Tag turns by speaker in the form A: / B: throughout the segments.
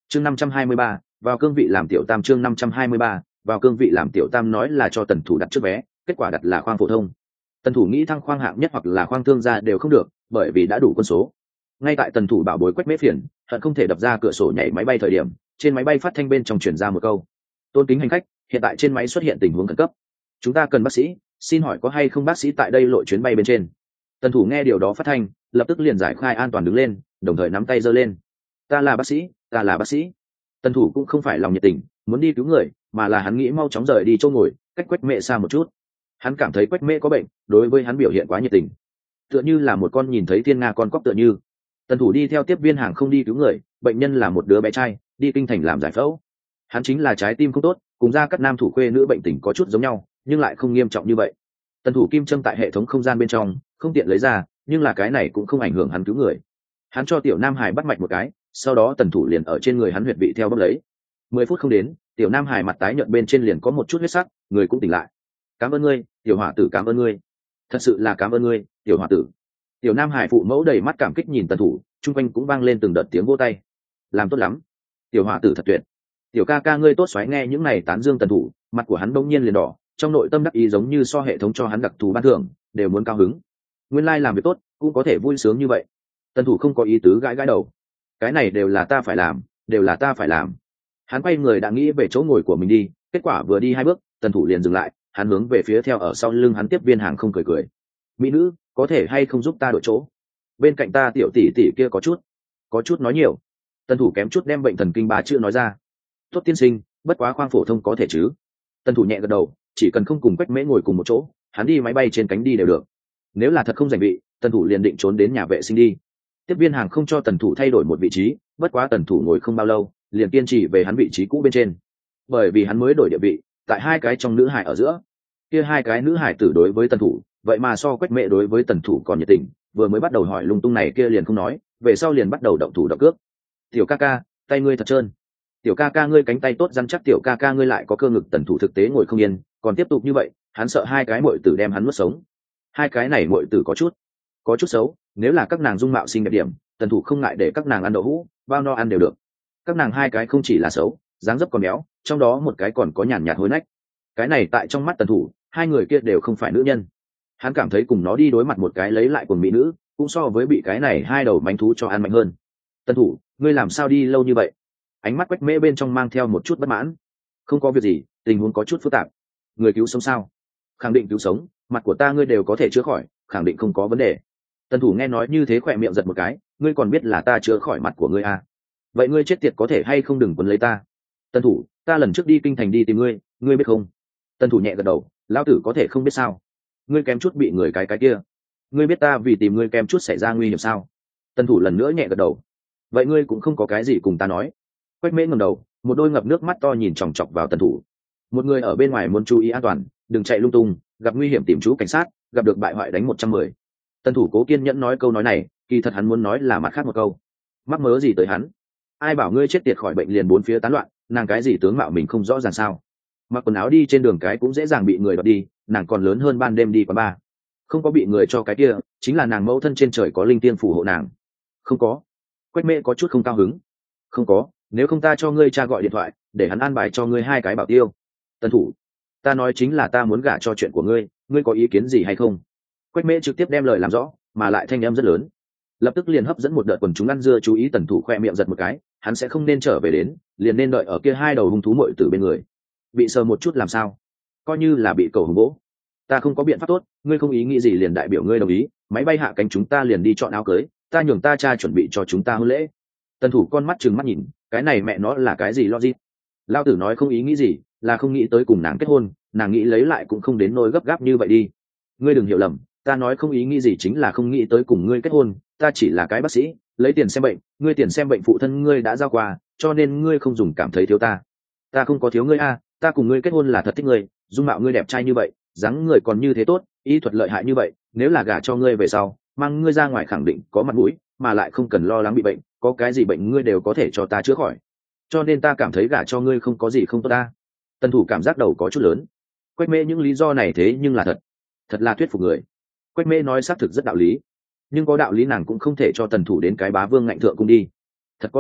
A: chương 523, vào cương vị làm tiểu tam. chương 523, vào cương vị làm tiểu tam nói là cho tần thủ đặt trước vé, kết quả đặt là khoang phổ thông. Tần thủ nghĩ thăng khoang hạng nhất hoặc là khoang thương gia đều không được, bởi vì đã đủ quân số. Ngay tại tần thủ bảo bối Quách Mễ phiền hận không thể đập ra cửa sổ nhảy máy bay thời điểm, trên máy bay phát thanh bên trong truyền ra một câu: tôn kính hành khách, hiện tại trên máy xuất hiện tình huống khẩn cấp, chúng ta cần bác sĩ, xin hỏi có hay không bác sĩ tại đây lội chuyến bay bên trên. Tần thủ nghe điều đó phát thanh, lập tức liền giải khai an toàn đứng lên, đồng thời nắm tay giơ lên: ta là bác sĩ, ta là bác sĩ. Tần thủ cũng không phải lòng nhiệt tình muốn đi cứu người, mà là hắn nghĩ mau chóng rời đi chỗ ngồi, cách Quách Mễ xa một chút. Hắn cảm thấy Quách Mễ có bệnh, đối với hắn biểu hiện quá nhiệt tình, tựa như là một con nhìn thấy thiên nga con cóc tựa như. Tần thủ đi theo tiếp viên hàng không đi cứu người, bệnh nhân là một đứa bé trai, đi kinh thành làm giải phẫu. Hắn chính là trái tim không tốt, cùng ra các nam thủ khuê nữ bệnh tình có chút giống nhau, nhưng lại không nghiêm trọng như vậy. Tần thủ kim châm tại hệ thống không gian bên trong, không tiện lấy ra, nhưng là cái này cũng không ảnh hưởng hắn cứu người. Hắn cho tiểu nam hải bắt mạch một cái, sau đó tần thủ liền ở trên người hắn huyệt vị theo bốc lấy. 10 phút không đến, tiểu nam hải mặt tái nhợt bên trên liền có một chút huyết sắc, người cũng tỉnh lại. Cảm ơn ngươi, tiểu hỏa tử, cảm ơn ngươi, thật sự là cảm ơn ngươi, tiểu hỏa tử. Tiểu nam hải phụ mẫu đầy mắt cảm kích nhìn tần thủ, chung quanh cũng vang lên từng đợt tiếng vỗ tay. Làm tốt lắm, tiểu hỏa tử thật tuyệt, tiểu ca ca ngươi tốt xoáy. Nghe những này tán dương tần thủ, mặt của hắn bỗng nhiên liền đỏ, trong nội tâm đắc ý giống như so hệ thống cho hắn đặc thù ban thưởng đều muốn cao hứng. Nguyên lai làm việc tốt cũng có thể vui sướng như vậy. Tần thủ không có ý tứ gãi gãi đầu, cái này đều là ta phải làm, đều là ta phải làm. Hắn quay người đã nghĩ về chỗ ngồi của mình đi, kết quả vừa đi 2 bước, tần thủ liền dừng lại. Hắn hướng về phía theo ở sau lưng hắn tiếp viên hàng không cười cười: mỹ nữ, có thể hay không giúp ta đổi chỗ, bên cạnh ta tiểu tỷ tỷ kia có chút nói nhiều. Tần thủ kém chút đem bệnh thần kinh 3 chữ nói ra. Tốt tiên sinh, bất quá khoang phổ thông có thể chứ. Tần thủ nhẹ gật đầu, chỉ cần không cùng Quách Mễ ngồi cùng một chỗ, hắn đi máy bay trên cánh đi đều được. Nếu là thật không giành vị, tần thủ liền định trốn đến nhà vệ sinh đi. Tiếp viên hàng không cho tần thủ thay đổi một vị trí, bất quá tần thủ ngồi không bao lâu liền kiên trì về hắn vị trí cũ bên trên, bởi vì hắn mới đổi địa vị tại 2 cái trong nữ hải ở giữa. Kia 2 cái nữ hải tử đối với tần thủ vậy mà so Quách Mễ đối với tần thủ còn nhiệt tình, vừa mới bắt đầu hỏi lung tung này kia liền không nói, về sau liền bắt đầu động thủ động cước. Tiểu ca ca, tay ngươi thật trơn. Tiểu ca ca ngươi cánh tay tốt rắn chắc. Tiểu ca ca ngươi lại có cơ ngực. Tần thủ thực tế ngồi không yên, còn tiếp tục như vậy hắn sợ 2 cái muội tử đem hắn nuốt sống. 2 cái này muội tử có chút xấu, nếu là các nàng dung mạo xinh đẹp điểm, tần thủ không ngại để các nàng ăn đậu hũ, bao no ăn đều được. Các nàng 2 cái không chỉ là xấu, dáng dấp còn béo, trong đó một cái còn có nhàn nhạt hối nách. Cái này tại trong mắt tần thủ, 2 người kia đều không phải nữ nhân. Hắn cảm thấy cùng nó đi đối mặt một cái lấy lại quần mỹ nữ, cũng so với bị cái này 2 đầu mánh thú cho ăn mạnh hơn. Tần thủ, ngươi làm sao đi lâu như vậy? Ánh mắt Quách Mễ bên trong mang theo một chút bất mãn. Không có việc gì, tình huống có chút phức tạp. Người cứu sống sao? Khẳng định cứu sống, mặt của ta ngươi đều có thể chữa khỏi, khẳng định không có vấn đề. Tần thủ nghe nói như thế khỏe miệng giật một cái: ngươi còn biết là ta chữa khỏi mặt của ngươi à? Vậy ngươi chết tiệt có thể hay không đừng quấn lấy ta. Tần thủ, ta lần trước đi kinh thành đi tìm ngươi, ngươi biết không? Tần thủ nhẹ gật đầu: lão tử có thể không biết sao? Ngươi kém chút bị người cái kia. Ngươi biết ta vì tìm ngươi kém chút xảy ra nguy hiểm sao? Tần thủ lần nữa nhẹ gật đầu: vậy ngươi cũng không có cái gì cùng ta nói. Quách Mễ ngẩng đầu, một đôi ngập nước mắt to nhìn chòng chọc vào tần thủ. Một người ở bên ngoài muốn chú ý an toàn, đừng chạy lung tung, gặp nguy hiểm tìm chú cảnh sát, gặp được bại hoại đánh 110. Tần thủ cố kiên nhẫn nói câu nói này, kỳ thật hắn muốn nói là mặt khác một câu. Mắc mớ gì tới hắn? Ai bảo ngươi chết tiệt khỏi bệnh liền bốn phía tán loạn, nàng cái gì tướng mạo mình không rõ ràng sao? Mặc quần áo đi trên đường cái cũng dễ dàng bị người đoạt đi, nàng còn lớn hơn ban đêm đi quán bar. Không có bị người cho cái kia, chính là nàng mẫu thân trên trời có linh tiên phù hộ nàng. Không có. Quách Mễ có chút không cao hứng. Không có, nếu không ta cho ngươi cha gọi điện thoại, để hắn an bài cho ngươi 2 cái bảo tiêu. Tần thủ, ta nói chính là ta muốn gả cho chuyện của ngươi, ngươi có ý kiến gì hay không? Quách Mễ trực tiếp đem lời làm rõ, mà lại thanh âm rất lớn, lập tức liền hấp dẫn một đợt quần chúng ăn dưa chú ý. Tần thủ khoe miệng giật một cái, hắn sẽ không nên trở về đến, liền nên đợi ở kia 2 đầu hung thú muội tử bên người. Bị sờ một chút làm sao? Coi như là bị cầu hùng gỗ. Ta không có biện pháp tốt, ngươi không ý nghĩ gì liền đại biểu ngươi đồng ý, máy bay hạ cánh chúng ta liền đi chọn áo cưới, ta nhường ta cha chuẩn bị cho chúng ta hôn lễ. Tần thủ con mắt trừng mắt nhìn, cái này mẹ nó là cái gì logic? Lao tử nói không ý nghĩ gì, là không nghĩ tới cùng nàng kết hôn, nàng nghĩ lấy lại cũng không đến nỗi gấp gáp như vậy đi. Ngươi đừng hiểu lầm, ta nói không ý nghĩ gì chính là không nghĩ tới cùng ngươi kết hôn, ta chỉ là cái bác sĩ, lấy tiền xem bệnh, ngươi tiền xem bệnh phụ thân ngươi đã giao qua, cho nên ngươi không dùng cảm thấy thiếu ta. Ta không có thiếu ngươi a, ta cùng ngươi kết hôn là thật thích ngươi, dung mạo ngươi đẹp trai như vậy, dáng người còn như thế tốt, y thuật lợi hại như vậy, nếu là gả cho ngươi về sau, mang ngươi ra ngoài khẳng định có mặt mũi, mà lại không cần lo lắng bị bệnh, có cái gì bệnh ngươi đều có thể cho ta chữa khỏi, cho nên ta cảm thấy gả cho ngươi không có gì không tốt ta. Tần thủ cảm giác đầu có chút lớn. Quách Mễ những lý do này thế nhưng là thật là thuyết phục người. Quách Mễ nói xác thực rất đạo lý, nhưng có đạo lý nàng cũng không thể cho tần thủ đến cái bá vương ngạnh thượng cung đi. Thật có lỗi,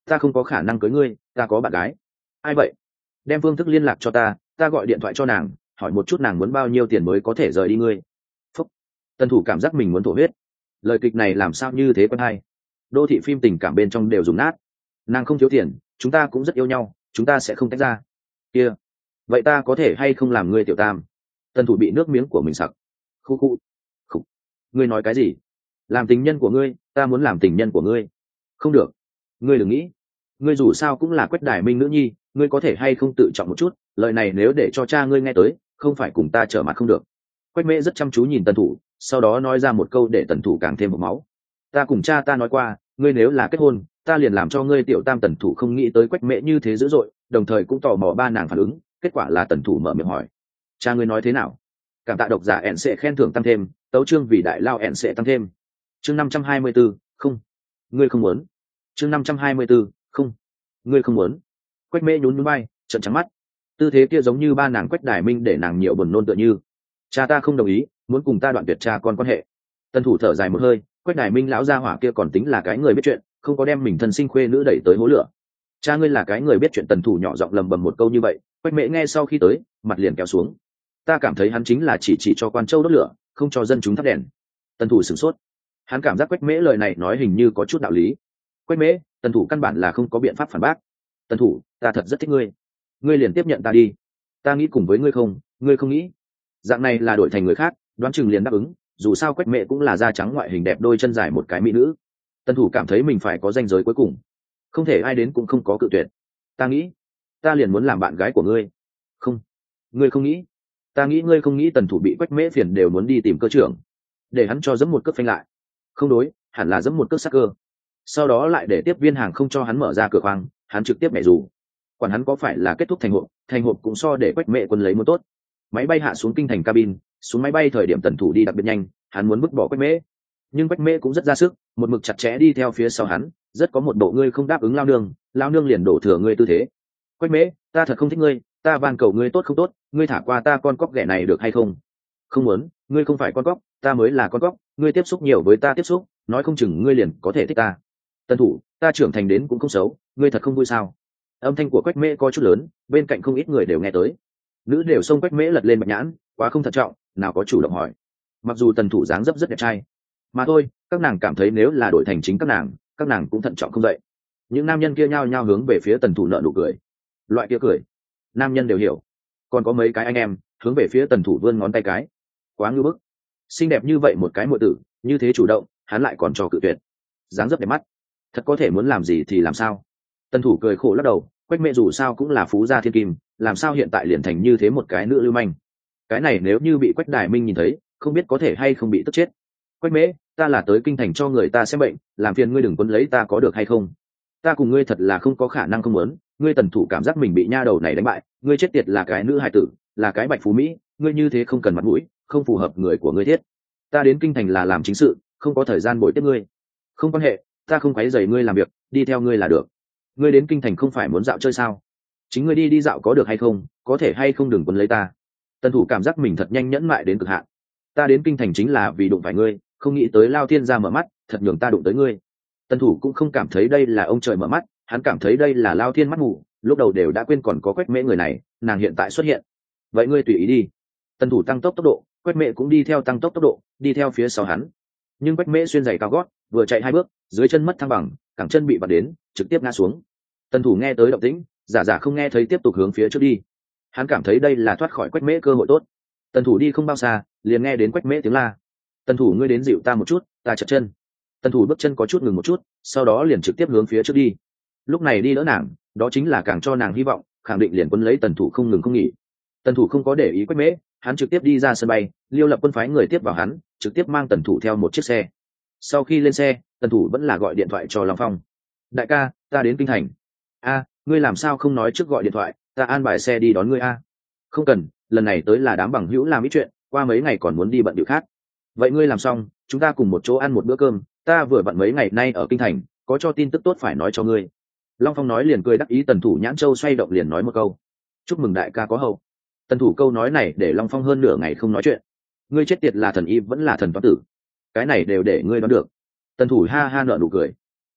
A: ta không có khả năng cưới ngươi, ta có bạn gái. Ai vậy? Đem phương thức liên lạc cho ta gọi điện thoại cho nàng, hỏi một chút nàng muốn bao nhiêu tiền mới có thể rời đi ngươi. Phúc. Tần thủ cảm giác mình muốn thổ huyết. Lời kịch này làm sao như thế quen hay. Đô thị phim tình cảm bên trong đều dùng nát. Nàng không thiếu tiền, chúng ta cũng rất yêu nhau, chúng ta sẽ không tách ra. Kia, vậy ta có thể hay không làm ngươi tiểu tam? Tần thủ bị nước miếng của mình sặc. Khu khu. Khủ. Ngươi nói cái gì? Làm tình nhân của ngươi, ta muốn làm tình nhân của ngươi. Không được, ngươi đừng nghĩ. Ngươi dù sao cũng là Quách Đài Minh nữ nhi, ngươi có thể hay không tự trọng một chút, lời này nếu để cho cha ngươi nghe tới, không phải cùng ta trở mặt không được. Quách Mễ rất chăm chú nhìn Tần thủ, sau đó nói ra một câu để Tần thủ càng thêm một máu. Ta cùng cha ta nói qua, ngươi nếu là kết hôn, ta liền làm cho ngươi tiểu tam. Tần thủ không nghĩ tới Quách Mễ như thế dữ dội, đồng thời cũng tò mò ba nàng phản ứng. Kết quả là Tần thủ mở miệng hỏi, cha ngươi nói thế nào? Cảm tạ độc giả ẹn sẽ khen thưởng tăng thêm, tấu chương vì đại lao ẹn sẽ tăng thêm. Chương 524, không, ngươi không muốn. Chương 524, không, ngươi không muốn. Quách Mễ nhún nhún vai, trợn trắng mắt. Tư thế kia giống như ba nàng Quách Đài Minh để nàng nhiều buồn nôn tựa như. Cha ta không đồng ý, muốn cùng ta đoạn tuyệt cha con quan hệ. Tần thủ thở dài một hơi, Quách Đài Minh lão gia hỏa kia còn tính là cái người biết chuyện, không có đem mình thân sinh khuê nữ đẩy tới hố lửa. Cha ngươi là cái người biết chuyện. Tần thủ nhỏ giọng lầm bầm một câu như vậy. Quách Mễ nghe sau khi tới, mặt liền kéo xuống. Ta cảm thấy hắn chính là chỉ cho quan châu đốt lửa, không cho dân chúng thắp đèn. Tần thủ sửng sốt, hắn cảm giác Quách Mễ lời này nói hình như có chút đạo lý. Quách Mễ, Tần thủ căn bản là không có biện pháp phản bác. Tần thủ, ta thật rất thích ngươi, ngươi liền tiếp nhận ta đi. Ta nghĩ cùng với ngươi không, ngươi không nghĩ. Dạng này là đổi thành người khác, đoán chừng liền đáp ứng, dù sao Quách Mễ cũng là da trắng ngoại hình đẹp, đôi chân dài một cái mỹ nữ. Tần thủ cảm thấy mình phải có ranh giới cuối cùng, không thể ai đến cũng không có cự tuyệt. Ta nghĩ, ta liền muốn làm bạn gái của ngươi. Không, ngươi không nghĩ. Ta nghĩ ngươi không nghĩ. Tần thủ bị Quách Mễ phiền đều muốn đi tìm cơ trưởng, để hắn cho dẫm một cước phanh lại. Không đối, hẳn là dẫm một cước sắc cơ. Sau đó lại để tiếp viên hàng không cho hắn mở ra cửa khoang, hắn trực tiếp nhảy dù. Quản hắn có phải là kết thúc thành hộp cũng so để Quách Mễ quân lấy một tốt. Máy bay hạ xuống kinh thành cabin, xuống máy bay thời điểm Tần thủ đi đặc biệt nhanh, hắn muốn vứt bỏ Quách Mễ, nhưng Quách Mễ cũng rất ra sức, một mực chặt chẽ đi theo phía sau hắn, rất có một bộ ngươi không đáp ứng lao nương liền đổ thừa ngươi tư thế. Quách Mễ, ta thật không thích ngươi, ta van cầu ngươi tốt không tốt, ngươi thả qua ta con cóc ghẻ này được hay không? Không muốn, ngươi không phải con cóc, ta mới là con cóc, ngươi tiếp xúc nhiều với ta tiếp xúc, nói không chừng ngươi liền có thể thích ta. Tần thủ, ta trưởng thành đến cũng không xấu, ngươi thật không vui sao? Âm thanh của Quách Mễ có chút lớn, bên cạnh không ít người đều nghe tới. Nữ đều xông Quách Mễ lật lên bạch nhãn, quá không thận trọng, nào có chủ động hỏi. Mặc dù Tần thủ dáng dấp rất đẹp trai, mà thôi, các nàng cảm thấy nếu là đổi thành chính các nàng cũng thận trọng không dậy. Những nam nhân kia nhao nhao hướng về phía Tần thủ nở nụ cười. Loại kia cười, nam nhân đều hiểu. Còn có mấy cái anh em hướng về phía Tần thủ vươn ngón tay cái. Quá ngư bức, xinh đẹp như vậy một cái muội tử, như thế chủ động, hắn lại còn cho cự tuyệt. Dáng dấp đẹp mắt, thật có thể muốn làm gì thì làm sao. Tần thủ cười khổ lắc đầu, Quách Mễ dù sao cũng là phú gia thiên kim, làm sao hiện tại liền thành như thế một cái nữ lưu manh. Cái này nếu như bị Quách Đài Minh nhìn thấy, không biết có thể hay không bị tức chết. Quách Mễ, ta là tới kinh thành cho người ta xem bệnh, làm phiền ngươi đừng quấn lấy ta có được hay không? Ta cùng ngươi thật là không có khả năng không muốn. Ngươi Tần thủ cảm giác mình bị nha đầu này đánh bại, ngươi chết tiệt là cái nữ hài tử, là cái bạch phú mỹ, ngươi như thế không cần mặt mũi, không phù hợp người của ngươi thiết. Ta đến kinh thành là làm chính sự, không có thời gian bồi tiếp ngươi. Không quan hệ, ta không quấy rầy ngươi làm việc, đi theo ngươi là được. Ngươi đến kinh thành không phải muốn dạo chơi sao? Chính ngươi đi dạo có được hay không, có thể hay không đừng quấn lấy ta. Tần thủ cảm giác mình thật nhanh nhẫn mại đến cực hạn. Ta đến kinh thành chính là vì đụng phải ngươi, không nghĩ tới Lao Thiên gia mở mắt, thật nhường ta đụng tới ngươi. Tần thủ cũng không cảm thấy đây là ông trời mở mắt, hắn cảm thấy đây là Lao Thiên mắt mù, lúc đầu đều đã quên còn có Quách Mễ người này, nàng hiện tại xuất hiện. Vậy ngươi tùy ý đi. Tần thủ tăng tốc độ, Quách Mễ cũng đi theo tăng tốc độ, đi theo phía sau hắn. Nhưng Quách Mễ xuyên giày cao gót, vừa chạy 2 bước, dưới chân mất thăng bằng, cẳng chân bị vặn đến, trực tiếp ngã xuống. Tần thủ nghe tới động tĩnh, giả không nghe thấy tiếp tục hướng phía trước đi. Hắn cảm thấy đây là thoát khỏi Quách Mễ cơ hội tốt. Tần thủ đi không bao xa, liền nghe đến Quách Mễ tiếng la. Tần thủ, ngươi đến dịu ta một chút, ta chật chân. Tần thủ bước chân có chút ngừng một chút, sau đó liền trực tiếp hướng phía trước đi. Lúc này đi đỡ nàng, đó chính là càng cho nàng hy vọng, khẳng định liền quân lấy Tần thủ không ngừng không nghỉ. Tần thủ không có để ý Quách Mễ, hắn trực tiếp đi ra sân bay, Liêu Lập Quân phái người tiếp vào hắn, trực tiếp mang Tần thủ theo một chiếc xe. Sau khi lên xe, Tần thủ vẫn là gọi điện thoại cho Long Phong. Đại ca, ta đến kinh thành. A, ngươi làm sao không nói trước gọi điện thoại, ta an bài xe đi đón ngươi a. Không cần, lần này tới là đám bằng hữu làm ít chuyện, qua mấy ngày còn muốn đi bận điệu khác. Vậy ngươi làm xong, chúng ta cùng một chỗ ăn một bữa cơm, ta vừa bận mấy ngày nay ở kinh thành, có cho tin tức tốt phải nói cho ngươi. Long Phong nói liền cười đắc ý. Tần thủ nhãn châu xoay động liền nói một câu, chúc mừng đại ca có hậu. Tần thủ câu nói này để Long Phong hơn nửa ngày không nói chuyện. Ngươi chết tiệt là thần y vẫn là thần toán tử, cái này đều để ngươi đoán được. Tần thủ ha ha nợ nụ cười.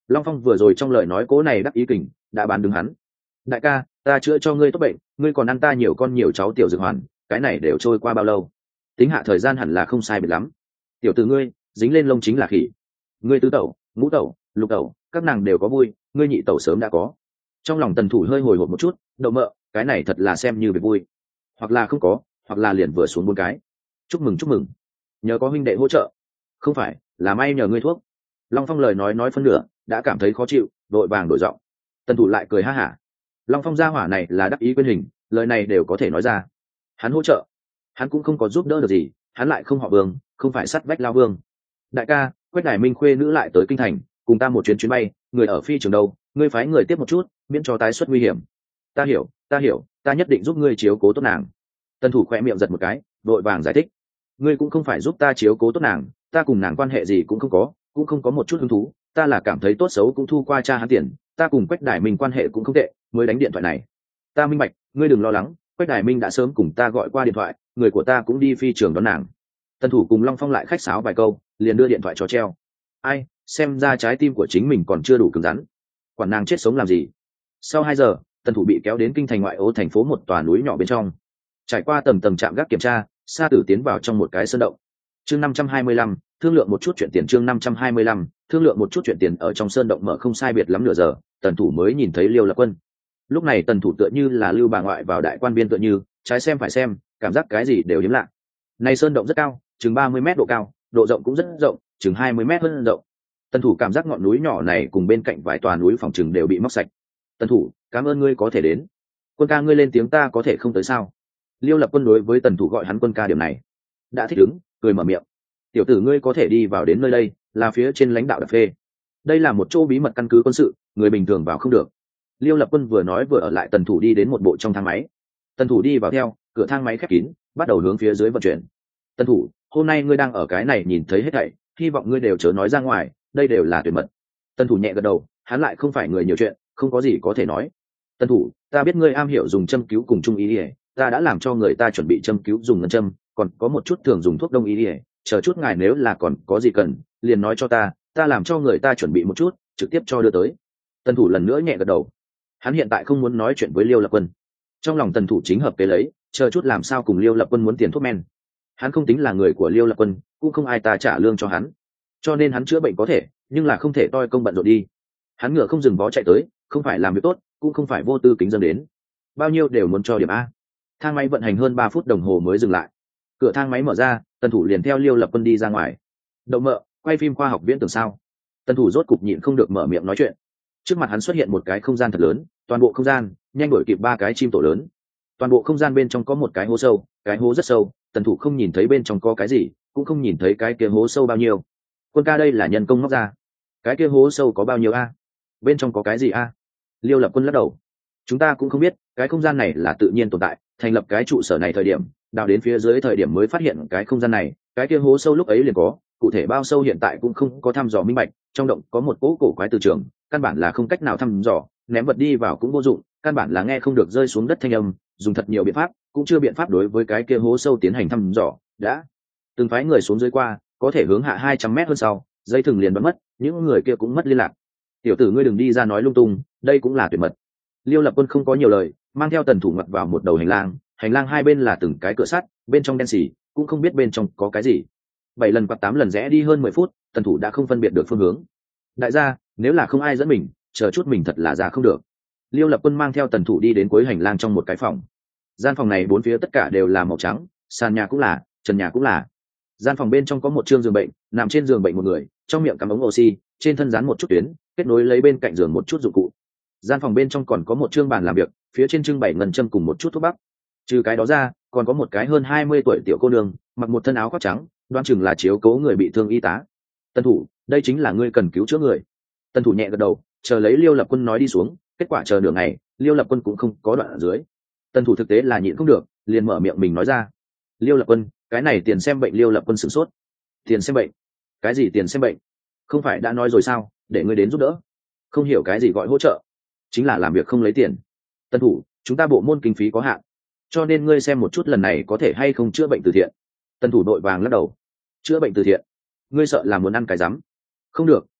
A: Long Phong vừa rồi trong lời nói cố này đắc ý kình đã bán đứng hắn. Đại ca, ta chữa cho ngươi tốt bệnh, ngươi còn ăn ta nhiều con nhiều cháu tiểu dược hoàn, cái này đều trôi qua bao lâu? Tính hạ thời gian hẳn là không sai biệt lắm. Tiểu tử ngươi dính lên lông chính là khỉ. Ngươi tứ tẩu, ngũ tẩu, lục tẩu, các nàng đều có vui, ngươi nhị tẩu sớm đã có. Trong lòng Tần Thủ hơi hồi hộp một chút, đậu mợ, cái này thật là xem như việc vui, hoặc là không có, hoặc là liền vừa xuống 4 cái. Chúc mừng, nhờ có huynh đệ hỗ trợ. Không phải, là may nhờ ngươi thuốc. Long Phong lời nói phân nửa, đã cảm thấy khó chịu, đội vàng đổi giọng. Tần Thủ lại cười ha hả. Long Phong gia hỏa này là đắc ý quên hình, lời này đều có thể nói ra. Hắn hỗ trợ, hắn cũng không có giúp đỡ được gì, hắn lại không họ Vương, không phải sắt vách lao Vương. Đại ca, Quách Đài Minh khuê nữ lại tới kinh thành, cùng ta một chuyến bay, người ở phi trường đâu, ngươi phái người tiếp một chút, miễn cho tái xuất nguy hiểm. Ta hiểu, ta nhất định giúp ngươi chiếu cố tốt nàng. Tần Thủ khẽ miệng giật một cái, đội vàng giải thích. Ngươi cũng không phải giúp ta chiếu cố tốt nàng, ta cùng nàng quan hệ gì cũng không có một chút hứng thú, ta là cảm thấy tốt xấu cũng thu qua cha hắn tiền, ta cùng Quách Đài Minh quan hệ cũng không tệ, mới đánh điện thoại này. Ta minh bạch, ngươi đừng lo lắng, Quách Đài Minh đã sớm cùng ta gọi qua điện thoại, người của ta cũng đi phi trường đón nàng. Tần Thủ cùng Long Phong lại khách sáo vài câu, liền đưa điện thoại cho treo. Ai, xem ra trái tim của chính mình còn chưa đủ cứng rắn. Quản nàng chết sống làm gì? Sau 2 giờ, Tần Thủ bị kéo đến kinh thành ngoại ô thành phố một tòa núi nhỏ bên trong. Trải qua tầng trạm gác kiểm tra, Sa Tử tiến vào trong một cái sơn động. Chương 525, thương lượng một chút chuyện tiền. Chương 525, thương lượng một chút chuyện tiền. Ở trong sơn động mở không sai biệt lắm nửa giờ, Tần Thủ mới nhìn thấy Liêu Lập Quân. Lúc này Tần Thủ tựa như là lưu bà ngoại vào đại quan biên tựa như, trái xem phải xem, cảm giác cái gì đều hiếm lạ. Này sơn động rất cao, chừng 30 mét độ cao, độ rộng cũng rất rộng, chừng 20 mét hơn rộng. Tần Thủ cảm giác ngọn núi nhỏ này cùng bên cạnh vài tòa núi phòng chừng đều bị móc sạch. Tần Thủ, cảm ơn ngươi có thể đến. Quân ca ngươi lên tiếng ta có thể không tới sao? Liêu Lập Quân đối với Tần Thủ gọi hắn quân ca điểm này đã thích ứng, cười mở miệng. Tiểu tử ngươi có thể đi vào đến nơi đây, là phía trên lãnh đạo đặt phê. Đây là một chỗ bí mật căn cứ quân sự, người bình thường vào không được. Liêu Lập Quân vừa nói vừa ở lại Tần Thủ đi đến một bộ trong thang máy. Tần Thủ đi vào theo, cửa thang máy khép kín, bắt đầu hướng phía dưới vận chuyển. Tần Thủ, hôm nay ngươi đang ở cái này nhìn thấy hết thảy, hy vọng ngươi đều chớ nói ra ngoài, đây đều là tuyệt mật. Tần Thủ nhẹ gật đầu, hắn lại không phải người nhiều chuyện, không có gì có thể nói. Tần Thủ, ta biết ngươi am hiểu dùng châm cứu cùng trung ý ỉa, ta đã làm cho người ta chuẩn bị châm cứu dùng ngân châm, còn có một chút thường dùng thuốc đông y ỉa, chờ chút ngài nếu là còn có gì cần, liền nói cho ta làm cho người ta chuẩn bị một chút, trực tiếp cho đưa tới. Tần Thủ lần nữa nhẹ gật đầu. Hắn hiện tại không muốn nói chuyện với Liêu Lập Quân. Trong lòng Tần Thủ chính hợp kế lấy, chờ chút làm sao cùng Liêu Lập Quân muốn tiền thuốc men. Hắn không tính là người của Liêu Lập Quân, cũng không ai ta trả lương cho hắn, cho nên hắn chữa bệnh có thể, nhưng là không thể toi công bận rộn đi. Hắn ngựa không dừng vó chạy tới, không phải làm việc tốt, cũng không phải vô tư kính dâng đến, bao nhiêu đều muốn cho điểm A. Thang máy vận hành hơn 3 phút đồng hồ mới dừng lại. Cửa thang máy mở ra, Tần Thủ liền theo Liêu Lập Quân đi ra ngoài. Đậu mợ, quay phim khoa học viễn tưởng sao? Tần Thủ rốt cục nhịn không được mở miệng nói chuyện. Trước mặt hắn xuất hiện một cái không gian thật lớn, toàn bộ không gian nhanh đổi kịp 3 cái chim tổ lớn. Toàn bộ không gian bên trong có một cái hố sâu, cái hố rất sâu, Tần Thủ không nhìn thấy bên trong có cái gì, cũng không nhìn thấy cái kia hố sâu bao nhiêu. Quân ca đây là nhân công móc ra. Cái kia hố sâu có bao nhiêu a? Bên trong có cái gì a? Liêu Lập Quân lắc đầu. Chúng ta cũng không biết, cái không gian này là tự nhiên tồn tại, thành lập cái trụ sở này thời điểm, đào đến phía dưới thời điểm mới phát hiện cái không gian này, cái kia hố sâu lúc ấy liền có, cụ thể bao sâu hiện tại cũng không có thăm dò minh bạch, trong động có một cỗ cổ quái từ trường, căn bản là không cách nào thăm dò, ném vật đi vào cũng vô dụng, căn bản là nghe không được rơi xuống đất thanh âm, dùng thật nhiều biện pháp, cũng chưa biện pháp đối với cái kia hố sâu tiến hành thăm dò, đã từng phái người xuống dưới qua, có thể hướng hạ 200 mét hơn sau, dây thừng liền bắn mất, những người kia cũng mất liên lạc. Tiểu tử ngươi đừng đi ra nói lung tung, đây cũng là tuyệt mật. Liêu Lập Quân không có nhiều lời, mang theo Tần Thủ ngoặt vào một đầu hành lang hai bên là từng cái cửa sắt, bên trong đen xì, cũng không biết bên trong có cái gì. 7 lần quạt 8 lần rẽ đi hơn 10 phút, Tần Thủ đã không phân biệt được phương hướng. Đại gia, nếu là không ai dẫn mình, chờ chút mình thật là ra không được. Liêu Lập Quân mang theo Tần Thủ đi đến cuối hành lang trong một cái phòng. Gian phòng này bốn phía tất cả đều là màu trắng, sàn nhà cũng là, trần nhà cũng là. Gian phòng bên trong có một trương giường bệnh, nằm trên giường bệnh một người, trong miệng cắm ống oxy, trên thân dán một chút tuyến, kết nối lấy bên cạnh giường một chút dụng cụ. Gian phòng bên trong còn có một trương bàn làm việc, phía trên trưng bày ngân châm cùng một chút thuốc bắc. Trừ cái đó ra, còn có một cái hơn 20 tuổi tiểu cô nương, mặc một thân áo khoác trắng, đoán chừng là chiếu cố người bị thương y tá. Tần Thủ, đây chính là ngươi cần cứu chữa người. Tần Thủ nhẹ gật đầu, chờ lấy Liêu Lập Quân nói đi xuống, kết quả chờ nửa ngày, Liêu Lập Quân cũng không có đoạn ở dưới. Tần Thủ thực tế là nhịn không được, liền mở miệng mình nói ra. Liêu Lập Quân, cái này tiền xem bệnh. Liêu Lập Quân sửng sốt. Tiền xem bệnh? Cái gì tiền xem bệnh? Không phải đã nói rồi sao, để ngươi đến giúp đỡ. Không hiểu cái gì gọi hỗ trợ, chính là làm việc không lấy tiền. Tần Thủ, chúng ta bộ môn kinh phí có hạn, cho nên ngươi xem một chút lần này có thể hay không chữa bệnh từ thiện. Tần Thủ đội vàng lắc đầu. Chữa bệnh từ thiện? Ngươi sợ là muốn ăn cái rắm. Không được,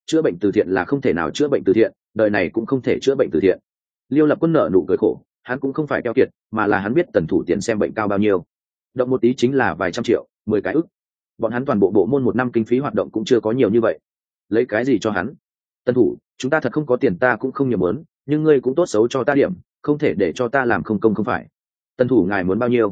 A: chữa bệnh từ thiện là không thể nào chữa bệnh từ thiện, đời này cũng không thể chữa bệnh từ thiện. Liêu Lập Quân nở nụ cười khổ, hắn cũng không phải keo kiệt, mà là hắn biết Tần Thủ tiền xem bệnh cao bao nhiêu, động một tí chính là vài trăm triệu, 10 cái ức. Bọn hắn toàn bộ bộ môn một năm kinh phí hoạt động cũng chưa có nhiều như vậy, lấy cái gì cho hắn? Tần Thủ, chúng ta thật không có tiền, ta cũng không nhiều muốn, nhưng ngươi cũng tốt xấu cho ta điểm, không thể để cho ta làm không công không phải. Tần Thủ ngài muốn bao nhiêu?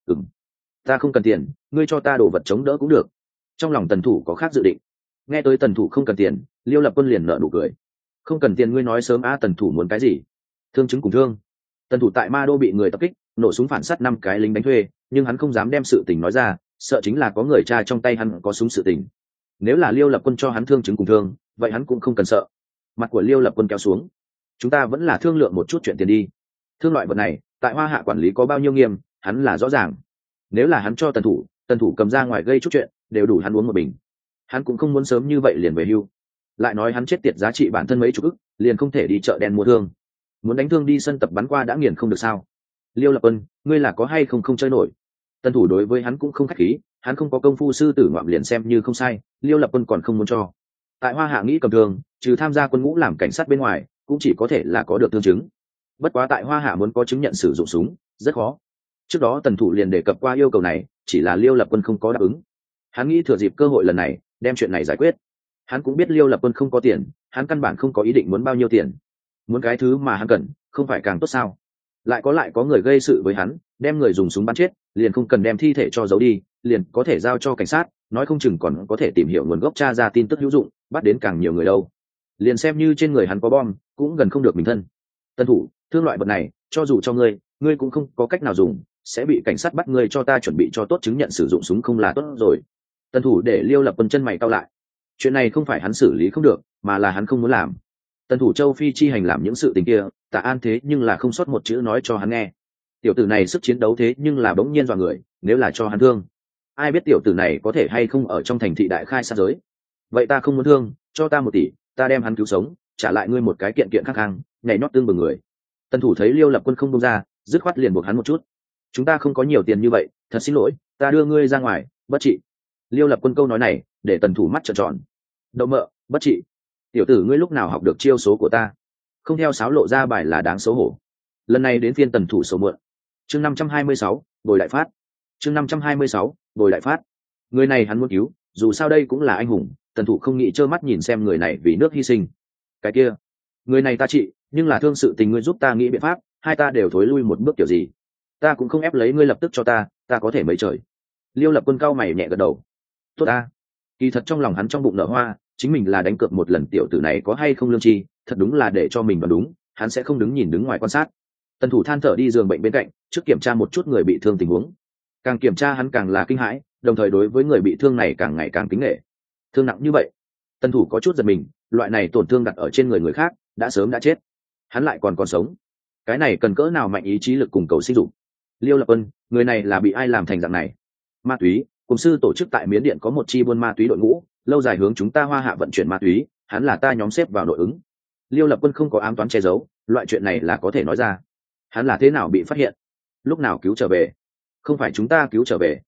A: Ta không cần tiền, ngươi cho ta đồ vật chống đỡ cũng được. Trong lòng Tần Thủ có khác dự định. Nghe tới Tần Thủ không cần tiền, Liêu Lập Quân liền nở nụ cười. Không cần tiền ngươi nói sớm a. Tần Thủ muốn cái gì? Thương chứng cùng thương. Tần Thủ tại Ma Đô bị người tập kích, nổ súng phản sát 5 cái lính đánh thuê, nhưng hắn không dám đem sự tình nói ra, sợ chính là có người cha trong tay hắn có súng sự tình. Nếu là Liêu Lập Quân cho hắn thương chứng cùng thương, vậy hắn cũng không cần sợ. Mặt của Liêu Lập Quân kéo xuống. Chúng ta vẫn là thương lượng một chút chuyện tiền đi. Thương loại vật này, tại Hoa Hạ quản lý có bao nhiêu nghiêm, hắn là rõ ràng. Nếu là hắn cho Tần Thủ cầm ra ngoài gây chút chuyện, đều đủ hắn uống một bình. Hắn cũng không muốn sớm như vậy liền về hưu. Lại nói hắn chết tiệt giá trị bản thân mấy chục ức, liền không thể đi chợ đen mua thương. Muốn đánh thương đi sân tập bắn qua đã nghiền không được sao? Liêu Lập Quân, ngươi là có hay không không chơi nổi? Tần Thủ đối với hắn cũng không khách khí, hắn không có công phu sư tử ngoạm liền xem như không sai, Liêu Lập Quân còn không muốn cho. Tại Hoa Hạ nghĩ cầm thương, trừ tham gia quân ngũ làm cảnh sát bên ngoài, cũng chỉ có thể là có được thương chứng. Bất quá tại Hoa Hạ muốn có chứng nhận sử dụng súng, rất khó. Trước đó Tần Thủ liền đề cập qua yêu cầu này, chỉ là Liêu Lập Quân không có đáp ứng. Hắn nghĩ thừa dịp cơ hội lần này, đem chuyện này giải quyết. Hắn cũng biết Liêu Lập Quân không có tiền, hắn căn bản không có ý định muốn bao nhiêu tiền. Muốn cái thứ mà hắn cần, không phải càng tốt sao? Lại có người gây sự với hắn, đem người dùng súng bắn chết, liền không cần đem thi thể cho giấu đi, liền có thể giao cho cảnh sát, nói không chừng còn có thể tìm hiểu nguồn gốc, tra ra tin tức hữu dụng, bắt đến càng nhiều người đâu. Liền xem như trên người hắn có bom, cũng gần không được mình thân. Tần Thủ, thương loại vật này, cho dù cho ngươi cũng không có cách nào dùng, sẽ bị cảnh sát bắt ngươi, cho ta chuẩn bị cho tốt chứng nhận sử dụng súng không là tốt rồi. Tần Thủ để Liêu Lập Quân chân mày cau lại. Chuyện này không phải hắn xử lý không được, mà là hắn không muốn làm. Tần Thủ châu Phi chi hành làm những sự tình kia, Tạ An thế nhưng là không sót một chữ nói cho hắn nghe. Tiểu tử này sức chiến đấu thế nhưng là bỗng nhiên dọa người, nếu là cho hắn thương, ai biết tiểu tử này có thể hay không ở trong thành thị đại khai sát giới. Vậy ta không muốn thương, cho ta 1 tỷ, ta đem hắn cứu sống, trả lại ngươi một cái kiện kiện khắc khang, nhảy nhót tương bừng người. Tần Thủ thấy Liêu Lập Quân không buông ra, dứt khoát liền buộc hắn một chút. Chúng ta không có nhiều tiền như vậy, thật xin lỗi, ta đưa ngươi ra ngoài, bất trị. Liêu Lập Quân câu nói này để Tần Thủ mắt trợn tròn. Đậu mợ, bất trị. Tiểu tử ngươi lúc nào học được chiêu số của ta? Không theo sáo lộ ra bài là đáng xấu hổ. Lần này đến phiên Tần Thủ xấu mượn. Chương 526, Bồi Đại Phát. Chương 526, Bồi Đại Phát. Người này hắn muốn cứu, dù sao đây cũng là anh hùng, Tần Thủ không nghĩ trơ mắt nhìn xem người này vì nước hy sinh. Cái kia, người này ta trị, nhưng là thương sự tình ngươi giúp ta nghĩ biện pháp, hai ta đều thối lui một bước kiểu gì. Ta cũng không ép lấy ngươi lập tức cho ta có thể mấy trời. Liêu Lập Quân cao mày nhẹ gật đầu. Tốt ta. Kỳ thật trong lòng hắn trong bụng nở hoa, chính mình là đánh cược một lần tiểu tử này có hay không lương tri, thật đúng là để cho mình đoán đúng, hắn sẽ không đứng ngoài quan sát. Tần Thủ than thở đi giường bệnh bên cạnh, trước kiểm tra một chút người bị thương tình huống. Càng kiểm tra hắn càng là kinh hãi, đồng thời đối với người bị thương này càng ngày càng kính nể. Thương nặng như vậy, Tần Thủ có chút giật mình, loại này tổn thương đặt ở trên người khác đã sớm đã chết, hắn lại còn sống, cái này cần cỡ nào mạnh ý chí lực cùng cầu sinh dục. Liêu Lập Quân, người này là bị ai làm thành dạng này? Ma túy, cùng sư tổ chức tại Miến Điện có một chi buôn ma túy đội ngũ, lâu dài hướng chúng ta Hoa Hạ vận chuyển ma túy, hắn là ta nhóm xếp vào nội ứng. Liêu Lập Quân không có ám toán che giấu, loại chuyện này là có thể nói ra. Hắn là thế nào bị phát hiện, lúc nào cứu trở về? Không phải chúng ta cứu trở về,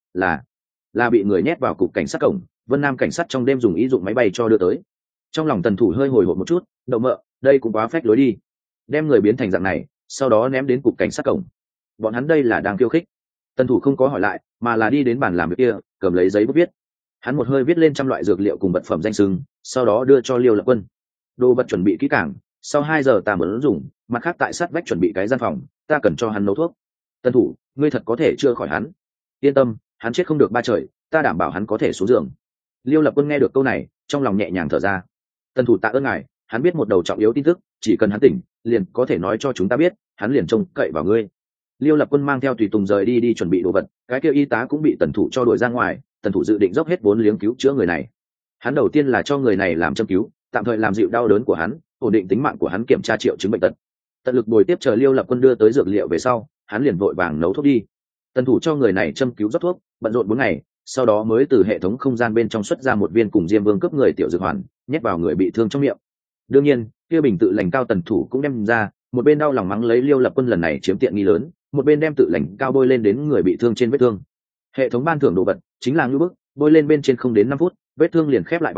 A: là bị người nhét vào cục cảnh sát cổng, Vân Nam cảnh sát trong đêm dùng ý dụng máy bay cho đưa tới. Trong lòng Tần Thủ hơi hồi hộp một chút, đậu mợ, đây cũng quá phách lối đi, đem người biến thành dạng này, sau đó ném đến cục cảnh sát cổng. Bọn hắn đây là đang khiêu khích. Tần Thủ không có hỏi lại, mà là đi đến bàn làm việc kia, cầm lấy giấy bút viết. Hắn một hơi viết lên 100 loại dược liệu cùng vật phẩm danh xưng, sau đó đưa cho Liêu Lập Quân. Đồ vật chuẩn bị kỹ càng, sau 2 giờ ta muốn dùng, mặt khác tại sát vách chuẩn bị cái gian phòng, ta cần cho hắn nấu thuốc. Tần Thủ, ngươi thật có thể chữa khỏi hắn? Yên tâm, hắn chết không được 3 trời, ta đảm bảo hắn có thể xuống giường. Liêu Lập Quân nghe được câu này, trong lòng nhẹ nhàng thở ra. Tần Thủ tạ ơn ngài, hắn biết một đầu trọng yếu tin tức, chỉ cần hắn tỉnh, liền có thể nói cho chúng ta biết, hắn liền trông cậy vào ngươi. Liêu Lập Quân mang theo tùy tùng rời đi chuẩn bị đồ vật, cái kia y tá cũng bị Tần Thủ cho đuổi ra ngoài. Tần Thủ dự định dốc hết vốn liếng cứu chữa người này. Hắn đầu tiên là cho người này làm châm cứu, tạm thời làm dịu đau đớn của hắn, ổn định tính mạng của hắn, kiểm tra triệu chứng bệnh tật. Tận lực bồi tiếp chờ Liêu Lập Quân đưa tới dược liệu về sau, hắn liền vội vàng nấu thuốc đi. Tần Thủ cho người này châm cứu rót thuốc, bận rộn 4 ngày, sau đó mới từ hệ thống không gian bên trong xuất ra một viên cùng Diêm Vương cướp người tiểu dược hoàn, nhét vào người bị thương trong miệng. Đương nhiên, kia bình tự lành cao Tần Thủ cũng đem ra, một bên đau lòng mắng lấy Liêu Lập Quân lần này chiếm tiện nghi lớn, một bên đem tự lành cao bôi lên đến người bị thương trên vết thương. Hệ thống ban thưởng đồ vật chính là ngưu bức, bôi lên bên trên không đến 5 phút, vết thương liền khép lại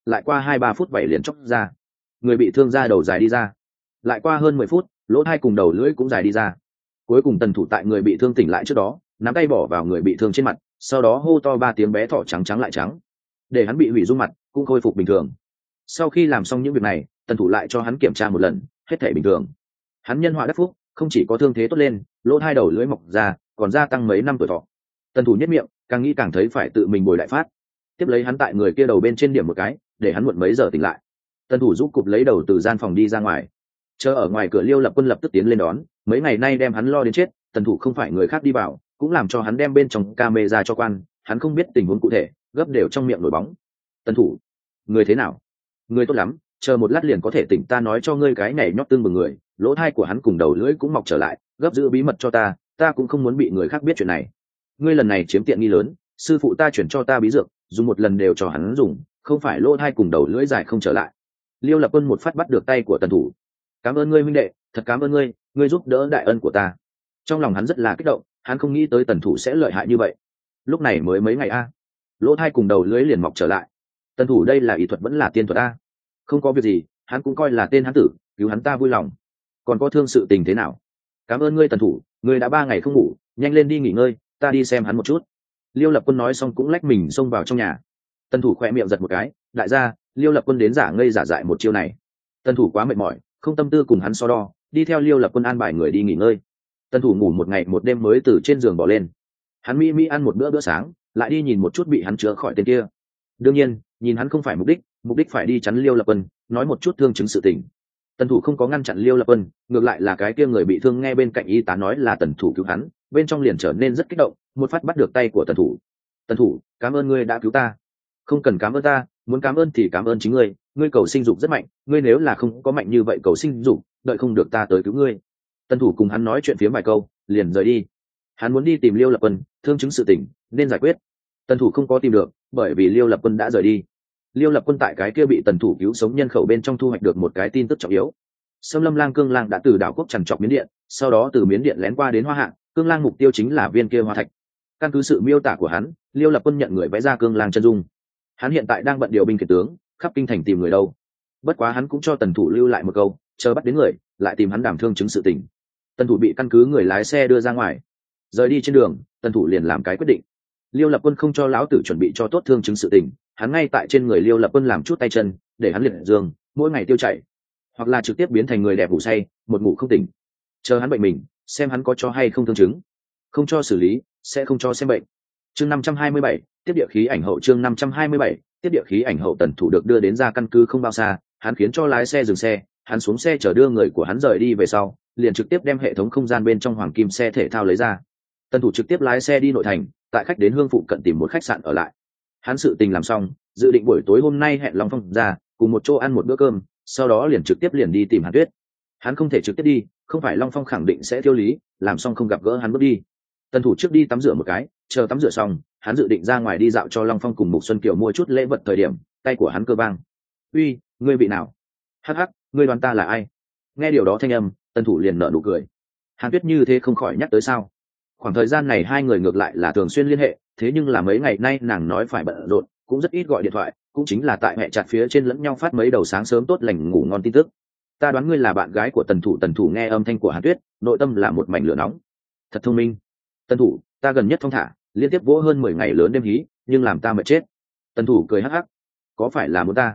A: lại qua 2-3 phút vảy liền chóc ra, người bị thương ra đầu dài đi ra, lại qua hơn 10 phút lỗ thai cùng đầu lưỡi cũng dài đi ra. Cuối cùng tần thủ tại người bị thương tỉnh lại trước đó nắm tay bỏ vào người bị thương trên mặt, sau đó hô to 3 tiếng bé thỏ trắng trắng lại trắng, để hắn bị hủy dung mặt cũng khôi phục bình thường. Sau khi làm xong những việc này, tần thủ lại cho hắn kiểm tra một lần, hết thể bình thường. Hắn nhân họa đắc phúc, không chỉ có thương thế tốt lên, lỗ hai đầu lưỡi mọc ra, còn gia tăng mấy năm tuổi thọ. Tần thủ nhất miệng, càng nghĩ càng thấy phải tự mình bồi đại phát. Tiếp lấy hắn tại người kia đầu bên trên điểm một cái, để hắn muộn mấy giờ tỉnh lại. Tần thủ giúp cụp lấy đầu từ gian phòng đi ra ngoài. Chờ ở ngoài cửa Liêu Lập Quân lập tức tiến lên đón, mấy ngày nay đem hắn lo đến chết, tần thủ không phải người khác đi vào, cũng làm cho hắn đem bên trong camera cho quan, hắn không biết tình huống cụ thể, gấp đều trong miệng nổi bóng. Tần thủ, người thế nào? Người tốt lắm, chờ một lát liền có thể tỉnh, ta nói cho ngươi cái nhảy nhót tương bừng người. Lỗ thai của hắn cùng đầu lưỡi cũng mọc trở lại, gấp giữ bí mật cho ta cũng không muốn bị người khác biết chuyện này. Ngươi lần này chiếm tiện nghi lớn, sư phụ ta chuyển cho ta bí dược, dùng một lần đều cho hắn dùng, không phải lỗ thai cùng đầu lưỡi dài không trở lại. Liêu Lập Quân một phát bắt được tay của tần thủ. Cảm ơn ngươi huynh đệ, thật cảm ơn ngươi giúp đỡ đại ân của ta. Trong lòng hắn rất là kích động, hắn không nghĩ tới tần thủ sẽ lợi hại như vậy. Lúc này mới mấy ngày a, lỗ thai cùng đầu lưỡi liền mọc trở lại. Tần thủ đây là y thuật vẫn là tiên thuật a? Không có việc gì, hắn cũng coi là tên hắn tử, cứu hắn ta vui lòng. Còn có thương sự tình thế nào? Cảm ơn ngươi tần thủ, ngươi đã 3 ngày không ngủ, nhanh lên đi nghỉ ngơi, ta đi xem hắn một chút. Liêu Lập Quân nói xong cũng lách mình xông vào trong nhà. Tần thủ khỏe miệng giật một cái, đại gia, Liêu Lập Quân đến giả ngây giả dại một chiêu này. Tần thủ quá mệt mỏi, không tâm tư cùng hắn so đo, đi theo Liêu Lập Quân an bài người đi nghỉ ngơi. Tần thủ ngủ một ngày một đêm mới từ trên giường bỏ lên. Hắn mỹ ăn một bữa sáng, lại đi nhìn một chút bị hắn chữa khỏi tên kia. Đương nhiên, nhìn hắn không phải mục đích phải đi chắn Liêu Lập Quân, nói một chút thương chứng sự tình. Tần thủ không có ngăn chặn Liêu Lập Quân, ngược lại là cái kia người bị thương nghe bên cạnh y tá nói là tần thủ cứu hắn, bên trong liền trở nên rất kích động, một phát bắt được tay của tần thủ. Tần thủ, cảm ơn ngươi đã cứu ta. Không cần cảm ơn ta, muốn cảm ơn thì cảm ơn chính ngươi, ngươi cầu sinh dục rất mạnh, ngươi nếu là không có mạnh như vậy cầu sinh dục, đợi không được ta tới cứu ngươi. Tần thủ cùng hắn nói chuyện phía vài câu, liền rời đi. Hắn muốn đi tìm Liêu Lập Quân, thương chứng sự tình nên giải quyết. Tần thủ không có tìm được, bởi vì Liêu Lập Quân đã rời đi. Liêu Lập Quân tại cái kia bị tần thủ cứu sống nhân khẩu bên trong thu hoạch được một cái tin tức trọng yếu. Xâm Lâm Lang Cương Lang đã từ đảo quốc trằn trọc Miến Điện, sau đó từ Miến Điện lén qua đến Hoa Hạ, Cương Lang mục tiêu chính là viên kia hoa thạch. Căn cứ sự miêu tả của hắn, Liêu Lập Quân nhận người vẽ ra Cương Lang chân dung. Hắn hiện tại đang bận điều binh kiệt tướng, khắp kinh thành tìm người đâu. Bất quá hắn cũng cho tần thủ lưu lại một câu, chờ bắt đến người, lại tìm hắn đảm thương chứng sự tình. Tần thủ bị căn cứ người lái xe đưa ra ngoài. Rời đi trên đường, tần thủ liền làm cái quyết định. Liêu Lập Quân không cho lão tử chuẩn bị cho tốt thương chứng sự tình, hắn ngay tại trên người Liêu Lập Quân làm chút tay chân, để hắn liệt giường, mỗi ngày tiêu chảy, hoặc là trực tiếp biến thành người đẹp ngủ say, một ngủ không tỉnh. Chờ hắn bệnh mình, xem hắn có cho hay không thương chứng. Không cho xử lý, sẽ không cho xem bệnh. Chương 527, tiếp địa khí ảnh hậu. Chương 527, tiếp địa khí ảnh hậu. Tần thủ được đưa đến ra căn cứ không bao xa, hắn khiến cho lái xe dừng xe, hắn xuống xe chở đưa người của hắn rời đi về sau, liền trực tiếp đem hệ thống không gian bên trong hoàng kim xe thể thao lấy ra. Tần thủ trực tiếp lái xe đi nội thành, tại khách đến hương phụ cận tìm một khách sạn ở lại. Hắn sự tình làm xong, dự định buổi tối hôm nay hẹn Long Phong ra cùng một chỗ ăn một bữa cơm, sau đó liền trực tiếp đi tìm Hàn Tuyết. Hắn không thể trực tiếp đi, không phải Long Phong khẳng định sẽ tiêu lý, làm xong không gặp gỡ hắn bước đi. Tần thủ trước đi tắm rửa một cái, chờ tắm rửa xong, hắn dự định ra ngoài đi dạo cho Long Phong cùng Mục Xuân Kiều mua chút lễ vật. Thời điểm tay của hắn cơ vang. Uy, ngươi vị nào? Hắc hắc, ngươi đoán ta là ai? Nghe điều đó thanh âm, Tần thủ liền nở nụ cười. Hàn Tuyết như thế không khỏi nhắc tới sao? Khoảng thời gian này hai người ngược lại là thường xuyên liên hệ, thế nhưng là mấy ngày nay nàng nói phải bận rộn, cũng rất ít gọi điện thoại, cũng chính là tại mẹ chặt phía trên lẫn nhau phát mấy đầu sáng sớm tốt lành ngủ ngon tin tức. Ta đoán ngươi là bạn gái của Tần thủ. Tần thủ nghe âm thanh của Hàn Tuyết, nội tâm là một mảnh lửa nóng. Thật thông minh. Tần thủ, ta gần nhất thong thả, liên tiếp vỗ hơn 10 ngày lớn đêm hí, nhưng làm ta mệt chết. Tần thủ cười hắc hắc. Có phải là muốn ta?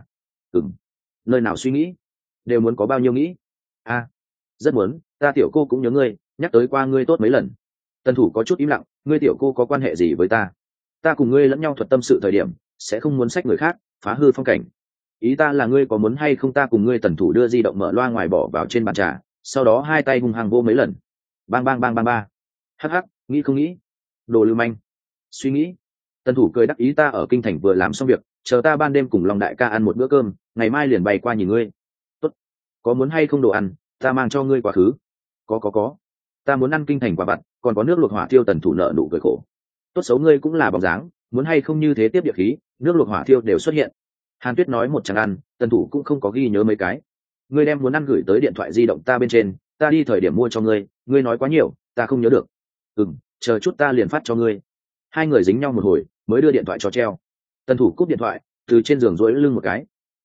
A: Nơi nào suy nghĩ, đều muốn có bao nhiêu nghĩ. Rất muốn, ta tiểu cô cũng nhớ ngươi, nhắc tới qua ngươi tốt mấy lần. Tần thủ có chút im lặng, ngươi tiểu cô có quan hệ gì với ta? Ta cùng ngươi lẫn nhau thuật tâm sự thời điểm, sẽ không muốn xách người khác, phá hư phong cảnh. Ý ta là ngươi có muốn hay không ta cùng ngươi. Tần thủ đưa di động mở loa ngoài bỏ vào trên bàn trà, sau đó hai tay hung hăng vô mấy lần. Bang bang bang bang ba. Hắc hắc, nghĩ không nghĩ? Đồ lưu manh. Suy nghĩ. Tần thủ cười đắc ý, ta ở kinh thành vừa làm xong việc, chờ ta ban đêm cùng Long đại ca ăn một bữa cơm, ngày mai liền bay qua nhìn ngươi. Tốt. Có muốn hay không đồ ăn, ta mang cho ngươi quá khứ. Có. Ta muốn ăn kinh thành quả vặt, còn có nước luộc hỏa thiêu. Tần thủ nợ nụ cười khổ. Tốt xấu ngươi cũng là bóng dáng, muốn hay không như thế tiếp địa khí, nước luộc hỏa thiêu đều xuất hiện. Hàn Tuyết nói một chẳng ăn, Tần thủ cũng không có ghi nhớ mấy cái. Ngươi đem muốn ăn gửi tới điện thoại di động ta bên trên, ta đi thời điểm mua cho ngươi. Ngươi nói quá nhiều, ta không nhớ được. Chờ chút ta liền phát cho ngươi. Hai người dính nhau một hồi, mới đưa điện thoại cho treo. Tần thủ cúp điện thoại, từ trên giường duỗi lưng một cái.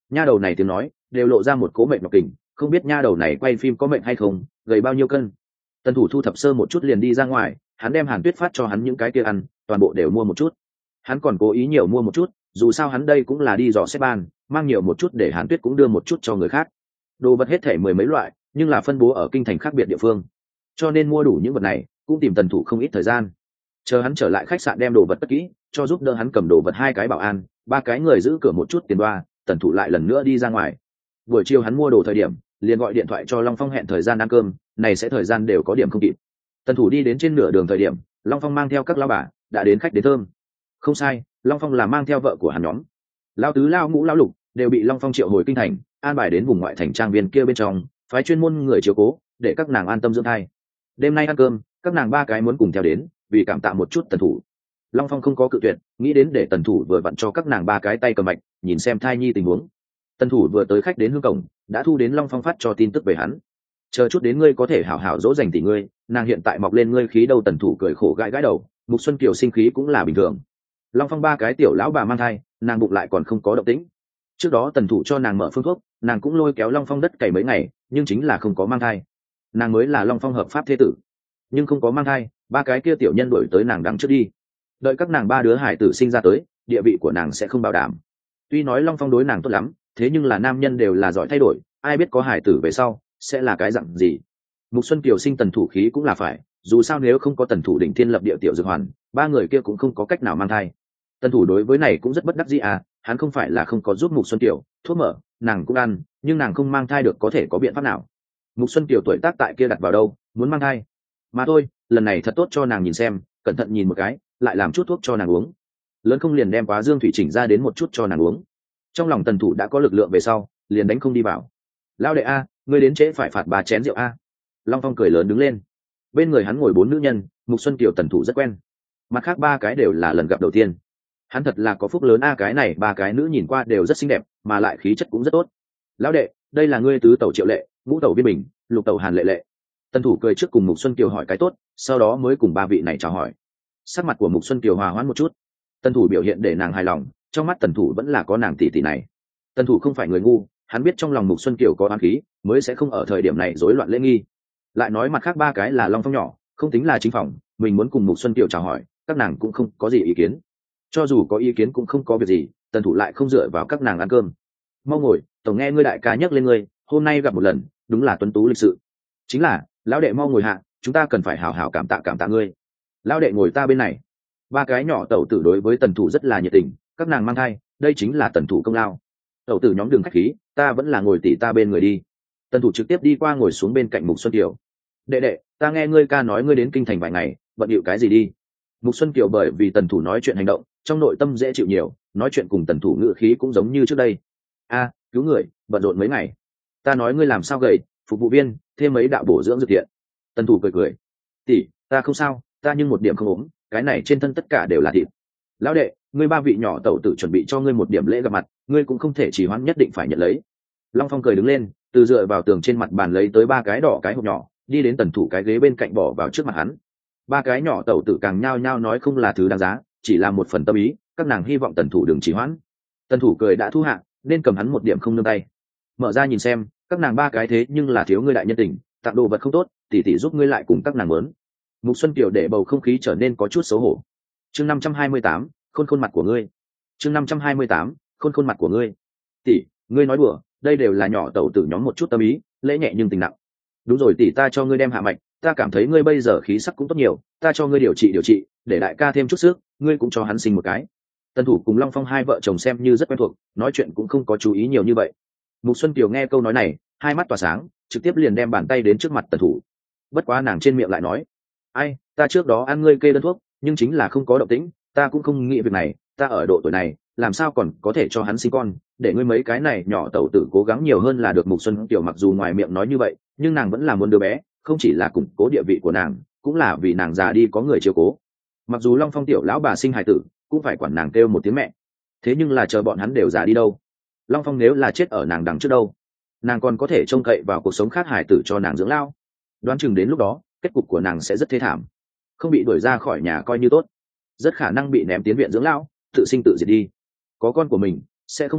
A: nha đầu này tiếng nói đều lộ ra một cố mệnh ngọc kình, không biết nha đầu này quay phim có mệnh hay không, gầy bao nhiêu cân. Tần thủ thu thập sơ một chút liền đi ra ngoài, hắn đem Hàn Tuyết phát cho hắn những cái kia ăn toàn bộ đều mua một chút. Hắn còn cố ý nhiều mua một chút, dù sao hắn đây cũng là đi dò xét ban, mang nhiều một chút để Hàn Tuyết cũng đưa một chút cho người khác. Đồ vật hết thể mười mấy loại, nhưng là phân bố ở kinh thành khác biệt địa phương, cho nên mua đủ những vật này cũng tìm Tần thủ không ít thời gian. Chờ hắn trở lại khách sạn đem đồ vật cất kỹ, cho giúp đỡ hắn cầm đồ vật 2 cái bảo an, 3 cái người giữ cửa một chút tiền đoa, Tần thủ lại lần nữa đi ra ngoài. Buổi chiều hắn mua đồ thời điểm liền gọi điện thoại cho Long Phong hẹn thời gian ăn cơm, này sẽ thời gian đều có điểm không kịp. Tần thủ đi đến trên nửa đường thời điểm, Long Phong mang theo các lão bà đã đến khách đến thơm. Không sai, Long Phong là mang theo vợ của hắn nhóm. Lão tứ, lão ngũ, lão lục đều bị Long Phong triệu hồi kinh thành, an bài đến vùng ngoại thành trang viên kia bên trong, phái chuyên môn người chiếu cố để các nàng an tâm dưỡng thai. Đêm nay ăn cơm, các nàng 3 cái muốn cùng theo đến, vì cảm tạ một chút Tần thủ. Long Phong không có cự tuyệt, nghĩ đến để Tần thủ vừa vặn cho các nàng 3 cái tay cầm mạch, nhìn xem thai nhi tình huống. Tần thủ vừa tới khách đến hương cổng, đã thu đến Long Phong phát cho tin tức về hắn. Chờ chút đến ngươi có thể hảo hảo dỗ dành tỷ ngươi, nàng hiện tại mọc lên ngươi khí đâu. Tần thủ cười khổ gãi gãi đầu, Mục Xuân Kiều sinh khí cũng là bình thường. Long Phong 3 cái tiểu lão bà mang thai, nàng bụng lại còn không có động tĩnh. Trước đó Tần thủ cho nàng mở phương thuốc, nàng cũng lôi kéo Long Phong đất cày mấy ngày, nhưng chính là không có mang thai. Nàng mới là Long Phong hợp pháp thế tử, nhưng không có mang thai. 3 cái kia tiểu nhân đuổi tới nàng đằng trước đi, đợi các nàng 3 đứa hải tử sinh ra tới, địa vị của nàng sẽ không bảo đảm. Tuy nói Long Phong đối nàng tốt lắm, thế nhưng là nam nhân đều là giỏi thay đổi, ai biết có hải tử về sau sẽ là cái dặn gì. Mục Xuân Kiều sinh Tần thủ khí cũng là phải, dù sao nếu không có Tần thủ đỉnh thiên lập địa tiểu dược hoàn, 3 người kia cũng không có cách nào mang thai. Tần thủ đối với này cũng rất bất đắc dĩ à, hắn không phải là không có giúp Mục Xuân Kiều thuốc mở, nàng cũng ăn, nhưng nàng không mang thai được có thể có biện pháp nào. Mục Xuân Kiều tuổi tác tại kia đặt vào đâu, muốn mang thai mà thôi, lần này thật tốt cho nàng nhìn xem, cẩn thận nhìn một cái, lại làm chút thuốc cho nàng uống. Lớn không liền đem quá dương thủy chỉnh ra đến một chút cho nàng uống. Trong lòng Tần thủ đã có lực lượng về sau, liền đánh không đi vào. Lão đệ a, ngươi đến trễ phải phạt 3 chén rượu a. Long Phong cười lớn đứng lên. Bên người hắn ngồi 4 nữ nhân, Mục Xuân Kiều Tần thủ rất quen, mặt khác 3 cái đều là lần gặp đầu tiên. Hắn thật là có phúc lớn a, cái này 3 cái nữ nhìn qua đều rất xinh đẹp, mà lại khí chất cũng rất tốt. Lão đệ, đây là ngươi tứ tẩu Triệu Lệ, ngũ tẩu Viên Bình, lục tẩu Hàn Lệ Lệ. Tần thủ cười trước cùng Mục Xuân Kiều hỏi cái tốt, sau đó mới cùng 3 vị này chào hỏi. Sắc mặt của Mục Xuân Kiều hòa hoãn một chút. Tần thủ biểu hiện để nàng hài lòng, trong mắt Tần thủ vẫn là có nàng tỷ tỷ này. Tần thủ không phải người ngu, hắn biết trong lòng Mục Xuân Kiều có oán khí, mới sẽ không ở thời điểm này rối loạn lễ nghi. Lại nói mặt khác 3 cái là Long Phong nhỏ, không tính là chính phòng, mình muốn cùng Mục Xuân Kiều chào hỏi, các nàng cũng không có gì ý kiến. Cho dù có ý kiến cũng không có việc gì, Tần thủ lại không dựa vào các nàng ăn cơm. Mau ngồi, tổng nghe ngươi đại ca nhắc lên ngươi, hôm nay gặp một lần, đúng là tuấn tú lịch sự. Chính là, lão đệ mau ngồi hạ, chúng ta cần phải hào hào cảm tạ ngươi. Lão đệ ngồi ta bên này. 3 cái nhỏ tẩu tử đối với Tần thủ rất là nhiệt tình, các nàng mang thai, đây chính là Tần thủ công lao. Tẩu tử nhóm đường khách khí, ta vẫn là ngồi tỷ ta bên người đi. Tần thủ trực tiếp đi qua ngồi xuống bên cạnh Mục Xuân Kiều. Đệ đệ, ta nghe ngươi ca nói ngươi đến kinh thành vài ngày, bận điệu cái gì đi? Mục Xuân Kiều bởi vì Tần thủ nói chuyện hành động, trong nội tâm dễ chịu nhiều, nói chuyện cùng Tần thủ ngữ khí cũng giống như trước đây. A, cứu người, bận rộn mấy ngày. Ta nói ngươi làm sao gầy, phục vụ viên, thêm mấy đạo bổ dưỡng dược thiện. Tần thủ cười cười. Tỷ, ta không sao, ta nhưng một điểm không ốm, cái này trên thân tất cả đều là thịt. Lão đệ, ngươi 3 vị nhỏ tẩu tử chuẩn bị cho ngươi một điểm lễ gặp mặt, ngươi cũng không thể trì hoãn, nhất định phải nhận lấy. Long Phong cười đứng lên, từ dựa vào tường trên mặt bàn lấy tới 3 cái đỏ cái hộp nhỏ, đi đến Tần thủ cái ghế bên cạnh bỏ vào trước mặt hắn. 3 cái nhỏ tẩu tử càng nhao nhao nói không là thứ đáng giá, chỉ là một phần tâm ý, các nàng hy vọng Tần thủ đừng trì hoãn. Tần thủ cười đã thu hạ, nên cầm hắn một điểm không nương tay. Mở ra nhìn xem, các nàng 3 cái thế nhưng là thiếu ngươi đại nhân tình, tặng đồ vật không tốt, tỷ tỷ giúp ngươi lại cùng các nàng muốn. Mục Xuân Kiều để bầu không khí trở nên có chút xấu hổ. Chương 528, khuôn mặt của ngươi. Chương 528, khuôn mặt của ngươi. Tỷ, ngươi nói đùa, đây đều là nhỏ tẩu tử nhóm một chút tâm ý, lễ nhẹ nhưng tình nặng. Đúng rồi tỷ, ta cho ngươi đem hạ mạch, ta cảm thấy ngươi bây giờ khí sắc cũng tốt nhiều, ta cho ngươi điều trị, để đại ca thêm chút sức, ngươi cũng cho hắn sinh một cái. Tần thủ cùng Long Phong 2 vợ chồng xem như rất quen thuộc, nói chuyện cũng không có chú ý nhiều như vậy. Mục Xuân Kiều nghe câu nói này, hai mắt tỏa sáng, trực tiếp liền đem bàn tay đến trước mặt Tần thủ. Bất quá nàng trên miệng lại nói, ai, ta trước đó ăn ngươi kê đơn thuốc, nhưng chính là không có động tĩnh, ta cũng không nghĩ việc này, ta ở độ tuổi này làm sao còn có thể cho hắn sinh con, để ngươi mấy cái này nhỏ tẩu tử cố gắng nhiều hơn là được. Mục Xuân Kiều mặc dù ngoài miệng nói như vậy, nhưng nàng vẫn là muốn đứa bé, không chỉ là củng cố địa vị của nàng, cũng là vì nàng già đi có người chiếu cố. Mặc dù Long Phong tiểu lão bà sinh hài tử, cũng phải quản nàng kêu một tiếng mẹ, thế nhưng là chờ bọn hắn đều già đi đâu, Long Phong nếu là chết ở nàng đằng trước đâu, nàng còn có thể trông cậy vào cuộc sống khác hài tử cho nàng dưỡng lao. Đoán chừng đến lúc đó kết cục của nàng sẽ rất thê thảm, không bị đuổi ra khỏi nhà coi như tốt, rất khả năng bị ném tiến viện dưỡng lao, tự sinh tự diệt đi. Có con của mình sẽ không một dạng,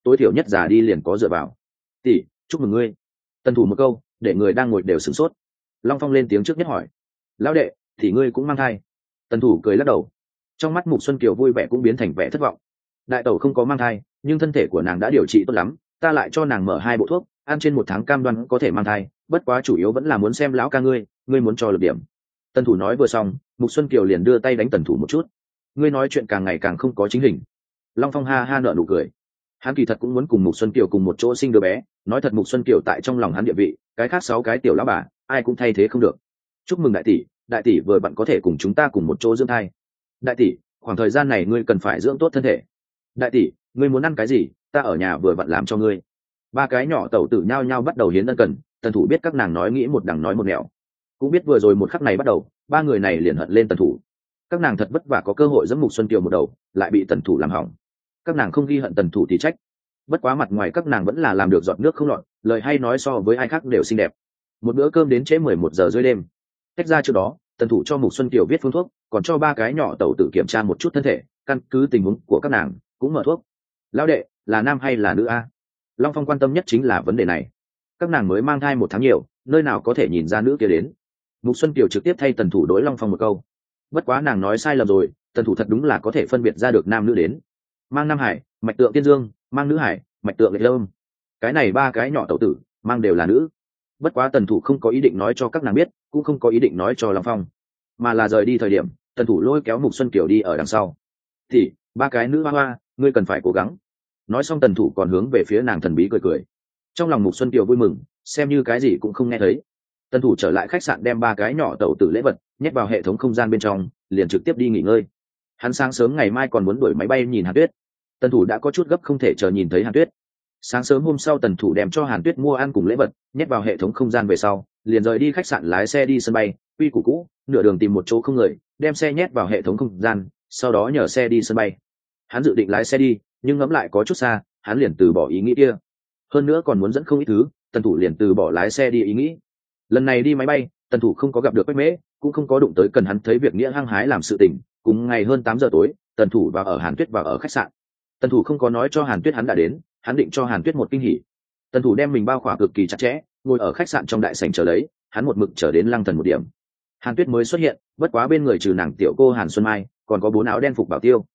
A: tối thiểu nhất già đi liền có dựa vào. Tỷ, chúc mừng ngươi. Tần thủ một câu để người đang ngồi đều sửng sốt. Long Phong lên tiếng trước nhất hỏi, lão đệ thì ngươi cũng mang thai? Tần thủ cười lắc đầu, trong mắt Mục Xuân Kiều vui vẻ cũng biến thành vẻ thất vọng. Đại tẩu không có mang thai, nhưng thân thể của nàng đã điều trị tốt lắm, ta lại cho nàng mở 2 bộ thuốc, ăn trên 1 tháng cam đoan có thể mang thai, bất quá chủ yếu vẫn là muốn xem lão ca ngươi muốn cho lực điểm. Tần thủ nói vừa xong, Mục Xuân Kiều liền đưa tay đánh Tần thủ một chút. Ngươi nói chuyện càng ngày càng không có chính hình. Long Phong ha ha nở nụ cười, hắn kỳ thật cũng muốn cùng Mục Xuân Kiều cùng một chỗ sinh đứa bé, nói thật Mục Xuân Kiều tại trong lòng hắn địa vị, cái khác 6 cái tiểu lão bà ai cũng thay thế không được. Chúc mừng đại tỷ vừa bạn có thể cùng chúng ta cùng một chỗ dưỡng thai. Đại tỷ, khoảng thời gian này ngươi cần phải dưỡng tốt thân thể. Đại tỷ, ngươi muốn ăn cái gì, ta ở nhà vừa vặn làm cho ngươi. 3 cái nhỏ tẩu tử nhao nhao bắt đầu hiến ân cần. Tần thủ biết các nàng nói nghĩ một đằng nói một nẻo, cũng biết vừa rồi một khắc này bắt đầu 3 người này liền hận lên Tần thủ. Các nàng thật vất vả có cơ hội giẫm Mục Xuân Kiều một đầu, lại bị Tần thủ làm hỏng. Các nàng không ghi hận Tần thủ thì trách, bất quá mặt ngoài các nàng vẫn là làm được giọt nước không lọt, lời hay nói so với ai khác đều xinh đẹp. Một bữa cơm đến trễ 11 giờ rưỡi đêm. Tách ra trước đó, Tần thủ cho Mục Xuân Kiều viết phương thuốc, còn cho 3 cái nhỏ tẩu tử kiểm tra một chút thân thể, căn cứ tình huống của các nàng cũng mở thuốc. Lão đệ, là nam hay là nữ a? Long Phong quan tâm nhất chính là vấn đề này. Các nàng mới mang thai 1 tháng nhiều, nơi nào có thể nhìn ra nữ kia đến. Mục Xuân Kiều trực tiếp thay Tần thủ đối Long Phong một câu. Bất quá nàng nói sai lầm rồi, Tần thủ thật đúng là có thể phân biệt ra được nam nữ đến. Mang nam hải, mạch tượng tiên dương, mang nữ hải, mạch tượng lệ lâm. Cái này 3 cái nhỏ tẩu tử mang đều là nữ. Bất quá Tần thủ không có ý định nói cho các nàng biết, cũng không có ý định nói cho Long Phong, mà là rời đi thời điểm Tần thủ lôi kéo Mục Xuân Kiều đi ở đằng sau. Thì 3 cái nữ hoa hoa, ngươi cần phải cố gắng. Nói xong Tần thủ còn hướng về phía nàng thần bí cười cười. Trong lòng Mục Xuân Kiều vui mừng, xem như cái gì cũng không nghe thấy. Tần thủ trở lại khách sạn đem 3 cái nhỏ tẩu tử lễ vật nhét vào hệ thống không gian bên trong, liền trực tiếp đi nghỉ ngơi. Hắn sáng sớm ngày mai còn muốn đuổi máy bay nhìn Hàn Tuyết. Tần thủ đã có chút gấp không thể chờ nhìn thấy Hàn Tuyết. Sáng sớm hôm sau Tần thủ đem cho Hàn Tuyết mua ăn cùng lễ vật nhét vào hệ thống không gian về sau, liền rời đi khách sạn lái xe đi sân bay. Quy củ cũ, nửa đường tìm một chỗ không người, đem xe nhét vào hệ thống không gian, sau đó nhờ xe đi sân bay. Hắn dự định lái xe đi, nhưng ngẫm lại có chút xa, hắn liền từ bỏ ý nghĩ kia. Hơn nữa còn muốn dẫn không ít thứ, Tần thủ liền từ bỏ lái xe đi ý nghĩ. Lần này đi máy bay, Tần thủ không có gặp được Quách Mễ, cũng không có đụng tới cần hắn thấy việc nghĩa hăng hái làm sự tình. Cùng ngày hơn 8 giờ tối, Tần thủ vào ở Hàn Tuyết vào ở khách sạn. Tần thủ không có nói cho Hàn Tuyết hắn đã đến, hắn định cho Hàn Tuyết một kinh hỉ. Tần thủ đem mình bao khỏa cực kỳ chặt chẽ, ngồi ở khách sạn trong đại sảnh chờ lấy, hắn một mực chờ đến Lăng Thần một điểm. Hàn Tuyết mới xuất hiện, bất quá bên người trừ nàng tiểu cô Hàn Xuân Mai, còn có 4 áo đen phục bảo tiêu,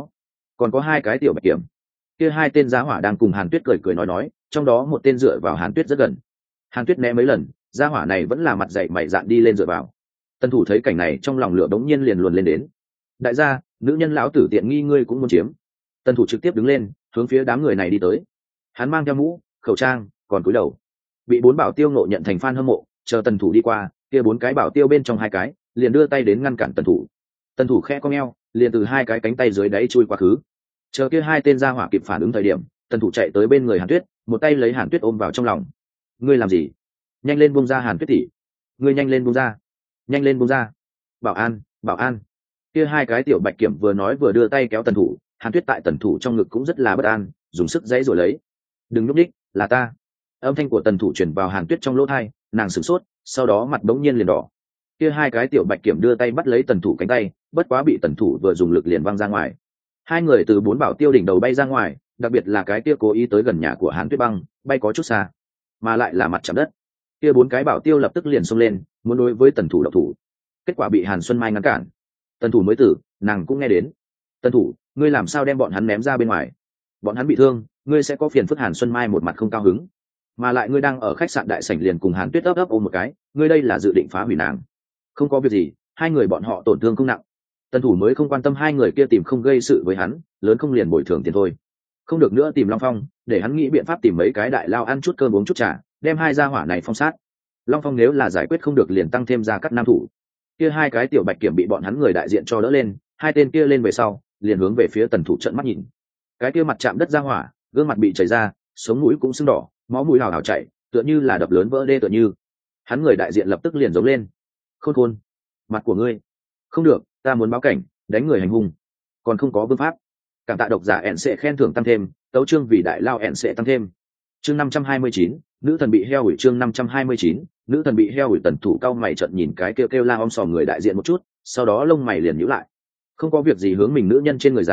A: còn có 2 cái tiểu bạch kiểm. Kia 2 tên giá hỏa đang cùng Hàn Tuyết cười cười nói, trong đó một tên dựa vào Hàn Tuyết rất gần. Hàn Tuyết né mấy lần, giá hỏa này vẫn là mặt dày mày dạn đi lên dựa vào. Tần thủ thấy cảnh này trong lòng lửa đống nhiên liền luồn lên đến. Đại gia, nữ nhân lão tử tiện nghi ngươi cũng muốn chiếm. Tần thủ trực tiếp đứng lên, hướng phía đám người này đi tới. Hắn mang theo mũ, khẩu trang, còn cúi đầu. Bị 4 bảo tiêu ngộ nhận thành fan hâm mộ, chờ Tần thủ đi qua, kia 4 cái bảo tiêu bên trong 2 cái, liền đưa tay đến ngăn cản Tần thủ. Tần thủ khẽ cong eo, liền từ 2 cái cánh tay dưới đáy chui qua khứ. Chờ kia 2 tên gia hỏa kịp phản ứng thời điểm, Tần thủ chạy tới bên người Hàn Tuyết, một tay lấy Hàn Tuyết ôm vào trong lòng. Ngươi làm gì? Nhanh lên buông ra Hàn Tuyết tỷ. Ngươi nhanh lên buông ra. Nhanh lên buông ra. Bảo an. Kia 2 cái tiểu bạch kiểm vừa nói vừa đưa tay kéo Tần thủ. Hàn Tuyết tại Tần thủ trong ngực cũng rất là bất an, dùng sức giãy rồi lấy. Đừng nhúc nhích, là ta. Âm thanh của Tần thủ truyền vào Hàn Tuyết trong lỗ tai, nàng sửng sốt, sau đó mặt bỗng nhiên liền đỏ. Kia 2 cái tiểu bạch kiểm đưa tay bắt lấy Tần thủ cánh tay, bất quá bị Tần thủ vừa dùng lực liền văng ra ngoài. 2 người từ 4 bảo tiêu đỉnh đầu bay ra ngoài, đặc biệt là cái kia cố ý tới gần nhà của Hàn Tuyết băng, bay có chút xa, mà lại là mặt chạm đất. Kia 4 cái bảo tiêu lập tức liền xông lên, muốn đối với Tần thủ động thủ. Kết quả bị Hàn Xuân Mai ngăn cản. Tần thủ mới tử, nàng cũng nghe đến. Tần thủ, ngươi làm sao đem bọn hắn ném ra bên ngoài? Bọn hắn bị thương, ngươi sẽ có phiền phức. Hàn Xuân Mai một mặt không cao hứng. Mà lại ngươi đang ở khách sạn đại sảnh liền cùng Hàn Tuyết ấp ôm một cái, ngươi đây là dự định phá hủy nàng. Không có việc gì, 2 người bọn họ tổn thương không nặng. Tần thủ mới không quan tâm 2 người kia tìm không gây sự với hắn, lớn không liền bồi thường tiền thôi. Không được nữa tìm Long Phong, để hắn nghĩ biện pháp tìm mấy cái đại lao ăn chút cơm uống chút trà, đem 2 gia hỏa này phong sát. Long Phong nếu là giải quyết không được liền tăng thêm ra cắt nam thủ. Kia 2 cái tiểu bạch kiểm bị bọn hắn người đại diện cho đỡ lên, 2 tên kia lên về sau, liền hướng về phía Tần thủ trợn mắt nhìn. Cái kia mặt chạm đất gia hỏa, gương mặt bị chảy ra, sống mũi cũng sưng đỏ, máu mũi hào hào chảy, tựa như là đập lớn vỡ đê tựa như. Hắn người đại diện lập tức liền giống lên. Khôn, mặt của ngươi. Không được, ta muốn báo cảnh, đánh người hành hung. Còn không có vương pháp. Cảm tạ độc giả ẹn sẽ khen thưởng tăng thêm, tấu chương vì đại lao ẹn sẽ tăng thêm. Chương 529, nữ thần bị heo ủi. Chương 529, nữ thần bị heo ủi. Tần thủ cao mày trợn nhìn cái kêu la om sòm người đại diện một chút, sau đó lông mày liền nhíu lại. Không có việc gì hướng mình nữ nhân trên người dán,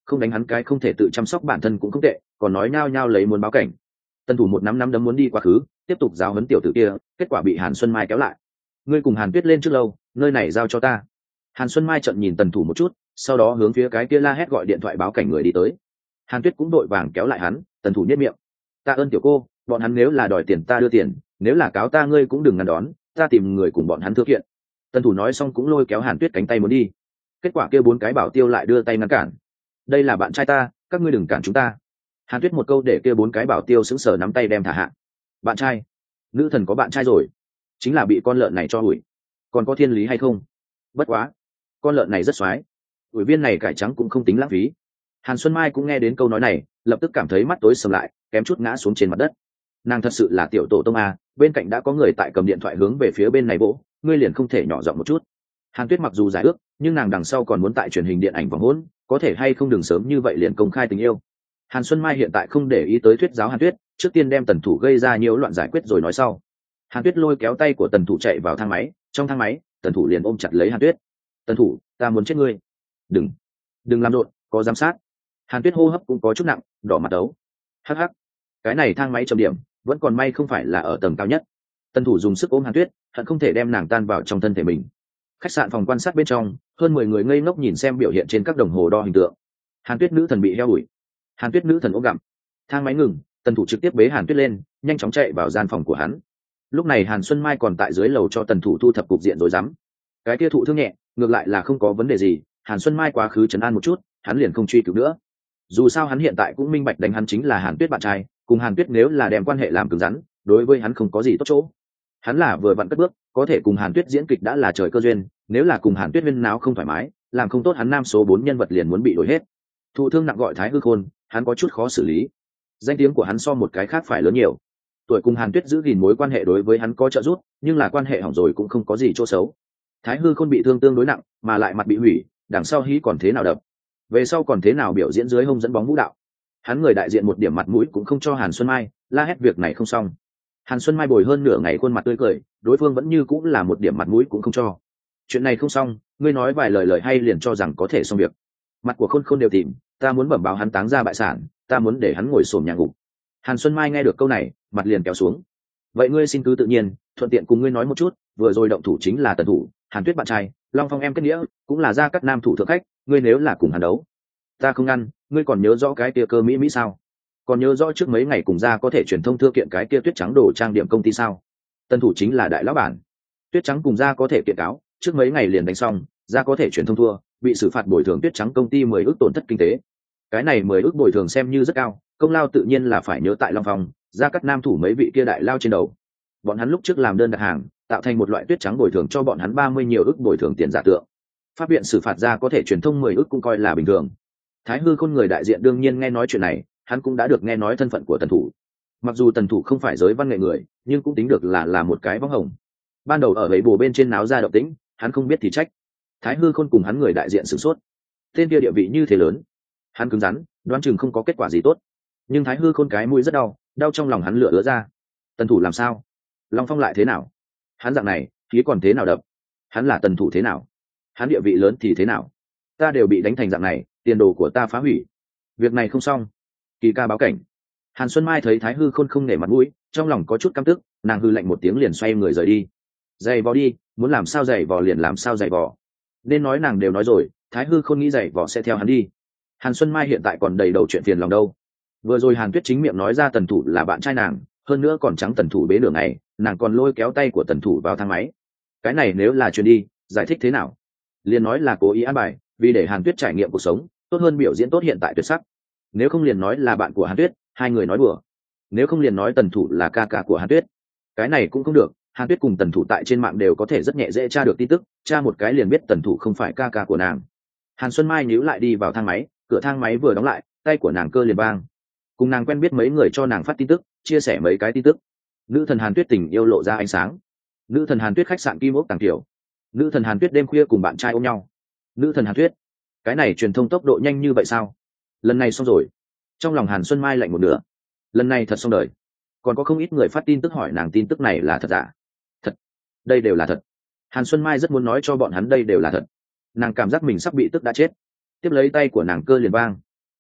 A: không đánh hắn cái không thể tự chăm sóc bản thân cũng không tệ, còn nói nhao nhao lấy muốn báo cảnh. Tần thủ một nắm đấm muốn đi quá khứ, tiếp tục giáo huấn tiểu tử kia, kết quả bị Hàn Xuân Mai kéo lại. Ngươi cùng Hàn Tuyết lên trước lâu, nơi này giao cho ta. Hàn Xuân Mai trợn nhìn Tần thủ một chút, sau đó hướng phía cái kia la hét gọi điện thoại báo cảnh người đi tới. Hàn Tuyết cũng đội vàng kéo lại hắn. Tần thủ nhếch miệng. Ta ơn tiểu cô, bọn hắn nếu là đòi tiền ta đưa tiền, nếu là cáo ta ngươi cũng đừng ngăn đón, ta tìm người cùng bọn hắn thưa kiện. Tần thủ nói xong cũng lôi kéo Hàn Tuyết cánh tay muốn đi. Kết quả kia 4 cái bảo tiêu lại đưa tay ngăn cản. Đây là bạn trai ta, các ngươi đừng cản chúng ta. Hàn Tuyết một câu để kia 4 cái bảo tiêu sững sờ nắm tay đem thả hạ. Bạn trai? Nữ thần có bạn trai rồi, chính là bị con lợn này cho hủi. Còn có thiên lý hay không? Bất quá, con lợn này rất xoái. Ủy viên này cải trắng cũng không tính lãng phí. Hàn Xuân Mai cũng nghe đến câu nói này, lập tức cảm thấy mắt tối sầm lại, kém chút ngã xuống trên mặt đất. Nàng thật sự là tiểu tổ tông a, bên cạnh đã có người tại cầm điện thoại hướng về phía bên này vỗ, ngươi liền không thể nhỏ giọng một chút. Hàn Tuyết mặc dù giải ước, nhưng nàng đằng sau còn muốn tại truyền hình điện ảnh vòng hỗn, có thể hay không đừng sớm như vậy liền công khai tình yêu. Hàn Xuân Mai hiện tại không để ý tới thuyết giáo Hàn Tuyết, trước tiên đem Tần thủ gây ra nhiều loạn giải quyết rồi nói sau. Hàn Tuyết lôi kéo tay của Tần thủ chạy vào thang máy, trong thang máy, Tần thủ liền ôm chặt lấy Hàn Tuyết. Tần thủ, ta muốn chết ngươi. Đừng làm rộn, có giám sát. Hàn Tuyết hô hấp cũng có chút nặng, đỏ mặt đấu. Hắc hắc, cái này thang máy trầm điểm, vẫn còn may không phải là ở tầng cao nhất. Tần thủ dùng sức ôm Hàn Tuyết, hận không thể đem nàng tan vào trong thân thể mình. Khách sạn phòng quan sát bên trong, hơn 10 người ngây ngốc nhìn xem biểu hiện trên các đồng hồ đo hình tượng. Hàn Tuyết nữ thần bị heo ủi. Hàn Tuyết nữ thần ôm gặm. Thang máy ngừng, Tần thủ trực tiếp bế Hàn Tuyết lên, nhanh chóng chạy vào gian phòng của hắn. Lúc này Hàn Xuân Mai còn tại dưới lầu cho Tần thủ thu thập cục diện rồi dám. Cái kia thụ thương nhẹ, ngược lại là không có vấn đề gì, Hàn Xuân Mai quá khứ trấn an một chút, hắn liền không truy cứu nữa. Dù sao hắn hiện tại cũng minh bạch đánh hắn chính là Hàn Tuyết bạn trai, cùng Hàn Tuyết nếu là đem quan hệ làm cứng rắn, đối với hắn không có gì tốt chỗ. Hắn là vừa vặn cất bước, có thể cùng Hàn Tuyết diễn kịch đã là trời cơ duyên, nếu là cùng Hàn Tuyết huyên náo không thoải mái, làm không tốt hắn nam số 4 nhân vật liền muốn bị đổi hết. Thụ thương nặng gọi Thái Hư Khôn, hắn có chút khó xử lý. Danh tiếng của hắn so một cái khác phải lớn nhiều. Tuổi cùng Hàn Tuyết giữ gìn mối quan hệ đối với hắn có trợ giúp, nhưng là quan hệ hỏng rồi cũng không có gì chỗ xấu. Thái Hư Khôn bị thương tương đối nặng, mà lại mặt bị hủy, đằng sau hí còn thế nào đập, về sau còn thế nào biểu diễn dưới hông dẫn bóng vũ đạo. Hắn người đại diện một điểm mặt mũi cũng không cho Hàn Xuân Mai, la hét việc này không xong. Hàn Xuân Mai bồi hơn nửa ngày khuôn mặt tươi cười, đối phương vẫn như cũng là một điểm mặt mũi cũng không cho. Chuyện này không xong, ngươi nói vài lời hay liền cho rằng có thể xong việc. Mặt của Khôn Khôn đều tìm, ta muốn bẩm báo hắn táng ra bại sản, ta muốn để hắn ngồi xổm nhà ngục. Hàn Xuân Mai nghe được câu này, mặt liền kéo xuống. Vậy ngươi xin cứ tự nhiên, thuận tiện cùng ngươi nói một chút, vừa rồi động thủ chính là Tần thủ, Hàn Tuyết bạn trai, Long Phong em kết nghĩa, cũng là gia cát nam thủ thượng khách, ngươi nếu là cùng hắn đấu, ta không ngăn. Ngươi còn nhớ rõ cái kia Cơ Mỹ sao? Còn nhớ rõ trước mấy ngày cùng gia có thể truyền thông thưa kiện cái kia Tuyết Trắng đồ trang điểm công ty sao? Tần thủ chính là đại lão bản. Tuyết Trắng cùng gia có thể kiện cáo, trước mấy ngày liền đánh xong, gia có thể truyền thông thua, bị xử phạt bồi thường Tuyết Trắng công ty 10 ức tổn thất kinh tế. Cái này 10 ức bồi thường xem như rất cao, công lao tự nhiên là phải nhớ tại Long Phong, gia cát nam thủ mấy vị kia đại lao trên đầu. Bọn hắn lúc trước làm đơn đặt hàng, tạo thành một loại Tuyết Trắng bồi thường cho bọn hắn 30 nhiều ức bồi thường tiền giả tượng. Pháp viện xử phạt gia có thể truyền thông 10 ức cũng coi là bình thường. Thái Hư Khôn người đại diện đương nhiên nghe nói chuyện này, hắn cũng đã được nghe nói thân phận của Tần thủ. Mặc dù Tần thủ không phải giới văn nghệ người, nhưng cũng tính được là một cái bóng hồng. Ban đầu ở ấy bồ bên trên náo ra động tĩnh, hắn không biết thì trách. Thái Hư Khôn cùng hắn người đại diện sửng sốt. Tên kia địa vị như thế lớn, hắn cứng rắn, đoán chừng không có kết quả gì tốt. Nhưng Thái Hư Khôn cái mũi rất đau, đau trong lòng hắn lửa ứa ra. Tần thủ làm sao? Long Phong lại thế nào? Hắn dạng này, khí còn thế nào đập? Hắn là Tần thủ thế nào? Hắn địa vị lớn thì thế nào? Ta đều bị đánh thành dạng này, tiền đồ của ta phá hủy. Việc này không xong, Kỳ ca báo cảnh. Hàn Xuân Mai thấy Thái Hư Khôn không nể mặt mũi, trong lòng có chút căm tức, nàng hư lạnh một tiếng liền xoay người rời đi. Giày vò đi, muốn làm sao giày vò liền làm sao giày vò. Nên nói nàng đều nói rồi, Thái Hư Khôn nghĩ giày vò sẽ theo hắn đi. Hàn Xuân Mai hiện tại còn đầy đầu chuyện phiền lòng đâu. Vừa rồi Hàn Tuyết chính miệng nói ra Tần thủ là bạn trai nàng, hơn nữa còn trắng Tần thủ bế nửa ngày, nàng còn lôi kéo tay của Tần thủ vào thang máy. Cái này nếu là chuyện đi, giải thích thế nào? Liền nói là cố ý an bài, vì để Hàn Tuyết trải nghiệm cuộc sống tốt hơn, biểu diễn tốt hiện tại tuyệt sắc. Nếu không liền nói là bạn của Hàn Tuyết, hai người nói đùa. Nếu không liền nói Tần thủ là ca ca của Hàn Tuyết. Cái này cũng không được, Hàn Tuyết cùng Tần thủ tại trên mạng đều có thể rất nhẹ dễ tra được tin tức, tra một cái liền biết Tần thủ không phải ca ca của nàng. Hàn Xuân Mai nhíu lại đi vào thang máy, cửa thang máy vừa đóng lại, tay của nàng cơ liền vang. Cùng nàng quen biết mấy người cho nàng phát tin tức, chia sẻ mấy cái tin tức. Nữ thần Hàn Tuyết tình yêu lộ ra ánh sáng. Nữ thần Hàn Tuyết khách sạn Kim Ốc Tàng Tiểu. Nữ thần Hàn Tuyết đêm khuya cùng bạn trai ôm nhau. Nữ thần Hàn Tuyết. Cái này truyền thông tốc độ nhanh như vậy sao? Lần này xong rồi. Trong lòng Hàn Xuân Mai lạnh một nửa. Lần này thật xong đời. Còn có không ít người phát tin tức hỏi nàng tin tức này là thật giả. Thật. Đây đều là thật. Hàn Xuân Mai rất muốn nói cho bọn hắn đây đều là thật. Nàng cảm giác mình sắp bị tức đã chết. Tiếp lấy tay của nàng cơ liền vang.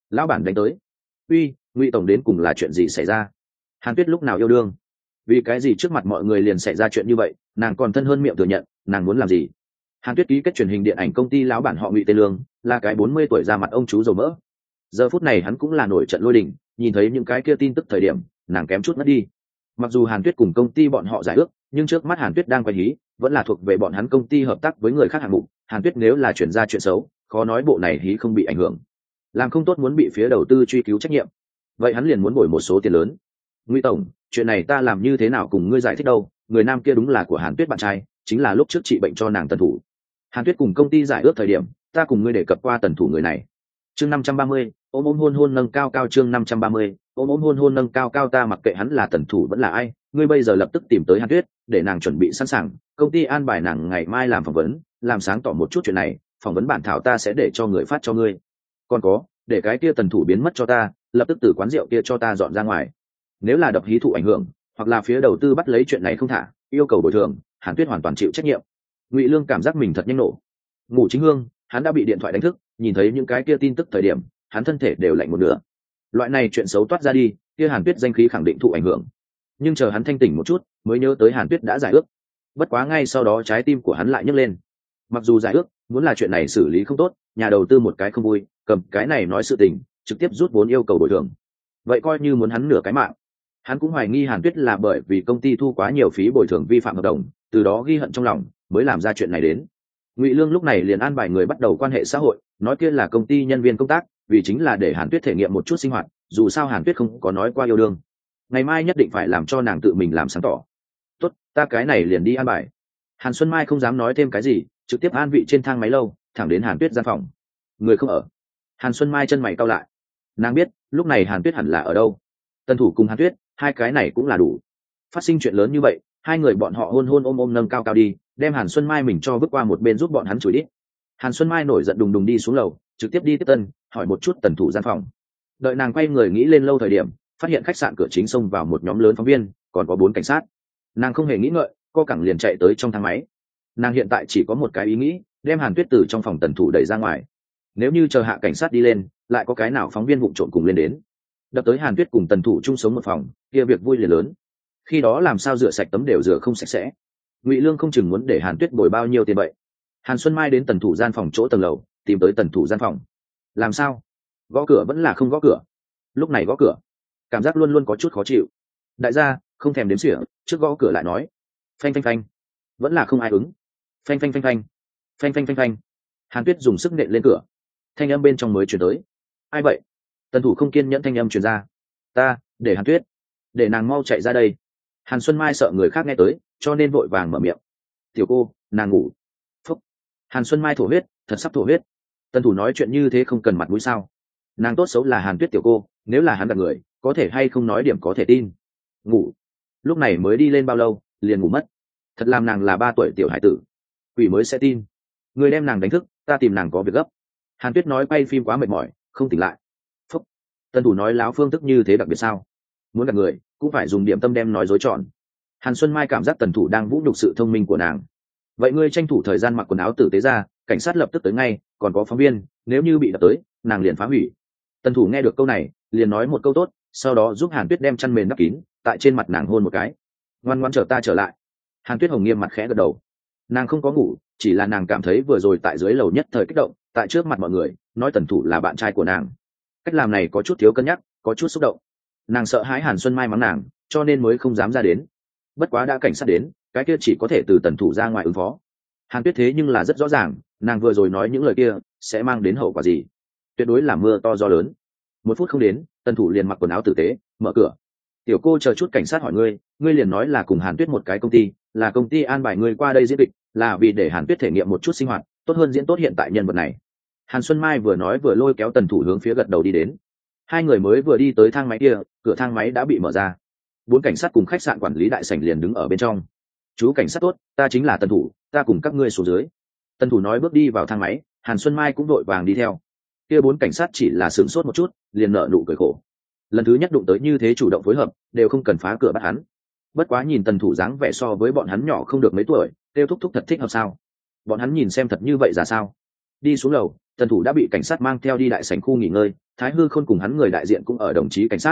A: lão bản đánh tới. Uy, Ngụy tổng đến cùng là chuyện gì xảy ra? Hàn Tuyết lúc nào yêu đương? Vì cái gì trước mặt mọi người liền xảy ra chuyện như vậy? Nàng còn thân hơn miệng thừa nhận, nàng muốn làm gì? Hàn Tuyết ký kết truyền hình điện ảnh công ty lão bản họ Ngụy Tê Lương, là cái 40 tuổi ra mặt ông chú dầu mỡ. Giờ phút này hắn cũng là nổi trận lôi đình, nhìn thấy những cái kia tin tức thời điểm, nàng kém chút mất đi. Mặc dù Hàn Tuyết cùng công ty bọn họ giải ước, nhưng trước mắt Hàn Tuyết đang quay hí, vẫn là thuộc về bọn hắn công ty hợp tác với người khác hạng mục. Hàn Tuyết nếu là chuyển ra chuyện xấu, khó nói bộ này hí không bị ảnh hưởng. Làm không tốt muốn bị phía đầu tư truy cứu trách nhiệm. Vậy hắn liền muốn bồi một số tiền lớn. Ngụy tổng, chuyện này ta làm như thế nào cùng ngươi giải thích đâu? Người nam kia đúng là của Hàn Tuyết bạn trai, chính là lúc trước trị bệnh cho nàng Tần Thủ. Hàn Tuyết cùng công ty giải ước thời điểm, ta cùng ngươi đề cập qua Tần Thủ người này. Chương 530, ôm hôn hôn nâng cao cao. Chương 530, ôm hôn hôn nâng cao cao. Ta mặc kệ hắn là Tần Thủ vẫn là ai, ngươi bây giờ lập tức tìm tới Hàn Tuyết, để nàng chuẩn bị sẵn sàng, công ty an bài nàng ngày mai làm phỏng vấn, làm sáng tỏ một chút chuyện này, phỏng vấn bản thảo ta sẽ để cho người phát cho ngươi. Còn có, để cái kia Tần Thủ biến mất cho ta, lập tức từ quán rượu kia cho ta dọn ra ngoài. Nếu là đập hí thụ ảnh hưởng, hoặc là phía đầu tư bắt lấy chuyện này không thả, yêu cầu bồi thường, Hàn Tuyết hoàn toàn chịu trách nhiệm. Ngụy Lương cảm giác mình thật nhanh nổ. Ngủ chính hương, hắn đã bị điện thoại đánh thức, nhìn thấy những cái kia tin tức thời điểm, hắn thân thể đều lạnh một nửa. Loại này chuyện xấu toát ra đi, kia Hàn Tuyết danh khí khẳng định thụ ảnh hưởng. Nhưng chờ hắn thanh tỉnh một chút, mới nhớ tới Hàn Tuyết đã giải ước. Bất quá ngay sau đó trái tim của hắn lại nhấc lên. Mặc dù giải ước, muốn là chuyện này xử lý không tốt, nhà đầu tư một cái không vui, cầm cái này nói sự tình, trực tiếp rút vốn yêu cầu bồi thường. Vậy coi như muốn hắn nửa cái mạng. Hắn cũng hoài nghi Hàn Tuyết là bởi vì công ty thu quá nhiều phí bồi thường vi phạm hợp đồng, từ đó ghi hận trong lòng, mới làm ra chuyện này đến. Ngụy Lương lúc này liền an bài người bắt đầu quan hệ xã hội, nói kia là công ty nhân viên công tác, vì chính là để Hàn Tuyết thể nghiệm một chút sinh hoạt, dù sao Hàn Tuyết không có nói qua yêu đương. Ngày mai nhất định phải làm cho nàng tự mình làm sáng tỏ. Tốt, ta cái này liền đi an bài. Hàn Xuân Mai không dám nói thêm cái gì, trực tiếp an vị trên thang máy lâu, thẳng đến Hàn Tuyết gian phòng. Người không ở. Hàn Xuân Mai chân mày cau lại. Nàng biết, lúc này Hàn Tuyết hẳn là ở đâu. Tần Thủ cùng Hàn Tuyết, hai cái này cũng là đủ. Phát sinh chuyện lớn như vậy, hai người bọn họ hôn hôn ôm nâng cao cao đi, đem Hàn Xuân Mai mình cho bước qua một bên giúp bọn hắn chửi đi. Hàn Xuân Mai nổi giận đùng đùng đi xuống lầu, trực tiếp đi tiếp tân, hỏi một chút Tần Thủ gian phòng. Đợi nàng quay người nghĩ lên lâu thời điểm, phát hiện khách sạn cửa chính xông vào một nhóm lớn phóng viên, còn có 4 cảnh sát. Nàng không hề nghĩ ngợi, co cẳng liền chạy tới trong thang máy. Nàng hiện tại chỉ có một cái ý nghĩ, đem Hàn Tuyết từ trong phòng Tần Thủ đẩy ra ngoài. Nếu như chờ hạ cảnh sát đi lên, lại có cái nào phóng viên vụng trộm cùng lên đến, đập tới Hàn Tuyết cùng Tần Thủ chung sống một phòng, kia việc vui liền lớn. Khi đó làm sao rửa sạch tấm đều rửa không sạch sẽ. Ngụy Lương không chừng muốn để Hàn Tuyết bồi bao nhiêu tiền vậy. Hàn Xuân Mai đến Tần Thủ gian phòng chỗ tầng lầu, tìm tới Tần Thủ gian phòng. Làm sao? Gõ cửa vẫn là không gõ cửa. Lúc này gõ cửa, cảm giác luôn luôn có chút khó chịu. Đại gia, không thèm đếm xỉa, trước gõ cửa lại nói. Phanh phanh phanh. Vẫn là không ai ứng. Phanh phanh phanh phanh. Phanh phanh phanh phanh. Hàn Tuyết dùng sức nện lên cửa. Thanh âm bên trong mới truyền tới. Ai vậy? Tần Thủ không kiên nhẫn thanh âm truyền ra. Ta, để Hàn Tuyết. Để nàng mau chạy ra đây. Hàn Xuân Mai sợ người khác nghe tới, cho nên vội vàng mở miệng. Tiểu cô, nàng ngủ. Phúc. Hàn Xuân Mai thổ huyết, thật sắp thổ huyết. Tần Thủ nói chuyện như thế không cần mặt mũi sao? Nàng tốt xấu là Hàn Tuyết tiểu cô, nếu là hắn đặt người, có thể hay không nói điểm có thể tin. Ngủ. Lúc này mới đi lên bao lâu, liền ngủ mất. Thật làm nàng là 3 tuổi tiểu hải tử. Quỷ mới sẽ tin. Người đem nàng đánh thức, ta tìm nàng có việc gấp. Hàn Tuyết nói quay phim quá mệt mỏi, không tỉnh lại. Phúc. Tần Thủ nói láo phương thức như thế đặc biệt sao? Muốn gặp người, cũng phải dùng điểm tâm đem nói dối trọn. Hàn Xuân Mai cảm giác Tần Thủ đang vũ nhục sự thông minh của nàng. Vậy ngươi tranh thủ thời gian mặc quần áo tử tế ra, cảnh sát lập tức tới ngay, còn có phóng viên, nếu như bị đập tới, nàng liền phá hủy. Tần Thủ nghe được câu này, liền nói một câu tốt, sau đó giúp Hàn Tuyết đem chăn mền đắp kín, tại trên mặt nàng hôn một cái. Ngoan ngoãn chờ ta trở lại. Hàn Tuyết hồng nghiêm mặt khẽ gật đầu. Nàng không có ngủ, chỉ là nàng cảm thấy vừa rồi tại dưới lầu nhất thời kích động, tại trước mặt mọi người, nói Tần Thủ là bạn trai của nàng. Cách làm này có chút thiếu cân nhắc, có chút xúc động. Nàng sợ hãi Hàn Xuân Mai mắng nàng, cho nên mới không dám ra đến. Bất quá đã cảnh sát đến, cái kia chỉ có thể từ Tần Thủ ra ngoài ứng phó. Hàn Tuyết thế nhưng là rất rõ ràng, nàng vừa rồi nói những lời kia sẽ mang đến hậu quả gì. Tuyệt đối là mưa to gió lớn. 1 phút không đến, Tần Thủ liền mặc quần áo tử tế, mở cửa. Tiểu cô chờ chút cảnh sát hỏi ngươi, ngươi liền nói là cùng Hàn Tuyết một cái công ty, là công ty an bài ngươi qua đây diễn kịch, là vì để Hàn Tuyết thể nghiệm một chút sinh hoạt, tốt hơn diễn tốt hiện tại nhân vật này. Hàn Xuân Mai vừa nói vừa lôi kéo Tần Thủ hướng phía gật đầu đi đến. Hai người mới vừa đi tới thang máy kia, cửa thang máy đã bị mở ra. 4 cảnh sát cùng khách sạn quản lý đại sảnh liền đứng ở bên trong. Chú cảnh sát tốt, ta chính là Tần Thủ, ta cùng các ngươi xuống dưới. Tần Thủ nói bước đi vào thang máy, Hàn Xuân Mai cũng đội vàng đi theo. Kia 4 cảnh sát chỉ là sửng sốt một chút, liền nở nụ cười khổ. Lần thứ nhất đụng tới như thế chủ động phối hợp, đều không cần phá cửa bắt hắn. Bất quá nhìn Tần Thủ dáng vẻ so với bọn hắn nhỏ không được mấy tuổi, tiêu thúc thúc thật thích hợp sao? Bọn hắn nhìn xem thật như vậy ra sao? Đi xuống lầu, Tần Thủ đã bị cảnh sát mang theo đi đại sảnh khu nghỉ ngơi, Thái Hư Khôn cùng hắn người đại diện cũng ở đồng chí cảnh sát,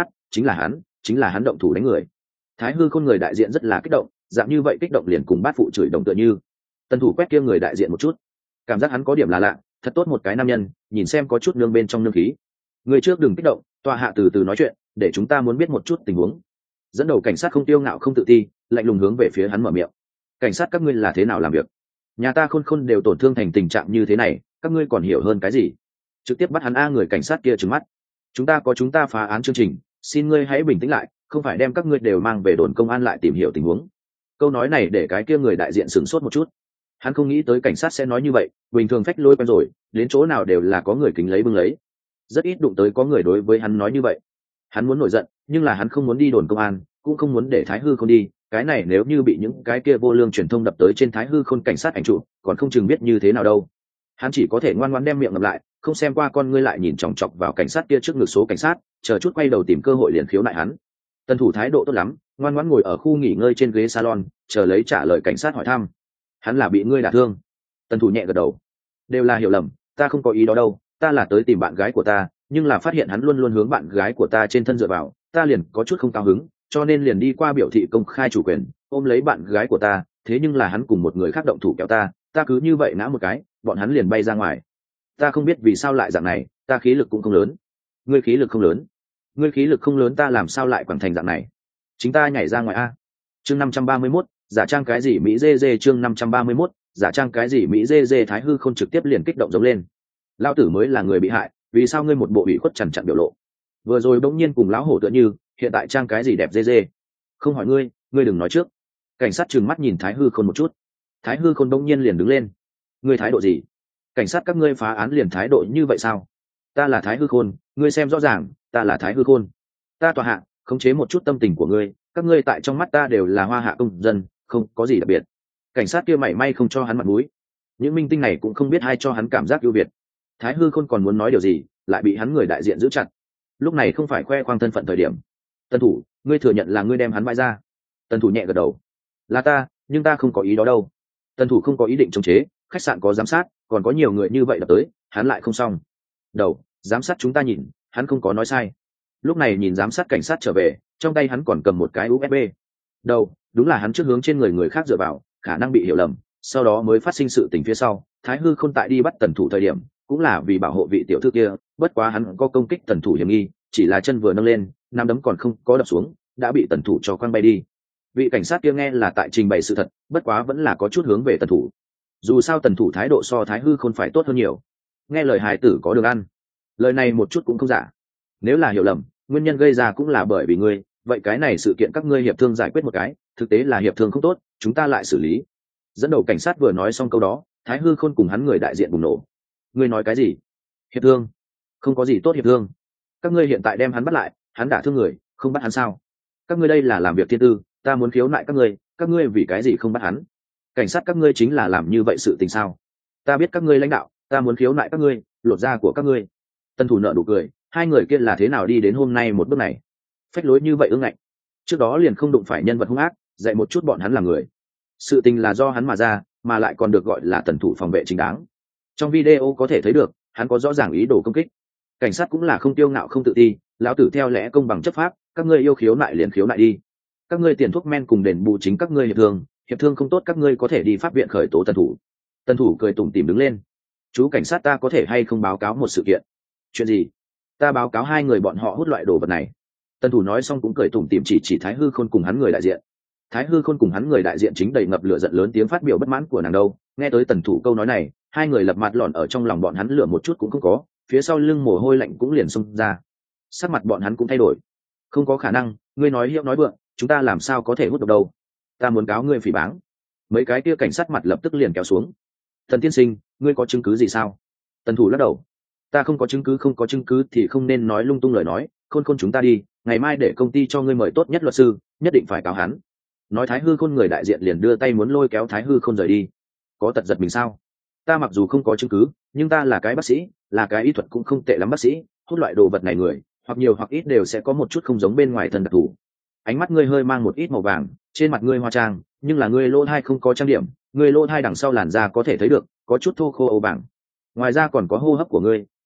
A: chính là hắn động thủ đánh người. Thái Hư Khôn người đại diện rất là kích động, dạng như vậy kích động liền cùng bát phụ chửi đồng tựa như. Tần thủ quét kia người đại diện một chút, cảm giác hắn có điểm là lạ, thật tốt một cái nam nhân, nhìn xem có chút nương bên trong nương khí. Người trước đừng kích động, tọa hạ từ từ nói chuyện, để chúng ta muốn biết một chút tình huống. Dẫn đầu cảnh sát không tiêu ngạo không tự ti, lạnh lùng hướng về phía hắn mở miệng. Cảnh sát các ngươi là thế nào làm việc? Nhà ta Khôn Khôn đều tổn thương thành tình trạng như thế này, các ngươi còn hiểu hơn cái gì? Trực tiếp bắt hắn a. Người cảnh sát kia trừng mắt. Chúng ta có chúng ta phá án chương trình, xin ngươi hãy bình tĩnh lại, không phải đem các ngươi đều mang về đồn công an lại tìm hiểu tình huống. Câu nói này để cái kia người đại diện sửng sốt một chút. Hắn không nghĩ tới cảnh sát sẽ nói như vậy, bình thường phách lôi quen rồi, đến chỗ nào đều là có người kính lấy bưng lấy, rất ít đụng tới có người đối với hắn nói như vậy. Hắn muốn nổi giận, nhưng là hắn không muốn đi đồn công an, cũng không muốn để Thái Hư Khôn đi, cái này nếu như bị những cái kia vô lương truyền thông đập tới trên Thái Hư Khôn cảnh sát ảnh chụp, còn không chừng biết như thế nào đâu. Hắn chỉ có thể ngoan ngoãn đem miệng ngậm lại, không xem qua con ngươi lại nhìn chòng chọc vào cảnh sát kia trước ngực số cảnh sát, chờ chút quay đầu tìm cơ hội liền khiếu nại hắn. Tân thủ thái độ tốt lắm, ngoan ngoãn ngồi ở khu nghỉ ngơi trên ghế salon, chờ lấy trả lời cảnh sát hỏi thăm. Hắn là bị ngươi đả thương? Tân thủ nhẹ gật đầu. Đều là hiểu lầm, ta không có ý đó đâu, ta là tới tìm bạn gái của ta, nhưng là phát hiện hắn luôn luôn hướng bạn gái của ta trên thân dựa vào, ta liền có chút không cao hứng, cho nên liền đi qua biểu thị công khai chủ quyền, ôm lấy bạn gái của ta, thế nhưng là hắn cùng một người khác động thủ kéo ta, ta cứ như vậy ngã một cái, bọn hắn liền bay ra ngoài. Ta không biết vì sao lại dạng này, ta khí lực cũng không lớn. Ngươi khí lực không lớn? Ngươi khí lực không lớn ta làm sao lại quẳng thành dạng này? Chính ta nhảy ra ngoài a. Chương 531, giả trang cái gì Mỹ dê dê. Chương 531, giả trang cái gì Mỹ dê dê. Thái Hư Khôn trực tiếp liền kích động giống lên. Lão tử mới là người bị hại, vì sao ngươi một bộ ủy khuất chằn chặn biểu lộ? Vừa rồi bỗng nhiên cùng lão hổ tựa như, hiện tại trang cái gì đẹp dê dê? Không hỏi ngươi, ngươi đừng nói trước. Cảnh sát trừng mắt nhìn Thái Hư Khôn một chút. Thái Hư Khôn bỗng nhiên liền đứng lên. Ngươi thái độ gì? Cảnh sát các ngươi phá án liền thái độ như vậy sao? Ta là Thái Hư Khôn, ngươi xem rõ ràng, ta là Thái Hư Khôn. Ta tòa hạ, khống chế một chút tâm tình của ngươi, các ngươi tại trong mắt ta đều là hoa hạ công dân, không có gì đặc biệt. Cảnh sát kia mảy may không cho hắn mặt mũi. Những minh tinh này cũng không biết ai cho hắn cảm giác ưu việt. Thái Hư Khôn còn muốn nói điều gì, lại bị hắn người đại diện giữ chặt. Lúc này không phải khoe khoang thân phận thời điểm. Tân thủ, ngươi thừa nhận là ngươi đem hắn bãi ra? Tân thủ nhẹ gật đầu. Là ta, nhưng ta không có ý đó đâu. Tân thủ không có ý định chống chế, khách sạn có giám sát, còn có nhiều người như vậy đập tới, hắn lại không xong. Đầu, giám sát chúng ta nhìn, hắn không có nói sai. Lúc này nhìn giám sát cảnh sát trở về, trong tay hắn còn cầm một cái USB. Đầu, đúng là hắn trước hướng trên người người khác dựa vào, khả năng bị hiểu lầm, sau đó mới phát sinh sự tình phía sau. Thái Hư Khôn tại đi bắt Tần thủ thời điểm, cũng là vì bảo hộ vị tiểu thư kia, bất quá hắn có công kích Tần thủ hiểm nghi, chỉ là chân vừa nâng lên, nắm đấm còn không có đập xuống, đã bị Tần thủ cho quăng bay đi. Vị cảnh sát kia nghe là tại trình bày sự thật, bất quá vẫn là có chút hướng về Tần thủ. Dù sao Tần thủ thái độ so Thái Hư Khôn phải tốt hơn nhiều. Nghe lời hài tử có đường ăn, lời này một chút cũng không giả. Nếu là hiểu lầm, nguyên nhân gây ra cũng là bởi vì ngươi, vậy cái này sự kiện các ngươi hiệp thương giải quyết một cái, thực tế là hiệp thương không tốt, chúng ta lại xử lý. Dẫn đầu cảnh sát vừa nói xong câu đó, Thái Hư Khôn cùng hắn người đại diện bùng nổ. Ngươi nói cái gì? Hiệp thương? Không có gì tốt hiệp thương. Các ngươi hiện tại đem hắn bắt lại, hắn đả thương người, không bắt hắn sao? Các ngươi đây là làm việc thiên tư, ta muốn khiếu nại các ngươi vì cái gì không bắt hắn? Cảnh sát các ngươi chính là làm như vậy sự tình sao? Ta biết các ngươi lãnh đạo, ta muốn khiếu nại các ngươi, lột da của các ngươi. Tân thủ nợ nụ cười, hai người kia là thế nào đi đến hôm nay một bước này? Phách lối như vậy ương ngạnh. Trước đó liền không đụng phải nhân vật hung ác, dạy một chút bọn hắn làm người. Sự tình là do hắn mà ra, mà lại còn được gọi là tần thủ phòng vệ chính đáng. Trong video có thể thấy được, hắn có rõ ràng ý đồ công kích. Cảnh sát cũng là không tiêu ngạo không tự ti, lão tử theo lẽ công bằng chấp pháp, các ngươi yêu khiếu nại liền khiếu nại đi. Các ngươi tiền thuốc men cùng đền bù chính các ngươi hiệp thương không tốt các ngươi có thể đi pháp viện khởi tố tần thủ. Tần thủ cười tủm tỉm đứng lên. Chú cảnh sát ta có thể hay không báo cáo một sự kiện? Chuyện gì? Ta báo cáo hai người bọn họ hút loại đồ vật này. Tần thủ nói xong cũng cười tủm tỉm chỉ Thái Hư Khôn cùng hắn người đại diện. Thái Hư Khôn cùng hắn người đại diện chính đầy ngập lửa giận lớn tiếng phát biểu bất mãn của nàng đâu. Nghe tới tần thủ câu nói này, hai người lập mặt lọn ở trong lòng bọn hắn lửa một chút cũng không có, phía sau lưng mồ hôi lạnh cũng liền xông ra. Sắc mặt bọn hắn cũng thay đổi. Không có khả năng, ngươi nói hiệu nói vượng, chúng ta làm sao có thể hút độc đâu? Ta muốn cáo ngươi phỉ báng. Mấy cái kia cảnh sát mặt lập tức liền kéo xuống. Tần tiên sinh, ngươi có chứng cứ gì sao? Tần thủ lắc đầu. Ta không có chứng cứ thì không nên nói lung tung lời nói. Khôn Khôn chúng ta đi, ngày mai để công ty cho ngươi mời tốt nhất luật sư, nhất định phải cáo hắn. Nói Thái Hư Khôn người đại diện liền đưa tay muốn lôi kéo Thái Hư Khôn rời đi. Có tật giật mình sao? Ta mặc dù không có chứng cứ, nhưng ta là cái bác sĩ, là cái y thuật cũng không tệ lắm bác sĩ, hút loại đồ vật này người, hoặc nhiều hoặc ít đều sẽ có một chút không giống bên ngoài thân đặc thù. Ánh mắt ngươi hơi mang một ít màu vàng, trên mặt ngươi hoa trang, nhưng là ngươi lỗ tai không có trang điểm, ngươi lỗ tai đằng sau làn da có thể thấy được, có chút thô khô ấu vàng. Ngoài ra còn có hô hấp của ngươi,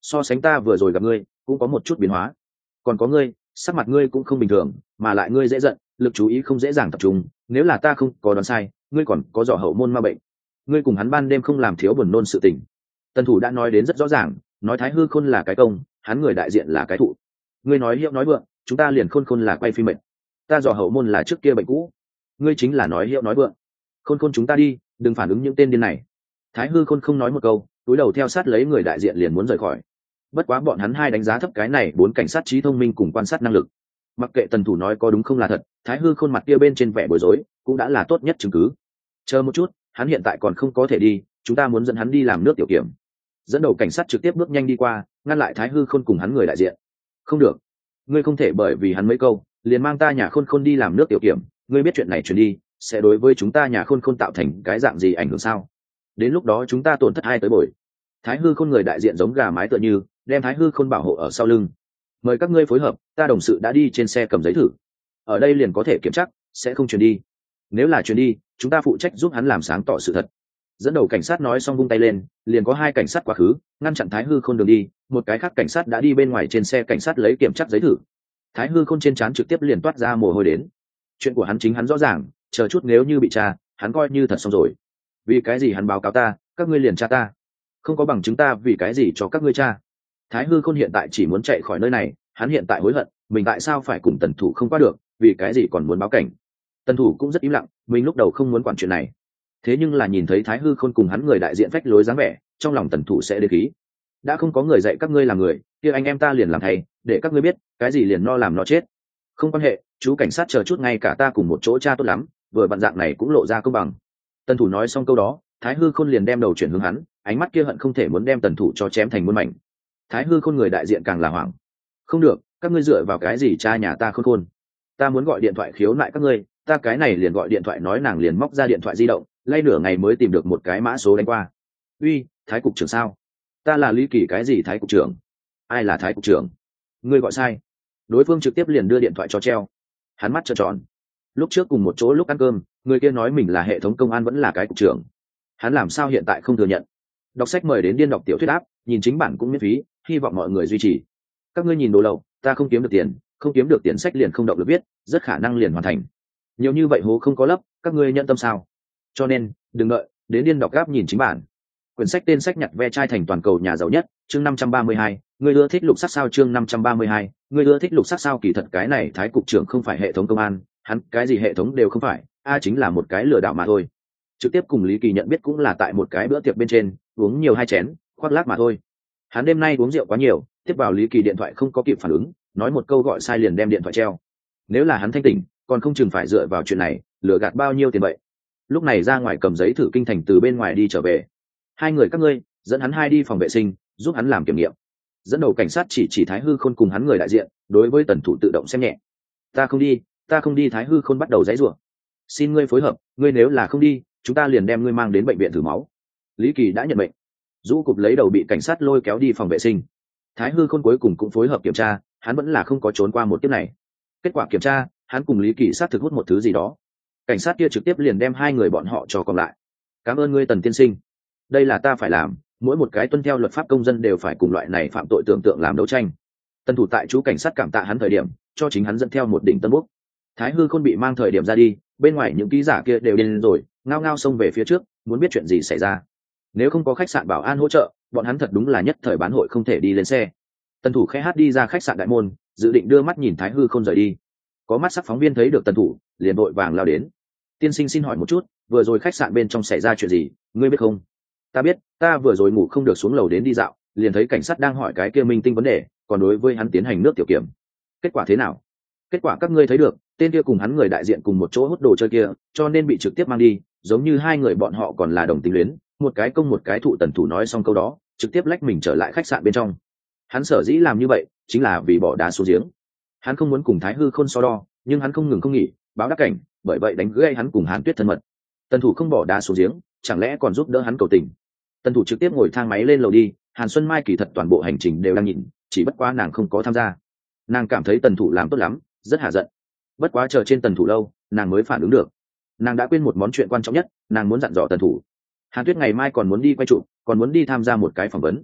A: so sánh ta vừa rồi gặp ngươi cũng có một chút biến hóa. Còn có ngươi, sắc mặt ngươi cũng không bình thường, mà lại ngươi dễ giận, lực chú ý không dễ dàng tập trung, nếu là ta không có đoán sai, ngươi còn có dò hậu môn ma bệnh. Ngươi cùng hắn ban đêm không làm thiếu buồn nôn sự tình. Tần thủ đã nói đến rất rõ ràng, nói Thái Hư Khôn là cái công, hắn người đại diện là cái thụ. Ngươi nói hiệu nói vượng, chúng ta liền khôn khôn là quay phim mệnh. Ta dò hậu môn là trước kia bệnh cũ, ngươi chính là nói hiệu nói vượng. Khôn khôn chúng ta đi, đừng phản ứng những tên điên này. Thái Hư Khôn không nói một câu, túi đầu theo sát lấy người đại diện liền muốn rời khỏi. Bất quá bọn hắn hai đánh giá thấp cái này bốn cảnh sát trí thông minh cùng quan sát năng lực. Mặc kệ Tần thủ nói có đúng không là thật, Thái Hư Khôn mặt kia bên trên vẻ bối rối cũng đã là tốt nhất chứng cứ. Chờ một chút, hắn hiện tại còn không có thể đi, chúng ta muốn dẫn hắn đi làm nước tiểu kiểm. Dẫn đầu cảnh sát trực tiếp bước nhanh đi qua, ngăn lại Thái Hư Khôn cùng hắn người đại diện. Không được, ngươi không thể bởi vì hắn mấy câu liền mang ta nhà khôn khôn đi làm nước tiểu kiểm. Ngươi biết chuyện này truyền đi sẽ đối với chúng ta nhà khôn khôn tạo thành cái dạng gì ảnh hưởng sao? Đến lúc đó chúng ta tổn thất ai tới bồi? Thái Hư Khôn người đại diện giống gà mái tựa như đem Thái Hư Khôn bảo hộ ở sau lưng. Mời các ngươi phối hợp, ta đồng sự đã đi trên xe cầm giấy thử, ở đây liền có thể kiểm chắc sẽ không truyền đi. Nếu là truyền đi, chúng ta phụ trách giúp hắn làm sáng tỏ sự thật. Dẫn đầu cảnh sát nói xong vung tay lên, liền có hai cảnh sát quá khứ ngăn chặn Thái Hư Khôn đường đi, một cái khác cảnh sát đã đi bên ngoài trên xe cảnh sát lấy kiểm chắc giấy thử. Thái Hư Khôn trên trán trực tiếp liền toát ra mồ hôi đến. Chuyện của hắn chính hắn rõ ràng, chờ chút nếu như bị tra, hắn coi như thật xong rồi. Vì cái gì hắn báo cáo ta, các ngươi liền tra ta? Không có bằng chứng ta vì cái gì cho các ngươi tra? Thái Hư Khôn hiện tại chỉ muốn chạy khỏi nơi này, hắn hiện tại hối hận, mình tại sao phải cùng Tần thủ không qua được, vì cái gì còn muốn báo cảnh. Tần thủ cũng rất im lặng, mình lúc đầu không muốn quản chuyện này. Thế nhưng là nhìn thấy Thái Hư Khôn cùng hắn người đại diện phách lối dáng vẻ, trong lòng Tần thủ sẽ đế khí. Đã không có người dạy các ngươi làm người, kia anh em ta liền làm thầy, để các ngươi biết, cái gì liền no làm nó chết. Không quan hệ, chú cảnh sát chờ chút ngay cả ta cùng một chỗ tra tốt lắm, vừa vặn dạng này cũng lộ ra công bằng. Tần thủ nói xong câu đó, Thái Hư Khôn liền đem đầu chuyển hướng hắn, ánh mắt kia hận không thể muốn đem Tần thủ cho chém thành muôn mảnh. Thái Hư Khôn người đại diện càng là hoảng. Không được, các ngươi dựa vào cái gì tra nhà ta khôn khôn? Ta muốn gọi điện thoại khiếu nại các ngươi, ta cái này liền gọi điện thoại nói nàng liền móc ra điện thoại di động, lay nửa ngày mới tìm được một cái mã số đánh qua. Uy, Thái cục trưởng sao? Ta là Lý Kỳ. Cái gì Thái cục trưởng? Ai là Thái cục trưởng? Ngươi gọi sai. Đối phương trực tiếp liền đưa điện thoại cho treo. Hắn mắt trợn tròn. Lúc trước cùng một chỗ lúc ăn cơm, người kia nói mình là hệ thống công an vẫn là cái cục trưởng. Hắn làm sao hiện tại không thừa nhận? Đọc sách mời đến điên đọc tiểu thuyết áp, nhìn chính bản cũng miễn phí, hy vọng mọi người duy trì. Các ngươi nhìn đồ lậu, ta không kiếm được tiền, không kiếm được tiền sách liền không động lực viết, rất khả năng liền hoàn thành. Nhiều như vậy hố không có lấp, các ngươi nhận tâm sao? Cho nên, đừng đợi, đến điên đọc gáp nhìn chính bản. Quyển sách tên sách nhặt ve chai thành toàn cầu nhà giàu nhất, chương 532, người ưa thích lục sắc sao chương 532, người ưa thích lục sắc sao kỳ thật cái này Thái cục trưởng không phải hệ thống công an, hắn cái gì hệ thống đều không phải, chính là một cái lừa đảo mà thôi. Trực tiếp cùng Lý Kỳ nhận biết cũng là tại một cái bữa tiệc bên trên, uống nhiều hai chén, khoác lác mà thôi. Hắn đêm nay uống rượu quá nhiều, tiếp vào Lý Kỳ điện thoại không có kịp phản ứng, nói một câu gọi sai liền đem điện thoại treo. Nếu là hắn thanh tỉnh, còn không chừng phải dựa vào chuyện này lừa gạt bao nhiêu tiền vậy. Lúc này ra ngoài cầm giấy thử kinh thành từ bên ngoài đi trở về. Hai người các ngươi dẫn hắn hai đi phòng vệ sinh, giúp hắn làm kiểm nghiệm. Dẫn đầu cảnh sát chỉ Thái Hư Khôn cùng hắn người đại diện, đối với Tần thủ tự động xem nhẹ. Ta không đi. Thái Hư Khôn bắt đầu giãy giụa. Xin ngươi phối hợp, ngươi nếu là không đi, chúng ta liền đem ngươi mang đến bệnh viện thử máu. Lý Kỳ đã nhận bệnh. Dũ cục lấy đầu bị cảnh sát lôi kéo đi phòng vệ sinh. Thái Hư Khôn cuối cùng cũng phối hợp kiểm tra, hắn vẫn là không có trốn qua một kiếp này. Kết quả kiểm tra, hắn cùng Lý Kỳ xác thực hút một thứ gì đó. Cảnh sát kia trực tiếp liền đem hai người bọn họ cho còn lại. Cảm ơn ngươi Tần tiên sinh. Đây là ta phải làm, mỗi một cái tuân theo luật pháp công dân đều phải cùng loại này phạm tội tưởng tượng làm đấu tranh. Tần thủ tại chú cảnh sát cảm tạ hắn thời điểm, cho chính hắn dẫn theo một đỉnh tân bút. Thái Hư Khôn bị mang thời điểm ra đi, bên ngoài những ký giả kia đều điên rồi, ngao ngao xông về phía trước, muốn biết chuyện gì xảy ra. Nếu không có khách sạn bảo an hỗ trợ, bọn hắn thật đúng là nhất thời bán hội không thể đi lên xe. Tần thủ khẽ hát đi ra khách sạn đại môn, dự định đưa mắt nhìn Thái Hư Khôn rời đi. Có mắt sắc phóng viên thấy được Tần thủ, liền vội vàng lao đến. Tiên sinh xin hỏi một chút, vừa rồi khách sạn bên trong xảy ra chuyện gì, ngươi biết không? Ta biết, ta vừa rồi ngủ không được xuống lầu đến đi dạo, liền thấy cảnh sát đang hỏi cái kia minh tinh vấn đề, còn đối với hắn tiến hành nước tiểu kiểm. Kết quả thế nào? Kết quả các ngươi thấy được, tên kia cùng hắn người đại diện cùng một chỗ hút đồ chơi kia, cho nên bị trực tiếp mang đi, giống như hai người bọn họ còn là đồng tính luyến, một cái công một cái thụ. Tần thủ nói xong câu đó, trực tiếp lách mình trở lại khách sạn bên trong. Hắn sở dĩ làm như vậy, chính là vì bỏ đá xuống giếng. Hắn không muốn cùng Thái Hư Khôn so đo, nhưng hắn không ngừng không nghỉ, báo đắc cảnh, bởi vậy đánh gãy hắn cùng Hàn Tuyết thân mật. Tần thủ không bỏ đá xuống giếng, chẳng lẽ còn giúp đỡ hắn cầu tình? Tần thủ trực tiếp ngồi thang máy lên lầu đi, Hàn Xuân Mai kỳ thật toàn bộ hành trình đều đang nhìn, chỉ bất quá nàng không có tham gia. Nàng cảm thấy Tần thủ làm tốt lắm, rất hạ giận. Bất quá chờ trên Tần thủ lâu, nàng mới phản ứng được. Nàng đã quên một món chuyện quan trọng nhất, nàng muốn dặn dò Tần thủ. Hàn Tuyết ngày mai còn muốn đi quay chụp, còn muốn đi tham gia một cái phỏng vấn.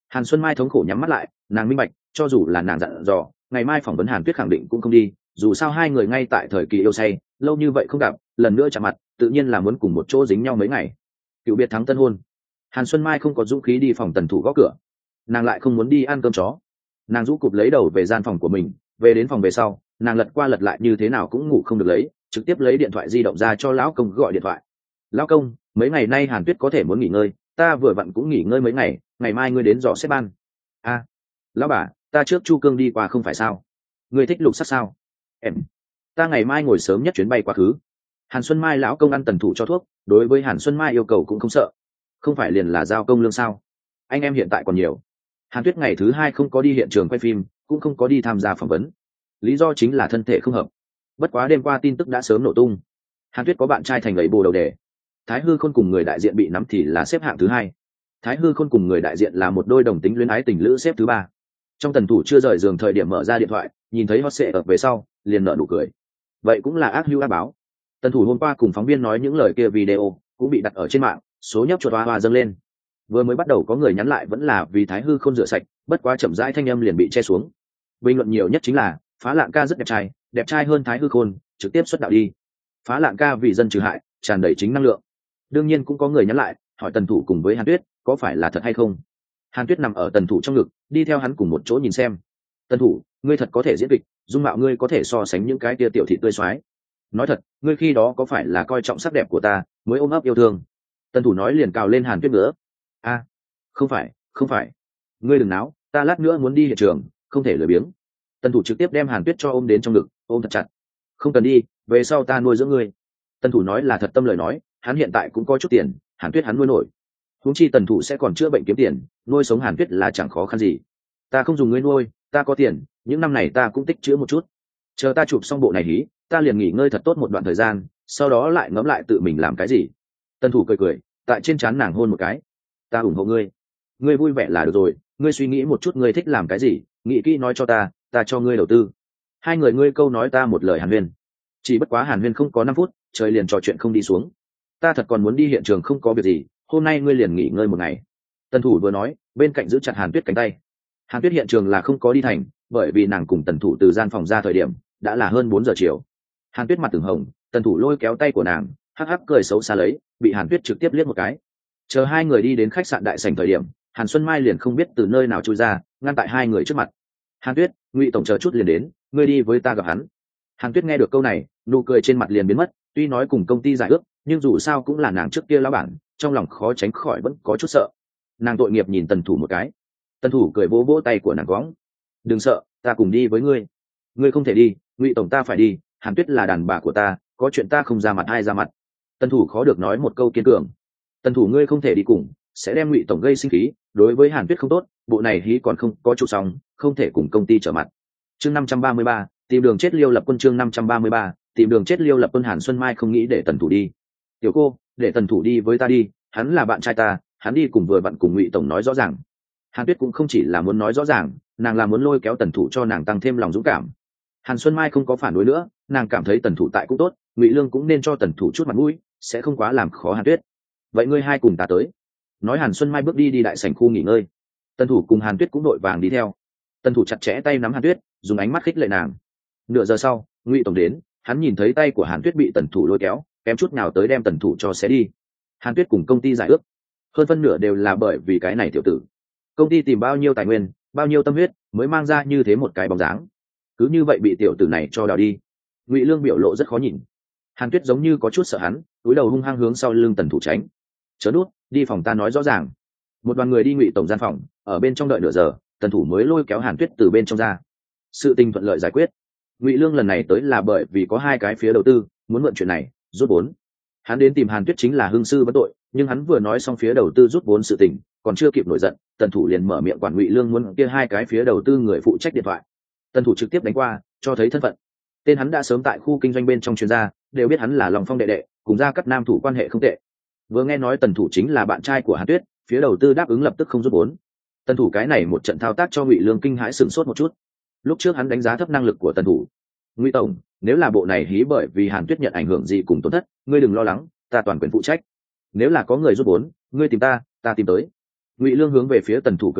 A: Hàn Xuân Mai thống khổ nhắm mắt lại, nàng minh bạch, cho dù là nàng dặn dò ngày mai phỏng vấn Hàn Tuyết khẳng định cũng không đi, dù sao hai người ngay tại thời kỳ yêu say, lâu như vậy không gặp, lần nữa chạm mặt tự nhiên là muốn cùng một chỗ dính nhau mấy ngày. Cựu biệt thắng tân hôn, Hàn Xuân Mai không có dũng khí đi phòng Tần Thủ gõ cửa, nàng lại không muốn đi ăn cơm chó. Nàng rũ cụp lấy đầu về gian phòng của mình, về đến phòng về sau, nàng lật qua lật lại như thế nào cũng ngủ không được lấy, trực tiếp lấy điện thoại di động ra cho lão công gọi điện thoại. Lão công, mấy ngày nay Hàn Tuyết có thể muốn nghỉ ngơi, ta vừa vặn cũng nghỉ ngơi mấy ngày, ngày mai ngươi đến dò xếp ban. A, lão bà, ta trước Chu Cương đi qua không phải sao? Ngươi thích lục sắc sao? Em, ta ngày mai ngồi sớm nhất chuyến bay quá khứ. Hàn Xuân Mai lão công ăn Tần Thủ cho thuốc, đối với Hàn Xuân Mai yêu cầu cũng không sợ, không phải liền là giao công lương sao? Anh em hiện tại còn nhiều. Hàn Tuyết ngày thứ 2 không có đi hiện trường quay phim, cũng không có đi tham gia phỏng vấn, lý do chính là thân thể không hợp. Bất quá đêm qua tin tức đã sớm nổ tung, Hàn Tuyết có bạn trai thành ấy bồ đầu đề. Thái Hư Khôn cùng người đại diện bị nắm thì là xếp hạng thứ 2. Thái Hư Khôn cùng người đại diện là một đôi đồng tính luyến ái tình lữ xếp thứ 3. Trong Tần Thủ chưa rời giường thời điểm mở ra điện thoại, nhìn thấy hot sệ ở về sau, liền nở nụ cười. Vậy cũng là ác hữu ác báo. Tần Thủ hôm qua cùng phóng viên nói những lời kia video cũng bị đặt ở trên mạng, số nhấp chuột hoa dâng lên. Vừa mới bắt đầu có người nhắn lại vẫn là vì Thái Hư Khôn rửa sạch, bất quá chậm rãi thanh âm liền bị che xuống. Bình luận nhiều nhất chính là Phá Lạng ca rất đẹp trai hơn Thái Hư Khôn, trực tiếp xuất đạo đi. Phá Lạng ca vì dân trừ hại, tràn đầy chính năng lượng. Đương nhiên cũng có người nhắn lại hỏi Tần Thủ cùng với Hàn Tuyết có phải là thật hay không. Hàn Tuyết nằm ở Tần Thủ trong ngực, đi theo hắn cùng một chỗ nhìn xem. Tần Thủ, ngươi thật có thể diễn kịch, dung mạo ngươi có thể so sánh những cái tia tiểu thị tươi xoái. Nói thật, ngươi khi đó có phải là coi trọng sắc đẹp của ta mới ôm ấp yêu thương? Tần Thủ nói liền cào lên Hàn Tuyết nữa. A, không phải, ngươi đừng náo, ta lát nữa muốn đi hiện trường, không thể lười biếng. Tần Thủ trực tiếp đem Hàn Tuyết cho ôm đến trong ngực, ôm thật chặt. Không cần đi, về sau ta nuôi dưỡng ngươi. Tần Thủ nói là thật tâm lời nói, hắn hiện tại cũng có chút tiền, Hàn Tuyết hắn nuôi nổi. Huống chi Tần Thủ sẽ còn chữa bệnh kiếm tiền, nuôi sống Hàn Tuyết là chẳng khó khăn gì. Ta không dùng ngươi nuôi, ta có tiền, những năm này ta cũng tích trữ một chút. Chờ ta chụp xong bộ này hí, ta liền nghỉ ngơi thật tốt một đoạn thời gian, sau đó lại ngẫm lại tự mình làm cái gì. Tần Thủ cười cười, tại trên trán nàng hôn một cái. Ta ủng hộ ngươi, ngươi vui vẻ là được rồi, ngươi suy nghĩ một chút ngươi thích làm cái gì, nghĩ kỹ nói cho ta cho ngươi đầu tư. Hai người ngươi câu nói ta một lời hàn huyên. Chỉ bất quá hàn huyên không có 5 phút, trời liền trò chuyện không đi xuống. Ta thật còn muốn đi hiện trường không có việc gì, hôm nay ngươi liền nghỉ ngơi một ngày. Tần Thủ vừa nói, bên cạnh giữ chặt Hàn Tuyết cánh tay. Hàn Tuyết hiện trường là không có đi thành, bởi vì nàng cùng Tần Thủ từ gian phòng ra thời điểm đã là hơn 4 giờ chiều. Hàn Tuyết mặt từng hồng, Tần Thủ lôi kéo tay của nàng, hắc hắc cười xấu xa lấy, bị Hàn Tuyết trực tiếp liếc một cái. Chờ hai người đi đến khách sạn đại sảnh thời điểm, Hàn Xuân Mai liền không biết từ nơi nào chui ra, ngăn tại hai người trước mặt. Hàn Tuyết, Ngụy tổng chờ chút liền đến, ngươi đi với ta gặp hắn. Hàn Tuyết nghe được câu này, nụ cười trên mặt liền biến mất, tuy nói cùng công ty giải ước, nhưng dù sao cũng là nàng trước kia lão bản, trong lòng khó tránh khỏi vẫn có chút sợ. Nàng tội nghiệp nhìn Tần Thủ một cái. Tần Thủ cười vỗ vỗ tay của nàng quõng. Đừng sợ, ta cùng đi với ngươi. Ngươi không thể đi, Ngụy tổng ta phải đi, Hàn Tuyết là đàn bà của ta, có chuyện ta không ra mặt ai ra mặt. Tần Thủ khó được nói một câu kiên cường. Tần Thủ ngươi không thể đi cùng, sẽ đem Ngụy tổng gây sinh khí, đối với Hàn Tuyết không tốt, bộ này hí còn không có chụp xong, không thể cùng công ty trở mặt. Chương 533, tìm đường chết Liêu Lập Quân. Chương 533, tìm đường chết Liêu Lập Quân. Hàn Xuân Mai không nghĩ để Tần Thủ đi. Tiểu cô, để Tần Thủ đi với ta đi, hắn là bạn trai ta, hắn đi cùng vừa bạn cùng Ngụy tổng nói rõ ràng. Hàn Tuyết cũng không chỉ là muốn nói rõ ràng, nàng là muốn lôi kéo Tần Thủ cho nàng tăng thêm lòng dũng cảm. Hàn Xuân Mai không có phản đối nữa, nàng cảm thấy Tần Thủ tại cũng tốt, Ngụy Lương cũng nên cho Tần Thủ chút mặt mũi, sẽ không quá làm khó Hàn Tuyết. Vậy ngươi hai cùng ta tới. Nói Hàn Xuân Mai bước đi đại sảnh khu nghỉ ngơi. Tần Thủ cùng Hàn Tuyết cũng đội vàng đi theo. Tần Thủ chặt chẽ tay nắm Hàn Tuyết, dùng ánh mắt khích lệ nàng. Nửa giờ sau, Ngụy tổng đến, hắn nhìn thấy tay của Hàn Tuyết bị Tần Thủ lôi kéo, kém chút nào tới đem Tần Thủ cho xé đi. Hàn Tuyết cùng công ty giải ước, hơn phân nửa đều là bởi vì cái này tiểu tử. Công ty tìm bao nhiêu tài nguyên, bao nhiêu tâm huyết mới mang ra như thế một cái bóng dáng, cứ như vậy bị tiểu tử này cho đào đi. Ngụy Lương biểu lộ rất khó nhìn. Hàn Tuyết giống như có chút sợ hắn, cúi đầu hung hăng hướng sau lưng Tần Thủ tránh. Chớ đút, đi phòng ta nói rõ ràng. Một đoàn người đi Ngụy tổng gian phòng, ở bên trong đợi nửa giờ, Tần Thủ mới lôi kéo Hàn Tuyết từ bên trong ra. Sự tình thuận lợi giải quyết. Ngụy Lương lần này tới là bởi vì có hai cái phía đầu tư muốn mượn chuyện này rút vốn. Hắn đến tìm Hàn Tuyết chính là hương sư vấn tội, nhưng hắn vừa nói xong phía đầu tư rút vốn sự tình, còn chưa kịp nổi giận, Tần Thủ liền mở miệng quản Ngụy Lương muốn kia hai cái phía đầu tư người phụ trách điện thoại. Tần Thủ trực tiếp đánh qua, cho thấy thân phận. Tên hắn đã sớm tại khu kinh doanh bên trong chuyên gia đều biết hắn là Long Phong đệ đệ, cùng Gia Cát Nam thủ quan hệ không tệ. Vừa nghe nói Tần Thủ chính là bạn trai của Hàn Tuyết, phía đầu tư đáp ứng lập tức không rút vốn. Tần Thủ cái này một trận thao tác cho Ngụy Lương kinh hãi sửng sốt một chút. Lúc trước hắn đánh giá thấp năng lực của Tần Thủ. Ngụy tổng, nếu là bộ này hí bởi vì Hàn Tuyết nhận ảnh hưởng gì cùng tổn thất, ngươi đừng lo lắng, ta toàn quyền phụ trách. Nếu là có người rút vốn, ngươi tìm ta tìm tới. Ngụy Lương hướng về phía Tần Thủ cười cười,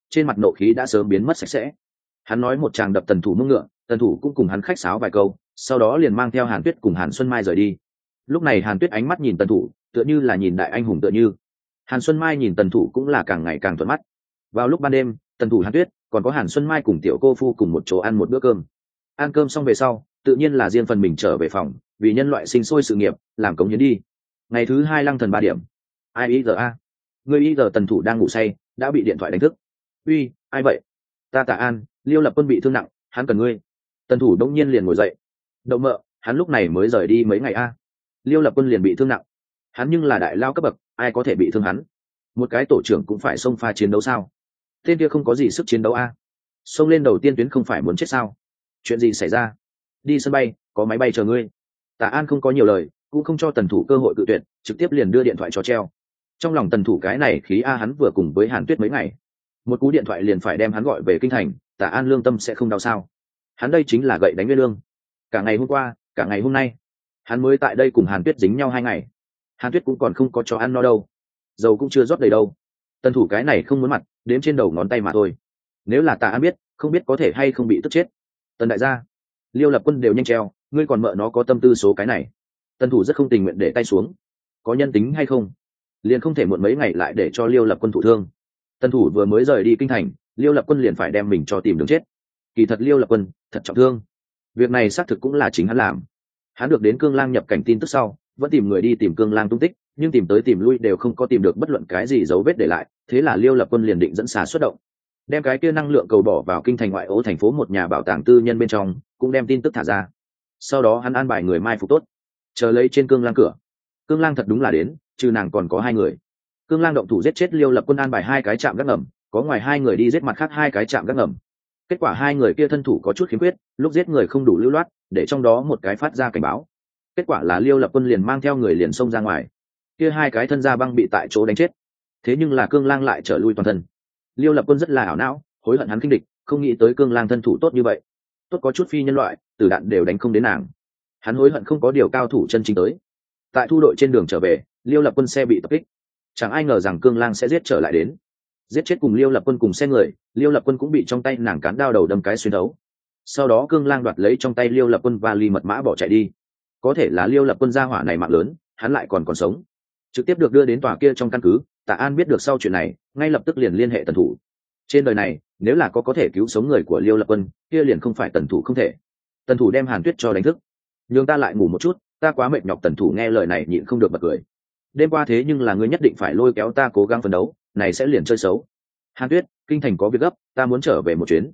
A: trên mặt nộ khí đã sớm biến mất sạch sẽ. Hắn nói một tràng đập Tần Thủ mông ngựa, Tần Thủ cũng cùng hắn khách sáo vài câu, sau đó liền mang theo Hàn Tuyết cùng Hàn Xuân Mai rời đi. Lúc này Hàn Tuyết ánh mắt nhìn Tần Thủ tựa như là nhìn đại anh hùng tựa như. Hàn Xuân Mai nhìn Tần Thủ cũng là càng ngày càng thuận mắt. Vào lúc ban đêm, Tần Thủ, Hàn Tuyết còn có Hàn Xuân Mai cùng tiểu cô phu cùng một chỗ ăn một bữa cơm. Ăn cơm xong về sau, tự nhiên là riêng phần mình trở về phòng, vì nhân loại sinh sôi sự nghiệp, làm cống hiến đi. Ngày thứ 2 Lăng Thần 3 điểm. Ai ý giờ a? Người ý giờ Tần Thủ đang ngủ say, đã bị điện thoại đánh thức. Uy, ai vậy? Ta Tạ An, Liêu Lập Quân bị thương nặng, hắn cần ngươi. Tần Thủ đống nhiên liền ngồi dậy. Đậu mợ, hắn lúc này mới rời đi mấy ngày a. Liêu Lập Quân liền bị thương nặng. Hắn nhưng là đại lao cấp bậc, ai có thể bị thương hắn? Một cái tổ trưởng cũng phải xông pha chiến đấu sao? Tên kia không có gì sức chiến đấu a. Xông lên đầu tiên tuyến không phải muốn chết sao? Chuyện gì xảy ra? Đi sân bay, có máy bay chờ ngươi. Tạ An không có nhiều lời, cũng không cho Tần Thủ cơ hội cự tuyệt, trực tiếp liền đưa điện thoại cho treo. Trong lòng Tần Thủ cái này khí a, hắn vừa cùng với Hàn Tuyết mấy ngày, một cú điện thoại liền phải đem hắn gọi về kinh thành. Tạ An lương tâm sẽ không đau sao? Hắn đây chính là gậy đánh nguyên lương. Cả ngày hôm qua, cả ngày hôm nay, hắn mới tại đây cùng Hàn Tuyết dính nhau 2 ngày. Hàn Tuyết cũng còn không có cho ăn no đâu, dầu cũng chưa rót đầy đâu. Tần Thủ cái này không muốn mặt, đếm trên đầu ngón tay mà thôi. Nếu là Tạ An biết, không biết có thể hay không bị tức chết. Tần đại gia, Liêu Lập Quân đều nhanh treo, ngươi còn mợ nó có tâm tư số cái này. Tần Thủ rất không tình nguyện để tay xuống. Có nhân tính hay không? Liền không thể muộn mấy ngày lại để cho Liêu Lập Quân thụ thương. Tần Thủ vừa mới rời đi kinh thành, Liêu Lập Quân liền phải đem mình cho tìm đường chết. Kỳ thật Liêu Lập Quân thật trọng thương, việc này xác thực cũng là chính hắn làm. Hắn được đến Cương Lang nhập cảnh tin tức sau, vẫn tìm người đi tìm Cương Lang tung tích, nhưng tìm tới tìm lui đều không có tìm được bất luận cái gì dấu vết để lại. Thế là Liêu Lập Quân liền định dẫn xà xuất động, đem cái kia năng lượng cầu bỏ vào kinh thành ngoại ô thành phố một nhà bảo tàng tư nhân bên trong, cũng đem tin tức thả ra. Sau đó hắn an bài người mai phục tốt, chờ lấy trên Cương Lang cửa. Cương Lang thật đúng là đến, trừ nàng còn có 2 người. Cương Lang động thủ giết chết Liêu Lập Quân, an bài 2 cái trạm gác ngầm, có ngoài 2 người đi giết mặt khác 2 cái trạm gác ngầm. Kết quả 2 người kia thân thủ có chút khiếm khuyết, lúc giết người không đủ lưu loát, để trong đó một cái phát ra cảnh báo. Kết quả là Liêu Lập Quân liền mang theo người liền xông ra ngoài. Kia 2 cái thân gia băng bị tại chỗ đánh chết. Thế nhưng là Cương Lang lại trở lui toàn thân. Liêu Lập Quân rất là ảo não, hối hận hắn khinh địch, không nghĩ tới Cương Lang thân thủ tốt như vậy, tốt có chút phi nhân loại, tử đạn đều đánh không đến nàng. Hắn hối hận không có điều cao thủ chân chính tới. Tại thu đội trên đường trở về, Liêu Lập Quân xe bị tập kích, chẳng ai ngờ rằng Cương Lang sẽ giết trở lại đến, giết chết cùng Liêu Lập Quân cùng xe người. Liêu Lập Quân cũng bị trong tay nàng cán đao đầu đâm cái xuyên thấu. Sau đó Cương Lang đoạt lấy trong tay Liêu Lập Quân vali mật mã bỏ chạy đi. Có thể là Liêu Lập Quân gia hỏa này mạng lớn, hắn lại còn sống, trực tiếp được đưa đến tòa kia trong căn cứ. Tạ An biết được sau chuyện này, ngay lập tức liền liên hệ Tần Thủ. Trên đời này, nếu là có thể cứu sống người của Liêu Lập Quân, kia liền không phải Tần Thủ không thể. Tần Thủ đem Hàn Tuyết cho đánh thức, nhường ta lại ngủ một chút, ta quá mệt nhọc. Tần Thủ nghe lời này nhịn không được bật cười. Đêm qua thế nhưng là ngươi nhất định phải lôi kéo ta cố gắng phấn đấu, này sẽ liền chơi xấu. Hàn Tuyết, kinh thành có việc gấp, ta muốn trở về một chuyến.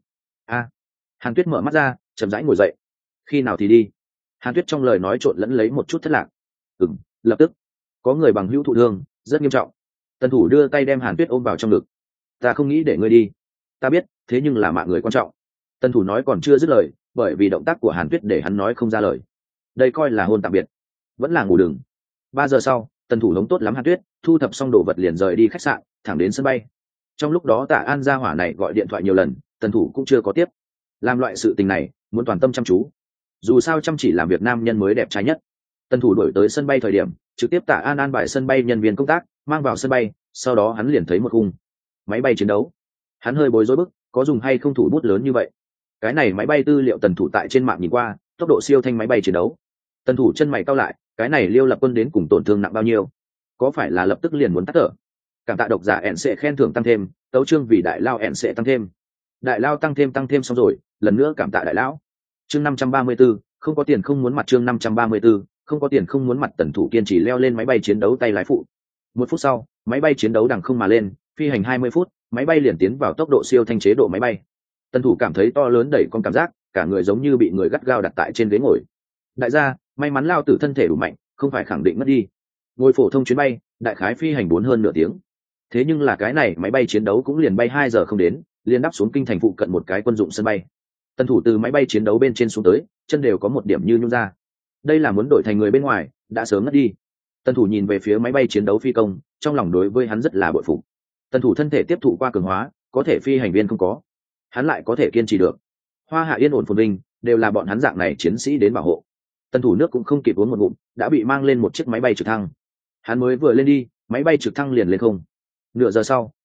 A: Hàn Tuyết mở mắt ra, chậm rãi ngồi dậy. Khi nào thì đi? Hàn Tuyết trong lời nói trộn lẫn lấy một chút thất lạc. Lập tức. Có người bằng hữu thụ thương, rất nghiêm trọng. Tần Thủ đưa tay đem Hàn Tuyết ôm vào trong ngực. Ta không nghĩ để ngươi đi. Ta biết, thế nhưng là mạng người quan trọng. Tần Thủ nói còn chưa dứt lời, bởi vì động tác của Hàn Tuyết để hắn nói không ra lời. Đây coi là hôn tạm biệt, vẫn là ngủ đường. 3 giờ sau, Tần Thủ hống tốt lắm Hàn Tuyết, thu thập xong đồ vật liền rời đi khách sạn, thẳng đến sân bay. Trong lúc đó Tạ An gia hỏa này gọi điện thoại nhiều lần, Tần Thủ cũng chưa có tiếp. Làm loại sự tình này, muốn toàn tâm chăm chú. Dù sao chăm chỉ làm việc nam nhân mới đẹp trai nhất. Tần Thủ đổi tới sân bay thời điểm, trực tiếp Tạ An an bài sân bay nhân viên công tác, mang vào sân bay, sau đó hắn liền thấy một khung máy bay chiến đấu. Hắn hơi bối rối bức, có dùng hay không thủ bút lớn như vậy. Cái này máy bay tư liệu Tần Thủ tại trên mạng nhìn qua, tốc độ siêu thanh máy bay chiến đấu. Tần Thủ chân mày cau lại, cái này Liêu Lập Quân đến cùng tổn thương nặng bao nhiêu? Có phải là lập tức liền muốn tắt thở? Cảm tạ độc giả ẹn sẽ khen thưởng tăng thêm, tấu chương vì đại lao ẹn sẽ tăng thêm. Đại lao tăng thêm xong rồi, lần nữa cảm tạ đại lão. Chương 534, không có tiền không muốn mặt. Chương 534, không có tiền không muốn mặt. Tần Thủ kiên trì leo lên máy bay chiến đấu tay lái phụ. 1 phút sau, máy bay chiến đấu đằng không mà lên, phi hành 20 phút, máy bay liền tiến vào tốc độ siêu thanh chế độ máy bay. Tần Thủ cảm thấy to lớn đẩy con cảm giác, cả người giống như bị người gắt gao đặt tại trên ghế ngồi. Đại gia, may mắn lao tử thân thể đủ mạnh, không phải khẳng định mất đi. Ngồi phổ thông chuyến bay, đại khái phi hành 4 hơn nửa tiếng. Thế nhưng là cái này máy bay chiến đấu cũng liền bay 2 giờ không đến, liền đáp xuống kinh thành phụ cận một cái quân dụng sân bay. Tần Thủ từ máy bay chiến đấu bên trên xuống tới, chân đều có một điểm như nhún ra. Đây là muốn đổi thành người bên ngoài, đã sớm ngất đi. Tần Thủ nhìn về phía máy bay chiến đấu phi công, trong lòng đối với hắn rất là bội phục. Tần Thủ thân thể tiếp thụ qua cường hóa, có thể phi hành viên không có, hắn lại có thể kiên trì được. Hoa hạ yên ổn phồn vinh, đều là bọn hắn dạng này chiến sĩ đến bảo hộ. Tần Thủ nước cũng không kịp uống một ngụm, đã bị mang lên một chiếc máy bay trực thăng. Hắn mới vừa lên đi, máy bay trực thăng liền lên không. Nửa giờ sau,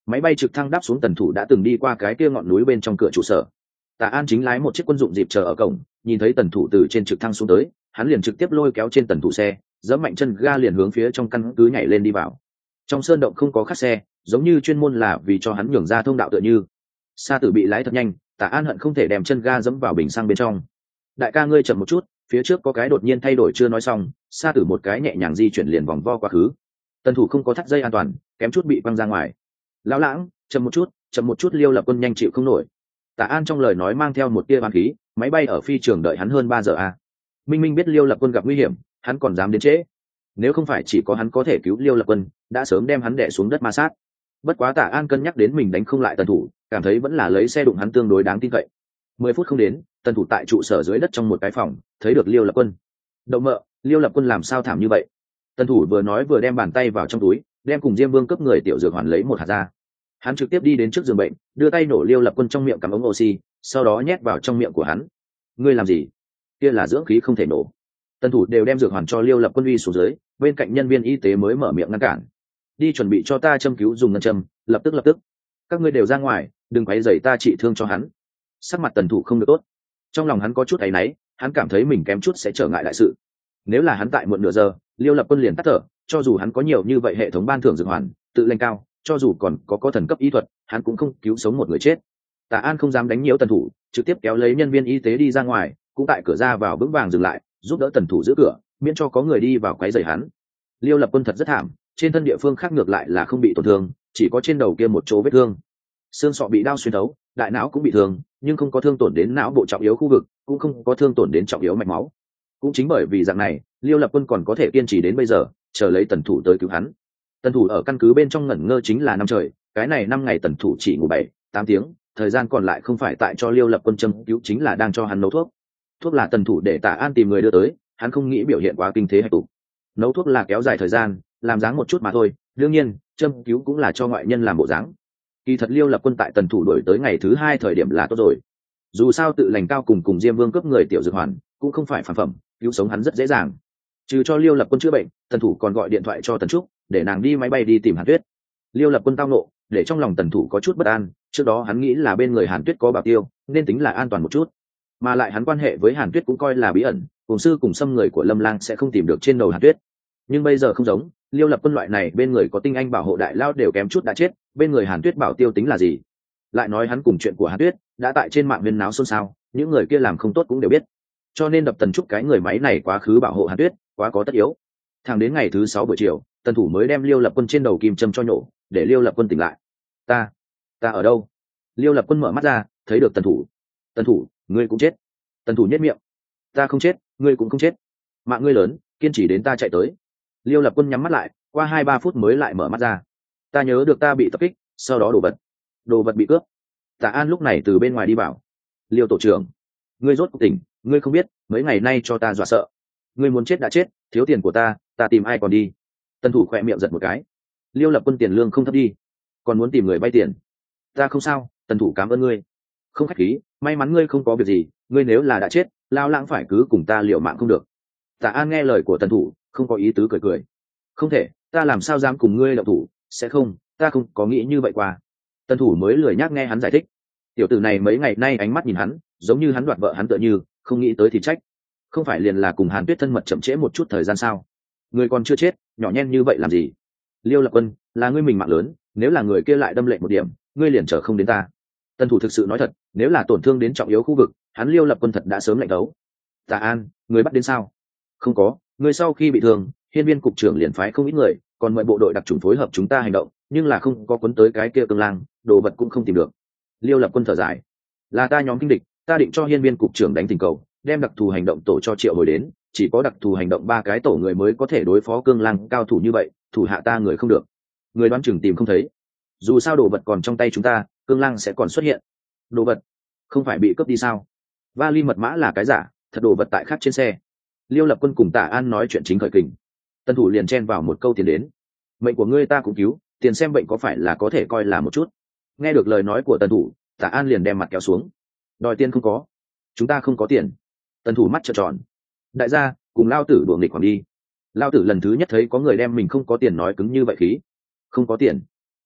A: Máy bay trực thăng đáp xuống tần thủ đã từng đi qua cái kia ngọn núi bên trong cửa trụ sở. Tạ An chính lái một chiếc quân dụng dịp chờ ở cổng, nhìn thấy tần thủ từ trên trực thăng xuống tới, hắn liền trực tiếp lôi kéo trên tần thủ xe, giẫm mạnh chân ga liền hướng phía trong căn cứ nhảy lên đi vào. Trong sơn động không có khắc xe, giống như chuyên môn là vì cho hắn nhường ra thông đạo tựa như. Sa Tử bị lái thật nhanh, Tạ An hận không thể đem chân ga giẫm vào bình xăng bên trong. Đại ca ngươi chậm một chút, phía trước có cái đột nhiên thay đổi chưa nói xong. Sa Tử một cái nhẹ nhàng di chuyển liền vòng vo quá khứ. Tần thủ không có thắt dây an toàn, kém chút bị văng ra ngoài. Lão Lãng, chậm một chút. Liêu Lập Quân nhanh chịu không nổi. Tạ An trong lời nói mang theo một tia oán khí, máy bay ở phi trường đợi hắn hơn 3 giờ a. Minh Minh biết Liêu Lập Quân gặp nguy hiểm, hắn còn dám đến trễ. Nếu không phải chỉ có hắn có thể cứu Liêu Lập Quân, đã sớm đem hắn đè xuống đất ma sát. Bất quá Tạ An cân nhắc đến mình đánh không lại tần thủ, cảm thấy vẫn là lấy xe đụng hắn tương đối đáng tin cậy. 10 phút không đến, tần thủ tại trụ sở dưới đất trong một cái phòng, thấy được Liêu Lập Quân. Đậu mợ, Liêu Lập Quân làm sao thảm như vậy? Tần thủ vừa nói vừa đem bàn tay vào trong túi, đem cùng Diêm Vương cấp người tiểu dược hoàn lấy một hạt ra. Hắn trực tiếp đi đến trước giường bệnh, đưa tay nổ Liêu Lập Quân trong miệng cắm ống oxy, sau đó nhét vào trong miệng của hắn. Ngươi làm gì? Kia là dưỡng khí không thể nổ. Tần thủ đều đem dược hoàn cho Liêu Lập Quân uy xuống dưới, bên cạnh nhân viên y tế mới mở miệng ngăn cản. Đi chuẩn bị cho ta châm cứu dùng ngân châm, lập tức. Các ngươi đều ra ngoài, đừng quấy rầy ta trị thương cho hắn. Sắc mặt tần thủ không được tốt, trong lòng hắn có chút áy náy, hắn cảm thấy mình kém chút sẽ trở ngại đại sự. Nếu là hắn tại muộn nửa giờ, Liêu Lập Quân liền tắt thở, cho dù hắn có nhiều như vậy hệ thống ban thưởng dược hoàn, tự lên cao, cho dù còn có thần cấp y thuật, hắn cũng không cứu sống một người chết. Tạ An không dám đánh nhiễu tần thủ, trực tiếp kéo lấy nhân viên y tế đi ra ngoài, cũng tại cửa ra vào vững vàng dừng lại, giúp đỡ tần thủ giữ cửa, miễn cho có người đi vào quấy rầy hắn. Liêu Lập Quân thật rất thảm, trên thân địa phương khác ngược lại là không bị tổn thương, chỉ có trên đầu kia một chỗ vết thương. Xương sọ bị đao xuyên thấu, đại não cũng bị thương, nhưng không có thương tổn đến não bộ trọng yếu khu vực, cũng không có thương tổn đến trọng yếu mạch máu. Cũng chính bởi vì dạng này, Liêu Lập Quân còn có thể kiên trì đến bây giờ, chờ lấy tần thủ tới cứu hắn. Tần thủ ở căn cứ bên trong ngẩn ngơ chính là năm trời, cái này 5 ngày tần thủ chỉ ngủ 7-8 tiếng, thời gian còn lại không phải tại cho Liêu Lập Quân châm cứu chính là đang cho hắn nấu thuốc. Thuốc là tần thủ để Tạ An tìm người đưa tới, hắn không nghĩ biểu hiện quá kinh thế hay tục. Nấu thuốc là kéo dài thời gian, làm dáng một chút mà thôi, đương nhiên châm cứu cũng là cho ngoại nhân làm bộ dáng. Kỳ thật Liêu Lập Quân tại tần thủ đổi tới ngày thứ 2 thời điểm là tốt rồi. Dù sao tự lành cao cùng Diêm Vương cướp người tiểu dược hoàn cũng không phải phản phẩm, cứu sống hắn rất dễ dàng. Trừ cho Liêu Lập Quân chữa bệnh, tần thủ còn gọi điện thoại cho Tần Trúc để nàng đi máy bay đi tìm Hàn Tuyết. Liêu Lập Quân tao nộ, để trong lòng tần thủ có chút bất an, trước đó hắn nghĩ là bên người Hàn Tuyết có bảo tiêu nên tính là an toàn một chút, mà lại hắn quan hệ với Hàn Tuyết cũng coi là bí ẩn, cùng sư cùng xâm người của Lâm Lang sẽ không tìm được trên đầu Hàn Tuyết. Nhưng bây giờ không giống, Liêu Lập Quân loại này bên người có tinh anh bảo hộ đại lao đều kém chút đã chết, bên người Hàn Tuyết bảo tiêu tính là gì? Lại nói hắn cùng chuyện của Hàn Tuyết đã tại trên mạng huyên náo xôn xao, những người kia làm không tốt cũng đều biết, cho nên đập Tần Trúc cái người máy này quá khứ bảo hộ Hàn Tuyết quá có tất yếu. Thẳng đến ngày thứ 6 buổi chiều, tần thủ mới đem Liêu Lập Quân trên đầu kim châm cho nhổ, để Liêu Lập Quân tỉnh lại. Ta ở đâu? Liêu Lập Quân mở mắt ra, thấy được tần thủ, ngươi cũng chết. Tần thủ nhếch miệng, ta không chết, ngươi cũng không chết, mạng ngươi lớn, kiên trì đến ta chạy tới. Liêu Lập Quân nhắm mắt lại, qua 2-3 phút mới lại mở mắt ra. Ta nhớ được ta bị tập kích, sau đó đồ vật bị cướp. Tạ An lúc này từ bên ngoài đi vào. Liêu tổ trưởng, ngươi rốt cuộc tỉnh, ngươi không biết mấy ngày nay cho ta dọa sợ. Ngươi muốn chết đã chết, thiếu tiền của ta tìm ai còn đi? Tần thủ khỏe miệng giật một cái. Liêu Lập Quân tiền lương không thấp đi, còn muốn tìm người vay tiền. Ta không sao, tần thủ cảm ơn ngươi. Không khách khí, may mắn ngươi không có việc gì, ngươi nếu là đã chết, Lao Lãng phải cứ cùng ta liều mạng không được. Tạ An nghe lời của tần thủ, không có ý tứ cười. Không thể, ta làm sao dám cùng ngươi động thủ, sẽ không, ta không có nghĩ như vậy qua. Tần thủ mới lười nhác nghe hắn giải thích. Tiểu tử này mấy ngày nay ánh mắt nhìn hắn, giống như hắn đoạt vợ hắn tựa như, không nghĩ tới thì trách. Không phải liền là cùng Hàn Tuyết thân mật chậm trễ một chút thời gian sao? Người còn chưa chết, nhỏ nhen như vậy làm gì? Liêu Lập Quân, là ngươi mình mạng lớn, nếu là người kia lại đâm lệnh một điểm, ngươi liền trở không đến ta. Tần thủ thực sự nói thật, nếu là tổn thương đến trọng yếu khu vực, hắn Liêu Lập Quân thật đã sớm lệnh đấu. Tạ An, người bắt đến sao? Không có, người sau khi bị thương, hiên viên cục trưởng liền phái không ít người, còn mời bộ đội đặc chủng phối hợp chúng ta hành động, nhưng là không có cuốn tới cái kia cương lang, đồ vật cũng không tìm được. Liêu Lập Quân thở dài, là ta nhóm kinh địch, ta định cho hiên viên cục trưởng đánh tình cầu, đem đặc thù hành động tổ cho triệu hồi đến, chỉ có đặc thù hành động 3 cái tổ người mới có thể đối phó cương lang cao thủ như vậy, thủ hạ ta người không được. Người đoán chừng tìm không thấy, dù sao đồ vật còn trong tay chúng ta, cương lang sẽ còn xuất hiện. Đồ vật không phải bị cướp đi sao? Vali mật mã là cái giả, thật đồ vật tại khác trên xe. Liêu Lập Quân cùng Tạ An nói chuyện chính khởi kình, Tân thủ liền chen vào một câu tiền đến. Mệnh của ngươi ta cũng cứu, tiền xem bệnh có phải là có thể coi là một chút. Nghe được lời nói của Tân thủ, Tạ An liền đem mặt kéo xuống. Đòi tiền không có, chúng ta không có tiền. Tân thủ mắt trợn tròn. Đại gia cùng lao tử đùa nghịch khoảng đi. Lao tử lần thứ nhất thấy có người đem mình không có tiền nói cứng như vậy khí. Không có tiền.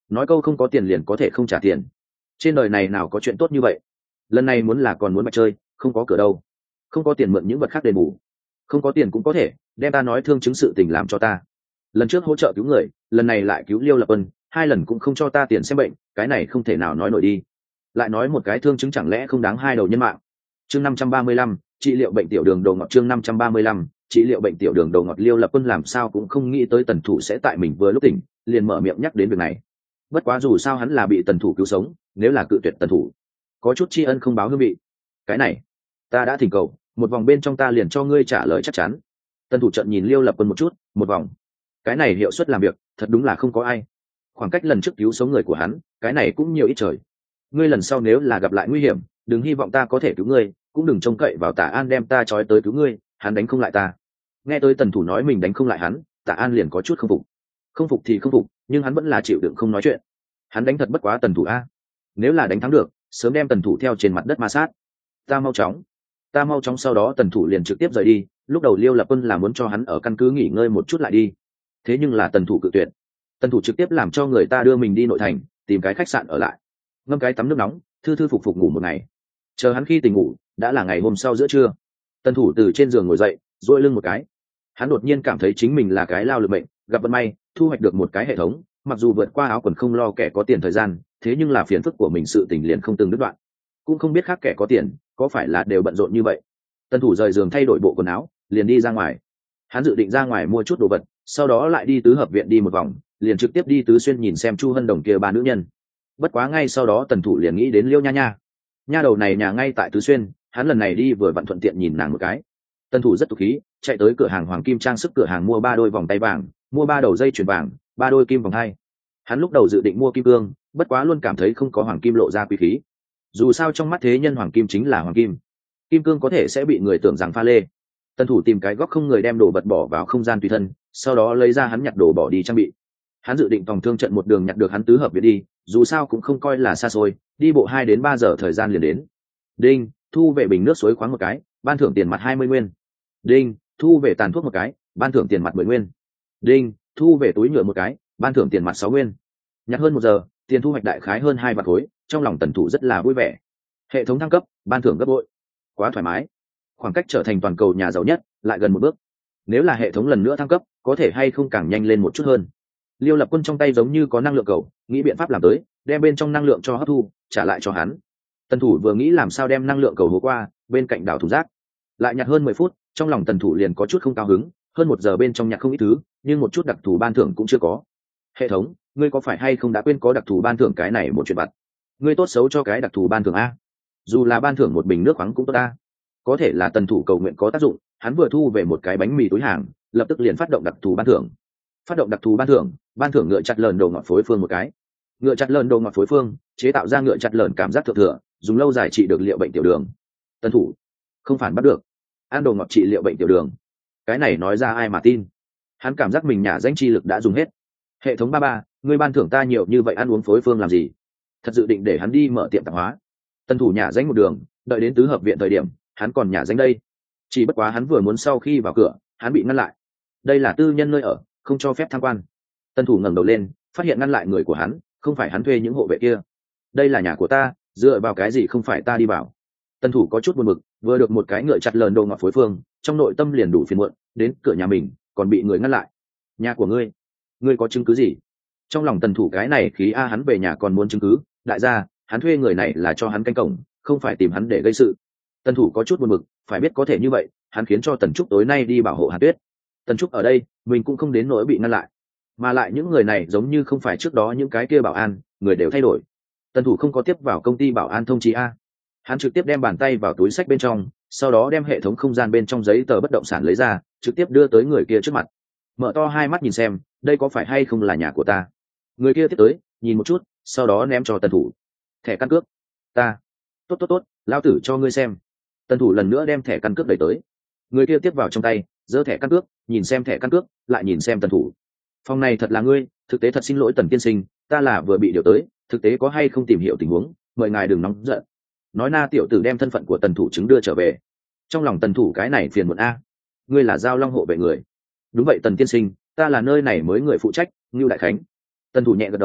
A: nói câu không có tiền liền có thể không trả tiền, trên đời này nào có chuyện tốt như vậy. Lần này muốn là còn muốn bạch chơi, không có cửa đâu. Không có tiền mượn những vật khác đền bù, không có tiền cũng có thể đem ta nói thương chứng sự tình làm cho ta. Lần trước hỗ trợ cứu người, lần này lại cứu Liêu Lập Ân, 2 lần cũng không cho ta tiền xem bệnh, cái này không thể nào nói nổi đi. Lại nói một cái thương chứng chẳng lẽ không đáng 2 đầu nhân mạng. Chương 535, trị liệu bệnh tiểu đường đầu ngọt. Chương 535, trị liệu bệnh tiểu đường đầu ngọt. Liêu Lập Ân làm sao cũng không nghĩ tới Tần Thủ sẽ tại mình vừa lúc tỉnh liền mở miệng nhắc đến việc này. Bất quá dù sao hắn là bị Tần Thủ cứu sống, nếu là cự tuyệt Tần Thủ, có chút tri ân không báo hương vị. Cái này ta đã thỉnh cầu, một vòng bên trong ta liền cho ngươi trả lời chắc chắn. Tần Thủ trận nhìn Liêu Lập Ân một chút, một vòng, cái này hiệu suất làm việc thật đúng là không có ai. Khoảng cách lần trước cứu sống người của hắn, cái này cũng nhiều ít trời. Ngươi lần sau nếu là gặp lại nguy hiểm, đừng hy vọng ta có thể cứu ngươi, cũng đừng trông cậy vào Tả An đem ta trói tới cứu ngươi, hắn đánh không lại ta. Nghe tới Tần Thủ nói mình đánh không lại hắn, Tả An liền có chút không phục. Không phục thì không phục, nhưng hắn vẫn là chịu đựng không nói chuyện. Hắn đánh thật bất quá Tần Thủ a. Nếu là đánh thắng được, sớm đem Tần Thủ theo trên mặt đất ma sát. Ta mau chóng. Sau đó Tần Thủ liền trực tiếp rời đi. Lúc đầu Liêu Lập Ân là muốn cho hắn ở căn cứ nghỉ ngơi một chút lại đi, thế nhưng là Tần Thủ cự tuyệt. Tần Thủ trực tiếp làm cho người ta đưa mình đi nội thành, tìm cái khách sạn ở lại, ngâm cái tắm nước nóng, thư thư phục phục ngủ một ngày. Chờ hắn khi tỉnh ngủ, đã là ngày hôm sau giữa trưa. Tần Thủ từ trên giường ngồi dậy, duỗi lưng một cái. Hắn đột nhiên cảm thấy chính mình là cái lao lực bệnh, gặp vận may, thu hoạch được một cái hệ thống, mặc dù vượt qua áo quần không lo kẻ có tiền thời gian, thế nhưng là phiền phức của mình sự tình liền không từng đứt đoạn. Cũng không biết khác kẻ có tiền, có phải là đều bận rộn như vậy. Tần Thủ rời giường thay đổi bộ quần áo, liền đi ra ngoài. Hắn dự định ra ngoài mua chút đồ vật, sau đó lại đi tứ hợp viện đi một vòng, liền trực tiếp đi Tứ Xuyên nhìn xem Chu Hân Đồng kia 3 nữ nhân. Bất quá ngay sau đó Tần Thủ liền nghĩ đến Liêu Nha Nha đầu này nhà ngay tại Tứ Xuyên, hắn lần này đi vừa vặn thuận tiện nhìn nàng một cái. Tần Thủ rất tục khí, chạy tới cửa hàng Hoàng Kim trang sức cửa hàng mua 3 đôi vòng tay vàng, mua 3 đầu dây chuyền vàng, 3 đôi kim vòng hai. Hắn lúc đầu dự định mua kim cương, bất quá luôn cảm thấy không có hoàng kim lộ ra quý khí. Dù sao trong mắt thế nhân hoàng kim chính là hoàng kim, kim cương có thể sẽ bị người tưởng rằng pha lê. Tần Thủ tìm cái góc không người đem đồ vật bỏ vào không gian tùy thân, sau đó lấy ra hắn nhặt đồ bỏ đi trang bị. Hắn dự định phòng thương trận một đường nhặt được hắn tứ hợp viện đi, dù sao cũng không coi là xa xôi, đi bộ 2 đến 3 giờ thời gian liền đến. Đinh, thu về bình nước suối khoáng một cái, ban thưởng tiền mặt 20 nguyên. Đinh, thu về tàn thuốc một cái, ban thưởng tiền mặt 10 nguyên. Đinh, thu về túi nhựa một cái, ban thưởng tiền mặt 6 nguyên. Nhặt hơn 1 giờ, tiền thu hoạch đại khái hơn 2 vạn khối, trong lòng Tần Thủ rất là vui vẻ. Hệ thống thăng cấp, ban thưởng gấp bội, quá thoải mái. Khoảng cách trở thành toàn cầu nhà giàu nhất lại gần một bước. Nếu là hệ thống lần nữa thăng cấp, có thể hay không càng nhanh lên một chút hơn. Liêu Lập Quân trong tay giống như có năng lượng cầu, nghĩ biện pháp làm tới, đem bên trong năng lượng cho hấp thu, trả lại cho hắn. Tần Thủ vừa nghĩ làm sao đem năng lượng cầu hố qua, bên cạnh đảo thùng rác, lại nhặt hơn 10 phút, trong lòng Tần Thủ liền có chút không cao hứng, hơn 1 giờ bên trong nhặt không ít thứ, nhưng một chút đặc thù ban thưởng cũng chưa có. Hệ thống, ngươi có phải hay không đã quên có đặc thù ban thưởng cái này một chuyện vặt? Ngươi tốt xấu cho cái đặc thù ban thưởng a. Dù là ban thưởng một bình nước khoáng cũng tốt a. Có thể là Tần Thủ cầu nguyện có tác dụng, hắn vừa thu về một cái bánh mì túi hàng, lập tức liền phát động đặc thù ban thưởng. Phát động đặc thù ban thưởng ngựa chặt lợn đầu ngọt phối phương một cái. Ngựa chặt lợn đầu ngọt phối phương, chế tạo ra ngựa chặt lợn cảm giác thượng thừa, dùng lâu dài trị được liệu bệnh tiểu đường. Tần Thủ không phản bắt được, ăn đồ ngọt trị liệu bệnh tiểu đường, cái này nói ra ai mà tin. Hắn cảm giác mình nhả danh chi lực đã dùng hết. Hệ thống ba, ngươi ban thưởng ta nhiều như vậy ăn uống phối phương làm gì? Thật dự định để hắn đi mở tiệm tạp hóa? Tần Thủ nhả danh một đường, đợi đến tứ hợp viện thời điểm, hắn còn nhả danh đây. Chỉ bất quá hắn vừa muốn sau khi vào cửa, hắn bị ngăn lại. Đây là tư nhân nơi ở, không cho phép tham quan. Tần Thủ ngẩng đầu lên, phát hiện ngăn lại người của hắn, không phải hắn thuê những hộ vệ kia. Đây là nhà của ta, dựa vào cái gì không phải ta đi vào? Tần Thủ có chút buồn bực, vừa được một cái ngựa chặt lợn đồ ngọt phối phương, trong nội tâm liền đủ phiền muộn, đến cửa nhà mình, còn bị người ngăn lại. Nhà của ngươi có chứng cứ gì? Trong lòng Tần Thủ cái này khí a, hắn về nhà còn muốn chứng cứ, đại gia, hắn thuê người này là cho hắn canh cổng, không phải tìm hắn để gây sự. Tần Thủ có chút buồn bực, phải biết có thể như vậy, hắn khiến cho Tần Trúc tối nay đi bảo hộ Hàn Tuyết. Tần Trúc ở đây, mình cũng không đến nỗi bị ngăn lại. Mà lại những người này giống như không phải trước đó những cái kia bảo an, người đều thay đổi. Tần Thủ không có tiếp vào công ty bảo an thông chí a. Hắn trực tiếp đem bàn tay vào túi sách bên trong, sau đó đem hệ thống không gian bên trong giấy tờ bất động sản lấy ra, trực tiếp đưa tới người kia trước mặt. Mở to hai mắt nhìn xem, đây có phải hay không là nhà của ta? Người kia tiếp tới, nhìn một chút, sau đó ném cho Tần Thủ. Thẻ căn cước. Ta. Tốt, lao tử cho ngươi xem. Tần Thủ lần nữa đem thẻ căn cước đẩy tới. Người kia tiếp vào trong tay, giơ thẻ căn cước, nhìn xem thẻ căn cước, lại nhìn xem Tần Thủ. Phòng này thật là ngươi, thực tế thật xin lỗi Tần tiên sinh, ta là vừa bị điều tới, thực tế có hay không tìm hiểu tình huống, mời ngài đừng nóng giận. Nói na tiểu tử đem thân phận của Tần Thủ chứng đưa trở về. Trong lòng Tần Thủ cái này phiền muộn a. Ngươi là Giao Long hộ vệ người? Đúng vậy Tần tiên sinh, ta là nơi này mới người phụ trách, Ngưu Đại Khánh. Tần Thủ nhẹ gật đầu,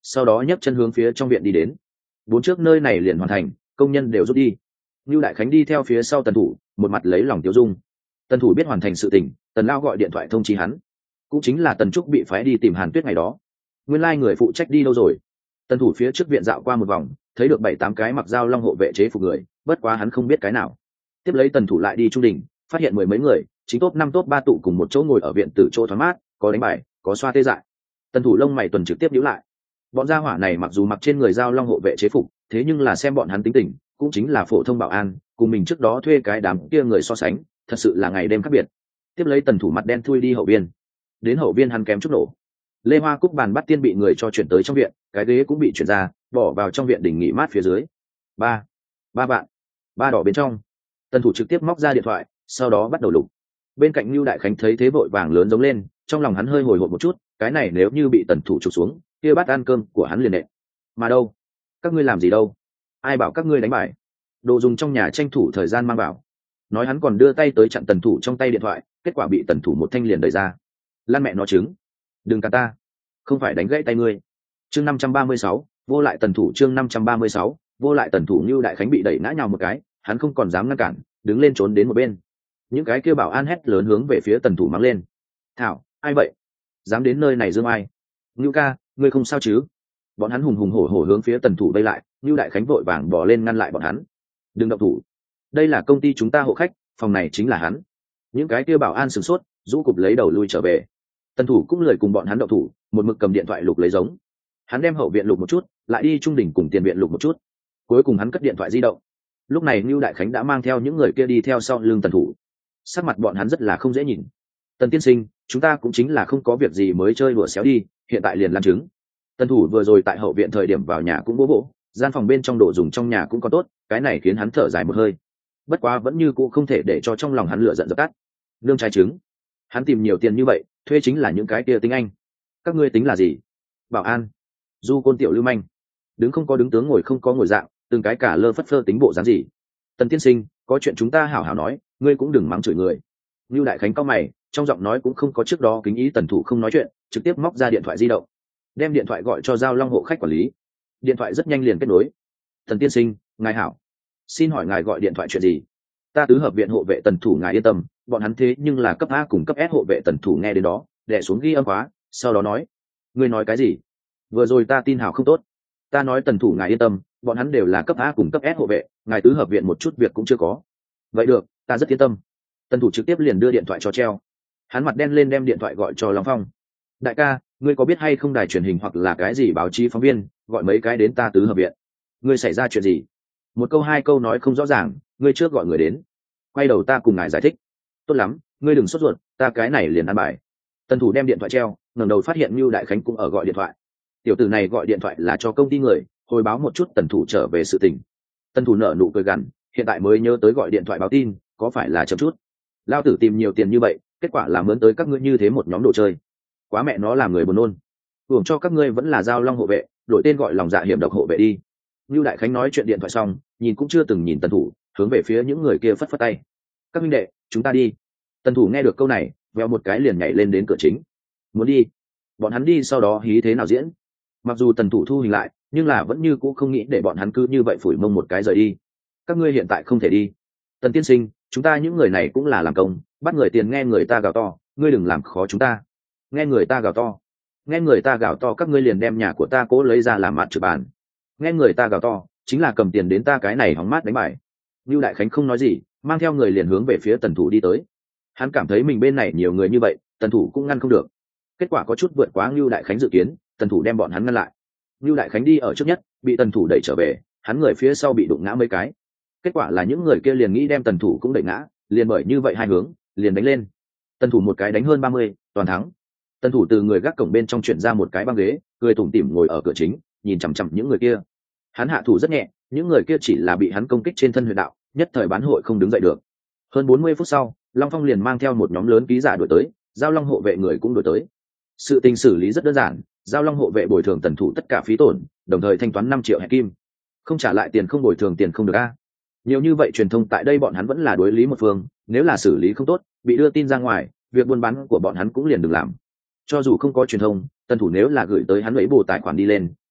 A: sau đó nhấc chân hướng phía trong viện đi đến. Bốn trước nơi này liền hoàn thành, công nhân đều rút đi. Lưu Đại Khánh đi theo phía sau Tần Thủ, một mặt lấy lòng tiêu dung. Tần Thủ biết hoàn thành sự tình, Tần Lao gọi điện thoại thông chi hắn, cũng chính là Tần Trúc bị phái đi tìm Hàn Tuyết ngày đó. Nguyên lai người phụ trách đi đâu rồi? Tần Thủ phía trước viện dạo qua một vòng, thấy được 7-8 cái mặc dao long hộ vệ chế phục người, bất quá hắn không biết cái nào. Tiếp lấy Tần Thủ lại đi trung đình, phát hiện 10 mấy người, chính top 5 top 3 tụ cùng một chỗ ngồi ở viện tử chỗ thoáng mát, có đánh bài, có xoa tê dại. Tần Thủ lông mày tuần trực tiếp nhíu lại. Bọn gia hỏa này mặc dù mặc trên người dao long hộ vệ chế phục, thế nhưng là xem bọn hắn tính tình, cũng chính là phổ thông bảo an, cùng mình trước đó thuê cái đám kia người so sánh, thật sự là ngày đêm khác biệt. Tiếp lấy Tần Thủ mặt đen thui đi hậu viên. Đến hậu viên hắn kém chút nổ. Lê Hoa Cúc bàn bắt tiên bị người cho chuyển tới trong viện, cái ghế cũng bị chuyển ra, bỏ vào trong viện đỉnh nghỉ mát phía dưới. Ba bạn, ba đỏ bên trong. Tần Thủ trực tiếp móc ra điện thoại, sau đó bắt đầu lục. Bên cạnh Lưu Đại Khánh thấy thế vội vàng lớn giống lên, trong lòng hắn hơi hồi hộp một chút, cái này nếu như bị Tần Thủ chụp xuống, kia bát ăn cơm của hắn liền nện. Mà đâu? Các ngươi làm gì đâu? Ai bảo các ngươi đánh bài? Đồ dùng trong nhà tranh thủ thời gian mang vào. Nói hắn còn đưa tay tới chặn Tần Thủ trong tay điện thoại, kết quả bị Tần Thủ một thanh liền đẩy ra. Lan mẹ nó trứng, đừng cản ta, không phải đánh gãy tay ngươi. Chương 536, vô lại Tần Thủ. Chương 536, vô lại Tần Thủ. Lưu Đại Khánh bị đẩy ngã nhào một cái, hắn không còn dám ngăn cản, đứng lên trốn đến một bên. Những cái kia bảo an hét lớn hướng về phía Tần Thủ mắng lên. Thảo, ai vậy? Dám đến nơi này dương ai? Lưu ca, ngươi không sao chứ? Bọn hắn hùng hùng hổ hổ hướng phía Tần Thủ vây lại, Lưu Đại Khánh vội vàng bỏ lên ngăn lại bọn hắn. Đừng động thủ, đây là công ty chúng ta hộ khách, phòng này chính là hắn. Những cái kia bảo an sửng sốt, rũ cụp lấy đầu lui trở về. Tần Thủ cũng lười cùng bọn hắn động thủ, một mực cầm điện thoại lục lấy giống. Hắn đem hậu viện lục một chút, lại đi trung đỉnh cùng tiền viện lục một chút, cuối cùng hắn cất điện thoại di động. Lúc này Lưu Đại Khánh đã mang theo những người kia đi theo sau lưng Tần Thủ. Sắc mặt bọn hắn rất là không dễ nhìn. Tần tiên sinh, chúng ta cũng chính là không có việc gì mới chơi đùa xéo đi, hiện tại liền làm chứng. Tần Thủ vừa rồi tại hậu viện thời điểm vào nhà cũng bố bố, gian phòng bên trong đồ dùng trong nhà cũng có tốt, cái này khiến hắn thở dài một hơi. Bất quá vẫn như cũ không thể để cho trong lòng hắn lửa giận dập tắt. Lương trái trứng, hắn tìm nhiều tiền như vậy, thuê chính là những cái kia tính anh. Các ngươi tính là gì? Bảo an, du côn tiểu lưu manh, đứng không có đứng tướng ngồi không có ngồi dạng, từng cái cả lơ phất phơ tính bộ dáng gì? Tần tiên sinh, có chuyện chúng ta hảo hảo nói, ngươi cũng đừng mắng chửi người. Lưu Đại Khánh cau mày, trong giọng nói cũng không có trước đó kính ý. Tần Thủ không nói chuyện, trực tiếp móc ra điện thoại di động, đem điện thoại gọi cho giao long hộ khách quản lý. Điện thoại rất nhanh liền kết nối. Tần tiên sinh, ngài hảo, xin hỏi ngài gọi điện thoại chuyện gì? Ta tứ hợp viện hộ vệ Tần Thủ, ngài yên tâm, bọn hắn thế nhưng là cấp A cùng cấp S hộ vệ. Tần Thủ nghe đến đó, đè xuống ghi âm khóa, sau đó nói, ngươi nói cái gì? Vừa rồi ta tin hảo không tốt. Ta nói Tần Thủ ngài yên tâm, bọn hắn đều là cấp A cùng cấp S hộ vệ, ngài tứ hợp viện một chút việc cũng chưa có. Vậy được, ta rất yên tâm. Tần Thủ trực tiếp liền đưa điện thoại cho treo. Hắn mặt đen lên đem điện thoại gọi cho Long Phong. Đại ca, ngươi có biết hay không đài truyền hình hoặc là cái gì báo chí phóng viên gọi mấy cái đến ta tứ hợp viện? Ngươi xảy ra chuyện gì? Một câu hai câu nói không rõ ràng, ngươi trước gọi người đến, quay đầu ta cùng ngài giải thích. Tốt lắm, ngươi đừng sốt ruột, ta cái này liền ăn bài. Tần Thủ đem điện thoại treo, ngẩng đầu phát hiện Lưu Đại Khánh cũng ở gọi điện thoại. Tiểu tử này gọi điện thoại là cho công ty người, hồi báo một chút Tần Thủ trở về sự tình. Tần Thủ nở nụ cười gằn, hiện tại mới nhớ tới gọi điện thoại báo tin, có phải là chậm chút? Lao tử tìm nhiều tiền như vậy, kết quả là mướn tới các ngươi như thế một nhóm đồ chơi, quá mẹ nó làm người buồn nôn. Hưởng cho các ngươi vẫn là giao long hộ vệ, đổi tên gọi lòng dạ hiểm độc hộ vệ đi. Lưu Đại Khánh nói chuyện điện thoại xong, nhìn cũng chưa từng nhìn Tần Thủ, hướng về phía những người kia phất phất tay. Các minh đệ, chúng ta đi. Tần Thủ nghe được câu này, vèo một cái liền nhảy lên đến cửa chính. Muốn đi? Bọn hắn đi sau đó hí thế nào diễn? Mặc dù Tần Thủ thu hình lại, nhưng là vẫn như cũ không nghĩ để bọn hắn cứ như vậy phủi mông một cái rời đi. Các ngươi hiện tại không thể đi. Tần tiên sinh, chúng ta những người này cũng là làm công, bắt người tiền nghe người ta gào to, ngươi đừng làm khó chúng ta. Nghe người ta gào to, nghe người ta gào to, các ngươi liền đem nhà của ta cố lấy ra làm mặt trừ bàn. Nghe người ta gào to, chính là cầm tiền đến ta cái này hóng mát đánh bài. Lưu Đại Khánh không nói gì, mang theo người liền hướng về phía Tần Thủ đi tới. Hắn cảm thấy mình bên này nhiều người như vậy, Tần Thủ cũng ngăn không được. Kết quả có chút vượt quá Lưu Đại Khánh dự kiến, Tần Thủ đem bọn hắn ngăn lại. Lưu Đại Khánh đi ở trước nhất, bị Tần Thủ đẩy trở về, hắn người phía sau bị đụng ngã mấy cái. Kết quả là những người kia liền nghĩ đem Tần Thủ cũng đẩy ngã, liền bởi như vậy hai hướng liền đánh lên. Tần Thủ một cái đánh hơn 30, toàn thắng. Tần Thủ từ người gác cổng bên trong chuyển ra một cái băng ghế, cười tủm tỉm ngồi ở cửa chính, nhìn chằm chằm những người kia. Hắn hạ thủ rất nhẹ, những người kia chỉ là bị hắn công kích trên thân huyền đạo, nhất thời bán hội không đứng dậy được. Hơn 40 phút sau, Long Phong liền mang theo một nhóm lớn ký giả đuổi tới, giao long hộ vệ người cũng đuổi tới. Sự tình xử lý rất đơn giản, giao long hộ vệ bồi thường Tần Thủ tất cả phí tổn, đồng thời thanh toán 5 triệu hẹn kim. Không trả lại tiền không bồi thường tiền không được a. Nhiều như vậy truyền thông tại đây bọn hắn vẫn là đối lý một phương, nếu là xử lý không tốt, bị đưa tin ra ngoài, việc buôn bán của bọn hắn cũng liền đừng làm. Cho dù không có truyền thông, Tần Thủ nếu là gửi tới hắn lấy bù tài khoản đi lên,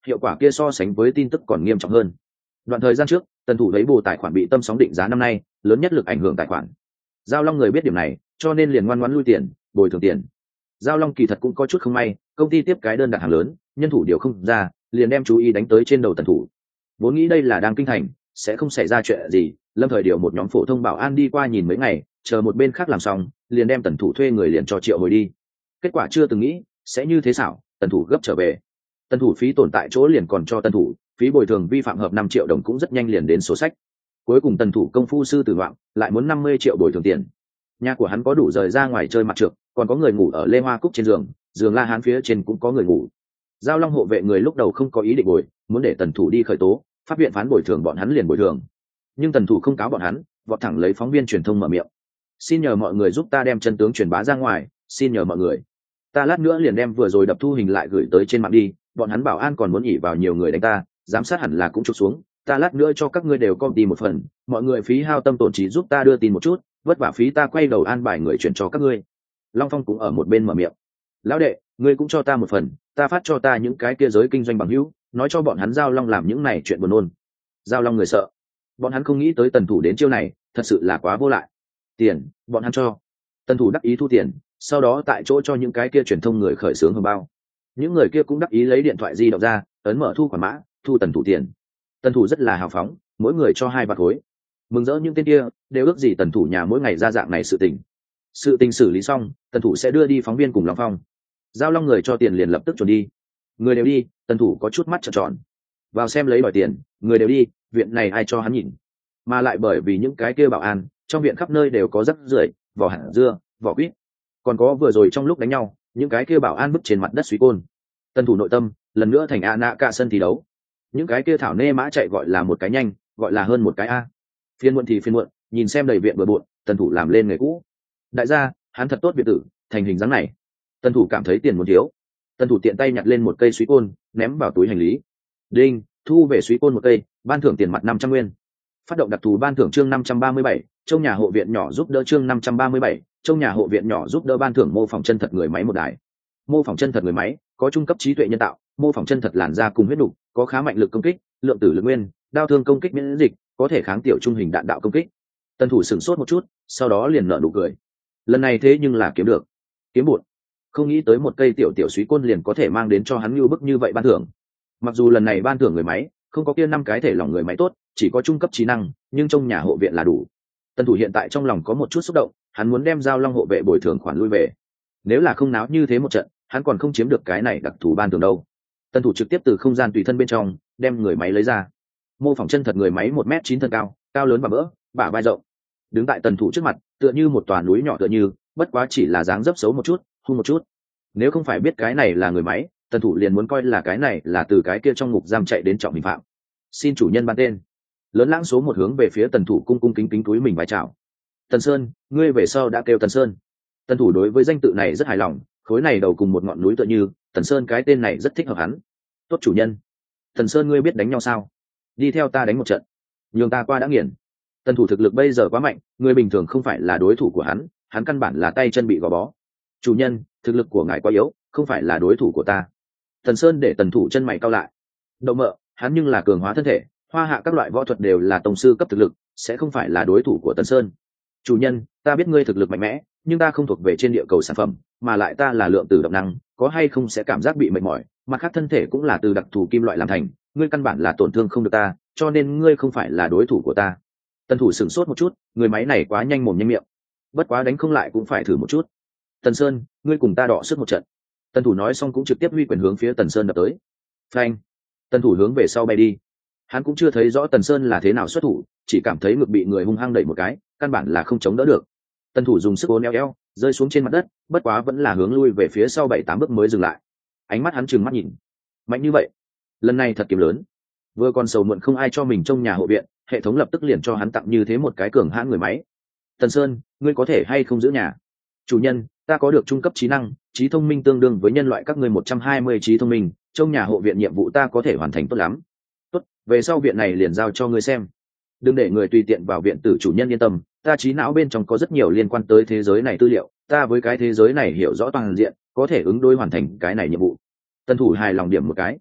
A: hiệu quả kia so sánh với tin tức còn nghiêm trọng hơn. Đoạn thời gian trước, tần thủ lấy bù tài khoản bị tâm sóng định giá năm nay lớn nhất lực ảnh hưởng tài khoản. Giao Long người biết điểm này, cho nên liền ngoan ngoãn lui tiền, bồi thường tiền. Giao Long kỳ thật cũng có chút không may, công ty tiếp cái đơn đặt hàng lớn, nhân thủ điều không ra, liền đem chú ý đánh tới trên đầu tần thủ. Vốn nghĩ đây là đang kinh thành, sẽ không xảy ra chuyện gì, lâm thời điều một nhóm phổ thông bảo an đi qua nhìn mấy ngày, chờ một bên khác làm xong, liền đem tần thủ thuê người liền cho triệu hồi đi. Kết quả chưa từng nghĩ sẽ như thế xảo, tần thủ gấp trở về. Tần thủ phí tồn tại chỗ liền còn cho tần thủ, phí bồi thường vi phạm hợp 5 triệu đồng cũng rất nhanh liền đến số sách. Cuối cùng tần thủ công phu sư tử ngoạm, lại muốn 50 triệu bồi thường tiền. Nhà của hắn có đủ rời ra ngoài chơi mặt trược, còn có người ngủ ở lê hoa cúc trên giường, giường la hán phía trên cũng có người ngủ. Giao Long hộ vệ người lúc đầu không có ý định bồi, muốn để tần thủ đi khởi tố, pháp viện phán bồi thường bọn hắn liền bồi thường. Nhưng tần thủ không cáo bọn hắn, vọt thẳng lấy phóng viên truyền thông mở miệng: xin nhờ mọi người giúp ta đem chân tướng truyền bá ra ngoài, xin nhờ mọi người, ta lát nữa liền đem vừa rồi đập thu hình lại gửi tới trên mạng đi, bọn hắn bảo an còn muốn ỉ vào nhiều người đánh ta, giám sát hẳn là cũng trục xuống, ta lát nữa cho các ngươi đều công ty một phần, mọi người phí hao tâm tổn trí giúp ta đưa tin một chút, vất vả phí ta quay đầu an bài người chuyển cho các ngươi. Long Phong cũng ở một bên mở miệng: lão đệ, ngươi cũng cho ta một phần, ta phát cho ta những cái kia giới kinh doanh bằng hữu, nói cho bọn hắn Giao Long làm những này chuyện buồn nôn. Giao Long người sợ, bọn hắn không nghĩ tới tần thủ đến chiêu này, thật sự là quá vô lại. Tiền bọn hắn cho, tần thủ đắc ý thu tiền, sau đó tại chỗ cho những cái kia truyền thông người khởi xướng hồng bao. Những người kia cũng đắc ý lấy điện thoại di động ra, ấn mở thu khoản mã, thu tần thủ tiền. Tần thủ rất là hào phóng, mỗi người cho 2 bạc khối. Mừng rỡ những tên kia đều ước gì tần thủ nhà mỗi ngày ra dạng này sự tình xử lý xong, tần thủ sẽ đưa đi phóng viên cùng Long Phong. Giao Long người cho tiền liền lập tức chuẩn đi. Người đều đi, tần thủ có chút mắt trợn tròn. Vào xem lấy đòi tiền, người đều đi, viện này ai cho hắn nhìn. Mà lại bởi vì những cái kia bảo an, trong viện khắp nơi đều có rắc rưởi, vỏ hạt dưa, vỏ quýt. Còn có vừa rồi trong lúc đánh nhau, những cái kia bảo an bứt trên mặt đất suy côn. Tần thủ nội tâm lần nữa thành a nạ cả sân thi đấu. Những cái kia thảo nê mã chạy gọi là một cái nhanh, gọi là hơn một cái a. Phiên muộn thì phiên muộn, nhìn xem đầy viện bừa bộn, tần thủ làm lên nghề cũ. Đại gia, hắn thật tốt biệt tử, thành hình dáng này. Tần thủ cảm thấy tiền muốn thiếu. Tần thủ tiện tay nhặt lên một cây suý côn, ném vào túi hành lý. Đinh, thu về suý côn một cây, ban thưởng tiền mặt 500 nguyên. Phát động đặc thù ban thưởng chương 537, trong nhà hộ viện nhỏ giúp đỡ chương 537, trong nhà hộ viện nhỏ giúp đỡ ban thưởng mô phỏng chân thật người máy một đài. Mô phỏng chân thật người máy có trung cấp trí tuệ nhân tạo, mô phỏng chân thật làn da cùng huyết đục, có khá mạnh lực công kích, lượng tử lực nguyên, đao thương công kích miễn dịch, có thể kháng tiểu trung hình đạn đạo công kích. Tần thủ sửng sốt một chút, sau đó liền nở nụ cười. Lần này thế nhưng là kiếm được, kiếm bụt. Không nghĩ tới một cây tiểu tiểu suý côn liền có thể mang đến cho hắn như bức như vậy ban thưởng. Mặc dù lần này ban thưởng người máy không có kia 5 cái thể lỏng người máy tốt, chỉ có trung cấp trí năng, nhưng trong nhà hộ viện là đủ. Tần thủ hiện tại trong lòng có một chút xúc động, hắn muốn đem Giao Long hộ vệ bồi thường khoản lui về. Nếu là không náo như thế một trận, hắn còn không chiếm được cái này đặc thù ban thưởng đâu. Tần thủ trực tiếp từ không gian tùy thân bên trong đem người máy lấy ra. Mô phỏng chân thật người máy 1m9 thân cao, cao lớn và mỡ, bả vai rộng. Đứng tại tần thủ trước mặt, tựa như một tòa núi nhỏ tựa như, bất quá chỉ là dáng dấp xấu một chút, hung một chút. Nếu không phải biết cái này là người máy, tần thủ liền muốn coi là cái này là từ cái kia trong ngục giam chạy đến trọng hình phạm. Xin chủ nhân ban tên. Lớn Lãng số 1 hướng về phía tần thủ cung cung kính kính túi mình vái chào. Tần Sơn, ngươi về sau đã kêu Tần Sơn. Tần thủ đối với danh tự này rất hài lòng, khối này đầu cùng một ngọn núi tựa như, Tần Sơn cái tên này rất thích hợp hắn. Tốt chủ nhân. Tần Sơn, ngươi biết đánh nhau sao? Đi theo ta đánh một trận, nhường ta qua đã nghiền. Tần thủ thực lực bây giờ quá mạnh, người bình thường không phải là đối thủ của hắn, hắn căn bản là tay chân bị gò bó. Chủ nhân, thực lực của ngài quá yếu, không phải là đối thủ của ta. Tần Sơn để tần thủ chân mày cau lại. Đậu mợ, hắn nhưng là cường hóa thân thể, hoa hạ các loại võ thuật đều là tông sư cấp thực lực, sẽ không phải là đối thủ của Tần Sơn. Chủ nhân, ta biết ngươi thực lực mạnh mẽ, nhưng ta không thuộc về trên địa cầu sản phẩm, mà lại ta là lượng tử động năng, có hay không sẽ cảm giác bị mệt mỏi, mặt khác thân thể cũng là từ đặc thù kim loại làm thành, ngươi căn bản là tổn thương không được ta, cho nên ngươi không phải là đối thủ của ta. Tần thủ sửng sốt một chút, người máy này quá nhanh mồm nhanh miệng, bất quá đánh không lại cũng phải thử một chút. Tần Sơn, ngươi cùng ta đọ sức một trận. Tần thủ nói xong cũng trực tiếp huy quyền hướng phía Tần Sơn đập tới. Phanh. Tần thủ hướng về sau bay đi. Hắn cũng chưa thấy rõ Tần Sơn là thế nào xuất thủ, chỉ cảm thấy ngực bị người hung hăng đẩy một cái, căn bản là không chống đỡ được. Tần thủ dùng sức uốn éo éo, rơi xuống trên mặt đất, bất quá vẫn là hướng lui về phía sau 7-8 bước mới dừng lại. Ánh mắt hắn trừng mắt nhìn. Mạnh như vậy, lần này thật kiếm lớn. Vừa còn sầu muộn không ai cho mình trong nhà hộ viện, hệ thống lập tức liền cho hắn tặng như thế một cái cường hãn người máy. Tần Sơn, ngươi có thể hay không giữ nhà? Chủ nhân, ta có được trung cấp trí năng, trí thông minh tương đương với nhân loại các ngươi 120 trí thông minh, trong nhà hộ viện nhiệm vụ ta có thể hoàn thành tốt lắm. Tốt, về sau viện này liền giao cho ngươi xem. Đừng để người tùy tiện vào viện tử, chủ nhân yên tâm, ta trí não bên trong có rất nhiều liên quan tới thế giới này tư liệu, ta với cái thế giới này hiểu rõ toàn diện, có thể ứng đối hoàn thành cái này nhiệm vụ. Tần thủ hài lòng điểm một cái.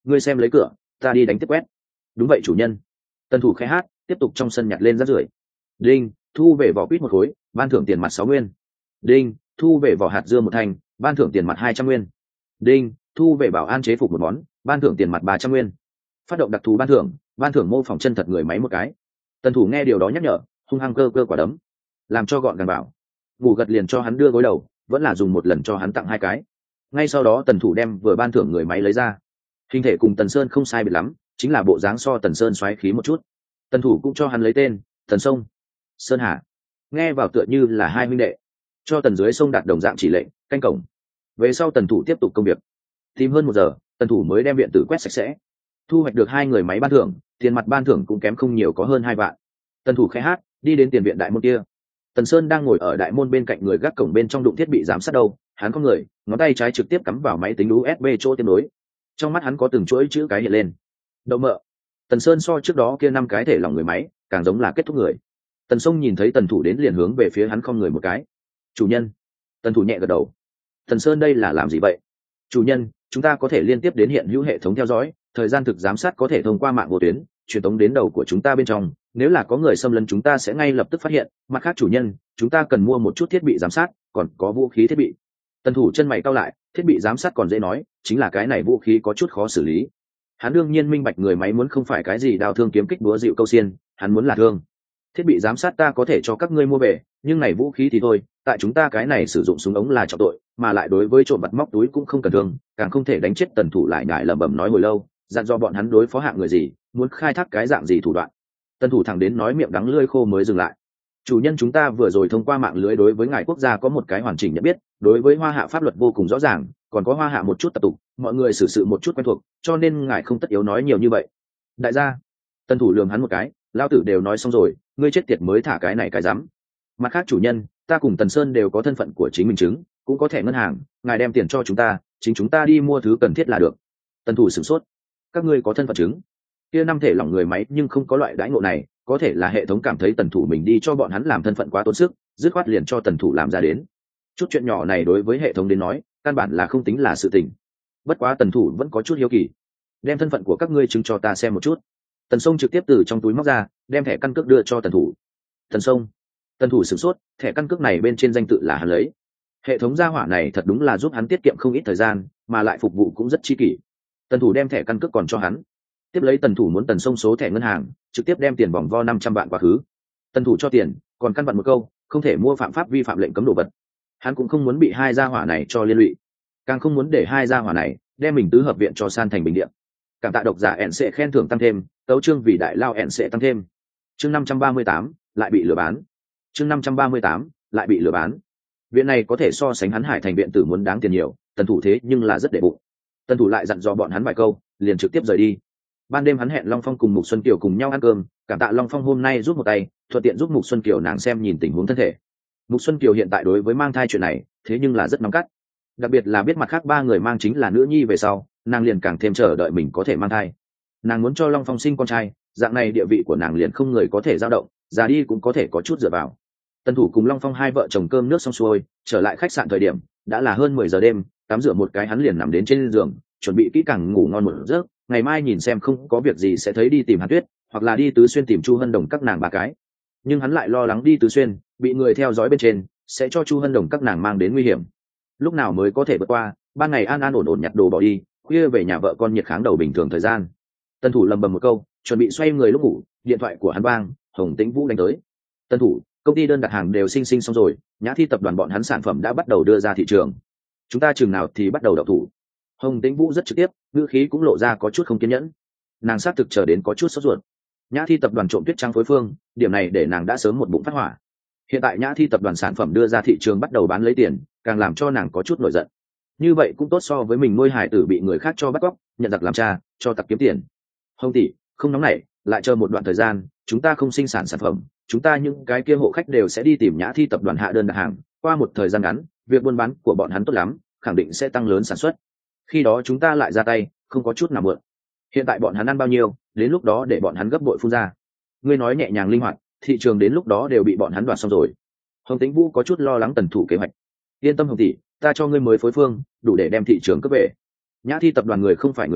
A: ngươi xem lấy cửa, ta đi đánh tiếp quét. Đúng vậy chủ nhân. Tần thủ khẽ hát, tiếp tục trong sân nhặt lên rác rưởi. Đinh, thu về vỏ quýt một khối, ban thưởng tiền mặt 6 nguyên. Đinh, thu về vỏ hạt dưa một thành, ban thưởng tiền mặt 200 nguyên. Đinh, thu về bảo an chế phục một món, ban thưởng tiền mặt 300 nguyên. Phát động đặc thù ban thưởng mô phỏng chân thật người máy một cái. Tần thủ nghe điều đó nhắc nhở, hung hăng cơ quả đấm, làm cho gọn gàng bảo. Ngủ gật liền cho hắn đưa gối đầu, vẫn là dùng một lần cho hắn tặng 2 cái. Ngay sau đó tần thủ đem vừa ban thưởng người máy lấy ra. Hình thể cùng Tần Sơn không sai biệt lắm, chính là bộ dáng so Tần Sơn xoáy khí một chút. Tần thủ cũng cho hắn lấy tên Tần Sông, Sơn Hà, nghe vào tựa như là hai huynh đệ. Cho Tần dưới sông đạt đồng dạng chỉ lệnh canh cổng. Về sau tần thủ tiếp tục công việc, tìm hơn 1 giờ tần thủ mới đem viện tử quét sạch sẽ, thu hoạch được 2 người máy ban thưởng, tiền mặt ban thưởng cũng kém không nhiều, có hơn 2 vạn. Tần thủ khẽ hát, đi đến tiền viện đại môn kia. Tần Sơn đang ngồi ở đại môn bên cạnh người gác cổng bên trong đụng thiết bị giám sát đâu, hắn có người ngón tay trái trực tiếp cắm vào máy tính USB chỗ tiếp nối. Trong mắt hắn có từng chuỗi chữ cái hiện lên. Đậu mợ. Tần Sơn so trước đó kia 5 cái thể lỏng người máy càng giống là kết thúc người. Tần Sông nhìn thấy tần thủ đến liền hướng về phía hắn không người một cái. Chủ nhân. Tần thủ nhẹ gật đầu. Tần Sơn đây là làm gì vậy? Chủ nhân, chúng ta có thể liên tiếp đến hiện hữu hệ thống theo dõi, thời gian thực giám sát có thể thông qua mạng vô tuyến truyền tống đến đầu của chúng ta bên trong, nếu là có người xâm lấn chúng ta sẽ ngay lập tức phát hiện. Mặt khác chủ nhân, chúng ta cần mua một chút thiết bị giám sát, còn có vũ khí thiết bị. Tần thủ chân mày cau lại, thiết bị giám sát còn dễ nói, chính là cái này vũ khí có chút khó xử lý. Hắn đương nhiên minh bạch người máy muốn không phải cái gì đao thương kiếm kích búa dịu câu xiên, hắn muốn là thương. Thiết bị giám sát ta có thể cho các ngươi mua về, nhưng này vũ khí thì thôi, tại chúng ta cái này sử dụng súng ống là trọng tội, mà lại đối với trộm vặt móc túi cũng không cần thương, càng không thể đánh chết tần thủ. Lại ngại lẩm bẩm nói hồi lâu, dặn do bọn hắn đối phó hạng người gì, muốn khai thác cái dạng gì thủ đoạn. Tần thủ thẳng đến nói miệng đắng lưỡi khô mới dừng lại. Chủ nhân, chúng ta vừa rồi thông qua mạng lưới đối với ngài quốc gia có một cái hoàn chỉnh nhận biết, đối với Hoa Hạ pháp luật vô cùng rõ ràng, còn có Hoa Hạ một chút tập tục, mọi người xử sự một chút quen thuộc, cho nên ngài không tất yếu nói nhiều như vậy. Đại gia. Tần thủ lườm hắn một cái, lao tử đều nói xong rồi, ngươi chết tiệt mới thả cái này cái dám. Mặt khác chủ nhân, ta cùng Tần Sơn đều có thân phận của chính mình chứng, cũng có thẻ ngân hàng, ngài đem tiền cho chúng ta, chính chúng ta đi mua thứ cần thiết là được. Tần thủ sửng sốt. Các ngươi có thân phận chứng? Kia 5 thể lỏng người máy nhưng không có loại đãi ngộ này, có thể là hệ thống cảm thấy tần thủ mình đi cho bọn hắn làm thân phận quá tốn sức, dứt khoát liền cho tần thủ làm ra đến. Chút chuyện nhỏ này đối với hệ thống đến nói căn bản là không tính là sự tình. Bất quá tần thủ vẫn có chút hiếu kỳ. Đem thân phận của các ngươi chứng cho ta xem một chút. Tần Sông trực tiếp từ trong túi móc ra, đem thẻ căn cước đưa cho tần thủ. Tần Sông. Tần thủ sửng sốt, thẻ căn cước này bên trên danh tự là hắn lấy. Hệ thống gia hỏa này thật đúng là giúp hắn tiết kiệm không ít thời gian, mà lại phục vụ cũng rất chi kỷ. Tần thủ đem thẻ căn cước còn cho hắn. Tiếp lấy tần thủ muốn Tần Sông số thẻ ngân hàng, trực tiếp đem tiền vòng vo 500 vạn quá khứ. Tần thủ cho tiền, còn căn vặn một câu, không thể mua phạm pháp vi phạm lệnh cấm đồ vật. Hắn cũng không muốn bị 2 gia hỏa này cho liên lụy, càng không muốn để 2 gia hỏa này đem mình tứ hợp viện cho san thành bình địa. Cảm tạ độc giả ẹn sẽ khen thưởng tăng thêm, tấu chương vì đại lao ẹn sẽ tăng thêm. Chương 538, lại bị lừa bán. Chương 538, lại bị lừa bán. Viện này có thể so sánh hắn Hải Thành viện tử muốn đáng tiền nhiều, tần thủ thế nhưng là rất để bụng. Tần thủ lại dặn dò bọn hắn vài câu, liền trực tiếp rời đi. Ban đêm hắn hẹn Long Phong cùng Mục Xuân Kiều cùng nhau ăn cơm, cảm tạ Long Phong hôm nay giúp một tay, thuận tiện giúp Mục Xuân Kiều nàng xem nhìn tình huống thân thể. Mục Xuân Kiều hiện tại đối với mang thai chuyện này, thế nhưng là rất nóng cắt. Đặc biệt là biết mặt khác 3 người mang chính là nữ nhi về sau, nàng liền càng thêm chờ đợi mình có thể mang thai. Nàng muốn cho Long Phong sinh con trai, dạng này địa vị của nàng liền không người có thể dao động, già đi cũng có thể có chút dựa vào. Tần thủ cùng Long Phong 2 vợ chồng cơm nước xong xuôi, trở lại khách sạn thời điểm đã là hơn 10 giờ đêm, tắm rửa một cái hắn liền nằm đến trên giường, chuẩn bị kỹ càng ngủ ngon một giấc, ngày mai nhìn xem không có việc gì sẽ thấy đi tìm Hàn Tuyết, hoặc là đi Tứ Xuyên tìm Chu Hân Đồng các nàng 3 cái. Nhưng hắn lại lo lắng đi Tứ Xuyên bị người theo dõi bên trên, sẽ cho Chu Hân Đồng các nàng mang đến nguy hiểm. Lúc nào mới có thể vượt qua, ban ngày an an ổn ổn nhặt đồ bỏ đi, khuya về nhà vợ con nhiệt kháng đầu bình thường thời gian. Tần thủ lầm bầm một câu, chuẩn bị xoay người lúc ngủ, điện thoại của hắn vang, Hồng Tĩnh Vũ đánh tới. Tần thủ, công ty đơn đặt hàng đều sinh xong rồi, Nhã Thi tập đoàn bọn hắn sản phẩm đã bắt đầu đưa ra thị trường, chúng ta chừng nào thì bắt đầu đậu thủ. Hồng Tĩnh Vũ rất trực tiếp, ngữ khí cũng lộ ra có chút không kiên nhẫn. Nàng xác thực chờ đến có chút sốt ruột. Nhã Thi tập đoàn trộm tuyết trắng phối phương, điểm này để nàng đã sớm một bụng phát hỏa. Hiện tại Nhã Thi tập đoàn sản phẩm đưa ra thị trường bắt đầu bán lấy tiền, càng làm cho nàng có chút nổi giận. Như vậy cũng tốt so với mình nuôi hải tử bị người khác cho bắt cóc, nhận giặc làm cha, cho tặc kiếm tiền. Hồng tỷ, không nóng nảy, lại chờ một đoạn thời gian, chúng ta không sinh sản sản phẩm, chúng ta những cái kia hộ khách đều sẽ đi tìm Nhã Thi tập đoàn hạ đơn đặt hàng, qua một thời gian ngắn, việc buôn bán của bọn hắn tốt lắm, khẳng định sẽ tăng lớn sản xuất. Khi đó chúng ta lại ra tay, không có chút nào mượn. Hiện tại bọn hắn ăn bao nhiêu, đến lúc đó để bọn hắn gấp bội phun ra. Ngươi nói nhẹ nhàng linh hoạt, thị trường đến lúc đó đều bị bọn hắn đoạt xong rồi. Hồng Tĩnh Vũ có chút lo lắng Tần thủ kế hoạch. Yên tâm Hồng tỷ, ta cho ngươi mới phối phương, đủ để đem thị trường cướp về. Nhã Thi tập đoàn người không phải người ngu,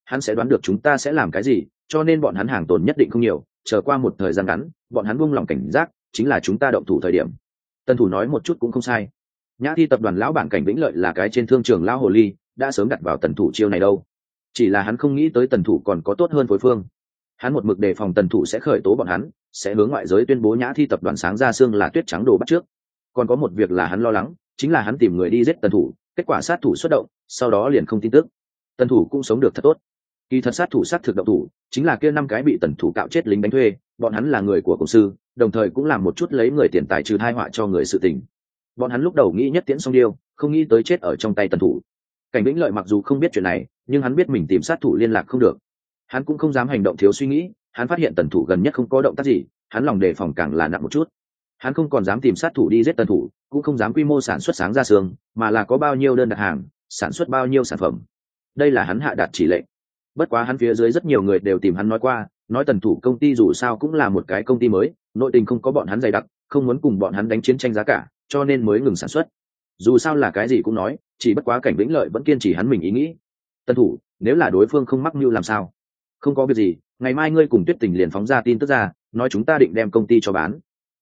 A: hắn sẽ đoán được chúng ta sẽ làm cái gì, cho nên bọn hắn hàng tồn nhất định không nhiều, chờ qua một thời gian ngắn bọn hắn buông lòng cảnh giác, chính là chúng ta động thủ thời điểm. Tân thủ nói một chút cũng không sai. Nhã Thi tập đoàn lão bản Cảnh Vĩnh Lợi là cái trên thương trường lão hồ ly, đã sớm đặt vào Tần thủ chiêu này đâu. Chỉ là hắn không nghĩ tới Tần thủ còn có tốt hơn phối phương. Hắn một mực đề phòng Tần thủ sẽ khởi tố bọn hắn, sẽ hướng ngoại giới tuyên bố Nhã Thi tập đoàn sáng ra xương là tuyết trắng đồ bắt trước. Còn có một việc là hắn lo lắng, chính là hắn tìm người đi giết Tần thủ, kết quả sát thủ xuất động, sau đó liền không tin tức. Tần thủ cũng sống được thật tốt. Kỳ thật sát thủ sát thực động thủ, chính là kia 5 cái bị Tần thủ cạo chết lính đánh thuê, bọn hắn là người của công sư, đồng thời cũng làm một chút lấy người tiền tài trừ tai họa cho người sự tình. Bọn hắn lúc đầu nghĩ nhất tiễn xong điêu, không nghĩ tới chết ở trong tay Tần thủ. Cảnh Vĩnh Lợi mặc dù không biết chuyện này, nhưng hắn biết mình tìm sát thủ liên lạc không được. Hắn cũng không dám hành động thiếu suy nghĩ, hắn phát hiện Tần thủ gần nhất không có động tác gì, hắn lòng đề phòng càng là nặng một chút. Hắn không còn dám tìm sát thủ đi giết Tần thủ, cũng không dám quy mô sản xuất sáng ra xương, mà là có bao nhiêu đơn đặt hàng, sản xuất bao nhiêu sản phẩm. Đây là hắn hạ đạt chỉ lệnh. Bất quá hắn phía dưới rất nhiều người đều tìm hắn nói qua, nói Tần thủ công ty dù sao cũng là một cái công ty mới, nội tình không có bọn hắn dày đặc, không muốn cùng bọn hắn đánh chiến tranh giá cả, cho nên mới ngừng sản xuất. Dù sao là cái gì cũng nói, chỉ bất quá Cảnh Vĩnh Lợi vẫn kiên trì hắn mình ý nghĩ. Tần thủ, nếu là đối phương không mắc mưu làm sao? Không có việc gì, ngày mai ngươi cùng Tuyết Tình liền phóng ra tin tức ra, nói chúng ta định đem công ty cho bán.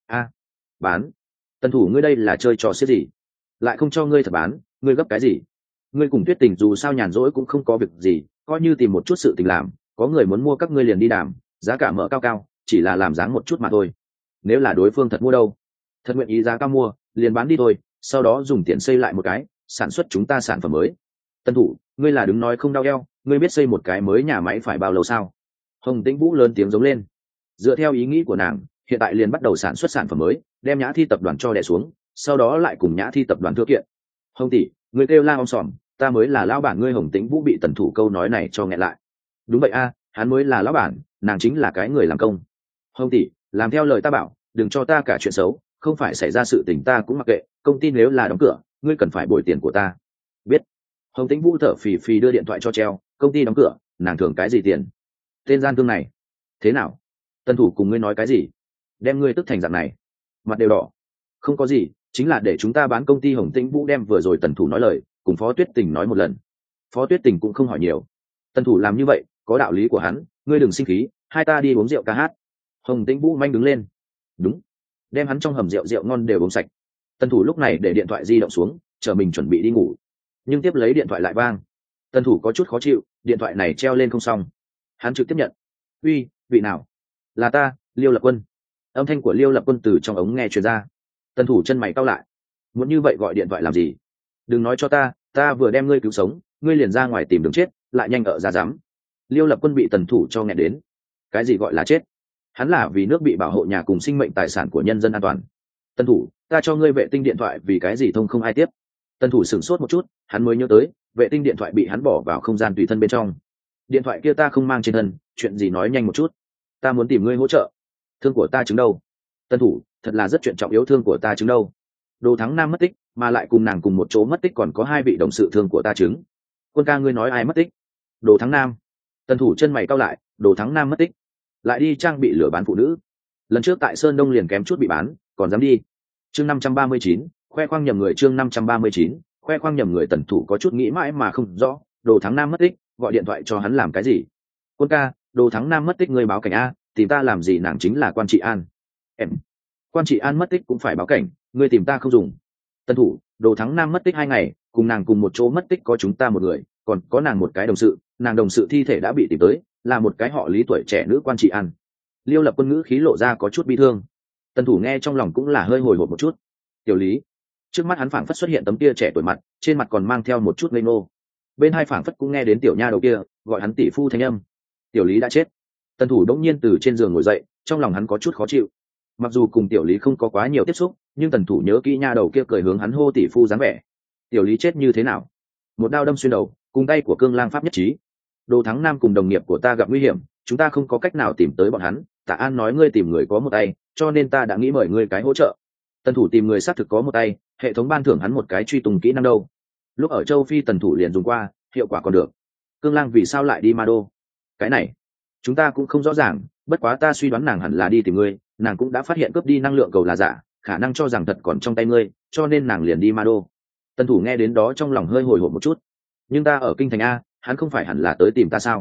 A: Bán? Tần thủ, ngươi đây là chơi trò xiết gì? Lại không cho ngươi thật bán, ngươi gấp cái gì? Ngươi cùng Tuyết Tình dù sao nhàn rỗi cũng không có việc gì, coi như tìm một chút sự tình làm, có người muốn mua các ngươi liền đi đàm, giá cả mở cao cao, chỉ là làm dáng một chút mà thôi. Nếu là đối phương thật mua đâu, thật nguyện ý giá cao mua, liền bán đi thôi, sau đó dùng tiền xây lại một cái, sản xuất chúng ta sản phẩm mới. Tần thủ, ngươi là đứng nói không đau eo, ngươi biết xây một cái mới nhà máy phải bao lâu sao? Hồng Tĩnh Vũ lớn tiếng giống lên. Dựa theo ý nghĩ của nàng, hiện tại liền bắt đầu sản xuất sản phẩm mới, đem Nhã Thi tập đoàn cho đè xuống, sau đó lại cùng Nhã Thi tập đoàn thưa kiện. Hồng tỷ, ngươi kêu la om sòm, ta mới là lão bản. Ngươi Hồng Tĩnh Vũ bị Tần thủ câu nói này cho nghẹn lại. Đúng vậy a, hắn mới là lão bản, nàng chính là cái người làm công. Hồng tỷ, làm theo lời ta bảo, đừng cho ta cả chuyện xấu, không phải xảy ra sự tình ta cũng mặc kệ, công ty nếu là đóng cửa, ngươi cần phải bồi tiền của ta. Biết. Hồng Tĩnh Vũ thở phì phì đưa điện thoại cho treo, công ty đóng cửa, nàng thưởng cái gì tiền? Tên gian thương này. Thế nào? Tần thủ cùng ngươi nói cái gì? Đem ngươi tức thành dạng này. Mặt đều đỏ. Không có gì, chính là để chúng ta bán công ty. Hồng Tĩnh Vũ đem vừa rồi Tần thủ nói lời, cùng Phó Tuyết Tình nói một lần. Phó Tuyết Tình cũng không hỏi nhiều. Tần thủ làm như vậy, có đạo lý của hắn, ngươi đừng sinh khí, hai ta đi uống rượu ca hát. Hồng Tĩnh Vũ manh đứng lên. Đúng. Đem hắn trong hầm rượu ngon đều uống sạch. Tần thủ lúc này để điện thoại di động xuống, chờ mình chuẩn bị đi ngủ, nhưng tiếp lấy điện thoại lại vang. Tần thủ có chút khó chịu, điện thoại này treo lên không xong. Hắn trực tiếp nhận. Uy, vị nào? Là ta, Liêu Lập Quân. Âm thanh của Liêu Lập Quân từ trong ống nghe truyền ra. Tần thủ chân mày cau lại. Muốn như vậy gọi điện thoại làm gì? Đừng nói cho ta vừa đem ngươi cứu sống, ngươi liền ra ngoài tìm đường chết, lại nhanh ở ra dám. Liêu Lập Quân bị Tần thủ cho nghẹn đến. Cái gì gọi là chết? Hắn là vì nước bị bảo hộ nhà cùng sinh mệnh tài sản của nhân dân an toàn. Tần thủ, ta cho ngươi vệ tinh điện thoại vì cái gì thông không ai tiếp? Tần thủ sửng sốt một chút, hắn mới nhớ tới vệ tinh điện thoại bị hắn bỏ vào không gian tùy thân bên trong. Điện thoại kia ta không mang trên thân, chuyện gì nói nhanh một chút. Ta muốn tìm ngươi hỗ trợ. Thương của ta chứng đâu? Tần thủ, thật là rất chuyện trọng yếu, thương của ta chứng đâu? Đồ Thắng Nam mất tích, mà lại cùng nàng cùng một chỗ mất tích còn có 2 vị đồng sự, thương của ta chứng. Quân ca, ngươi nói ai mất tích? Đồ Thắng Nam. Tần thủ chân mày cau lại, Đồ Thắng Nam mất tích, lại đi trang bị lừa bán phụ nữ. Lần trước tại Sơn Đông liền kém chút bị bán, còn dám đi. Chương 539, khoe khoang nhầm người. Chương 539, khoe khoang nhầm người. Tần thủ có chút nghĩ mãi mà không rõ, Đồ Thắng Nam mất tích, gọi điện thoại cho hắn làm cái gì? Quân ca, Đồ Thắng Nam mất tích, ngươi báo cảnh a, tìm ta làm gì? Nàng chính là quan trị an. Em, quan trị an mất tích cũng phải báo cảnh, ngươi tìm ta không dùng. Tần thủ, Đồ Thắng Nam mất tích 2 ngày, cùng nàng cùng một chỗ mất tích có chúng ta một người, còn có nàng một cái đồng sự, nàng đồng sự thi thể đã bị tìm tới, là một cái họ Lý tuổi trẻ nữ quan trị an. Liêu Lập Quân ngữ khí lộ ra có chút bi thương. Tần thủ nghe trong lòng cũng là hơi hồi hộp một chút. Tiểu Lý. Trước mắt hắn phảng phất xuất hiện tấm kia trẻ tuổi mặt, trên mặt còn mang theo một chút ngây ngô. Bên hai phảng phất cũng nghe đến tiểu nha đầu kia gọi hắn tỷ phu thanh âm. Tiểu Lý đã chết. Tần thủ đống nhiên từ trên giường ngồi dậy, trong lòng hắn có chút khó chịu. Mặc dù cùng Tiểu Lý không có quá nhiều tiếp xúc, nhưng Tần thủ nhớ kỹ nha đầu kia cười hướng hắn hô tỷ phu dáng vẻ. Tiểu Lý chết như thế nào? Một đao đâm xuyên đầu, cùng tay của Cương Lang pháp nhất trí. Đồ Thắng Nam cùng đồng nghiệp của ta gặp nguy hiểm, chúng ta không có cách nào tìm tới bọn hắn. Tạ An nói ngươi tìm người có một tay, cho nên ta đã nghĩ mời ngươi cái hỗ trợ. Tần thủ tìm người xác thực có một tay, hệ thống ban thưởng hắn một cái truy tùng kỹ năng đâu. Lúc ở châu Phi Tần thủ liền dùng qua, hiệu quả còn được. Cương Lang vì sao lại đi Ma Đô? Cái này chúng ta cũng không rõ ràng, bất quá ta suy đoán nàng hẳn là đi tìm ngươi, nàng cũng đã phát hiện cướp đi năng lượng cầu là giả, khả năng cho rằng thật còn trong tay ngươi, cho nên nàng liền đi Ma Đô. Tần thủ nghe đến đó trong lòng hơi hồi hộp một chút. Nhưng ta ở kinh thành a, hắn không phải hẳn là tới tìm ta sao?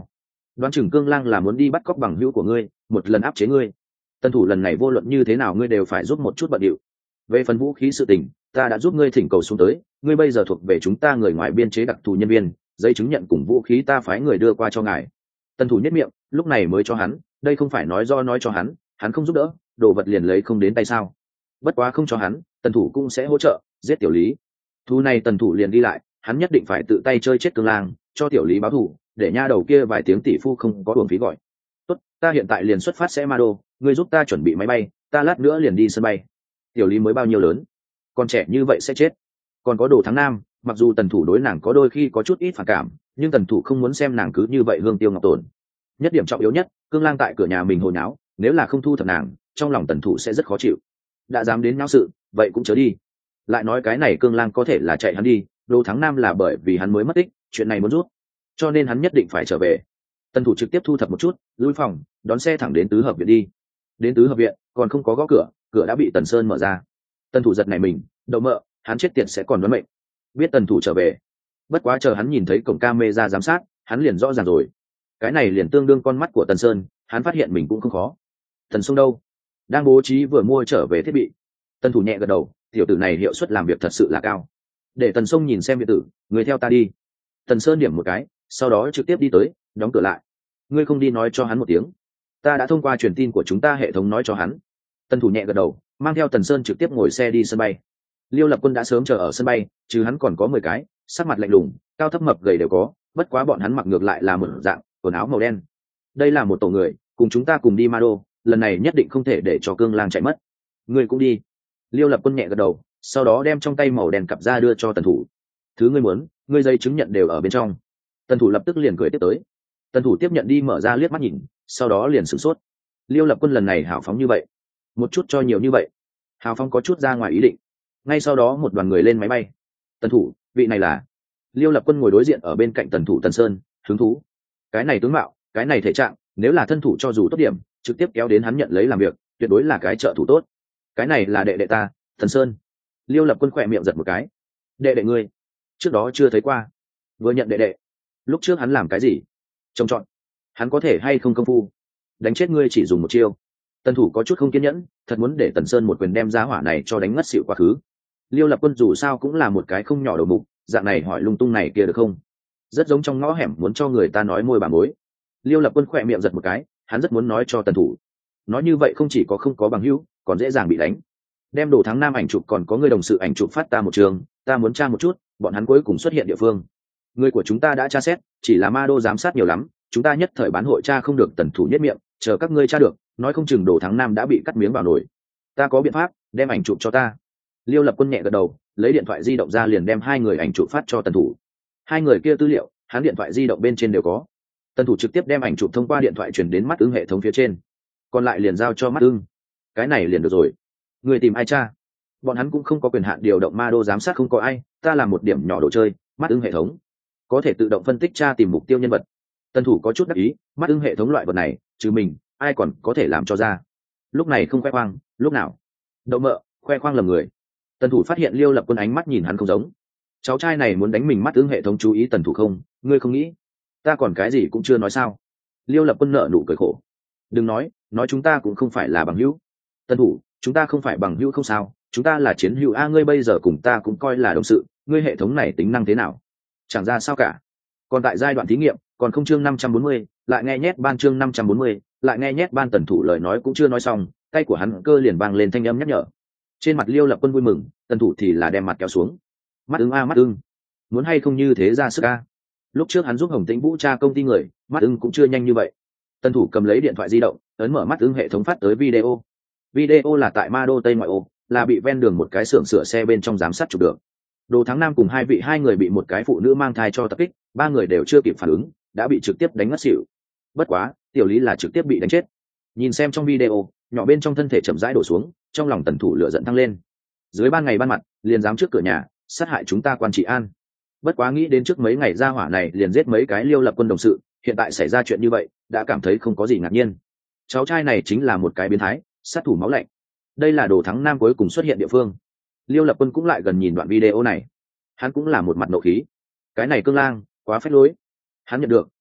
A: đoán chừng cương lang là muốn đi bắt cóc bằng hữu của ngươi, một lần áp chế ngươi. Tần thủ lần này vô luận như thế nào ngươi đều phải giúp một chút bận điệu. Về phần vũ khí sự tình, ta đã giúp ngươi thỉnh cầu xuống tới, ngươi bây giờ thuộc về chúng ta người ngoài biên chế đặc thù nhân viên, giấy chứng nhận cùng vũ khí ta phái người đưa qua cho ngài. Tần thủ nhất miệng, lúc này mới cho hắn, đây không phải nói cho hắn không giúp đỡ, đồ vật liền lấy không đến tay sao? Bất quá không cho hắn, tần thủ cũng sẽ hỗ trợ giết tiểu lý. Thu này tần thủ liền đi lại, hắn nhất định phải tự tay chơi chết cương lang, cho tiểu lý báo thù, để nha đầu kia vài tiếng tỷ phu không có uổng phí gọi. Tốt, ta hiện tại liền xuất phát sẽ ma đô, ngươi giúp ta chuẩn bị máy bay, ta lát nữa liền đi sân bay. Tiểu lý mới bao nhiêu lớn, còn trẻ như vậy sẽ chết. Còn có Đồ Thắng Nam, mặc dù tần thủ đối nàng có đôi khi có chút ít phản cảm, nhưng tần thủ không muốn xem nàng cứ như vậy hương tiêu ngọc tổn. Nhất điểm trọng yếu nhất, cương lang tại cửa nhà mình hồi náo, nếu là không thu thập nàng, trong lòng tần thủ sẽ rất khó chịu. Đã dám đến náo sự, vậy cũng chớ đi. Lại nói cái này cương lang có thể là chạy hắn đi, Đồ Thắng Nam là bởi vì hắn mới mất tích, chuyện này muốn rút, cho nên hắn nhất định phải trở về. Tần thủ trực tiếp thu thập một chút, lui phòng, đón xe thẳng đến tứ hợp viện đi. Đến tứ hợp viện, còn không có gõ cửa, cửa đã bị Tần Sơn mở ra. Tần thủ giật này mình, đậu mợ, hắn chết tiệt sẽ còn đoán mệnh. Biết tần thủ trở về, bất quá chờ hắn nhìn thấy cổng camera giám sát, hắn liền rõ ràng rồi. Cái này liền tương đương con mắt của Tần Sơn, hắn phát hiện mình cũng không khó. Tần Sông đâu? Đang bố trí vừa mua trở về thiết bị. Tần thủ nhẹ gật đầu, tiểu tử này hiệu suất làm việc thật sự là cao. Để Tần Sông nhìn xem viện tử, người theo ta đi. Tần Sơn điểm một cái, sau đó trực tiếp đi tới, đóng cửa lại. Ngươi không đi nói cho hắn một tiếng? Ta đã thông qua truyền tin của chúng ta hệ thống nói cho hắn. Tần thủ nhẹ gật đầu, mang theo Tần Sơn trực tiếp ngồi xe đi sân bay. Liêu Lập Quân đã sớm chờ ở sân bay, chứ hắn còn có 10 cái, sắc mặt lạnh lùng, cao thấp mập gầy đều có, bất quá bọn hắn mặc ngược lại là một dạng, quần áo màu đen. Đây là một tổ người, cùng chúng ta cùng đi Ma Đô, lần này nhất định không thể để cho cương lang chạy mất. Ngươi cũng đi. Liêu Lập Quân nhẹ gật đầu, sau đó đem trong tay màu đen cặp ra đưa cho tần thủ. Thứ ngươi muốn, ngươi giấy chứng nhận đều ở bên trong. Tần thủ lập tức liền cười tiếp tới. Tần thủ tiếp nhận đi mở ra liếc mắt nhìn, sau đó liền sửng sốt. Liêu Lập Quân lần này hào phóng như vậy, một chút cho nhiều như vậy. Hào phóng có chút ra ngoài ý định. Ngay sau đó một đoàn người lên máy bay. Tần thủ, vị này là... Liêu Lập Quân ngồi đối diện ở bên cạnh tần thủ Tần Sơn, hứng thú. Cái này tướng mạo, cái này thể trạng, nếu là thân thủ cho dù tốt điểm, trực tiếp kéo đến hắn nhận lấy làm việc, tuyệt đối là cái trợ thủ tốt. Cái này là đệ đệ ta, Tần Sơn. Liêu Lập Quân khỏe miệng giật một cái. Đệ đệ ngươi, trước đó chưa thấy qua. Vừa nhận đệ đệ, lúc trước hắn làm cái gì? Trông chọn, hắn có thể hay không công phu? Đánh chết ngươi chỉ dùng một chiêu. Tần thủ có chút không kiên nhẫn, thật muốn để Tần Sơn một quyền đem giá hỏa này cho đánh ngất xỉu quá khứ. Liêu Lập Quân dù sao cũng là một cái không nhỏ đầu mục, dạng này hỏi lung tung này kia được không? Rất giống trong ngõ hẻm muốn cho người ta nói môi bà mối. Liêu Lập Quân khỏe miệng giật một cái, hắn rất muốn nói cho tần thủ. Nói như vậy không chỉ có không có bằng hữu, còn dễ dàng bị đánh. Đem Đồ Thắng Nam ảnh chụp còn có người đồng sự ảnh chụp phát ta một trường, ta muốn tra một chút, bọn hắn cuối cùng xuất hiện địa phương. Người của chúng ta đã tra xét, chỉ là Ma Đô giám sát nhiều lắm, chúng ta nhất thời bán hội tra không được. Tần thủ nhất miệng, chờ các ngươi tra được, nói không chừng Đồ Thắng Nam đã bị cắt miếng vào nồi. Ta có biện pháp, đem ảnh chụp cho ta. Liêu Lập Quân nhẹ gật đầu, lấy điện thoại di động ra liền đem hai người ảnh chụp phát cho tần thủ. Hai người kia tư liệu, hắn điện thoại di động bên trên đều có. Tần thủ trực tiếp đem ảnh chụp thông qua điện thoại truyền đến mắt ưng hệ thống phía trên, còn lại liền giao cho mắt ưng. Cái này liền được rồi. Người tìm ai tra? Bọn hắn cũng không có quyền hạn điều động Ma Đô giám sát, không có ai, ta làm một điểm nhỏ đồ chơi, mắt ưng hệ thống có thể tự động phân tích tra tìm mục tiêu nhân vật. Tần thủ có chút đắc ý, mắt ưng hệ thống loại vật này, trừ mình, ai còn có thể làm cho ra. Lúc này không khoe khoang, lúc nào đậu mợ, khoe khoang lầm người. Tần thủ phát hiện Liêu Lập Quân ánh mắt nhìn hắn không giống. Cháu trai này muốn đánh mình, mắt ứng hệ thống chú ý tần thủ không? Ngươi không nghĩ ta còn cái gì cũng chưa nói sao? Liêu Lập Quân nợ nụ cười khổ. Đừng nói chúng ta cũng không phải là bằng hữu. Tần thủ, chúng ta không phải bằng hữu không sao, chúng ta là chiến hữu a. Ngươi bây giờ cùng ta cũng coi là đồng sự, ngươi hệ thống này tính năng thế nào? Chẳng ra sao cả. Còn tại giai đoạn thí nghiệm, còn không chương 540, lại nghe nhét ban chương 540, lại nghe nhét ban. Tần thủ lời nói cũng chưa nói xong, tay của hắn cơ liền vang lên thanh âm nhắc nhở. Trên mặt Liêu Lập Quân vui mừng, tần thủ thì là đem mặt kéo xuống. Mắt ưng a, mắt ưng, muốn hay không như thế ra sức a. Lúc trước hắn giúp Hồng Tĩnh Vũ tra công ty người, mắt ưng cũng chưa nhanh như vậy. Tần thủ cầm lấy điện thoại di động, ấn mở mắt ưng hệ thống phát tới video. Video là tại Ma Đô Tây ngoại ô, là bị ven đường một cái xưởng sửa xe bên trong giám sát chụp được. Đồ Thắng Nam cùng hai người bị một cái phụ nữ mang thai cho tập kích, ba người đều chưa kịp phản ứng, đã bị trực tiếp đánh ngất xỉu. Bất quá, tiểu lý là trực tiếp bị đánh chết. Nhìn xem trong video, nhỏ bên trong thân thể chậm rãi đổ xuống, trong lòng tần thủ lửa giận tăng lên. Dưới ban ngày ban mặt, liền dám trước cửa nhà sát hại chúng ta quan trị an. Bất quá nghĩ đến trước mấy ngày ra hỏa này liền giết mấy cái Liêu Lập Quân đồng sự, hiện tại xảy ra chuyện như vậy, đã cảm thấy không có gì ngạc nhiên. Cháu trai này chính là một cái biến thái, sát thủ máu lạnh. Đây là Đồ Thắng Nam cuối cùng xuất hiện địa phương. Liêu Lập Quân cũng lại gần nhìn đoạn video này, hắn cũng là một mặt nộ khí. Cái này cương lang quá phách lối. Hắn nhận được,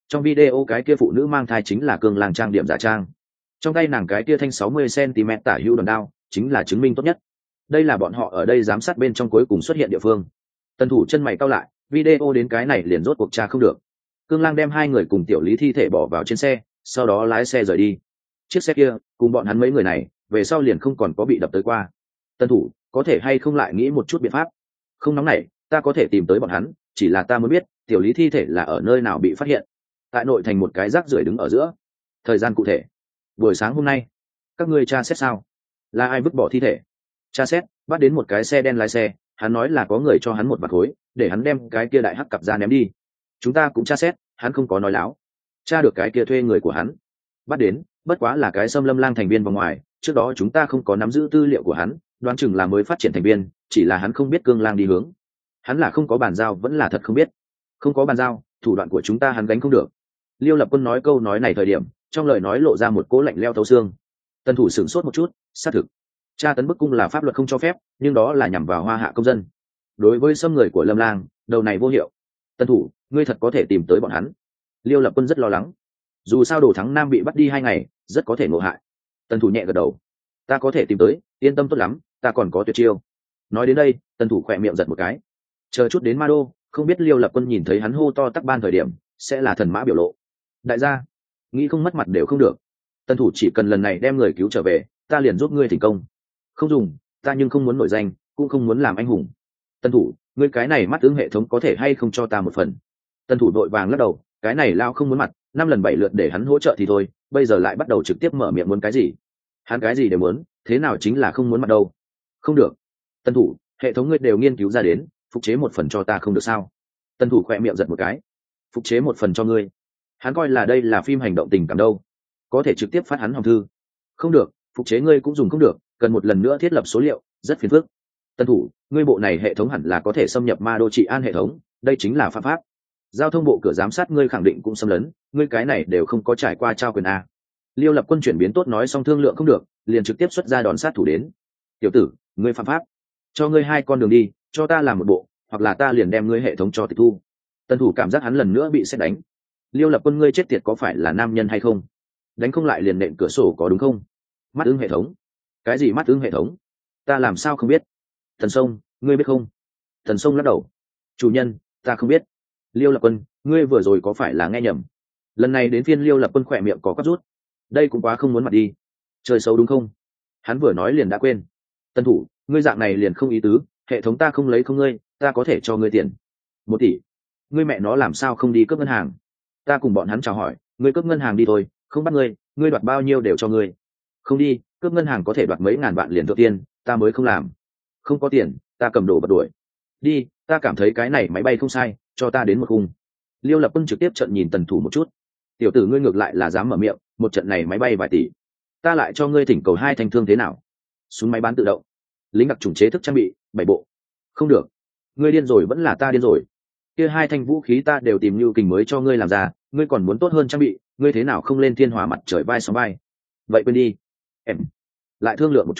A: Trong video cái kia phụ nữ mang thai chính là Cương Lang trang điểm giả trang, trong tay nàng cái kia thanh 60 cm tả hữu đòn đao chính là chứng minh tốt nhất. Đây là bọn họ ở đây giám sát bên trong cuối cùng xuất hiện địa phương. Tần Thủ chân mày cau lại, video đến cái này liền rốt cuộc tra không được. Cương Lang đem hai người cùng Tiểu Lý thi thể bỏ vào trên xe, sau đó lái xe rời đi. Chiếc xe kia cùng bọn hắn mấy người này về sau liền không còn có bị đập tới qua. Tần Thủ có thể hay không lại nghĩ một chút biện pháp? Không nóng nảy, ta có thể tìm tới bọn hắn, chỉ là ta muốn biết Tiểu Lý thi thể là ở nơi nào bị phát hiện. Tại nội thành một cái rác rưởi đứng ở giữa. Thời gian cụ thể buổi sáng hôm nay. Các ngươi tra xét sao? Là ai vứt bỏ thi thể? Tra xét, bắt đến một cái xe đen lái xe, hắn nói là có người cho hắn một vạt khối để hắn đem cái kia đại hắc cặp ra ném đi. Chúng ta cũng tra xét, hắn không có nói láo. Tra được cái kia thuê người của hắn, bắt đến, bất quá là cái Xâm Lâm Lang thành viên vòng ngoài, trước đó chúng ta không có nắm giữ tư liệu của hắn, đoán chừng là mới phát triển thành viên, chỉ là hắn không biết Cương Lang đi hướng. Hắn là không có bàn giao vẫn là thật không biết. Không có bàn giao, thủ đoạn của chúng ta hắn gánh không được. Liêu Lập Quân nói câu nói này thời điểm, trong lời nói lộ ra một cỗ lạnh leo thấu xương. Tần Thủ sửng sốt một chút, xác thực tra tấn bức cung là pháp luật không cho phép, nhưng đó là nhằm vào Hoa Hạ công dân. Đối với xâm người của Lâm Lang, đầu này vô hiệu. Tần Thủ, ngươi thật có thể tìm tới bọn hắn? Liêu Lập Quân rất lo lắng. Dù sao Đồ Thắng Nam bị bắt đi 2 ngày, rất có thể ngộ hại. Tần Thủ nhẹ gật đầu. Ta có thể tìm tới, yên tâm tốt lắm, ta còn có tuyệt chiêu. Nói đến đây, Tần Thủ khỏe miệng giật một cái. Chờ chút đến Ma Đô, không biết Liêu Lập Quân nhìn thấy hắn hô to tắc ban thời điểm, sẽ là thần mã biểu lộ. Đại gia, nghĩ không mất mặt đều không được. Tần Thủ chỉ cần lần này đem người cứu trở về, ta liền giúp ngươi thành công. Không dùng, ta nhưng không muốn nổi danh, cũng không muốn làm anh hùng. Tần Thủ, ngươi cái này mắt ứng hệ thống có thể hay không cho ta một phần? Tần Thủ đội vàng lắc đầu, cái này lao không muốn mặt, 5 lần 7 lượt để hắn hỗ trợ thì thôi, bây giờ lại bắt đầu trực tiếp mở miệng muốn cái gì? Hắn cái gì đều muốn, thế nào chính là không muốn mặt đâu? Không được. Tần Thủ, hệ thống ngươi đều nghiên cứu ra đến, phục chế một phần cho ta không được sao? Tần Thủ khỏe miệng giật một cái. Phục chế một phần cho ngươi? Hắn coi là đây là phim hành động tình cảm đâu, có thể trực tiếp phát hắn hòm thư. Không được, phục chế ngươi cũng dùng không được, cần một lần nữa thiết lập số liệu, rất phiền phức. Tần Thủ, ngươi bộ này hệ thống hẳn là có thể xâm nhập Ma Đô trị an hệ thống, đây chính là phạm pháp. Giao thông bộ cửa giám sát ngươi khẳng định cũng xâm lấn, ngươi cái này đều không có trải qua trao quyền a. Liêu Lập Quân chuyển biến tốt nói xong thương lượng không được, liền trực tiếp xuất ra đòn sát thủ đến. Tiểu tử, ngươi phạm pháp, cho ngươi 2 con đường đi, cho ta làm một bộ, hoặc là ta liền đem ngươi hệ thống cho tịch thu. Tần Thủ cảm giác hắn lần nữa bị sét đánh. Liêu Lập Quân ngươi chết tiệt có phải là nam nhân hay không? Đánh không lại liền nện cửa sổ có đúng không? Mắt ứng hệ thống? Cái gì mắt ứng hệ thống? Ta làm sao không biết? Thần Sông, ngươi biết không? Thần Sông lắc đầu. Chủ nhân, ta không biết. Liêu Lập Quân, ngươi vừa rồi có phải là nghe nhầm? Lần này đến phiên Liêu Lập Quân khỏe miệng có quắp rút. Đây cũng quá không muốn mặt đi. Chơi xấu đúng không? Hắn vừa nói liền đã quên. Tần Thủ, ngươi dạng này liền không ý tứ, hệ thống ta không lấy không ngươi, ta có thể cho ngươi tiền 1 tỷ. Ngươi mẹ nó làm sao không đi cướp ngân hàng? Ta cùng bọn hắn chào hỏi, ngươi cướp ngân hàng đi thôi, không bắt ngươi đoạt bao nhiêu đều cho ngươi. Không đi, cướp ngân hàng có thể đoạt mấy ngàn vạn liền thượng tiên, ta mới không làm. Không có tiền, ta cầm đồ bật đuổi. Đi, ta cảm thấy cái này máy bay không sai, cho ta đến một khung. Liêu Lập Quân trực tiếp trận nhìn Tần Thủ một chút. Tiểu tử ngươi ngược lại là dám mở miệng, một trận này máy bay vài tỷ, ta lại cho ngươi thỉnh cầu 2 thanh thương thế nào? Súng máy bán tự động, lính đặc trùng chế thức trang bị 7 bộ. Không được, ngươi điên rồi vẫn là ta điên rồi. Kia 2 thanh vũ khí ta đều tìm Lưu Kình mới cho ngươi làm ra, ngươi còn muốn tốt hơn trang bị, ngươi thế nào không lên thiên hỏa mặt trời vai sóng vai? Vậy quên đi. Em lại thương lượng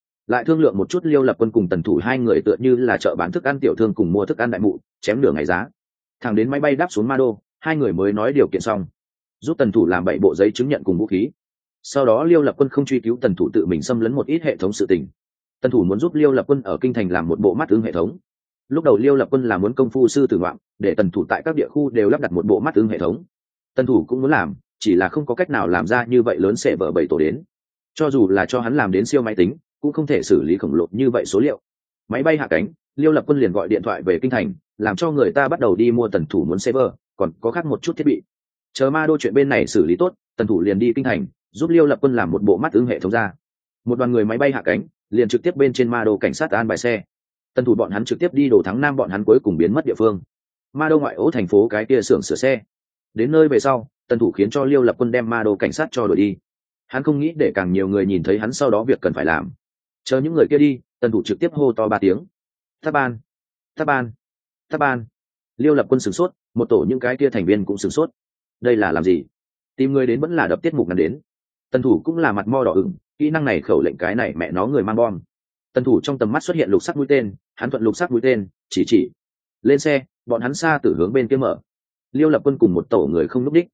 A: một chút. Liêu Lập Quân cùng Tần Thủ 2 người tựa như là chợ bán thức ăn tiểu thương cùng mua thức ăn đại mụ, chém nửa ngày giá. Thằng đến máy bay đáp xuống Ma Đô, 2 người mới nói điều kiện xong, giúp Tần Thủ làm 7 bộ giấy chứng nhận cùng vũ khí. Sau đó Liêu Lập Quân không truy cứu Tần Thủ tự mình xâm lấn một ít hệ thống sự tình. Tần Thủ muốn giúp Liêu Lập Quân ở kinh thành làm một bộ mắt ứng hệ thống. Lúc đầu Liêu Lập Quân là muốn công phu sư tử ngoạm, để Tần Thủ tại các địa khu đều lắp đặt một bộ mắt ứng hệ thống. Tần Thủ cũng muốn làm, chỉ là không có cách nào làm ra như vậy lớn sẽ vở 7 tổ đến. Cho dù là cho hắn làm đến siêu máy tính, cũng không thể xử lý khổng lồ như vậy số liệu. Máy bay hạ cánh, Liêu Lập Quân liền gọi điện thoại về kinh thành, làm cho người ta bắt đầu đi mua Tần Thủ muốn server, còn có khác một chút thiết bị. Chờ Ma Đô chuyện bên này xử lý tốt, Tần Thủ liền đi kinh thành, giúp Liêu Lập Quân làm một bộ mắt ứng hệ thống ra. Một đoàn người máy bay hạ cánh, liền trực tiếp bên trên Ma Đô cảnh sát an bài xe. Tần Thủ bọn hắn trực tiếp đi Đồ Thắng Nam, bọn hắn cuối cùng biến mất địa phương. Ma Đô ngoại ô thành phố cái kia xưởng sửa xe. Đến nơi về sau, Tần Thủ khiến cho Liêu Lập Quân đem Ma Đô cảnh sát cho đuổi đi. Hắn không nghĩ để càng nhiều người nhìn thấy hắn sau đó việc cần phải làm. Chờ những người kia đi, Tần Thủ trực tiếp hô to 3 tiếng. Tháp ban, tháp ban, tháp ban. Liêu Lập Quân sửng sốt, một tổ những cái kia thành viên cũng sửng sốt. Đây là làm gì? Tìm người đến vẫn là đập tiết mục ngắn đến. Tần Thủ cũng là mặt mo đỏ ửng, kỹ năng này khẩu lệnh cái này mẹ nó người mang bom. Tần Thủ trong tầm mắt xuất hiện lục sắc mũi tên, hắn thuận lục sắc mũi tên chỉ lên xe, bọn hắn xa từ hướng bên kia mở. Liêu Lập Quân cùng một tổ người không lúc đích,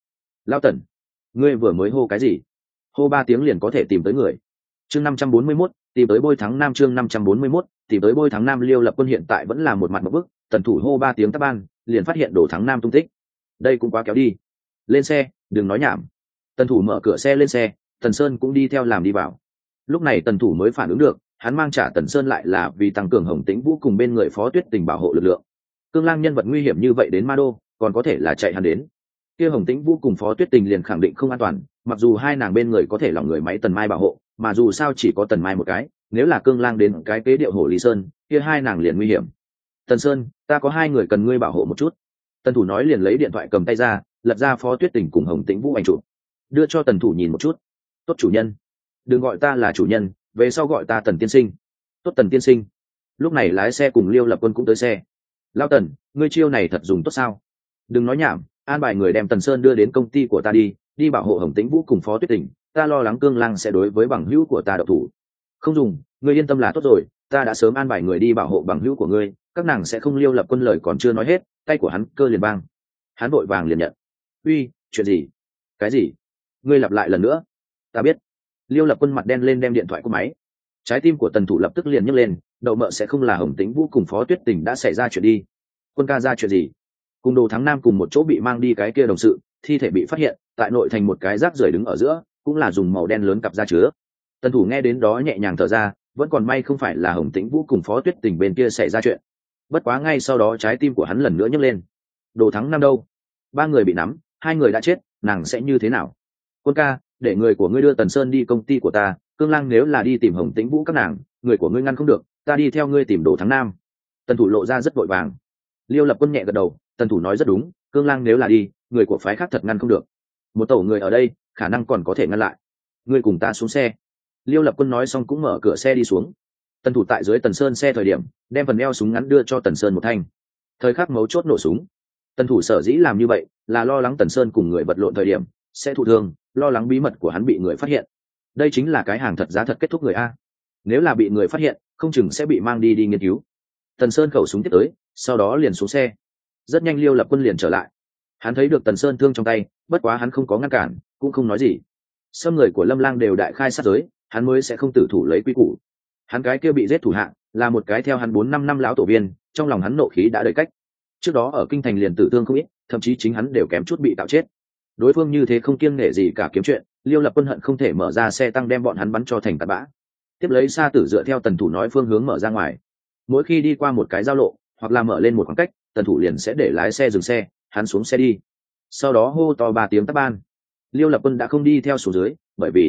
A: Lao Tần, ngươi vừa mới hô cái gì? Hô 3 tiếng liền có thể tìm tới người. Chương 541, tìm tới Bôi Thắng Nam. Chương 541, tìm tới Bôi Thắng Nam. Liêu Lập Quân hiện tại vẫn là một mặt một bức, Tần Thủ hô 3 tiếng tắc ban, liền phát hiện Đồ Thắng Nam tung tích. Đây cũng quá kéo đi. Lên xe, đừng nói nhảm. Tần Thủ mở cửa xe lên xe, Tần Sơn cũng đi theo làm đi vào. Lúc này Tần Thủ mới phản ứng được, hắn mang trả Tần Sơn lại là vì tăng cường Hồng Tĩnh Vũ cùng bên người Phó Tuyết Tình bảo hộ lực lượng. Cương Lang nhân vật nguy hiểm như vậy đến Ma Đô, còn có thể là chạy hắn đến. Kia Hồng Tĩnh Vũ cùng Phó Tuyết Tình liền khẳng định không an toàn, mặc dù hai nàng bên người có thể lỏng người máy Tần Mai bảo hộ, mà dù sao chỉ có Tần Mai một cái, nếu là Cương Lang đến cái kế điệu Hồ Lý Sơn, kia hai nàng liền nguy hiểm. Tần Sơn, ta có 2 người cần ngươi bảo hộ một chút. Tần Thủ nói liền lấy điện thoại cầm tay ra, lật ra Phó Tuyết Tình cùng Hồng Tĩnh Vũ ảnh chụp, đưa cho Tần Thủ nhìn một chút. Tốt chủ nhân, đừng gọi ta là chủ nhân, về sau gọi ta Tần tiên sinh. Tốt Tần tiên sinh. Lúc này lái xe cùng Liêu Lập Quân cũng tới xe. Lao Tần, ngươi chiêu này thật dùng tốt sao? Đừng nói nhảm, an bài người đem Tần Sơn đưa đến công ty của ta đi bảo hộ Hồng Tĩnh Vũ cùng Phó Tuyết Tình, ta lo lắng Cương Lang sẽ đối với bằng hữu của ta độc thủ. Không dùng, ngươi yên tâm là tốt rồi, ta đã sớm an bài người đi bảo hộ bằng hữu của ngươi, các nàng sẽ không. Liêu Lập Quân lời còn chưa nói hết, tay của hắn cơ liền bang. Hắn vội vàng liền nhận. Uy, chuyện gì? Cái gì? Ngươi lặp lại lần nữa. Ta biết. Liêu Lập Quân mặt đen lên đem điện thoại của máy. Trái tim của Tần Thủ lập tức liền nhấc lên, đậu mợ sẽ không là Hồng Tĩnh Vũ cùng Phó Tuyết Tình đã xảy ra chuyện đi. Quân ca ra chuyện gì? Cùng Đồ Thắng Nam cùng một chỗ bị mang đi cái kia đồng sự, thi thể bị phát hiện tại nội thành một cái rác rưởi đứng ở giữa, cũng là dùng màu đen lớn cặp da chứa. Tần Thủ nghe đến đó nhẹ nhàng thở ra, vẫn còn may không phải là Hồng Tĩnh Vũ cùng Phó Tuyết Tình bên kia xảy ra chuyện. Bất quá ngay sau đó trái tim của hắn lần nữa nhấc lên. Đồ Thắng Nam đâu? 3 người bị nắm, 2 người đã chết, nàng sẽ như thế nào? Quân ca, để người của ngươi đưa Tần Sơn đi công ty của ta, Cương Lang nếu là đi tìm Hồng Tĩnh Vũ các nàng, người của ngươi ngăn không được, ta đi theo ngươi tìm Đồ Thắng Nam. Tần Thủ lộ ra rất vội vàng. Liêu Lập Quân nhẹ gật đầu, Tần Thủ nói rất đúng, Cương Lang nếu là đi, người của phái khác thật ngăn không được. Một tổ người ở đây, khả năng còn có thể ngăn lại. Ngươi cùng ta xuống xe. Liêu Lập Quân nói xong cũng mở cửa xe đi xuống. Tần Thủ tại dưới Tần Sơn xe thời điểm, đem phần eo súng ngắn đưa cho Tần Sơn một thanh. Thời khắc mấu chốt nổ súng. Tần Thủ sở dĩ làm như vậy, là lo lắng Tần Sơn cùng người vật lộn thời điểm sẽ thụ thương, lo lắng bí mật của hắn bị người phát hiện. Đây chính là cái hàng thật giá thật kết thúc người a. Nếu là bị người phát hiện, không chừng sẽ bị mang đi nghiên cứu. Tần Sơn khẩu súng tiếp tới, sau đó liền xuống xe. Rất nhanh Liêu Lập Quân liền trở lại. Hắn thấy được Tần Sơn thương trong tay, bất quá hắn không có ngăn cản, cũng không nói gì. Xâm người của Lâm Lang đều đại khai sát giới, hắn mới sẽ không tử thủ lấy quy củ. Hắn cái kia bị giết thủ hạng, là một cái theo hắn 4-5 năm lão tổ viên, trong lòng hắn nộ khí đã đầy cách. Trước đó ở kinh thành liền tử thương không ít, thậm chí chính hắn đều kém chút bị tạo chết. Đối phương như thế không kiêng nể gì cả kiếm chuyện, Liêu Lập Quân hận không thể mở ra xe tăng đem bọn hắn bắn cho thành tạt bã. Tiếp lấy Sa Tử dựa theo Tần Thủ nói phương hướng mở ra ngoài. Mỗi khi đi qua một cái giao lộ, hoặc là mở lên một khoảng cách, Tần Thủ liền sẽ để lái xe dừng xe, hắn xuống xe đi. Sau đó hô to 3 tiếng tắc ban. Liêu Lập Quân đã không đi theo xuống dưới,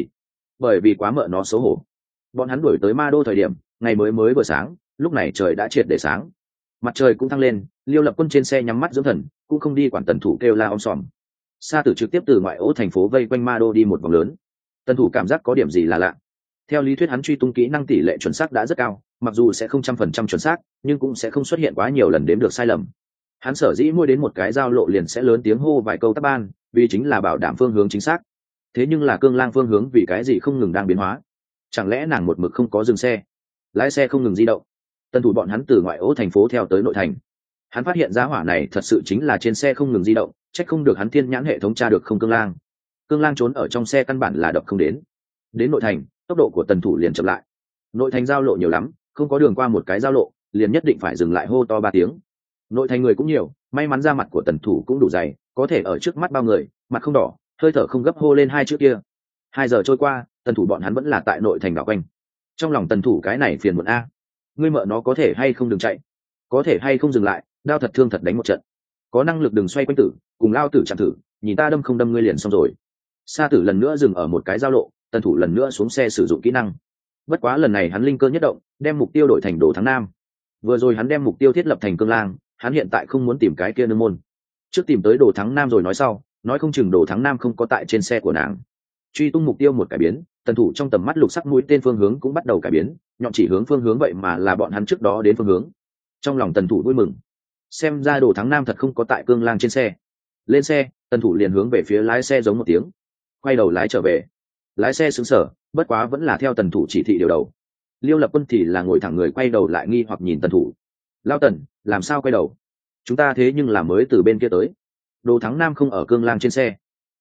A: bởi vì quá mợ nó xấu hổ. Bọn hắn đuổi tới Ma Đô thời điểm, ngày mới vừa sáng, lúc này trời đã triệt để sáng. Mặt trời cũng thăng lên, Liêu Lập Quân trên xe nhắm mắt dưỡng thần, cũng không đi quản Tần Thủ kêu la om sòm. Sa Tử trực tiếp từ ngoại ô thành phố vây quanh Ma Đô đi một vòng lớn. Tần Thủ cảm giác có điểm gì là lạ. Theo lý thuyết hắn truy tung kỹ năng tỷ lệ chuẩn xác đã rất cao, mặc dù sẽ không 100% chuẩn xác, nhưng cũng sẽ không xuất hiện quá nhiều lần đếm được sai lầm. Hắn sở dĩ mua đến một cái giao lộ liền sẽ lớn tiếng hô vài câu tắc ban, vì chính là bảo đảm phương hướng chính xác. Thế nhưng là Cương Lang phương hướng vì cái gì không ngừng đang biến hóa? Chẳng lẽ nàng một mực không có dừng xe, lái xe không ngừng di động? Tần Thủ bọn hắn từ ngoại ô thành phố theo tới nội thành. Hắn phát hiện giá hỏa này thật sự chính là trên xe không ngừng di động, trách không được hắn thiên nhãn hệ thống tra được không Cương Lang. Cương Lang trốn ở trong xe căn bản là đập không đến. Đến nội thành, tốc độ của Tần Thủ liền chậm lại. Nội thành giao lộ nhiều lắm, không có đường qua một cái giao lộ, liền nhất định phải dừng lại hô to 3 tiếng. Nội thành người cũng nhiều, may mắn da mặt của Tần Thủ cũng đủ dày, có thể ở trước mắt bao người, mặt không đỏ, hơi thở không gấp hô lên 2 chữ kia. 2 giờ trôi qua, Tần Thủ bọn hắn vẫn là tại nội thành đảo quanh. Trong lòng Tần Thủ cái này phiền muộn a. Ngươi mợ nó có thể hay không đừng chạy, có thể hay không dừng lại, đao thật thương thật đánh một trận. Có năng lực đừng xoay quanh tử, cùng lao tử chạm thử, nhìn ta đâm không đâm ngươi liền xong rồi. Sa Tử lần nữa dừng ở một cái giao lộ, Tần Thủ lần nữa xuống xe sử dụng kỹ năng. Bất quá lần này hắn linh cơ nhất động, đem mục tiêu đổi thành Đồ Thắng Nam. Vừa rồi hắn đem mục tiêu thiết lập thành Cương Lang, hắn hiện tại không muốn tìm cái kia nương môn. Trước tìm tới Đồ Thắng Nam rồi nói sau, nói không chừng Đồ Thắng Nam không có tại trên xe của nàng. Truy tung mục tiêu một cải biến, Tần Thủ trong tầm mắt lục sắc mũi tên phương hướng cũng bắt đầu cải biến, nhọn chỉ hướng phương hướng vậy mà là bọn hắn trước đó đến phương hướng. Trong lòng Tần Thủ vui mừng, xem ra Đồ Thắng Nam thật không có tại Cương Lang trên xe. Lên xe, Tần Thủ liền hướng về phía lái xe giống một tiếng, quay đầu lái trở về. Lái xe sững sờ, bất quá vẫn là theo Tần Thủ chỉ thị điều đầu. Liêu Lập Quân thì là ngồi thẳng người quay đầu lại nghi hoặc nhìn Tần Thủ. Lao Tần, làm sao quay đầu? Chúng ta thế nhưng là mới từ bên kia tới. Đồ Thắng Nam không ở Cương Lang trên xe.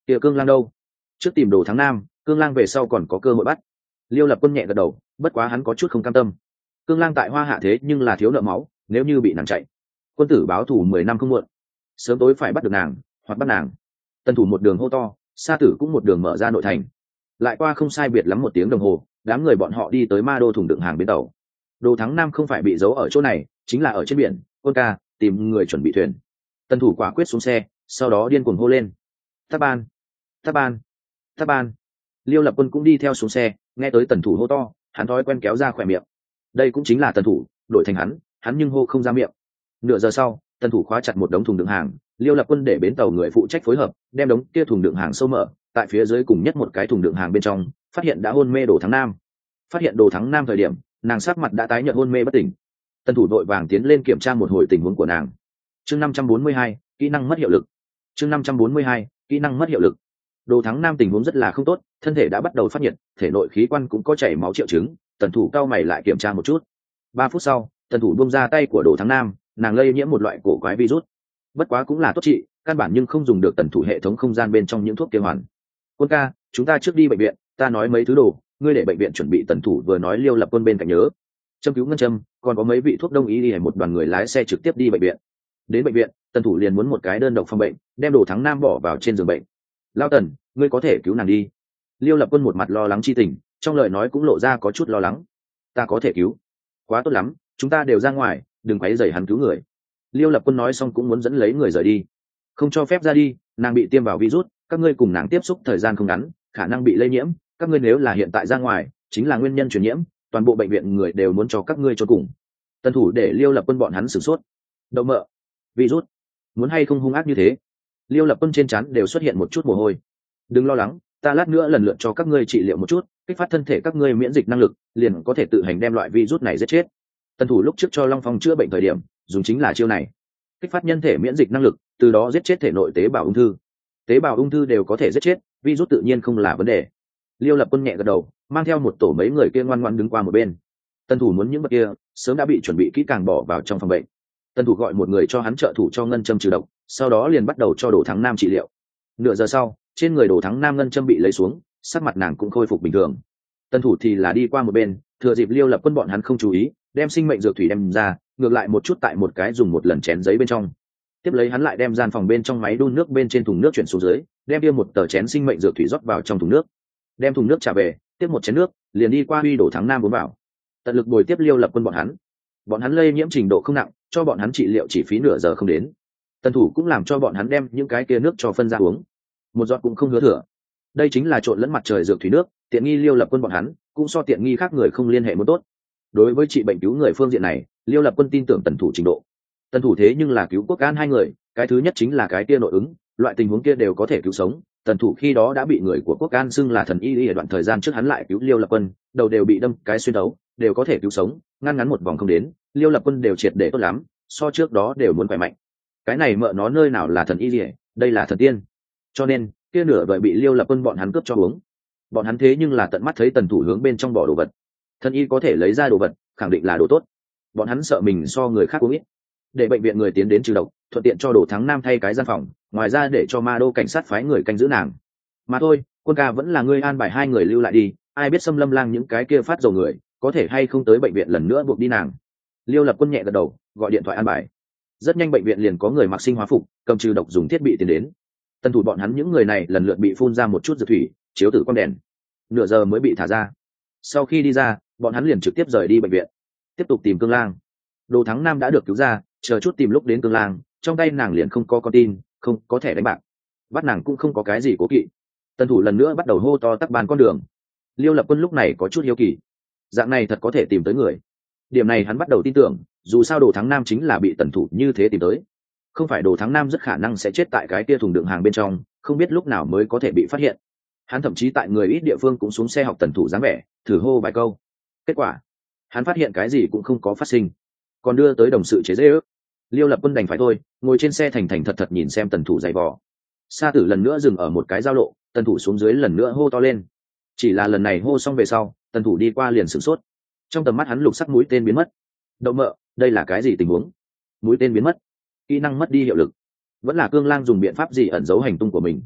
A: kia cương lang đâu? Trước tìm đồ thắng nam, cương lang về sau còn có cơ hội bắt. Liêu Lập Quân nhẹ gật đầu, bất quá hắn có chút không cam tâm. Cương lang tại Hoa Hạ thế nhưng là thiếu nợ máu, nếu như bị nàng chạy, quân tử báo thù 10 năm không muộn, sớm tối phải bắt được nàng, hoặc bắt nàng. Tần thủ một đường hô to, Sa Tử cũng một đường mở ra nội thành. Lại qua không sai biệt lắm 1 tiếng đồng hồ, đám người bọn họ đi tới Ma Đô thùng đựng hàng bến tàu. Đồ thắng nam không phải bị giấu ở chỗ này, chính là ở trên biển. Quân ca tìm người chuẩn bị thuyền. Tần thủ quả quyết xuống xe, sau đó điên cuồng hô lên: "Tắc ban, Tắc ban, Tắc ban!" Liêu Lập Quân cũng đi theo xuống xe, nghe tới tần thủ hô to, hắn thói quen kéo ra khỏe miệng. Đây cũng chính là tần thủ, đổi thành hắn nhưng hô không ra miệng. Nửa giờ sau, tần thủ khóa chặt một đống thùng đựng hàng, Liêu Lập Quân để bến tàu người phụ trách phối hợp, đem đống kia thùng đựng hàng sâu mở, tại phía dưới cùng nhất một cái thùng đựng hàng bên trong, phát hiện đã hôn mê Đồ Thắng Nam. Phát hiện Đồ Thắng Nam thời điểm, nàng sắc mặt đã tái nhợt hôn mê bất tỉnh. Tần thủ đội vàng tiến lên kiểm tra một hồi tình huống của nàng. Chương 542, kỹ năng mất hiệu lực. Chương 542, kỹ năng mất hiệu lực. Đồ Thắng Nam tình huống rất là không tốt, thân thể đã bắt đầu phát nhiệt, thể nội khí quan cũng có chảy máu triệu chứng. Tần thủ cao mày lại kiểm tra một chút. 3 phút sau, tần thủ buông ra tay của Đồ Thắng Nam, nàng lây nhiễm một loại cổ quái virus. Bất quá cũng là tốt trị, căn bản nhưng không dùng được tần thủ hệ thống không gian bên trong những thuốc kia hoàn. Quân ca, chúng ta trước đi bệnh viện, ta nói mấy thứ đồ, ngươi để bệnh viện chuẩn bị. Tần thủ vừa nói, Liêu Lập Quân bên cạnh nhớ châm cứu ngân châm, còn có mấy vị thuốc đông y, một đoàn người lái xe trực tiếp đi bệnh viện. Đến bệnh viện, tần thủ liền muốn một cái đơn độc phòng bệnh, đem Đồ Thắng Nam bỏ vào trên giường bệnh. Lao Tần, ngươi có thể cứu nàng đi. Liêu Lập Quân một mặt lo lắng chi tình, trong lời nói cũng lộ ra có chút lo lắng. Ta có thể cứu. Quá tốt lắm, chúng ta đều ra ngoài, đừng quấy rầy hắn cứu người. Liêu Lập Quân nói xong cũng muốn dẫn lấy người rời đi. Không cho phép ra đi, nàng bị tiêm vào virus, các ngươi cùng nàng tiếp xúc thời gian không ngắn, khả năng bị lây nhiễm, các ngươi nếu là hiện tại ra ngoài, chính là nguyên nhân truyền nhiễm, toàn bộ bệnh viện người đều muốn cho các ngươi cho cùng. Tần thủ để Liêu Lập Quân bọn hắn sửng sốt. Đậu mợ, virus, muốn hay không hung ác như thế? Liêu Lập Quân trên trán đều xuất hiện một chút mồ hôi. Đừng lo lắng, ta lát nữa lần lượt cho các ngươi trị liệu một chút, kích phát thân thể các ngươi miễn dịch năng lực, liền có thể tự hành đem loại virus này giết chết. Tần thủ lúc trước cho Long Phong chữa bệnh thời điểm, dùng chính là chiêu này, kích phát nhân thể miễn dịch năng lực, từ đó giết chết thể nội tế bào ung thư. Tế bào ung thư đều có thể giết chết, virus tự nhiên không là vấn đề. Liêu Lập Quân nhẹ gật đầu, mang theo một tổ mấy người kia ngoan ngoãn đứng qua một bên. Tần thủ muốn những vật kia sớm đã bị chuẩn bị kỹ càng bỏ vào trong phòng bệnh. Tần thủ gọi một người cho hắn trợ thủ cho ngân châm trừ độc, sau đó liền bắt đầu cho Đồ Thắng Nam trị liệu. Nửa giờ sau, trên người Đồ Thắng Nam ngân châm bị lấy xuống, sắc mặt nàng cũng khôi phục bình thường. Tần thủ thì là đi qua một bên, thừa dịp Liêu Lập Quân bọn hắn không chú ý, đem sinh mệnh dược thủy đem ra, ngược lại một chút tại một cái dùng một lần chén giấy bên trong. Tiếp lấy hắn lại đem gian phòng bên trong máy đun nước bên trên thùng nước chuyển xuống dưới, đem kia một tờ chén sinh mệnh dược thủy rót vào trong thùng nước. Đem thùng nước trả về, tiếp một chén nước, liền đi qua huy Đồ Thắng Nam uống vào. Tận lực bồi tiếp Liêu Lập Quân bọn hắn. Bọn hắn lây nhiễm trình độ không nặng, cho bọn hắn trị liệu chỉ phí nửa giờ không đến. Tần thủ cũng làm cho bọn hắn đem những cái kia nước cho phân ra uống, một giọt cũng không hứa thừa. Đây chính là trộn lẫn mặt trời dược thủy nước, tiện nghi Liêu Lập Quân bọn hắn, cũng so tiện nghi khác người không liên hệ muốn tốt. Đối với trị bệnh cứu người phương diện này, Liêu Lập Quân tin tưởng tần thủ trình độ. Tần thủ thế nhưng là cứu quốc an 2 người, cái thứ nhất chính là cái kia nội ứng, loại tình huống kia đều có thể cứu sống. Tần thủ khi đó đã bị người của quốc an xưng là thần y, ở đoạn thời gian trước hắn lại cứu Liêu Lập Quân, đầu đều bị đâm cái xuyên đấu, đều có thể cứu sống, ngăn một vòng không đến, Liêu Lập Quân đều triệt để tốt lắm, so trước đó đều muốn khỏe mạnh. Cái này mợ nó nơi nào là thần y gì, đây là thần tiên. Cho nên kia nửa vời bị Liêu Lập Quân bọn hắn cướp cho uống. Bọn hắn thế nhưng là tận mắt thấy tần thủ hướng bên trong bỏ đồ vật. Thần y có thể lấy ra đồ vật, khẳng định là đồ tốt. Bọn hắn sợ mình so người khác uống ít. Để bệnh viện người tiến đến trừ độc, thuận tiện cho Đồ Thắng Nam thay cái gian phòng, ngoài ra để cho Ma Đô cảnh sát phái người canh giữ nàng. Mà thôi, Quân ca vẫn là ngươi an bài 2 người lưu lại đi, ai biết Xâm Lâm Lang những cái kia phát dầu người, có thể hay không tới bệnh viện lần nữa buộc đi nàng. Liêu Lập Quân nhẹ gật đầu, gọi điện thoại an bài. Rất nhanh bệnh viện liền có người mặc sinh hóa phục, cầm trừ độc dùng thiết bị tiến đến. Tần thủ bọn hắn những người này lần lượt bị phun ra một chút dược thủy, chiếu tử quang đèn, nửa giờ mới bị thả ra. Sau khi đi ra, bọn hắn liền trực tiếp rời đi bệnh viện, tiếp tục tìm Cương Lang. Đồ Thắng Nam đã được cứu ra, chờ chút tìm lúc đến Cương Lang, trong tay nàng liền không có con tin, không có thẻ đánh bạc, bắt nàng cũng không có cái gì cố kỵ. Tần thủ lần nữa bắt đầu hô to tắc bàn con đường. Liêu Lập Quân lúc này có chút hiếu kỳ, dạng này thật có thể tìm tới người. Điểm này hắn bắt đầu tin tưởng, dù sao Đồ Thắng Nam chính là bị tần thủ như thế tìm tới, không phải Đồ Thắng Nam rất khả năng sẽ chết tại cái kia thùng đựng hàng bên trong, không biết lúc nào mới có thể bị phát hiện. Hắn thậm chí tại người ít địa phương cũng xuống xe học tần thủ dáng vẻ, thử hô vài câu. Kết quả hắn phát hiện cái gì cũng không có phát sinh, còn đưa tới đồng sự chế giễu. Liêu Lập Quân đành phải thôi, ngồi trên xe thành thành thật thật nhìn xem tần thủ giày vò. Sa Tử lần nữa dừng ở một cái giao lộ, tần thủ xuống dưới lần nữa hô to lên. Chỉ là lần này hô xong về sau, tần thủ đi qua liền sửng sốt, trong tầm mắt hắn lục sắc mũi tên biến mất. Đậu mợ, đây là cái gì tình huống? Mũi tên biến mất, kỹ năng mất đi hiệu lực, vẫn là Cương Lang dùng biện pháp gì ẩn giấu hành tung của mình?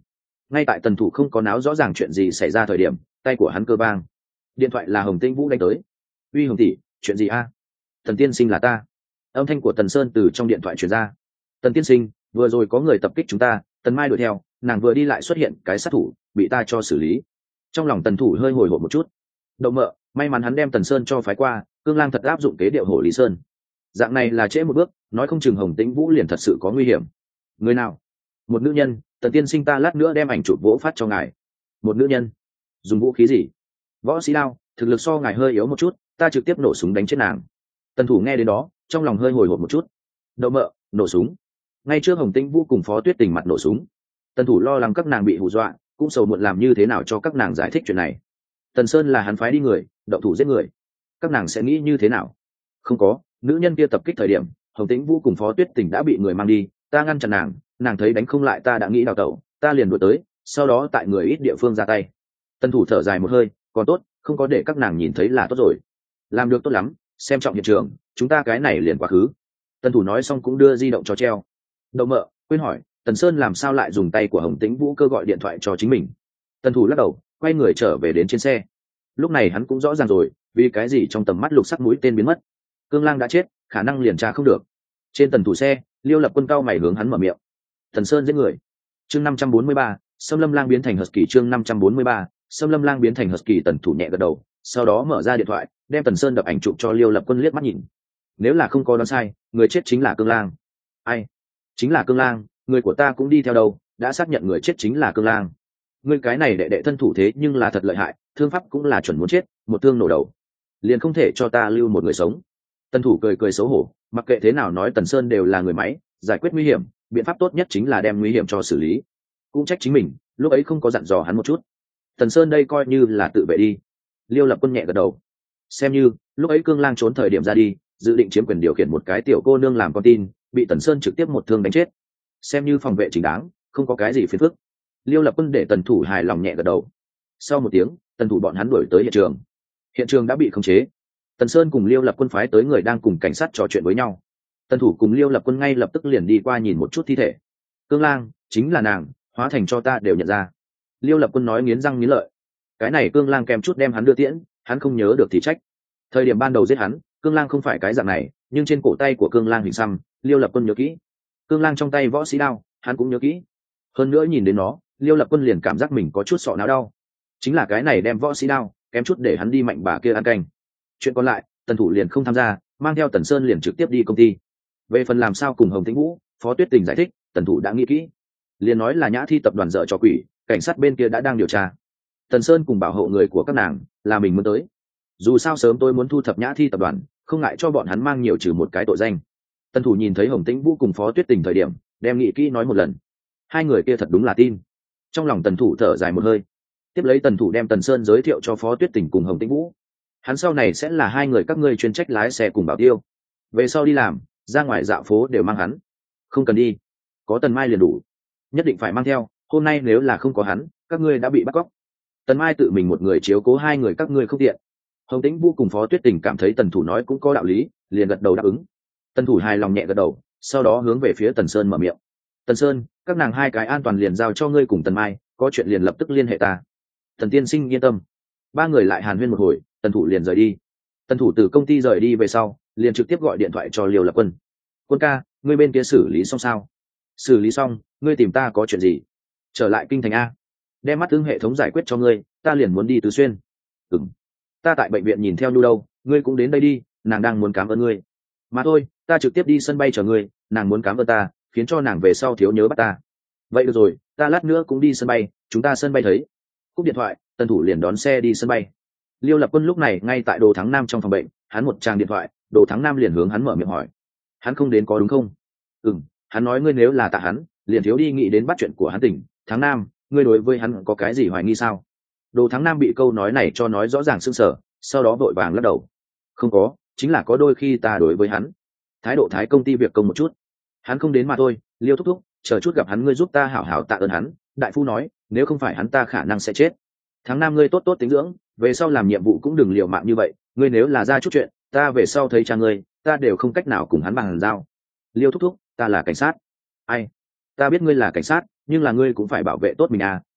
A: ngay tại tần thủ không có náo rõ ràng chuyện gì xảy ra thời điểm, tay của hắn cơ vang, điện thoại là Hồng Tĩnh Vũ đánh tới. Uy Hồng tỷ, chuyện gì a? Tần tiên sinh là ta. Âm thanh của Tần Sơn từ trong điện thoại truyền ra. Tần tiên sinh, vừa rồi có người tập kích chúng ta, Tần Mai đuổi theo, nàng vừa đi lại xuất hiện cái sát thủ, bị ta cho xử lý. Trong lòng Tần thủ hơi hồi hộp một chút. Đậu mợ, may mắn hắn đem Tần Sơn cho phái qua, Cương Lang thật áp dụng kế điệu hổ Lý Sơn. Dạng này là trễ một bước, nói không chừng Hồng Tĩnh Vũ liền thật sự có nguy hiểm. Người nào? Một nữ nhân. Tần tiên sinh, ta lát nữa đem ảnh chụp vỗ phát cho ngài. Một nữ nhân? Dùng vũ khí gì? Võ sĩ đao, thực lực so ngài hơi yếu một chút, ta trực tiếp nổ súng đánh chết nàng. Tần thủ nghe đến đó, trong lòng hơi hồi hộp một chút. Đậu mợ, nổ súng? Ngay trước Hồng Tĩnh Vũ cùng Phó Tuyết Tình mặt nổ súng. Tần thủ lo lắng các nàng bị hù dọa, cũng sầu muộn làm như thế nào cho các nàng giải thích chuyện này. Tần Sơn là hắn phái đi người, động thủ giết người, các nàng sẽ nghĩ như thế nào? Không có, nữ nhân kia tập kích thời điểm, Hồng Tĩnh Vũ cùng Phó Tuyết Tình đã bị người mang đi, ta ngăn chặn nàng, nàng thấy đánh không lại ta đã nghĩ đào tẩu, ta liền đuổi tới, sau đó tại người ít địa phương ra tay. Tần thủ thở dài một hơi, còn tốt, không có để các nàng nhìn thấy là tốt rồi. Làm được tốt lắm, xem trọng hiện trường, chúng ta cái này liền quá khứ. Tần thủ nói xong cũng đưa di động cho treo. Đậu mợ, quên hỏi, Tần Sơn làm sao lại dùng tay của Hồng Tĩnh Vũ cơ gọi điện thoại cho chính mình? Tần thủ lắc đầu, quay người trở về đến trên xe. Lúc này hắn cũng rõ ràng rồi, vì cái gì trong tầm mắt lục sắc mũi tên biến mất. Cương Lang đã chết, khả năng liền tra không được. Trên tần thủ xe, Liêu Lập Quân cao mày hướng hắn mở miệng. Tần Sơn giết người. Chương 543, Sâm Lâm Lang biến thành Husky. Chương 543, Sâm Lâm Lang biến thành Husky. Tần thủ nhẹ gật đầu, sau đó mở ra điện thoại, đem Tần Sơn đập ảnh chụp cho Liêu Lập Quân liếc mắt nhìn. Nếu là không có đoán sai, người chết chính là Cương Lang. Ai? Chính là Cương Lang, người của ta cũng đi theo đâu, đã xác nhận người chết chính là Cương Lang. Ngươi cái này đệ đệ thân thủ thế nhưng là thật lợi hại, thương pháp cũng là chuẩn muốn chết, một thương nổ đầu, liền không thể cho ta lưu một người sống. Tần thủ cười cười xấu hổ, mặc kệ thế nào nói Tần Sơn đều là người máy, giải quyết nguy hiểm, biện pháp tốt nhất chính là đem nguy hiểm cho xử lý. Cũng trách chính mình, lúc ấy không có dặn dò hắn một chút. Tần Sơn đây coi như là tự vệ đi. Liêu Lập Quân nhẹ gật đầu. Xem như, lúc ấy Cương Lang trốn thời điểm ra đi, dự định chiếm quyền điều khiển một cái tiểu cô nương làm con tin, bị Tần Sơn trực tiếp một thương đánh chết. Xem như phòng vệ chính đáng, không có cái gì phiền phức. Liêu Lập Quân để Tần thủ hài lòng nhẹ gật đầu. Sau một tiếng, Tần thủ bọn hắn đuổi tới hiện trường. Hiện trường đã bị khống chế. Tần Sơn cùng Liêu Lập Quân phái tới người đang cùng cảnh sát trò chuyện với nhau. Tần thủ cùng Liêu Lập Quân ngay lập tức liền đi qua nhìn một chút thi thể. Cương Lang, chính là nàng, hóa thành cho ta đều nhận ra. Liêu Lập Quân nói nghiến răng nghiến lợi. Cái này Cương Lang kèm chút đem hắn đưa tiễn, hắn không nhớ được thì trách. Thời điểm ban đầu giết hắn, Cương Lang không phải cái dạng này, nhưng trên cổ tay của Cương Lang hình xăm, Liêu Lập Quân nhớ kỹ. Cương Lang trong tay võ sĩ đao, hắn cũng nhớ kỹ. Hơn nữa nhìn đến nó, Liêu Lập Quân liền cảm giác mình có chút sọ não đau. Chính là cái này đem võ sĩ đao, kém chút để hắn đi mạnh bà kia ăn canh. Chuyện còn lại, Tần thủ liền không tham gia, mang theo Tần Sơn liền trực tiếp đi công ty. Về phần làm sao cùng Hồng Tĩnh Vũ, Phó Tuyết Tình giải thích, Tần thủ đã nghĩ kỹ, liền nói là Nhã Thi tập đoàn dợ trò quỷ, cảnh sát bên kia đã đang điều tra. Tần Sơn cùng bảo hộ người của các nàng, là mình muốn tới. Dù sao sớm tôi muốn thu thập Nhã Thi tập đoàn, không ngại cho bọn hắn mang nhiều trừ một cái tội danh. Tần thủ nhìn thấy Hồng Tĩnh Vũ cùng Phó Tuyết Tình thời điểm, đem nghĩ kỹ nói một lần. Hai người kia thật đúng là tin. Trong lòng Tần thủ thở dài một hơi. Tiếp lấy Tần thủ đem Tần Sơn giới thiệu cho Phó Tuyết Tình cùng Hồng Tĩnh Vũ. Hắn sau này sẽ là hai người các ngươi chuyên trách lái xe cùng bảo tiêu. Về sau đi làm, ra ngoài dạo phố đều mang hắn. Không cần đi, có Tần Mai liền đủ. Nhất định phải mang theo, hôm nay nếu là không có hắn, các ngươi đã bị bắt cóc. Tần Mai tự mình một người chiếu cố hai người các ngươi không tiện. Hồng Tĩnh Vũ cùng Phó Tuyết Tình cảm thấy Tần thủ nói cũng có đạo lý, liền gật đầu đáp ứng. Tần thủ hài lòng nhẹ gật đầu, sau đó hướng về phía Tần Sơn mở miệng. Tần Sơn, các nàng hai cái an toàn liền giao cho ngươi cùng Tần Mai, có chuyện liền lập tức liên hệ ta. Tần tiên sinh yên tâm. Ba người lại hàn huyên một hồi, Tần thủ liền rời đi. Tần thủ từ công ty rời đi về sau, liền trực tiếp gọi điện thoại cho Liêu Lập Quân. Quân ca, ngươi bên kia xử lý xong sao? Xử lý xong, ngươi tìm ta có chuyện gì? Trở lại kinh thành a. Đem mắt tương hệ thống giải quyết cho ngươi, ta liền muốn đi Tứ Xuyên. Ừm. Ta tại bệnh viện nhìn theo Nhu đâu, ngươi cũng đến đây đi, nàng đang muốn cảm ơn ngươi. Mà thôi, ta trực tiếp đi sân bay chờ ngươi, nàng muốn cảm ơn ta, khiến cho nàng về sau thiếu nhớ bắt ta. Vậy được rồi, ta lát nữa cũng đi sân bay, chúng ta sân bay thấy. Cúp điện thoại, Tần thủ liền đón xe đi sân bay. Liêu Lập Quân lúc này ngay tại Đồ Thắng Nam trong phòng bệnh, hắn một tràng điện thoại, Đồ Thắng Nam liền hướng hắn mở miệng hỏi. Hắn không đến có đúng không? Hắn nói ngươi nếu là tạ hắn, liền thiếu đi nghĩ đến bắt chuyện của hắn tỉnh. Thắng Nam, ngươi đối với hắn có cái gì hoài nghi sao? Đồ Thắng Nam bị câu nói này cho nói rõ ràng sưng sở, sau đó vội vàng lắc đầu. Không có, chính là có đôi khi ta đối với hắn thái độ thái công ty việc công một chút. Hắn không đến mà thôi. Liêu thúc thúc, chờ chút gặp hắn ngươi giúp ta hảo hảo tạ ơn hắn. Đại phu nói, nếu không phải hắn ta khả năng sẽ chết. Thắng Nam ngươi tốt tốt tính dưỡng, về sau làm nhiệm vụ cũng đừng liều mạng như vậy. Ngươi nếu là ra chút chuyện, ta về sau thấy cha ngươi, ta đều không cách nào cùng hắn bằng giao. Liêu thúc thúc, ta là cảnh sát. Ai? Ta biết ngươi là cảnh sát, nhưng là ngươi cũng phải bảo vệ tốt mình à,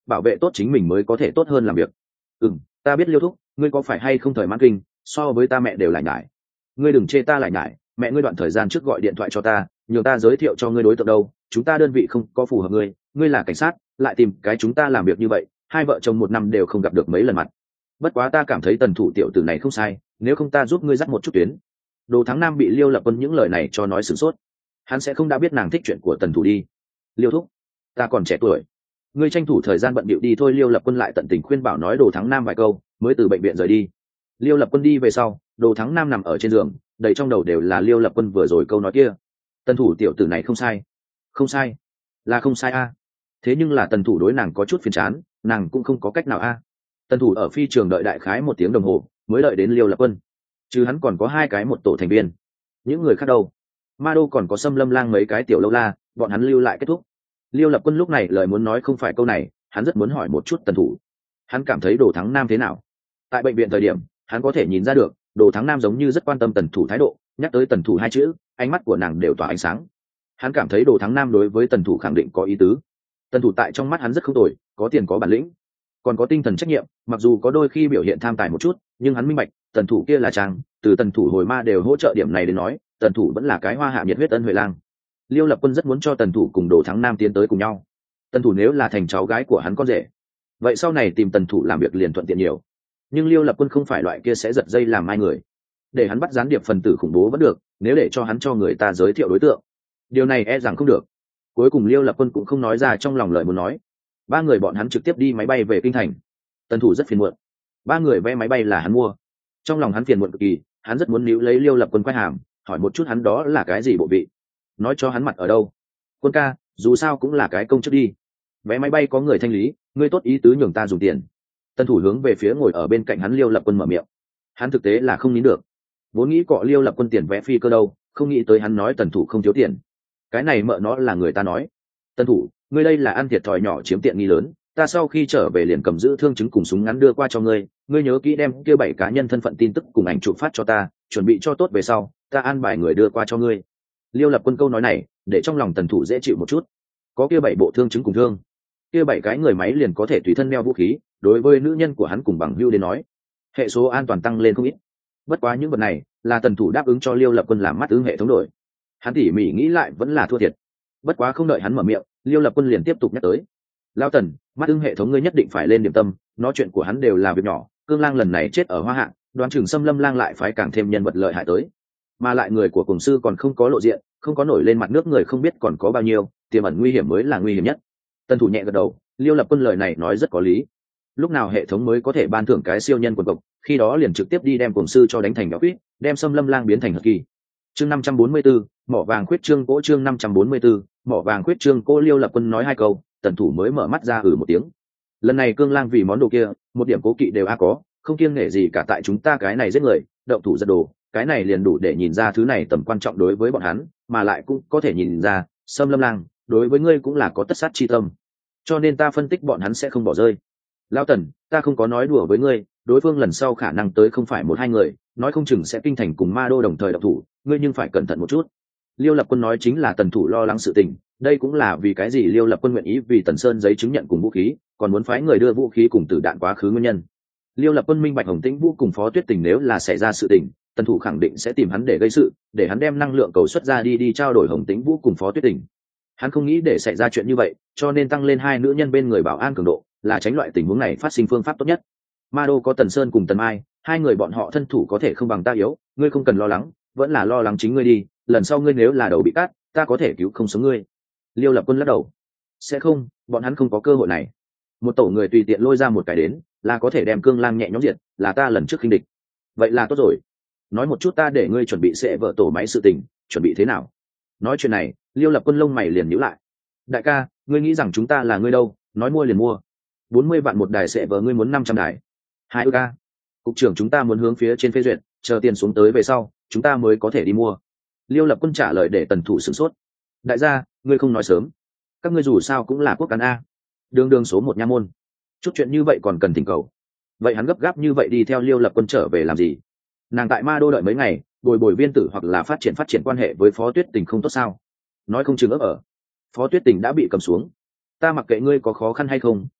A: bảo vệ tốt chính mình mới có thể tốt hơn làm việc. Ta biết Liêu thúc, ngươi có phải hay không thời mãn kinh, so với ta mẹ đều lại nhải. Ngươi đừng chê ta lại nhải, mẹ ngươi đoạn thời gian trước gọi điện thoại cho ta, nhờ ta giới thiệu cho ngươi đối tượng đâu, chúng ta đơn vị không có phù hợp ngươi, ngươi là cảnh sát, lại tìm cái chúng ta làm việc như vậy, hai vợ chồng một năm đều không gặp được mấy lần mặt. Bất quá ta cảm thấy Tần thủ tiểu tử này không sai, nếu không ta giúp ngươi dắt một chút tuyến. Đồ Thắng Nam bị Liêu Lập Quân những lời này cho nói sửng sốt. Hắn sẽ không đã biết nàng thích chuyện của Tần thủ đi. Liêu thúc, ta còn trẻ tuổi, ngươi tranh thủ thời gian bận bịu đi thôi. Liêu Lập Quân lại tận tình khuyên bảo nói Đồ Thắng Nam vài câu, mới từ bệnh viện rời đi. Liêu Lập Quân đi về sau, Đồ Thắng Nam nằm ở trên giường, đầy trong đầu đều là Liêu Lập Quân vừa rồi câu nói kia. Tần thủ tiểu tử này không sai, không sai, là không sai a. Thế nhưng là Tần thủ đối nàng có chút phiền chán, nàng cũng không có cách nào a. Tần thủ ở phi trường đợi đại khái 1 tiếng đồng hồ, mới đợi đến Liêu Lập Quân. Chứ hắn còn có 2 cái một tổ thành viên. Những người khác đâu? Ma Đô còn có Sâm Lâm Lang mấy cái tiểu lâu la, bọn hắn lưu lại kết thúc. Liêu Lập Quân lúc này lời muốn nói không phải câu này, hắn rất muốn hỏi một chút Tần thủ. Hắn cảm thấy Đồ Thắng Nam thế nào? Tại bệnh viện thời điểm, hắn có thể nhìn ra được, Đồ Thắng Nam giống như rất quan tâm Tần thủ thái độ, nhắc tới Tần thủ 2 chữ, ánh mắt của nàng đều tỏa ánh sáng. Hắn cảm thấy Đồ Thắng Nam đối với Tần thủ khẳng định có ý tứ. Tần thủ tại trong mắt hắn rất không tồi, có tiền có bản lĩnh, còn có tinh thần trách nhiệm, mặc dù có đôi khi biểu hiện tham tài một chút, nhưng hắn minh bạch, Tần thủ kia là trang, từ Tần thủ hồi ma đều hỗ trợ điểm này đến nói, Tần thủ vẫn là cái hoa hạ nhiệt huyết ân huệ lang. Liêu Lập Quân rất muốn cho Tần thủ cùng Đồ Thắng Nam tiến tới cùng nhau. Tần thủ nếu là thành cháu gái của hắn con rể, vậy sau này tìm Tần thủ làm việc liền thuận tiện nhiều. Nhưng Liêu Lập Quân không phải loại kia sẽ giật dây làm mai người, để hắn bắt gián điệp phần tử khủng bố vẫn được, nếu để cho hắn cho người ta giới thiệu đối tượng, điều này e rằng không được. Cuối cùng Liêu Lập Quân cũng không nói ra trong lòng lời muốn nói. 3 người bọn hắn trực tiếp đi máy bay về kinh thành. Tần thủ rất phiền muộn, 3 người vé máy bay là hắn mua. Trong lòng hắn phiền muộn cực kỳ, hắn rất muốn níu lấy Liêu Lập Quân quay hàm, hỏi một chút hắn đó là cái gì bộ vị, nói cho hắn mặt ở đâu. Quân ca, dù sao cũng là cái công chức đi, vé máy bay có người thanh lý, ngươi tốt ý tứ nhường ta dùng tiền. Tần thủ hướng về phía ngồi ở bên cạnh hắn Liêu Lập Quân mở miệng. Hắn thực tế là không nín được, vốn nghĩ cọ Liêu Lập Quân tiền vé phi cơ đâu, không nghĩ tới hắn nói Tần thủ không thiếu tiền. Cái này mợ nó là người ta nói. Tần thủ, ngươi đây là ăn thiệt thòi nhỏ chiếm tiện nghi lớn, ta sau khi trở về liền cầm giữ thương chứng cùng súng ngắn đưa qua cho ngươi, ngươi nhớ kỹ đem kia 7 cá nhân thân phận tin tức cùng ảnh chụp phát cho ta, chuẩn bị cho tốt về sau, ta an bài người đưa qua cho ngươi. Liêu Lập Quân câu nói này, để trong lòng Tần thủ dễ chịu một chút. Có kia 7 bộ thương chứng cùng thương, kia 7 cái người máy liền có thể tùy thân đeo vũ khí, đối với nữ nhân của hắn cùng bằng hữu đến nói, hệ số an toàn tăng lên không ít. Bất quá những vật này là Tần thủ đáp ứng cho Liêu Lập Quân làm mắt ứng hệ thống đổi. Hắn tỉ mỉ nghĩ lại vẫn là thua thiệt. Bất quá không đợi hắn mở miệng, Liêu Lập Quân liền tiếp tục nhắc tới. Lao Tần, mắt ứng hệ thống ngươi nhất định phải lên điểm tâm, nói chuyện của hắn đều là việc nhỏ, Cương Lang lần này chết ở Hoa Hạ, đoán chừng Sâm Lâm Lang lại phái càng thêm nhân vật lợi hại tới. Mà lại người của cùng sư còn không có lộ diện, không có nổi lên mặt nước người không biết còn có bao nhiêu, tiềm ẩn nguy hiểm mới là nguy hiểm nhất. Tần thủ nhẹ gật đầu, Liêu Lập Quân lời này nói rất có lý. Lúc nào hệ thống mới có thể ban thưởng cái siêu nhân quần cộc, khi đó liền trực tiếp đi đem cùng sư cho đánh thành nhỏ quýt, đem Sâm Lâm Lang biến thành hật kỳ. Chương 544, mỏ vàng khuyết trương cỗ. Chương 544, mỏ vàng khuyết trương cỗ. Liêu Lập Quân nói 2 câu, Tần thủ mới mở mắt ra một tiếng. Lần này Cương Lang vì món đồ kia, một điểm cố kỵ đều có, không kiêng nể gì cả tại chúng ta cái này giết người, động thủ giật đồ, cái này liền đủ để nhìn ra thứ này tầm quan trọng đối với bọn hắn, mà lại cũng có thể nhìn ra, Sâm Lâm Lang đối với ngươi cũng là có tất sát chi tâm, cho nên ta phân tích bọn hắn sẽ không bỏ rơi. Lão Tần, ta không có nói đùa với ngươi, đối phương lần sau khả năng tới không phải 1-2 người, nói không chừng sẽ kinh thành cùng Ma Đô đồng thời động thủ, ngươi nhưng phải cẩn thận một chút. Liêu Lập Quân nói chính là Tần thủ lo lắng sự tình, đây cũng là vì cái gì Liêu Lập Quân nguyện ý vì Tần Sơn giấy chứng nhận cùng vũ khí, còn muốn phái người đưa vũ khí cùng tử đạn quá khứ nguyên nhân. Liêu Lập Quân minh bạch Hồng Tĩnh Vũ cùng Phó Tuyết Tình nếu là xảy ra sự tình, Tần thủ khẳng định sẽ tìm hắn để gây sự, để hắn đem năng lượng cầu xuất ra đi trao đổi Hồng Tĩnh Vũ cùng Phó Tuyết Tình. Hắn không nghĩ để xảy ra chuyện như vậy, cho nên tăng lên 2 nữ nhân bên người bảo an cường độ, là tránh loại tình huống này phát sinh phương pháp tốt nhất. Ma Đô có Tần Sơn cùng Tần Mai, 2 người bọn họ thân thủ có thể không bằng ta yếu, ngươi không cần lo lắng, vẫn là lo lắng chính ngươi đi, lần sau ngươi nếu là đầu bị cắt, ta có thể cứu không sống ngươi. Liêu Lập Quân lắc đầu, sẽ không, bọn hắn không có cơ hội này. Một tổ người tùy tiện lôi ra một cái đến, là có thể đem Cương Lang nhẹ nhõm diệt, là ta lần trước khinh địch. Vậy là tốt rồi. Nói một chút ta để ngươi chuẩn bị sẽ vợ tổ máy sự tình, chuẩn bị thế nào? Nói chuyện này, Liêu Lập Quân lông mày liền nhíu lại. Đại ca, ngươi nghĩ rằng chúng ta là ngươi đâu, nói mua liền mua. 40 vạn một đài sẽ vợ ngươi muốn 500 đài. 2 ức ca. Cục trưởng chúng ta muốn hướng phía trên phê duyệt, chờ tiền xuống tới về sau, chúng ta mới có thể đi mua. Liêu Lập Quân trả lời để Tần thủ sửng sốt. Đại gia, ngươi không nói sớm. Các ngươi dù sao cũng là quốc cán a, đường số 1 nha môn. Chút chuyện như vậy còn cần thỉnh cầu. Vậy hắn gấp gáp như vậy đi theo Liêu Lập Quân trở về làm gì? Nàng tại Ma Đô đợi mấy ngày, bồi viên tử hoặc là phát triển quan hệ với Phó Tuyết Tình không tốt sao? Nói không chừng ấp ở. Phó Tuyết Tình đã bị cầm xuống. Ta mặc kệ ngươi có khó khăn hay không,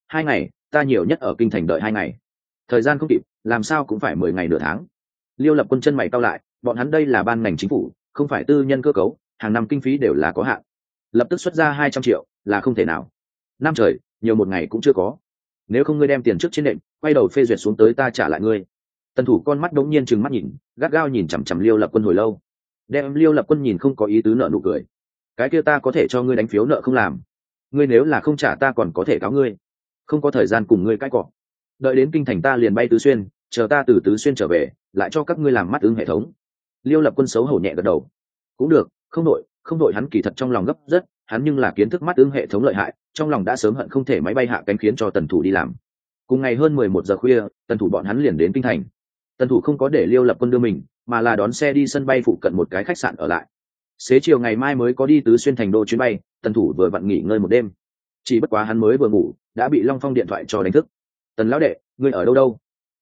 A: 2 ngày, ta nhiều nhất ở kinh thành đợi 2 ngày. Thời gian không kịp, làm sao cũng phải 10 ngày nửa tháng. Liêu Lập Quân chân mày cau lại, bọn hắn đây là ban ngành chính phủ, không phải tư nhân cơ cấu, hàng năm kinh phí đều là có hạn. Lập tức xuất ra 200 triệu là không thể nào. Năm trời, nhiều một ngày cũng chưa có. Nếu không ngươi đem tiền trước trên nệm, quay đầu phê duyệt xuống tới ta trả lại ngươi. Tần Thủ con mắt đống nhiên trừng mắt nhìn, gắt gao nhìn chằm chằm Liêu Lập Quân hồi lâu. Đem Liêu Lập Quân nhìn không có ý tứ nợ nụ cười. Cái kia ta có thể cho ngươi đánh phiếu nợ không làm. Ngươi nếu là không trả ta còn có thể cáo ngươi. Không có thời gian cùng ngươi cãi cọ. Đợi đến kinh thành ta liền bay Tứ Xuyên, chờ ta từ Tứ Xuyên trở về, lại cho các ngươi làm mắt ứng hệ thống. Liêu Lập Quân xấu hổ nhẹ gật đầu. Cũng được, không đội hắn kỳ thật trong lòng gấp rất, hắn nhưng là kiến thức mắt ứng hệ thống lợi hại, trong lòng đã sớm hận không thể máy bay hạ cánh khiến cho Tần Thủ đi làm. Cùng ngày hơn 11 giờ khuya, Tần Thủ bọn hắn liền đến kinh thành. Tần Thủ không có để Liêu Lập Quân đưa mình, mà là đón xe đi sân bay phụ cận một cái khách sạn ở lại. Xế chiều ngày mai mới có đi Tứ Xuyên thành đô chuyến bay, Tần Thủ vừa vặn nghỉ ngơi một đêm. Chỉ bất quá hắn mới vừa ngủ, đã bị Long Phong điện thoại cho đánh thức. Tần lão đệ, ngươi ở đâu đâu?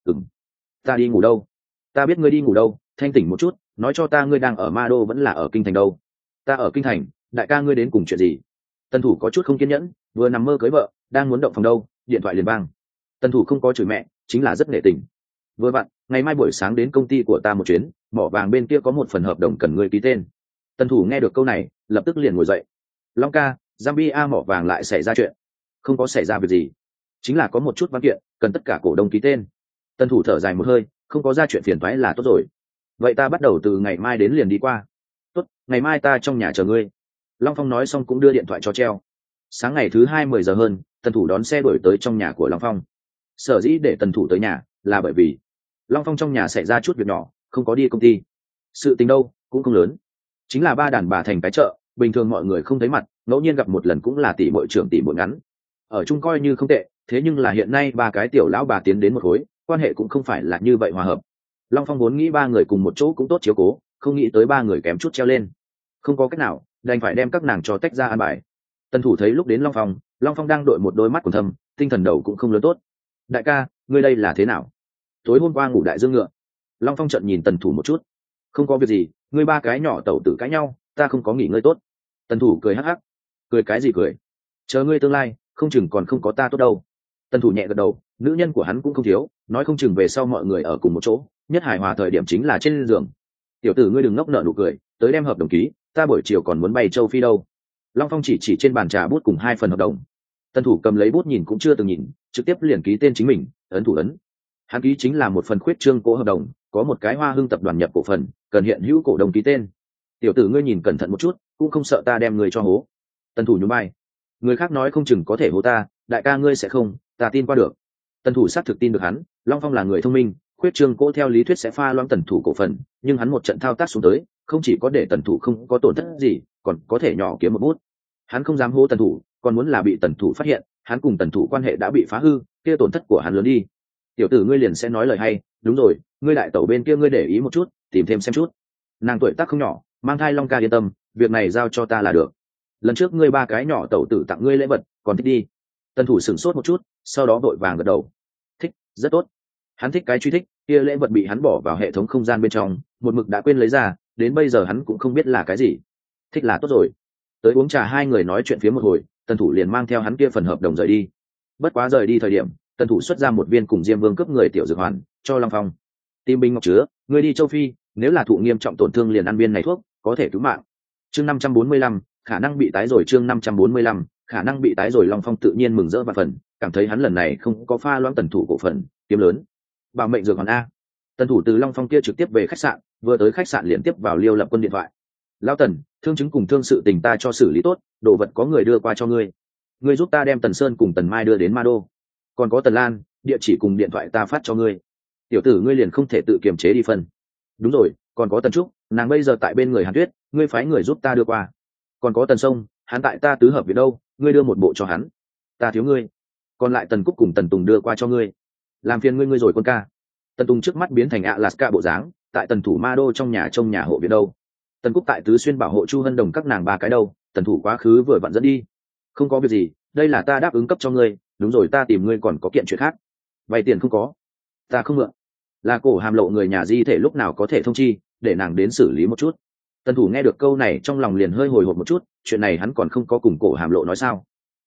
A: Ta đi ngủ đâu? Ta biết ngươi đi ngủ đâu, thanh tỉnh một chút, nói cho ta ngươi đang ở Ma Đô vẫn là ở kinh thành đâu? Ta ở kinh thành, đại ca ngươi đến cùng chuyện gì? Tần Thủ có chút không kiên nhẫn, vừa nằm mơ cưới vợ, đang muốn động phòng đâu, điện thoại liền vang. Tần Thủ không có chửi mẹ, chính là rất nể tình. Vừa vặn, ngày mai buổi sáng đến công ty của ta một chuyến, mỏ vàng bên kia có một phần hợp đồng cần ngươi ký tên. Tần Thủ nghe được câu này, lập tức liền ngồi dậy. Long ca, Zambia mỏ vàng lại xảy ra chuyện. Không có xảy ra việc gì, chính là có một chút văn kiện cần tất cả cổ đông ký tên. Tần Thủ thở dài một hơi, không có ra chuyện phiền toái là tốt rồi. Vậy ta bắt đầu từ ngày mai đến liền đi qua. Tốt, ngày mai ta trong nhà chờ ngươi. Long Phong nói xong cũng đưa điện thoại cho treo. Sáng ngày thứ 2 10 giờ hơn, Tần Thủ đón xe đuổi tới trong nhà của Long Phong. Sở dĩ để Tần Thủ tới nhà là bởi vì Long Phong trong nhà xảy ra chút việc nhỏ, không có đi công ty. Sự tình đâu cũng không lớn, chính là ba đàn bà thành cái chợ, bình thường mọi người không thấy mặt, ngẫu nhiên gặp một lần cũng là tỷ muội trưởng tỷ muội ngắn. Ở chung coi như không tệ, thế nhưng là hiện nay ba cái tiểu lão bà tiến đến một khối, quan hệ cũng không phải là như vậy hòa hợp. Long Phong vốn nghĩ ba người cùng một chỗ cũng tốt chiếu cố, không nghĩ tới ba người kém chút treo lên. Không có cách nào, đành phải đem các nàng cho tách ra an bài. Tần Thủ thấy lúc đến Long Phong đang đội một đôi mắt quần thâm, tinh thần đầu cũng không lớn tốt. Đại ca, ngươi đây là thế nào? Tối hôm qua ngủ đại dương ngựa. Long Phong trợn nhìn Tần Thủ một chút. Không có việc gì, ngươi ba cái nhỏ tẩu tử cãi nhau, ta không có nghỉ ngơi tốt. Tần Thủ cười hắc hắc. Cười cái gì cười? Chờ ngươi tương lai, không chừng còn không có ta tốt đâu. Tần Thủ nhẹ gật đầu, nữ nhân của hắn cũng không thiếu, nói không chừng về sau mọi người ở cùng một chỗ, nhất hài hòa thời điểm chính là trên giường. Tiểu tử ngươi đừng ngốc nợ nụ cười, tới đem hợp đồng ký, ta buổi chiều còn muốn bay châu Phi đâu. Long Phong chỉ trên bàn trà bút cùng 2 phần hợp đồng. Tần Thủ cầm lấy bút nhìn cũng chưa từng nhìn, trực tiếp liền ký tên chính mình, ấn thủ ấn. Hắn ký chính là một phần khuyết trương cổ hợp đồng, có một cái Hoa Hưng tập đoàn nhập cổ phần, cần hiện hữu cổ đông ký tên. Tiểu tử ngươi nhìn cẩn thận một chút, cũng không sợ ta đem người cho hố. Tần Thủ nhún vai. Người khác nói không chừng có thể hố ta, đại ca ngươi sẽ không, ta tin qua được. Tần Thủ xác thực tin được hắn, Long Phong là người thông minh, khuyết trương cổ theo lý thuyết sẽ pha loãng Tần Thủ cổ phần, nhưng hắn một trận thao tác xuống tới, không chỉ có để Tần Thủ không có tổn thất gì, còn có thể nhỏ kiếm một bút. Hắn không dám hố Tần Thủ, còn muốn là bị Tần Thủ phát hiện, hắn cùng Tần Thủ quan hệ đã bị phá hư, kia tổn thất của hắn lớn đi. Tiểu tử ngươi liền sẽ nói lời hay, đúng rồi, ngươi đại tẩu bên kia ngươi để ý một chút, tìm thêm xem chút. Nàng tuổi tác không nhỏ, mang thai, Long ca yên tâm, việc này giao cho ta là được. Lần trước ngươi ba cái nhỏ tẩu tử tặng ngươi lễ vật, còn thích đi. Tần Thủ sửng sốt một chút, sau đó vội vàng gật đầu. Thích, rất tốt. Hắn thích cái truy thích, kia lễ vật bị hắn bỏ vào hệ thống không gian bên trong, một mực đã quên lấy ra, đến bây giờ hắn cũng không biết là cái gì. Thích là tốt rồi. Tới uống trà hai người nói chuyện phía một hồi, Tần Thủ liền mang theo hắn kia phần hợp đồng rời đi. Bất quá rời đi thời điểm, Tần Thủ xuất ra một viên cùng Diêm Vương cướp người tiểu dược hoàn cho Long Phong. Tim binh ngọc chứa, ngươi đi châu Phi, nếu là thụ nghiêm trọng tổn thương liền ăn viên này thuốc, có thể cứu mạng. Chương 545, khả năng bị tái rồi. Chương 545, khả năng bị tái rồi. Long Phong tự nhiên mừng rỡ vạn phần, cảm thấy hắn lần này không có pha loãng Tần Thủ cổ phần, kiếm lớn. Bảo mệnh dược hoàn a. Tần Thủ từ Long Phong kia trực tiếp về khách sạn, vừa tới khách sạn liền tiếp vào Liêu Lập Quân điện thoại. Lão Tần, thương chứng cùng thương sự tình ta cho xử lý tốt, đồ vật có người đưa qua cho ngươi. Ngươi giúp ta đem Tần Sơn cùng Tần Mai đưa đến Ma Đô. Còn có Tần Lan, địa chỉ cùng điện thoại ta phát cho ngươi. Tiểu tử ngươi liền không thể tự kiềm chế đi phân. Đúng rồi, còn có Tần Trúc, nàng bây giờ tại bên người Hàn Tuyết, ngươi phái người giúp ta đưa qua. Còn có Tần Sông, hắn tại ta tứ hợp viện đâu, ngươi đưa một bộ cho hắn. Ta thiếu ngươi. Còn lại Tần Cúc cùng Tần Tùng đưa qua cho ngươi. Làm phiền ngươi rồi quân ca. Tần Tùng trước mắt biến thành Alaska bộ dáng, tại Tần Thủ Ma Đô trong nhà hộ viện đâu. Tần Cúc tại Tứ Xuyên bảo hộ Chu Hân Đồng các nàng ba cái đâu, Tần Thủ quá khứ vừa vặn dẫn đi. Không có việc gì, đây là ta đáp ứng cấp cho ngươi, đúng rồi ta tìm ngươi còn có kiện chuyện khác. Vay tiền không có, ta không mượn. Là Cổ Hàm Lộ người nhà di thể lúc nào có thể thông chi, để nàng đến xử lý một chút. Tần Thủ nghe được câu này trong lòng liền hơi hồi hộp một chút, chuyện này hắn còn không có cùng Cổ Hàm Lộ nói sao?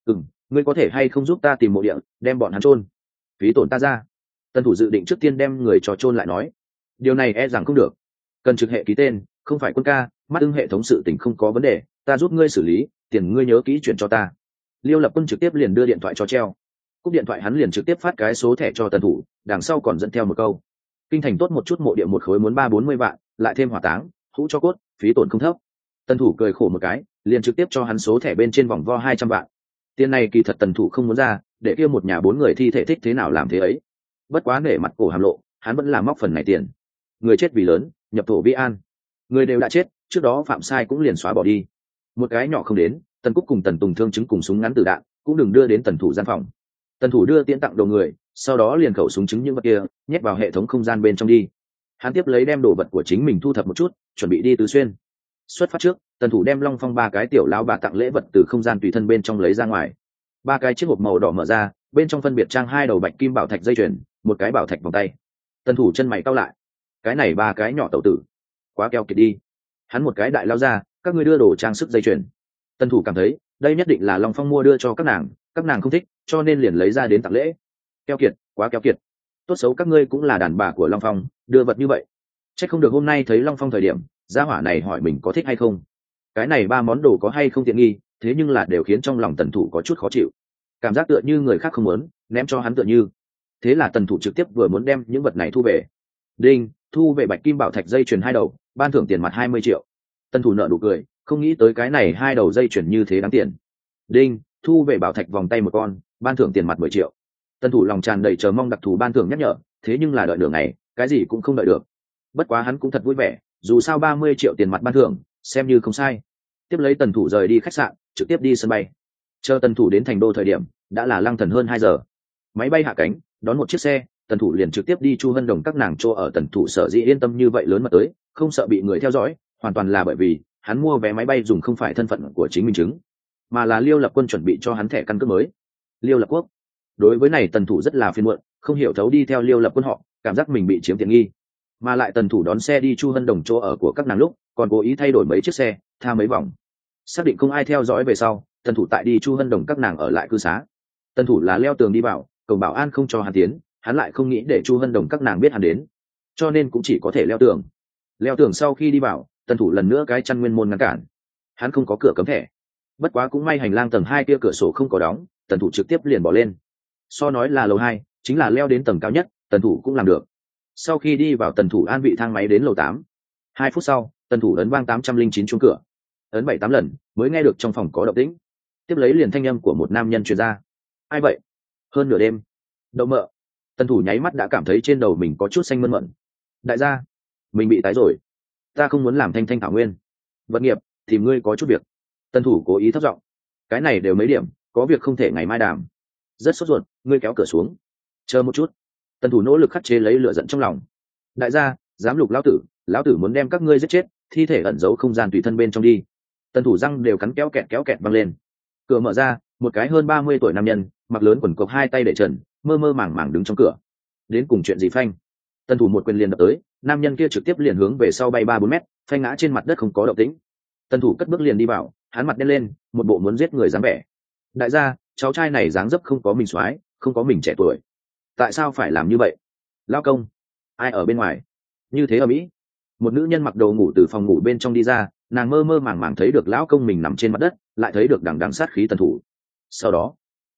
A: ngươi có thể hay không giúp ta tìm mộ địa đem bọn hắn chôn, phí tổn ta ra. Tân thủ dự định trước tiên đem người cho chôn lại nói, điều này e rằng không được, cần trực hệ ký tên, không phải quân ca, mắt ưng hệ thống sự tình không có vấn đề, ta giúp ngươi xử lý, tiền ngươi nhớ kỹ chuyển cho ta. Liêu Lập Quân trực tiếp liền đưa điện thoại cho treo, cúp điện thoại hắn liền trực tiếp phát cái số thẻ cho Tân thủ, đằng sau còn dẫn theo một câu: kinh thành tốt một chút mộ địa một khối muốn 30-40 vạn, lại thêm hỏa táng, hũ cho cốt, phí tổn không thấp. Tân thủ cười khổ một cái, liền trực tiếp cho hắn số thẻ bên trên vòng vo 200 vạn. Tiền này kỳ thật Tần thủ không muốn ra, để kia một nhà 4 người thi thể thích thế nào làm thế ấy. Bất quá nể mặt cổ hàm lộ, hắn vẫn là móc phần này tiền. Người chết vì lớn, nhập thổ vi an. Người đều đã chết, trước đó phạm sai cũng liền xóa bỏ đi. Một cái nhỏ không đến, Tần Cúc cùng Tần Tùng thương chứng cùng súng ngắn tử đạn, cũng đừng đưa đến Tần thủ gian phòng. Tần thủ đưa tiễn tặng đầu người, sau đó liền khẩu súng chứng những vật kia nhét vào hệ thống không gian bên trong đi. Hắn tiếp lấy đem đồ vật của chính mình thu thập một chút, chuẩn bị đi Tứ Xuyên. Xuất phát trước, Tần thủ đem Long Phong 3 cái tiểu lão bà tặng lễ vật từ không gian tùy thân bên trong lấy ra ngoài. 3 cái chiếc hộp màu đỏ mở ra, bên trong phân biệt trang 2 đầu bạch kim bảo thạch dây chuyền, 1 cái bảo thạch vòng tay. Tần thủ chân mày cau lại, cái này 3 cái nhỏ tẩu tử, quá keo kiệt đi. Hắn một cái đại lao ra, các ngươi đưa đồ trang sức dây chuyền. Tần thủ cảm thấy đây nhất định là Long Phong mua đưa cho các nàng không thích, cho nên liền lấy ra đến tặng lễ. Keo kiệt, quá keo kiệt. Tốt xấu các ngươi cũng là đàn bà của Long Phong, đưa vật như vậy. Chắc không được hôm nay thấy Long Phong thời điểm, gia hỏa này hỏi mình có thích hay không. Cái này 3 món đồ có hay không tiện nghi, thế nhưng là đều khiến trong lòng Tần thủ có chút khó chịu. Cảm giác tựa như người khác không muốn, ném cho hắn tựa như. Thế là Tần thủ trực tiếp vừa muốn đem những vật này thu về. Đinh, thu về bạch kim bảo thạch dây chuyền 2 đầu, ban thưởng tiền mặt 20 triệu. Tần thủ nợ nụ cười, không nghĩ tới cái này 2 đầu dây chuyền như thế đáng tiền. Đinh, thu về bảo thạch vòng tay 1 con, ban thưởng tiền mặt 10 triệu. Tần thủ lòng tràn đầy chờ mong đặc thù ban thưởng nhắc nhở, thế nhưng là đợi nửa ngày, cái gì cũng không đợi được. Bất quá hắn cũng thật vui vẻ, dù sao 30 triệu tiền mặt ban thưởng, xem như không sai. Tiếp lấy Tần thủ rời đi khách sạn, trực tiếp đi sân bay. Chờ Tần thủ đến thành đô thời điểm, đã là lăng thần hơn 2 giờ. Máy bay hạ cánh, đón một chiếc xe, Tần thủ liền trực tiếp đi Chu Hân Đồng các nàng chỗ ở. Tần thủ sở dĩ yên tâm như vậy lớn mà tới, không sợ bị người theo dõi, hoàn toàn là bởi vì hắn mua vé máy bay dùng không phải thân phận của chính mình chứng, mà là Liêu Lập Quân chuẩn bị cho hắn thẻ căn cước mới. Liêu Lập Quốc. Đối với này Tần thủ rất là phiền muộn, không hiểu thấu đi theo Liêu Lập Quân họ, cảm giác mình bị chiếm tiện nghi. Mà lại Tần thủ đón xe đi Chu Hân Đồng chỗ ở của các nàng lúc, còn cố ý thay đổi mấy chiếc xe, tha mấy vòng. Xác định không ai theo dõi về sau, Tần thủ tại đi Chu Hân Đồng các nàng ở lại cư xá. Tần thủ là leo tường đi vào, cổng bảo an không cho hắn tiến, hắn lại không nghĩ để Chu Hân Đồng các nàng biết hắn đến, cho nên cũng chỉ có thể leo tường. Leo tường sau khi đi vào, Tần thủ lần nữa cái chăn nguyên môn ngăn cản. Hắn không có cửa cấm thẻ. Bất quá cũng may hành lang tầng 2 kia cửa sổ không có đóng, Tần thủ trực tiếp liền bỏ lên. So nói là lầu 2, chính là leo đến tầng cao nhất, Tần thủ cũng làm được. Sau khi đi vào, Tần thủ an vị thang máy đến lầu 8. 2 phút sau, Tần thủ ấn vang 809 chuông cửa. Ấn 7-8 lần mới nghe được trong phòng có động tĩnh. Tiếp lấy liền thanh âm của một nam nhân truyền ra. Ai vậy? Hơn nửa đêm. Đậu mợ. Tần thủ nháy mắt đã cảm thấy trên đầu mình có chút xanh mơn mận. Đại gia, mình bị tái rồi. Ta không muốn làm thanh thanh thảo nguyên. Vật nghiệp, thì ngươi có chút việc. Tần thủ cố ý thấp giọng. Cái này đều mấy điểm, có việc không thể ngày mai đàm. Rất sốt ruột, ngươi kéo cửa xuống. Chờ một chút. Tần thủ nỗ lực khắc chế lấy lửa giận trong lòng. Đại gia, dám lục lão tử muốn đem các ngươi giết chết, thi thể ẩn giấu không gian tùy thân bên trong đi. Tần thủ răng đều cắn kéo kẹt văng lên. Cửa mở ra, một cái hơn 30 tuổi nam nhân, mặc lớn quần cộc 2 tay để trần, mơ mơ màng màng đứng trong cửa. Đến cùng chuyện gì phanh? Tần thủ một quyền liền đập tới, nam nhân kia trực tiếp liền hướng về sau bay 3-4 mét, phanh ngã trên mặt đất không có động tĩnh. Tần thủ cất bước liền đi vào, hắn mặt đen lên, một bộ muốn giết người dáng vẻ. Đại gia, cháu trai này dáng dấp không có mình soái, không có mình trẻ tuổi. Tại sao phải làm như vậy? Lao công, ai ở bên ngoài? Như thế ở Mỹ. Một nữ nhân mặc đồ ngủ từ phòng ngủ bên trong đi ra, nàng mơ mơ màng màng thấy được lão công mình nằm trên mặt đất, lại thấy được đằng sát khí Tần thủ. Sau đó,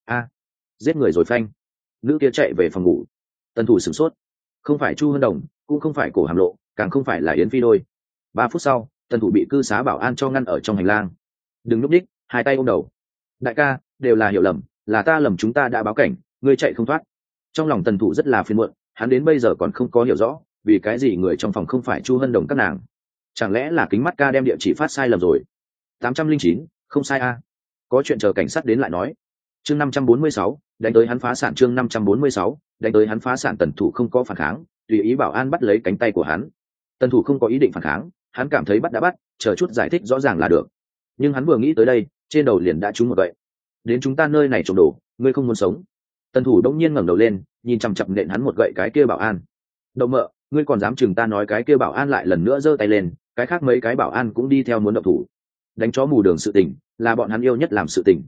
A: giết người rồi phanh. Nữ kia chạy về phòng ngủ. Tần thủ sửng sốt. Không phải Chu Hân Đồng, cũng không phải Cổ Hàm Lộ, càng không phải là Yến Phi đôi. 3 phút sau, Tần thủ bị cư xá bảo an cho ngăn ở trong hành lang. Đừng núp đích, 2 tay ôm đầu. Đại ca, đều là hiểu lầm, là ta lầm, chúng ta đã báo cảnh, ngươi chạy không thoát. Trong lòng Tần thủ rất là phiền muộn, hắn đến bây giờ còn không có hiểu rõ vì cái gì người trong phòng không phải Chu Hân Đồng các nàng. Chẳng lẽ là kính mắt ca đem địa chỉ phát sai lầm rồi? 809, không sai a. Có chuyện chờ cảnh sát đến lại nói. Chương 546, đánh tới hắn phá sản. Chương 546, đánh tới hắn phá sản. Tần thủ không có phản kháng, tùy ý bảo an bắt lấy cánh tay của hắn. Tần thủ không có ý định phản kháng, hắn cảm thấy bắt đã bắt, chờ chút giải thích rõ ràng là được. Nhưng hắn vừa nghĩ tới đây, trên đầu liền đã trúng một vậy. Đến chúng ta nơi này trộm đồ, ngươi không muốn sống. Tần thủ đống nhiên ngẩng đầu lên, nhìn chằm chằm nện hắn một gậy cái kia bảo an. Đậu mợ, ngươi còn dám chừng ta? Nói cái kia bảo an lại lần nữa giơ tay lên, cái khác mấy cái bảo an cũng đi theo muốn động thủ. Đánh chó mù đường sự tình là bọn hắn yêu nhất làm sự tình.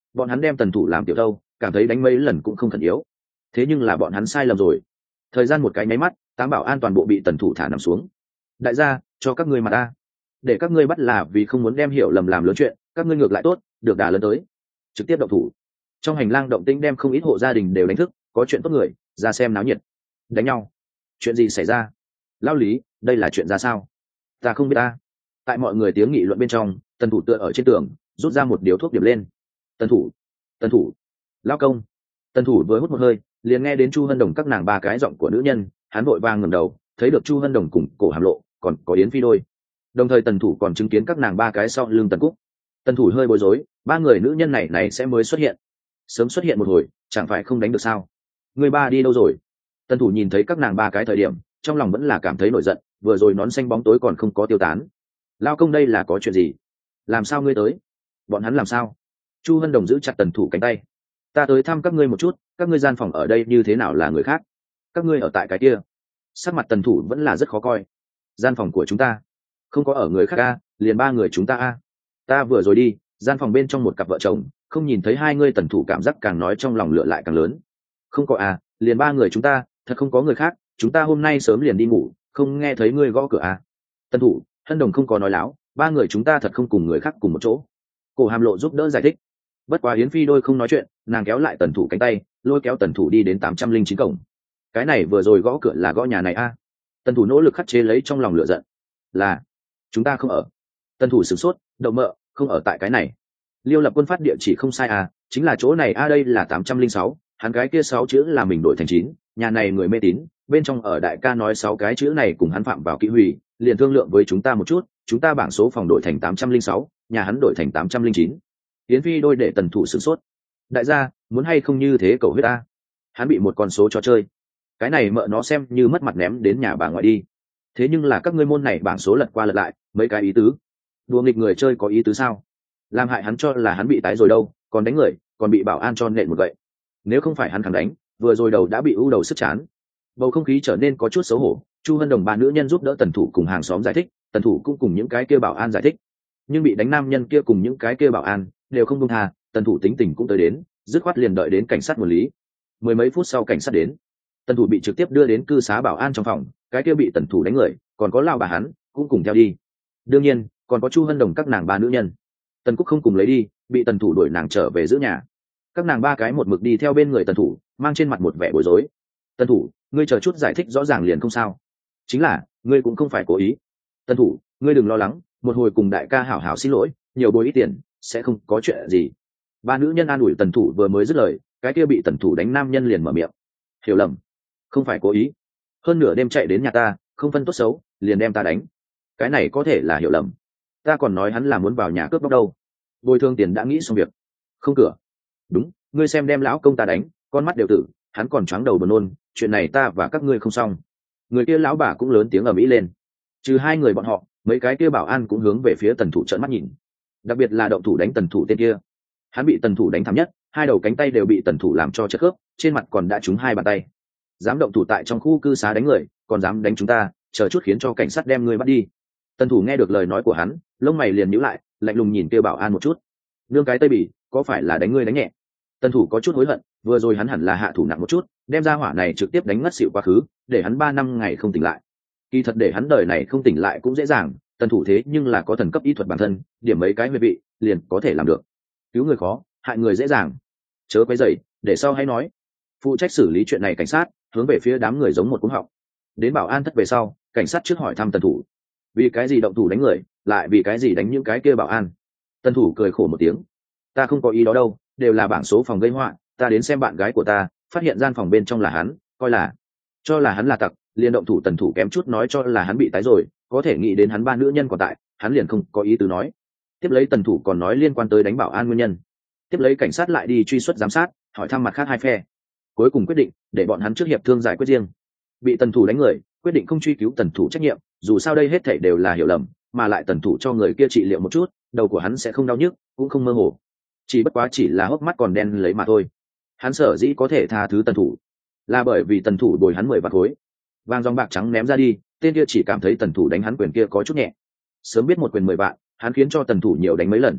A: bọn hắn đem tần thủ làm tiểu thâu, cảm thấy đánh mấy lần cũng không khẩn yếu. Thế nhưng là bọn hắn sai lầm rồi. Thời gian một cái nháy mắt, tám bảo an toàn bộ bị tần thủ thả nằm xuống. Đại gia, cho các ngươi mà ta, để các ngươi bắt là vì không muốn đem hiểu lầm làm lớn chuyện, các ngươi ngược lại tốt, được đả lớn tới, trực tiếp động thủ. Trong hành lang động tĩnh đem không ít hộ gia đình đều đánh thức, có chuyện tốt người ra xem náo nhiệt. Đánh nhau? Chuyện gì xảy ra? Lao lý, đây là chuyện ra sao? Ta không biết ta. Tại mọi người tiếng nghị luận bên trong, tần thủ tựa ở trên tường, rút ra một điếu thuốc điểm lên. Tần thủ, lao công. Tần thủ vừa hút một hơi, liền nghe đến Chu Hân Đồng các nàng ba cái giọng của nữ nhân, hắn vội vàng ngẩng đầu, thấy được Chu Hân Đồng cùng Cổ Hàm Lộ, còn có Yến Phi đôi. Đồng thời tần thủ còn chứng kiến các nàng ba cái sau lưng Tần Cúc. Tần thủ hơi bối rối, ba người nữ nhân này sẽ mới xuất hiện. Sớm xuất hiện một hồi, chẳng phải không đánh được sao? Người ba đi đâu rồi? Tần thủ nhìn thấy các nàng ba cái thời điểm, trong lòng vẫn là cảm thấy nổi giận, vừa rồi nón xanh bóng tối còn không có tiêu tán. Lao công đây là có chuyện gì? Làm sao ngươi tới? Bọn hắn làm sao? Chu Hân Đồng giữ chặt tần thủ cánh tay. Ta tới thăm các ngươi một chút, các ngươi gian phòng ở đây như thế nào là người khác? Các ngươi ở tại cái kia. Sắc mặt tần thủ vẫn là rất khó coi. Gian phòng của chúng ta không có ở người khác a, liền ba người chúng ta a. Ta vừa rồi đi, gian phòng bên trong một cặp vợ chồng, không nhìn thấy hai ngươi. Tần thủ cảm giác càng nói trong lòng lửa lại càng lớn. Không có à, liền ba người chúng ta, thật không có người khác, chúng ta hôm nay sớm liền đi ngủ, không nghe thấy ngươi gõ cửa à? Tần thủ, Hân Đồng không có nói láo, ba người chúng ta thật không cùng người khác cùng một chỗ. Cổ Hàm Lộ giúp đỡ giải thích. Bất quá Yến Phi đôi không nói chuyện, nàng kéo lại tần thủ cánh tay, lôi kéo tần thủ đi đến 809 cổng. Cái này vừa rồi gõ cửa là gõ nhà này a? Tần thủ nỗ lực khắc chế lấy trong lòng lửa giận. Là chúng ta không ở. Tần thủ sửng sốt, đậu mợ, không ở tại cái này. Liêu Lập Quân phát địa chỉ không sai à, chính là chỗ này a. Đây là 806, hắn cái kia 6 chữ là mình đổi thành 9, nhà này người mê tín, bên trong ở đại ca nói 6 cái chữ này cùng hắn phạm vào kỹ hủy, liền thương lượng với chúng ta một chút, chúng ta bảng số phòng đổi thành 806, nhà hắn đổi thành 809. Yến Phi đôi để tần thủ sửng sốt. Đại gia, muốn hay không như thế cầu huyết a? Hắn bị một con số trò chơi. Cái này mợ nó xem như mất mặt ném đến nhà bà ngoại đi. Thế nhưng là các ngươi môn này bảng số lật qua lật lại, mấy cái ý tứ. Đùa nghịch người chơi có ý tứ sao? Làm hại hắn cho là hắn bị tái rồi đâu, còn đánh người, còn bị bảo an cho nện một gậy. Nếu không phải hắn thẳng đánh, vừa rồi đầu đã bị ưu đầu sức chán. Bầu không khí trở nên có chút xấu hổ. Chu Hân Đồng ba nữ nhân giúp đỡ tần thủ cùng hàng xóm giải thích, tần thủ cũng cùng những cái kia bảo an giải thích, nhưng bị đánh nam nhân kia cùng những cái kia bảo an đều không buông tha. Tần thủ tính tình cũng tới đến, dứt khoát liền đợi đến cảnh sát nguồn lý. Mười mấy phút sau cảnh sát đến, tần thủ bị trực tiếp đưa đến cư xá bảo an trong phòng, cái kia bị tần thủ đánh người, còn có lao bà hắn cũng cùng theo đi. Đương nhiên còn có Chu Hân Đồng các nàng ba nữ nhân. Tần Cúc không cùng lấy đi, bị tần thủ đuổi nàng trở về giữ nhà. Các nàng ba cái một mực đi theo bên người tần thủ, mang trên mặt một vẻ bối rối. Tần thủ, ngươi chờ chút giải thích rõ ràng liền không sao. Chính là ngươi cũng không phải cố ý. Tần thủ, ngươi đừng lo lắng, một hồi cùng đại ca hảo hảo xin lỗi, nhiều bồi ít tiền, sẽ không có chuyện gì. Ba nữ nhân an ủi tần thủ vừa mới dứt lời, cái kia bị tần thủ đánh nam nhân liền mở miệng. Hiểu lầm, không phải cố ý. Hơn nửa đêm chạy đến nhà ta, không phân tốt xấu, liền đem ta đánh. Cái này có thể là hiểu lầm. Ta còn nói hắn là muốn vào nhà cướp bóc đâu. Bồi thường tiền đã nghĩ xong việc. Không cửa. Đúng, ngươi xem đem lão công ta đánh, con mắt đều tử, hắn còn choáng đầu buồn nôn, chuyện này ta và các ngươi không xong. Người kia lão bà cũng lớn tiếng ầm ĩ lên. Trừ hai người bọn họ, mấy cái kia bảo an cũng hướng về phía tần thủ trợn mắt nhìn. Đặc biệt là động thủ đánh tần thủ tên kia, hắn bị tần thủ đánh thảm nhất, hai đầu cánh tay đều bị tần thủ làm cho chất khớp, trên mặt còn đã trúng hai bàn tay. Dám động thủ tại trong khu cư xá đánh người, còn dám đánh chúng ta, chờ chút khiến cho cảnh sát đem ngươi bắt đi. Tần thủ nghe được lời nói của hắn, lông mày liền nhíu lại, lạnh lùng nhìn kia bảo an một chút. Nương cái tây bỉ, có phải là đánh ngươi đánh nhẹ? Tần thủ có chút hối hận, vừa rồi hắn hẳn là hạ thủ nặng một chút, đem ra hỏa này trực tiếp đánh ngất xỉu quá khứ, để hắn 3 năm ngày không tỉnh lại. Kỳ thật để hắn đời này không tỉnh lại cũng dễ dàng, tần thủ thế nhưng là có thần cấp y thuật bản thân, điểm mấy cái huyệt vị liền có thể làm được. Cứu người khó, hại người dễ dàng. Chớ quấy rầy, để sau hãy nói. Phụ trách xử lý chuyện này cảnh sát hướng về phía đám người giống một cú họng. Đến bảo an thất về sau, cảnh sát trước hỏi thăm tần thủ, vì cái gì động thủ đánh người, lại vì cái gì đánh những cái kia bảo an. Tần thủ cười khổ một tiếng, ta không có ý đó đâu, đều là bảng số phòng gây họa, ta đến xem bạn gái của ta, phát hiện gian phòng bên trong là hắn, coi là cho là hắn là tặc, liền động thủ. Tần thủ kém chút nói cho là hắn bị tái rồi, có thể nghĩ đến hắn ba nữ nhân còn tại, hắn liền không có ý tứ nói. Tiếp lấy tần thủ còn nói liên quan tới đánh bảo an nguyên nhân. Tiếp lấy cảnh sát lại đi truy xuất giám sát, hỏi thăm mặt khác hai phe, cuối cùng quyết định để bọn hắn trước hiệp thương giải quyết riêng. Bị tần thủ đánh người, quyết định không truy cứu tần thủ trách nhiệm, dù sao đây hết thảy đều là hiểu lầm, mà lại tần thủ cho người kia trị liệu một chút, đầu của hắn sẽ không đau nhức, cũng không mơ hồ, chỉ bất quá chỉ là hốc mắt còn đen lấy mà thôi. Hắn sở dĩ có thể tha thứ tần thủ, là bởi vì tần thủ bồi hắn 10 vạn khối vàng dòng bạc trắng ném ra đi, tên kia chỉ cảm thấy tần thủ đánh hắn quyền kia có chút nhẹ, sớm biết một quyền 10 vạn, hắn khiến cho tần thủ nhiều đánh mấy lần.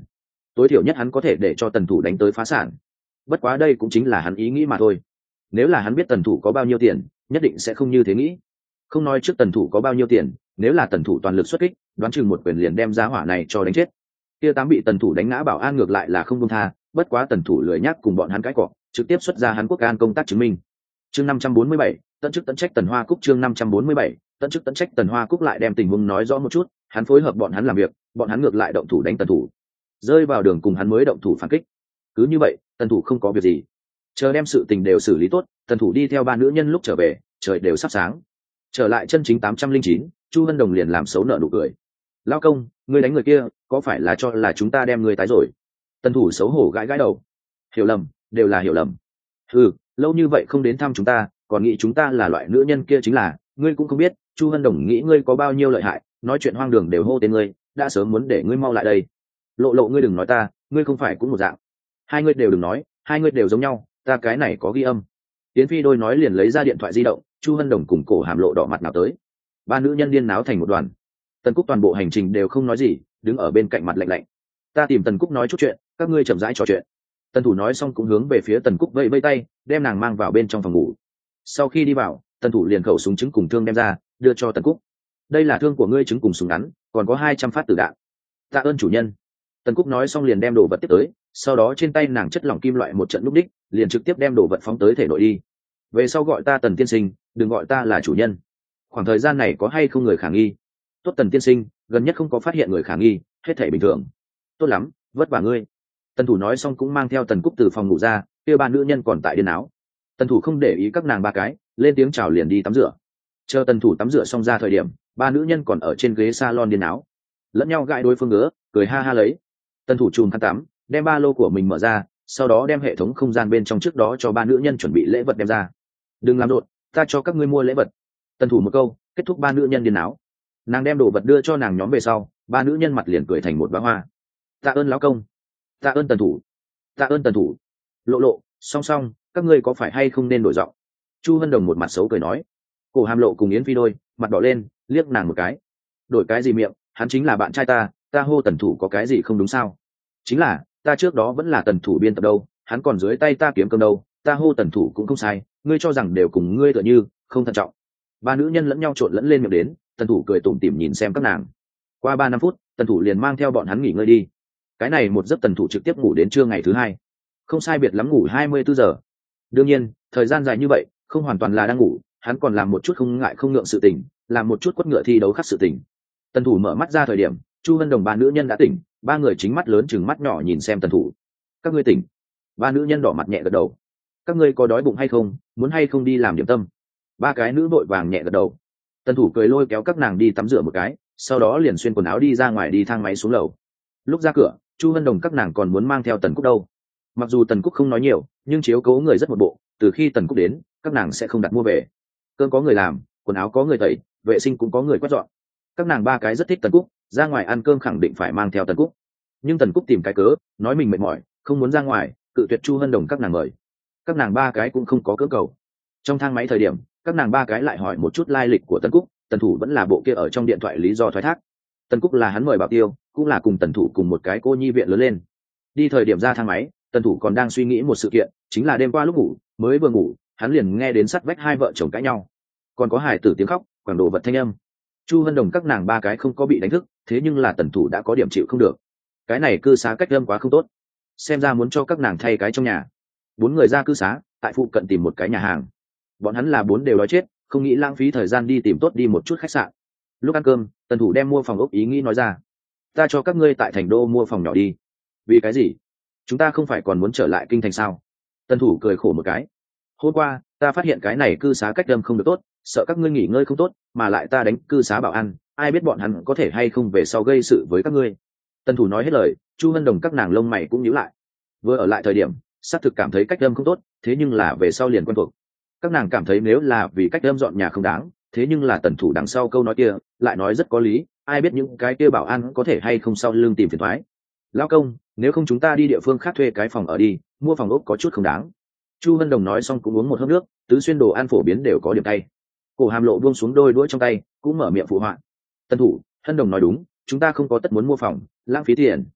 A: tối thiểu nhất hắn có thể để cho tần thủ đánh tới phá sản. Bất quá đây cũng chính là hắn ý nghĩ mà thôi. Nếu là hắn biết tần thủ có bao nhiêu tiền, nhất định sẽ không như thế nghĩ. Không nói trước tần thủ có bao nhiêu tiền, nếu là tần thủ toàn lực xuất kích, đoán chừng một quyền liền đem giá hỏa này cho đánh chết. Kia 8 bị tần thủ đánh ngã bảo an ngược lại là không buông tha, bất quá tần thủ lười nhắc cùng bọn hắn cãi cọ, trực tiếp xuất ra hắn quốc an công tác chứng minh. Chương 547, tận chức tận trách Tần Hoa Cúc. Chương 547, tận chức tận trách Tần Hoa Cúc lại đem tình huống nói rõ một chút, hắn phối hợp bọn hắn làm việc, bọn hắn ngược lại động thủ đánh tần thủ, rơi vào đường cùng hắn mới động thủ phản kích. Cứ như vậy, tần thủ không có việc gì. Chờ đem sự tình đều xử lý tốt, tần thủ đi theo ba nữ nhân lúc trở về, trời đều sắp sáng. Trở lại chân chính 809, Chu Hân Đồng liền làm xấu nợ nụ cười. Lao công, ngươi đánh người kia, có phải là cho là chúng ta đem ngươi tái rồi? Tần thủ xấu hổ gãi gãi đầu. Hiểu lầm, đều là hiểu lầm. Ừ, lâu như vậy không đến thăm chúng ta, còn nghĩ chúng ta là loại nữ nhân kia chính là, ngươi cũng không biết, Chu Hân Đồng nghĩ ngươi có bao nhiêu lợi hại, nói chuyện hoang đường đều hô tên ngươi, đã sớm muốn để ngươi mau lại đây. Lộ lộ ngươi đừng nói ta, ngươi không phải cũng một dạng. Hai ngươi đều đừng nói, hai ngươi đều giống nhau, ta cái này có ghi âm. Tiến Phi đôi nói liền lấy ra điện thoại di động, Chu Hân Đồng cùng Cổ Hàm Lộ đỏ mặt nào tới. Ba nữ nhân điên náo thành một đoàn. Tần Cúc toàn bộ hành trình đều không nói gì, đứng ở bên cạnh mặt lạnh lạnh. Ta tìm Tần Cúc nói chút chuyện, các ngươi chậm rãi trò chuyện. Tần thủ nói xong cũng hướng về phía Tần Cúc vẫy vẫy tay, đem nàng mang vào bên trong phòng ngủ. Sau khi đi vào, Tần thủ liền khẩu súng trứng cùng thương đem ra, đưa cho Tần Cúc. Đây là thương của ngươi trứng cùng súng ngắn, còn có 200 phát tử đạn. Tạ ơn chủ nhân. Tần Cúc nói xong liền đem đồ vật tiếp tới, sau đó trên tay nàng chất lỏng kim loại một trận lúc đích, liền trực tiếp đem đồ vật phóng tới thể nội đi. Về sau gọi ta Tần tiên sinh, đừng gọi ta là chủ nhân. Khoảng thời gian này có hay không người khả nghi? Tốt Tần tiên sinh, gần nhất không có phát hiện người khả nghi, hết thảy bình thường. Tốt lắm, vất vả ngươi. Tần thủ nói xong cũng mang theo Tần Cúc từ phòng ngủ ra, kia ba nữ nhân còn tại điên áo. Tần thủ không để ý các nàng ba cái, lên tiếng chào liền đi tắm rửa. Chờ Tần thủ tắm rửa xong ra thời điểm, ba nữ nhân còn ở trên ghế salon điên áo, lẫn nhau gãi đối phương ngứa, cười ha ha lấy. Tần thủ chùm khăn tắm, đem ba lô của mình mở ra, sau đó đem hệ thống không gian bên trong trước đó cho ba nữ nhân chuẩn bị lễ vật đem ra. Đừng làm đột, ta cho các ngươi mua lễ vật. Tần thủ một câu, kết thúc ba nữ nhân điên áo. Nàng đem đồ vật đưa cho nàng nhóm về sau, ba nữ nhân mặt liền cười thành một bá hoa. Tạ ơn lão công. Tạ ơn Tần thủ. Tạ ơn Tần thủ. Lộ lộ, song song, các ngươi có phải hay không nên đổi giọng? Chu Hân Đồng một mặt xấu cười nói. Cổ Hàm Lộ cùng Yến Phi đôi mặt đỏ lên, liếc nàng một cái. Đổi cái gì miệng, hắn chính là bạn trai ta hô Tần thủ có cái gì không đúng sao? Chính là, ta trước đó vẫn là Tần thủ biên tập đâu, hắn còn dưới tay ta kiếm cơm đâu, ta hô Tần thủ cũng không sai, ngươi cho rằng đều cùng ngươi tựa như, không thận trọng. Ba nữ nhân lẫn nhau trộn lẫn lên miệng đến, Tần thủ cười tủm tỉm nhìn xem các nàng. Qua 3-5 phút, Tần thủ liền mang theo bọn hắn nghỉ ngơi đi. Cái này một giấc Tần thủ trực tiếp ngủ đến trưa ngày thứ hai, không sai biệt lắm ngủ 24 giờ. Đương nhiên, thời gian dài như vậy, không hoàn toàn là đang ngủ, hắn còn làm một chút không ngại không ngượng sự tình, làm một chút quất ngựa thi đấu khắc sự tình. Tần thủ mở mắt ra thời điểm, Chu Hân Đồng ba nữ nhân đã tỉnh, ba người chính mắt lớn chừng mắt nhỏ nhìn xem Tần thủ. Các ngươi tỉnh? Ba nữ nhân đỏ mặt nhẹ gật đầu. Các ngươi có đói bụng hay không, muốn hay không đi làm điểm tâm? Ba cái nữ vội vàng nhẹ gật đầu. Tần thủ cười lôi kéo các nàng đi tắm rửa một cái, sau đó liền xuyên quần áo đi ra ngoài đi thang máy xuống lầu. Lúc ra cửa, Chu Hân Đồng các nàng còn muốn mang theo Tần Cúc đâu. Mặc dù Tần Cúc không nói nhiều, nhưng chiếu cố người rất một bộ, từ khi Tần Cúc đến, các nàng sẽ không đặt mua về. Cơm có người làm, quần áo có người tẩy, vệ sinh cũng có người quét dọn. Các nàng ba cái rất thích Tần Cúc, ra ngoài ăn cơm khẳng định phải mang theo Tần Cúc. Nhưng Tần Cúc tìm cái cớ, nói mình mệt mỏi, không muốn ra ngoài, cự tuyệt Chu Hân Đồng các nàng mời. Các nàng ba cái cũng không có cưỡng cầu. Trong thang máy thời điểm, các nàng ba cái lại hỏi một chút lai lịch của Tần Cúc, Tần thủ vẫn là bộ kia ở trong điện thoại lý do thoái thác. Tần Cúc là hắn mời bảo tiêu, cũng là cùng Tần thủ cùng một cái cô nhi viện lớn lên. Đi thời điểm ra thang máy, Tần thủ còn đang suy nghĩ một sự kiện, chính là đêm qua lúc ngủ, mới vừa ngủ, hắn liền nghe đến sắt vách hai vợ chồng cãi nhau, còn có hài tử tiếng khóc, quảng đồ vật thanh âm. Chu Hân Đồng các nàng ba cái không có bị đánh thức, thế nhưng là Tần thủ đã có điểm chịu không được. Cái này cư xá cách âm quá không tốt, xem ra muốn cho các nàng thay cái trong nhà. 4 người ra cư xá, tại phụ cận tìm một cái nhà hàng. Bọn hắn là 4 đều đói chết, không nghĩ lãng phí thời gian đi tìm tốt đi một chút khách sạn. Lúc ăn cơm, Tần thủ đem mua phòng ốc ý nghĩ nói ra. Ta cho các ngươi tại thành đô mua phòng nhỏ đi. Vì cái gì? Chúng ta không phải còn muốn trở lại kinh thành sao? Tần thủ cười khổ một cái. Hôm qua, ta phát hiện cái này cư xá cách âm không được tốt, sợ các ngươi nghỉ ngơi không tốt, mà lại ta đánh cư xá bảo ăn, ai biết bọn hắn có thể hay không về sau gây sự với các ngươi. Tần thủ nói hết lời, Chu Hân Đồng các nàng lông mày cũng nhíu lại. Vừa ở lại thời điểm, xác thực cảm thấy cách âm không tốt, thế nhưng là về sau liền quen thuộc. Các nàng cảm thấy nếu là vì cách âm dọn nhà không đáng, thế nhưng là Tần thủ đằng sau câu nói kia lại nói rất có lý, ai biết những cái kia bảo an có thể hay không sau lưng tìm phiền toái. Lão công, nếu không chúng ta đi địa phương khác thuê cái phòng ở đi, mua phòng ốc có chút không đáng. Chu Hân Đồng nói xong cũng uống một hớp nước, tứ xuyên đồ ăn phổ biến đều có điểm tay. Cổ Hàm Lộ buông xuống đôi đũa trong tay, cũng mở miệng phụ họa. Tần thủ, Hân Đồng nói đúng, chúng ta không có tất muốn mua phòng, lãng phí tiền.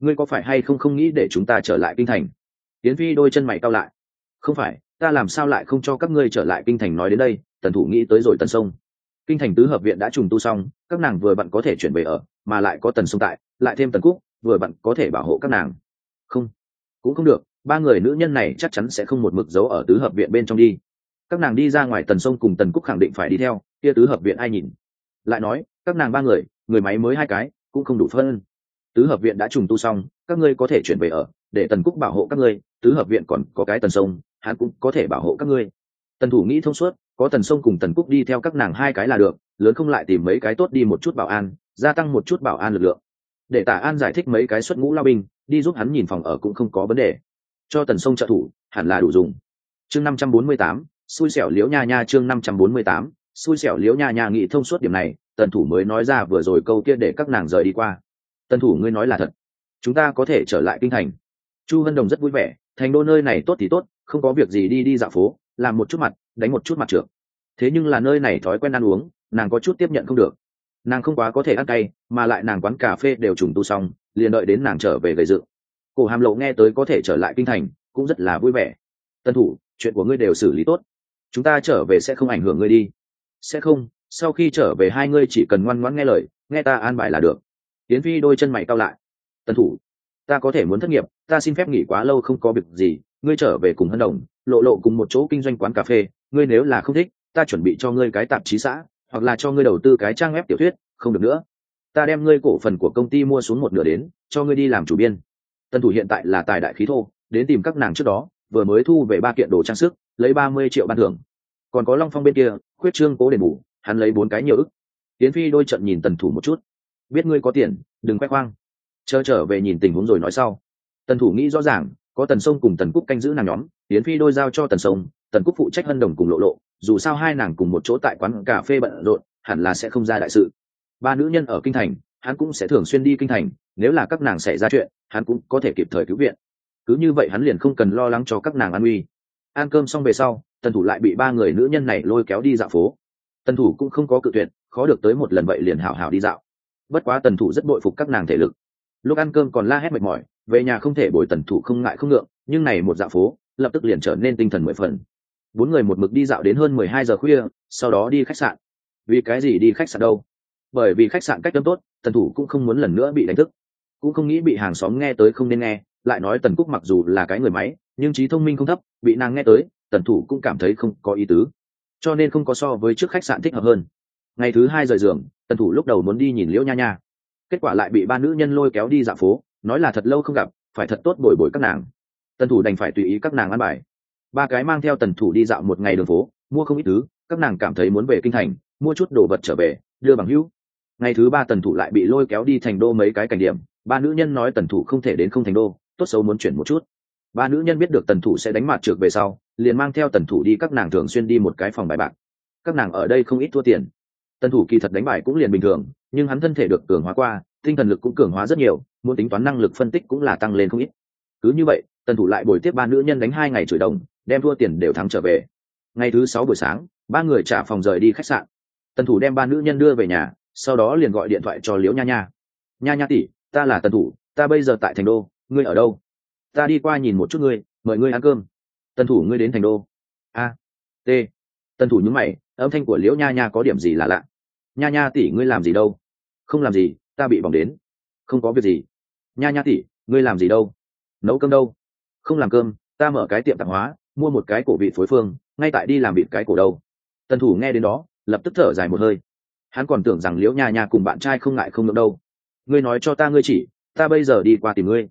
A: ngươi có phải hay không nghĩ để chúng ta trở lại kinh thành? Yến Phi đôi chân mày cau lại. Không phải, ta làm sao lại không cho các ngươi trở lại kinh thành? Nói đến đây, Tần Thủ nghĩ tới rồi Tần Sông. Kinh thành tứ hợp viện đã trùng tu xong, các nàng vừa vặn có thể chuyển về ở, mà lại có Tần Sông tại, lại thêm Tần Cúc, vừa vặn có thể bảo hộ các nàng. Không, cũng không được, ba người nữ nhân này chắc chắn sẽ không một mực giấu ở tứ hợp viện bên trong đi. Các nàng đi ra ngoài, Tần Sông cùng Tần Cúc khẳng định phải đi theo, kia tứ hợp viện ai nhìn? Lại nói, các nàng ba người, người máy mới 2 cái, cũng không đủ phân. Tứ hợp viện đã trùng tu xong, các ngươi có thể chuyển về ở, để Tần Cúc bảo hộ các ngươi, tứ hợp viện còn có cái Tần Sông, hắn cũng có thể bảo hộ các ngươi. Tần Thủ nghĩ thông suốt, có Tần Sông cùng Tần Cúc đi theo các nàng 2 cái là được, lớn không lại tìm mấy cái tốt đi một chút bảo an, gia tăng một chút bảo an lực lượng. Để Tả An giải thích mấy cái xuất ngũ lao binh, đi giúp hắn nhìn phòng ở cũng không có vấn đề. Cho Tần Sông trợ thủ, hẳn là đủ dùng. Chương 548, xui xẻo Liễu Nha Nha. Chương 548, xui xẻo Liễu Nha Nha. Nghĩ thông suốt điểm này, Tần Thủ mới nói ra vừa rồi câu kia để các nàng rời đi qua. Tần Thủ, ngươi nói là thật, chúng ta có thể trở lại kinh thành? Chu Hân Đồng rất vui vẻ, thành đô nơi này tốt thì tốt, không có việc gì đi đi dạo phố, làm một chút mặt, đánh một chút mặt trượng. Thế nhưng là nơi này thói quen ăn uống, nàng có chút tiếp nhận không được. Nàng không quá có thể ăn cay, mà lại nàng quán cà phê đều trùng tu xong, liền đợi đến nàng trở về gầy dựng. Cổ Hàm Lộ nghe tới có thể trở lại kinh thành, cũng rất là vui vẻ. Tần Thủ, chuyện của ngươi đều xử lý tốt, chúng ta trở về sẽ không ảnh hưởng ngươi đi. Sẽ không, sau khi trở về hai ngươi chỉ cần ngoan ngoãn nghe lời, nghe ta an bài là được. Yến Phi đôi chân mày cau lại. Tần Thủ, ta có thể muốn thất nghiệp, ta xin phép nghỉ quá lâu không có việc gì, ngươi trở về cùng Hân Đồng, Lộ Lộ cùng một chỗ kinh doanh quán cà phê, ngươi nếu là không thích, ta chuẩn bị cho ngươi cái tạp chí xã, hoặc là cho ngươi đầu tư cái trang web tiểu thuyết, không được nữa. Ta đem ngươi cổ phần của công ty mua xuống 1/2 đến, cho ngươi đi làm chủ biên. Tần Thủ hiện tại là tài đại khí thô, đến tìm các nàng trước đó, vừa mới thu về 3 kiện đồ trang sức, lấy 30 triệu ban thưởng. Còn có Long Phong bên kia, khuyết trương cố đền bù, hắn lấy 4 cái nhiều ức. Yến Phi đôi trận nhìn Tần Thủ một chút. Biết ngươi có tiền, đừng khoe khoang. Chờ trở về nhìn tình huống rồi nói sau. Tần Thủ nghĩ rõ ràng, có Tần Sông cùng Tần Cúc canh giữ nàng nhóm, Yến Phi đôi giao cho Tần Sông, Tần Cúc phụ trách Hân Đồng cùng Lộ Lộ, dù sao hai nàng cùng một chỗ tại quán cà phê bận rộn, hẳn là sẽ không ra đại sự. Ba nữ nhân ở kinh thành, hắn cũng sẽ thường xuyên đi kinh thành, nếu là các nàng xảy ra chuyện, hắn cũng có thể kịp thời cứu viện. Cứ như vậy hắn liền không cần lo lắng cho các nàng an nguy. Ăn cơm xong về sau, Tần Thủ lại bị 3 người nữ nhân này lôi kéo đi dạo phố. Tần Thủ cũng không có cự tuyệt, khó được tới một lần vậy liền hảo hảo đi dạo. Bất quá Tần Thủ rất bội phục các nàng thể lực. Lúc ăn cơm còn la hét mệt mỏi, về nhà không thể bồi Tần Thủ không ngại không ngượng, nhưng này một dạo phố, lập tức liền trở nên tinh thần 10 phần. 4 người một mực đi dạo đến hơn 12 giờ khuya, sau đó đi khách sạn. Vì cái gì đi khách sạn đâu? Bởi vì khách sạn cách âm tốt, Tần Thủ cũng không muốn lần nữa bị đánh thức, cũng không nghĩ bị hàng xóm nghe tới không nên nghe. Lại nói Tần Cúc mặc dù là cái người máy, nhưng trí thông minh không thấp, bị nàng nghe tới, Tần Thủ cũng cảm thấy không có ý tứ, cho nên không có so với trước khách sạn thích hợp hơn. Ngày thứ 2 rời giường, Tần Thủ lúc đầu muốn đi nhìn Liễu Nha Nha, kết quả lại bị 3 nữ nhân lôi kéo đi dạo phố, nói là thật lâu không gặp, phải thật tốt bồi bồi các nàng. Tần Thủ đành phải tùy ý các nàng ăn bài. 3 cái mang theo Tần Thủ đi dạo một ngày đường phố, mua không ít thứ, các nàng cảm thấy muốn về kinh thành, mua chút đồ vật trở về, đưa bằng hữu. Ngày thứ 3 Tần Thủ lại bị lôi kéo đi thành đô mấy cái cảnh điểm, 3 nữ nhân nói Tần Thủ không thể đến không thành đô, tốt xấu muốn chuyển một chút. 3 nữ nhân biết được Tần Thủ sẽ đánh mặt trược về sau, liền mang theo Tần Thủ đi các nàng thường xuyên đi một cái phòng bài bạc. Các nàng ở đây không ít thua tiền. Tần Thủ kỳ thật đánh bài cũng liền bình thường, nhưng hắn thân thể được cường hóa qua, tinh thần lực cũng cường hóa rất nhiều, muốn tính toán năng lực phân tích cũng là tăng lên không ít. Cứ như vậy, Tần Thủ lại bồi tiếp 3 nữ nhân đánh 2 ngày chửi đồng, đem thua tiền đều thắng trở về. Ngày thứ 6 buổi sáng, 3 người trả phòng rời đi khách sạn. Tần Thủ đem 3 nữ nhân đưa về nhà, sau đó liền gọi điện thoại cho Liễu Nha Nha. Nha Nha tỷ, ta là Tần Thủ, ta bây giờ tại thành đô, ngươi ở đâu? Ta đi qua nhìn một chút ngươi, mời ngươi ăn cơm. Tần Thủ, ngươi đến thành đô? A, T. Tần Thủ nhướng mày, âm thanh của Liễu Nha Nha có điểm gì lạ lạ. Nha Nha tỷ, ngươi làm gì đâu? Không làm gì, ta bị bỏng đến. Không có việc gì. Nha Nha tỷ, ngươi làm gì đâu? Nấu cơm đâu? Không làm cơm, ta mở cái tiệm tạp hóa, mua một cái cổ vị phối phương, ngay tại đi làm vịt cái cổ đâu. Tần Thủ nghe đến đó, lập tức thở dài một hơi. Hắn còn tưởng rằng Liễu Nha Nha cùng bạn trai không ngại không ngượng đâu. Ngươi nói cho ta ngươi chỉ, ta bây giờ đi qua tìm ngươi.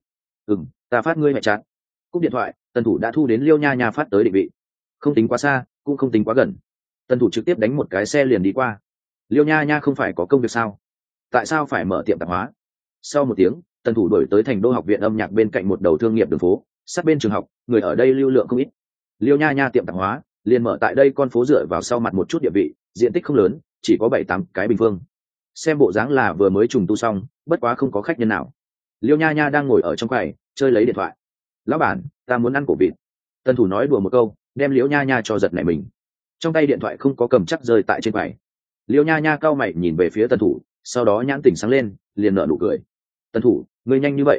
A: Ta phát ngươi mẹ chát. Cúp điện thoại, Tần Thủ đã thu đến Liễu Nha Nha phát tới định vị. Không tính quá xa, cũng không tính quá gần. Tần Thủ trực tiếp đánh một cái xe liền đi qua. Liễu Nha Nha không phải có công việc sao? Tại sao phải mở tiệm tạp hóa? Sau một tiếng, Tần Thủ đổi tới thành đô học viện âm nhạc bên cạnh một đầu thương nghiệp đường phố, sát bên trường học, người ở đây lưu lượng không ít. Liễu Nha Nha tiệm tạp hóa liền mở tại đây, con phố dựa vào sau mặt một chút địa vị, diện tích không lớn, chỉ có 7-8 cái bình phương. Xem bộ dáng là vừa mới trùng tu xong, bất quá không có khách nhân nào. Liễu Nha Nha đang ngồi ở trong quầy chơi lấy điện thoại. Lão bản, ta muốn ăn cổ vịt. Tần Thủ nói đùa một câu, đem Liễu Nha Nha cho giật nảy mình. Trong tay điện thoại không có cầm chắc rơi tại trên quầy. Liễu Nha Nha cau mày nhìn về phía Tần Thủ, sau đó nhãn tỉnh sáng lên, liền nở nụ cười. Tần Thủ, ngươi nhanh như vậy?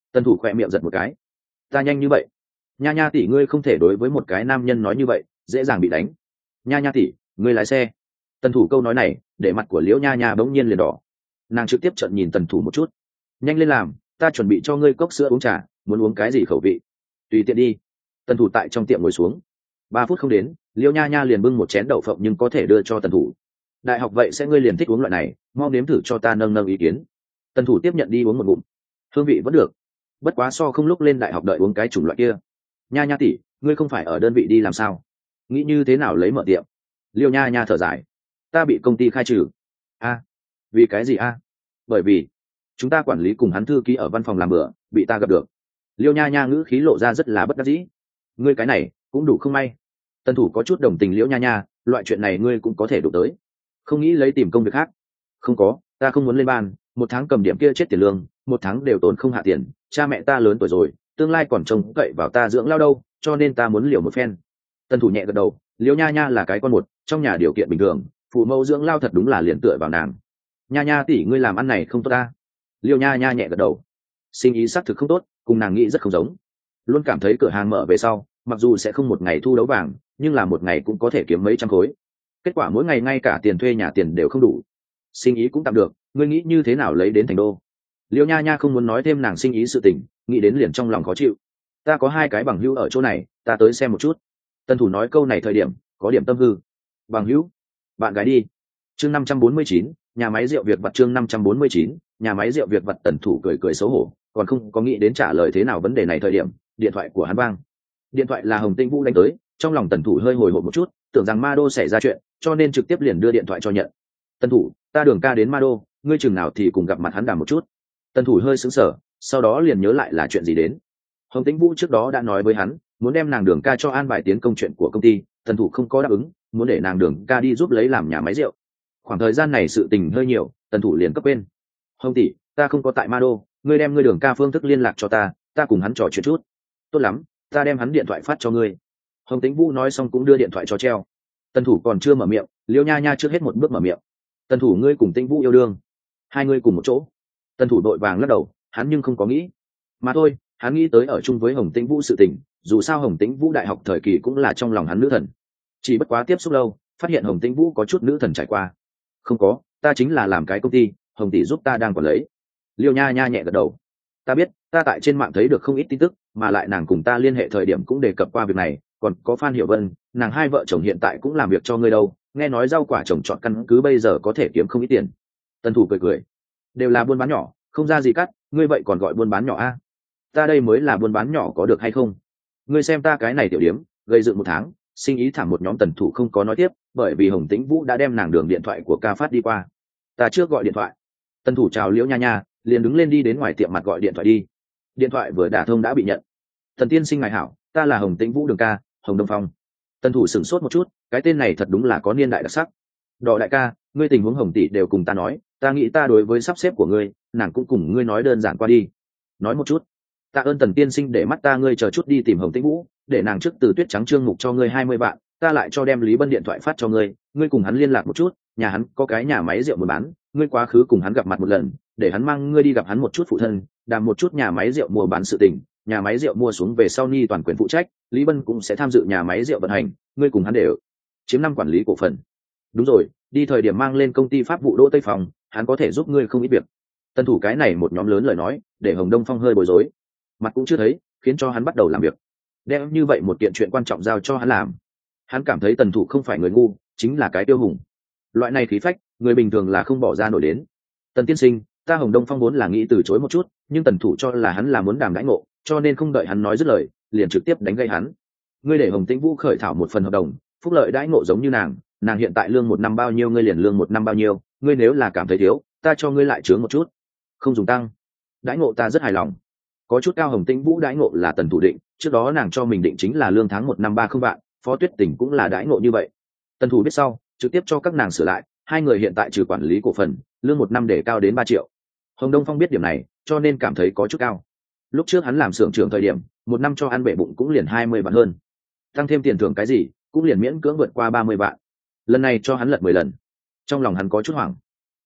A: Tần thủ khỏe miệng giật một cái. Ta nhanh như vậy? Nha nha tỷ, ngươi không thể đối với một cái nam nhân nói như vậy, dễ dàng bị đánh. Nha nha tỷ, ngươi lái xe. Tần thủ câu nói này để mặt của liễu nha nha bỗng nhiên liền đỏ. Nàng trực tiếp trợn nhìn tần thủ một chút. Nhanh lên làm, ta chuẩn bị cho ngươi cốc sữa uống trà, muốn uống cái gì khẩu vị tùy tiện đi. Tần thủ tại trong tiệm ngồi xuống. 3 phút không đến, liễu nha nha liền bưng một chén đậu phộng nhưng có thể đưa cho tần thủ. Đại học vậy sẽ ngươi liền thích uống loại này, mau nếm thử cho ta nâng nâng ý kiến. Tần thủ tiếp nhận đi uống một ngụm. Hương vị vẫn được, bất quá so không lúc lên đại học đợi uống cái chủng loại kia. Nha nha tỷ, ngươi không phải ở đơn vị đi làm sao, nghĩ như thế nào lấy mở tiệm? Liêu nha nha thở dài. Ta bị công ty khai trừ. A, vì cái gì a? Bởi vì chúng ta quản lý cùng hắn thư ký ở văn phòng làm bữa bị ta gặp được. Liêu nha nha ngữ khí lộ ra rất là bất đắc dĩ. Ngươi cái này cũng đủ không may. Tần thủ có chút đồng tình liễu nha nha, loại chuyện này ngươi cũng có thể đụng tới, không nghĩ lấy tìm công việc khác. Không có, ta không muốn lên ban, 1 tháng cầm điểm kia chết tiền lương, 1 tháng đều tốn không hạ tiền, cha mẹ ta lớn tuổi rồi, tương lai còn trông cậy vào ta dưỡng lao đâu, cho nên ta muốn liều một phen. Tần thủ nhẹ gật đầu. Liễu nha nha là cái con một, trong nhà điều kiện bình thường, phụ mẫu dưỡng lao thật đúng là liền tựa vào nàng. Nha nha tỷ, ngươi làm ăn này không tốt ta. Liễu nha nha nhẹ gật đầu. Sinh ý xác thực không tốt, cùng nàng nghĩ rất không giống. Luôn cảm thấy cửa hàng mở về sau, mặc dù sẽ không một ngày thu đấu vàng, nhưng là một ngày cũng có thể kiếm mấy trăm khối. Kết quả mỗi ngày ngay cả tiền thuê nhà tiền đều không đủ. Sinh ý cũng tạm được, ngươi nghĩ như thế nào lấy đến thành đô? Liễu nha nha không muốn nói thêm nàng sinh ý sự tình, nghĩ đến liền trong lòng khó chịu. Ta có 2 cái bằng hữu ở chỗ này, ta tới xem một chút. Tần thủ nói câu này thời điểm có điểm tâm hư. Bằng hữu? Bạn gái đi. Chương 549, nhà máy rượu Việt vặt. Chương 549, nhà máy rượu Việt vặt. Tần thủ cười cười xấu hổ, còn không có nghĩ đến trả lời thế nào vấn đề này thời điểm điện thoại của hắn vang. Điện thoại là Hồng Tĩnh Vũ đánh tới. Trong lòng tần thủ hơi hồi hộp một chút, tưởng rằng ma đô xảy ra chuyện, cho nên trực tiếp liền đưa điện thoại cho nhận. Tần thủ, ta Đường ca đến ma đô, ngươi chừng nào thì cùng gặp mặt hắn đàm một chút. Tần thủ hơi sững sờ, sau đó liền nhớ lại là chuyện gì đến. Hồng Tĩnh Vũ trước đó đã nói với hắn muốn đem nàng Đường ca cho an bài tiến công chuyện của công ty, tần thủ không có đáp ứng, muốn để nàng Đường ca đi giúp lấy làm nhà máy rượu. Khoảng thời gian này sự tình hơi nhiều, tần thủ liền cấp bên. Hồng tỷ, ta không có tại ma đô, ngươi đem ngươi Đường ca phương thức liên lạc cho ta, ta cùng hắn trò chuyện chút. Tốt lắm, ta đem hắn điện thoại phát cho ngươi. Hồng Tĩnh Vũ nói xong cũng đưa điện thoại cho treo. Tần thủ còn chưa mở miệng, Liễu nha nha trước hết một bước mở miệng. Tần thủ, ngươi cùng Tĩnh Vũ yêu đương, hai ngươi cùng một chỗ? Tần thủ đội vàng lắc đầu, hắn nhưng không có nghĩ. Mà thôi, hắn nghĩ tới ở chung với Hồng Tĩnh Vũ sự tình, dù sao Hồng Tĩnh Vũ đại học thời kỳ cũng là trong lòng hắn nữ thần. Chỉ bất quá tiếp xúc lâu, phát hiện Hồng Tĩnh Vũ có chút nữ thần trải qua. Không có, ta chính là làm cái công ty, Hồng tỷ giúp ta đang quản lấy. Liêu nha nha nhẹ gật đầu. Ta biết, ta tại trên mạng thấy được không ít tin tức, mà lại nàng cùng ta liên hệ thời điểm cũng đề cập qua việc này, còn có Phan Hiểu Vân, nàng hai vợ chồng hiện tại cũng làm việc cho ngươi đâu, nghe nói rau quả trồng trọt căn cứ bây giờ có thể kiếm không ít tiền. Tần thủ cười cười. Đều là buôn bán nhỏ, không ra gì cắt, ngươi vậy còn gọi buôn bán nhỏ a? Ta đây mới là buôn bán nhỏ có được hay không? Ngươi xem ta cái này tiểu điếm, gây dựng 1 tháng, sinh ý thảm một nhóm. Tần thủ không có nói tiếp, bởi vì Hồng Tĩnh Vũ đã đem nàng đường điện thoại của ca phát đi qua. Ta trước gọi điện thoại. Tần thủ chào Liễu nha nha, liền đứng lên đi đến ngoài tiệm mặt gọi điện thoại đi. Điện thoại vừa đả thông đã bị nhận. Thần tiên sinh ngài hảo, ta là Hồng Tĩnh Vũ Đường ca, Hồng Đông Phong. Tần thủ sửng sốt một chút, cái tên này thật đúng là có niên đại đặc sắc. Đỏ đại ca, ngươi tình huống Hồng tỷ đều cùng ta nói, ta nghĩ ta đối với sắp xếp của ngươi, nàng cũng cùng ngươi nói đơn giản qua đi. Nói một chút. Tạ ơn Tần tiên sinh để mắt ta, ngươi chờ chút đi tìm Hồng Tĩnh Vũ, để nàng trước từ Tuyết Trắng Trương Mục cho ngươi 20 vạn, ta lại cho đem Lý Bân điện thoại phát cho ngươi, ngươi cùng hắn liên lạc một chút, nhà hắn có cái nhà máy rượu muốn bán, ngươi quá khứ cùng hắn gặp mặt một lần, để hắn mang ngươi đi gặp hắn một chút phụ thân, đàm một chút nhà máy rượu mua bán sự tình, nhà máy rượu mua xuống về sau Ni toàn quyền phụ trách, Lý Bân cũng sẽ tham dự nhà máy rượu vận hành, ngươi cùng hắn đều chiếm 5 quản lý cổ phần. Đúng rồi, đi thời điểm mang lên công ty pháp vụ Đỗ Tây Phòng, hắn có thể giúp ngươi không ít việc. Tân thủ cái này một nhóm lớn lời nói, để Hồng Đông Phong hơi bối rối, mặt cũng chưa thấy, khiến cho hắn bắt đầu làm việc. Đem như vậy một kiện chuyện quan trọng giao cho hắn làm, hắn cảm thấy Tần thủ không phải người ngu, chính là cái tiêu hùng. Loại này khí phách, người bình thường là không bỏ ra nổi đến. Tần tiên sinh, ta Hồng Đông Phong vốn là nghĩ từ chối một chút, nhưng Tần thủ cho là hắn là muốn đàm đãi ngộ, cho nên không đợi hắn nói dứt lời, liền trực tiếp đánh gây hắn. Ngươi để Hồng Tĩnh Vũ khởi thảo một phần hợp đồng, phúc lợi đãi ngộ giống như nàng hiện tại lương 1 năm bao nhiêu, ngươi liền lương 1 năm bao nhiêu, ngươi nếu là cảm thấy thiếu, ta cho ngươi lại chướng một chút, không dùng tăng. Đãi ngộ ta rất hài lòng. Có chút cao. Hồng Tĩnh Vũ đãi ngộ là Tần thủ định, trước đó nàng cho mình định chính là lương tháng 1 năm 30 vạn, Phó Tuyết Tình cũng là đãi ngộ như vậy. Tần thủ biết sau, trực tiếp cho các nàng sửa lại, hai người hiện tại trừ quản lý cổ phần, lương 1 năm để cao đến 3 triệu. Hồng Đông Phong biết điểm này, cho nên cảm thấy có chút cao. Lúc trước hắn làm xưởng trưởng thời điểm, 1 năm cho ăn bể bụng cũng liền 20 vạn hơn, tăng thêm tiền thưởng cái gì cũng liền miễn cưỡng vượt qua 30 vạn. Lần này cho hắn lật 10 lần, trong lòng hắn có chút hoảng.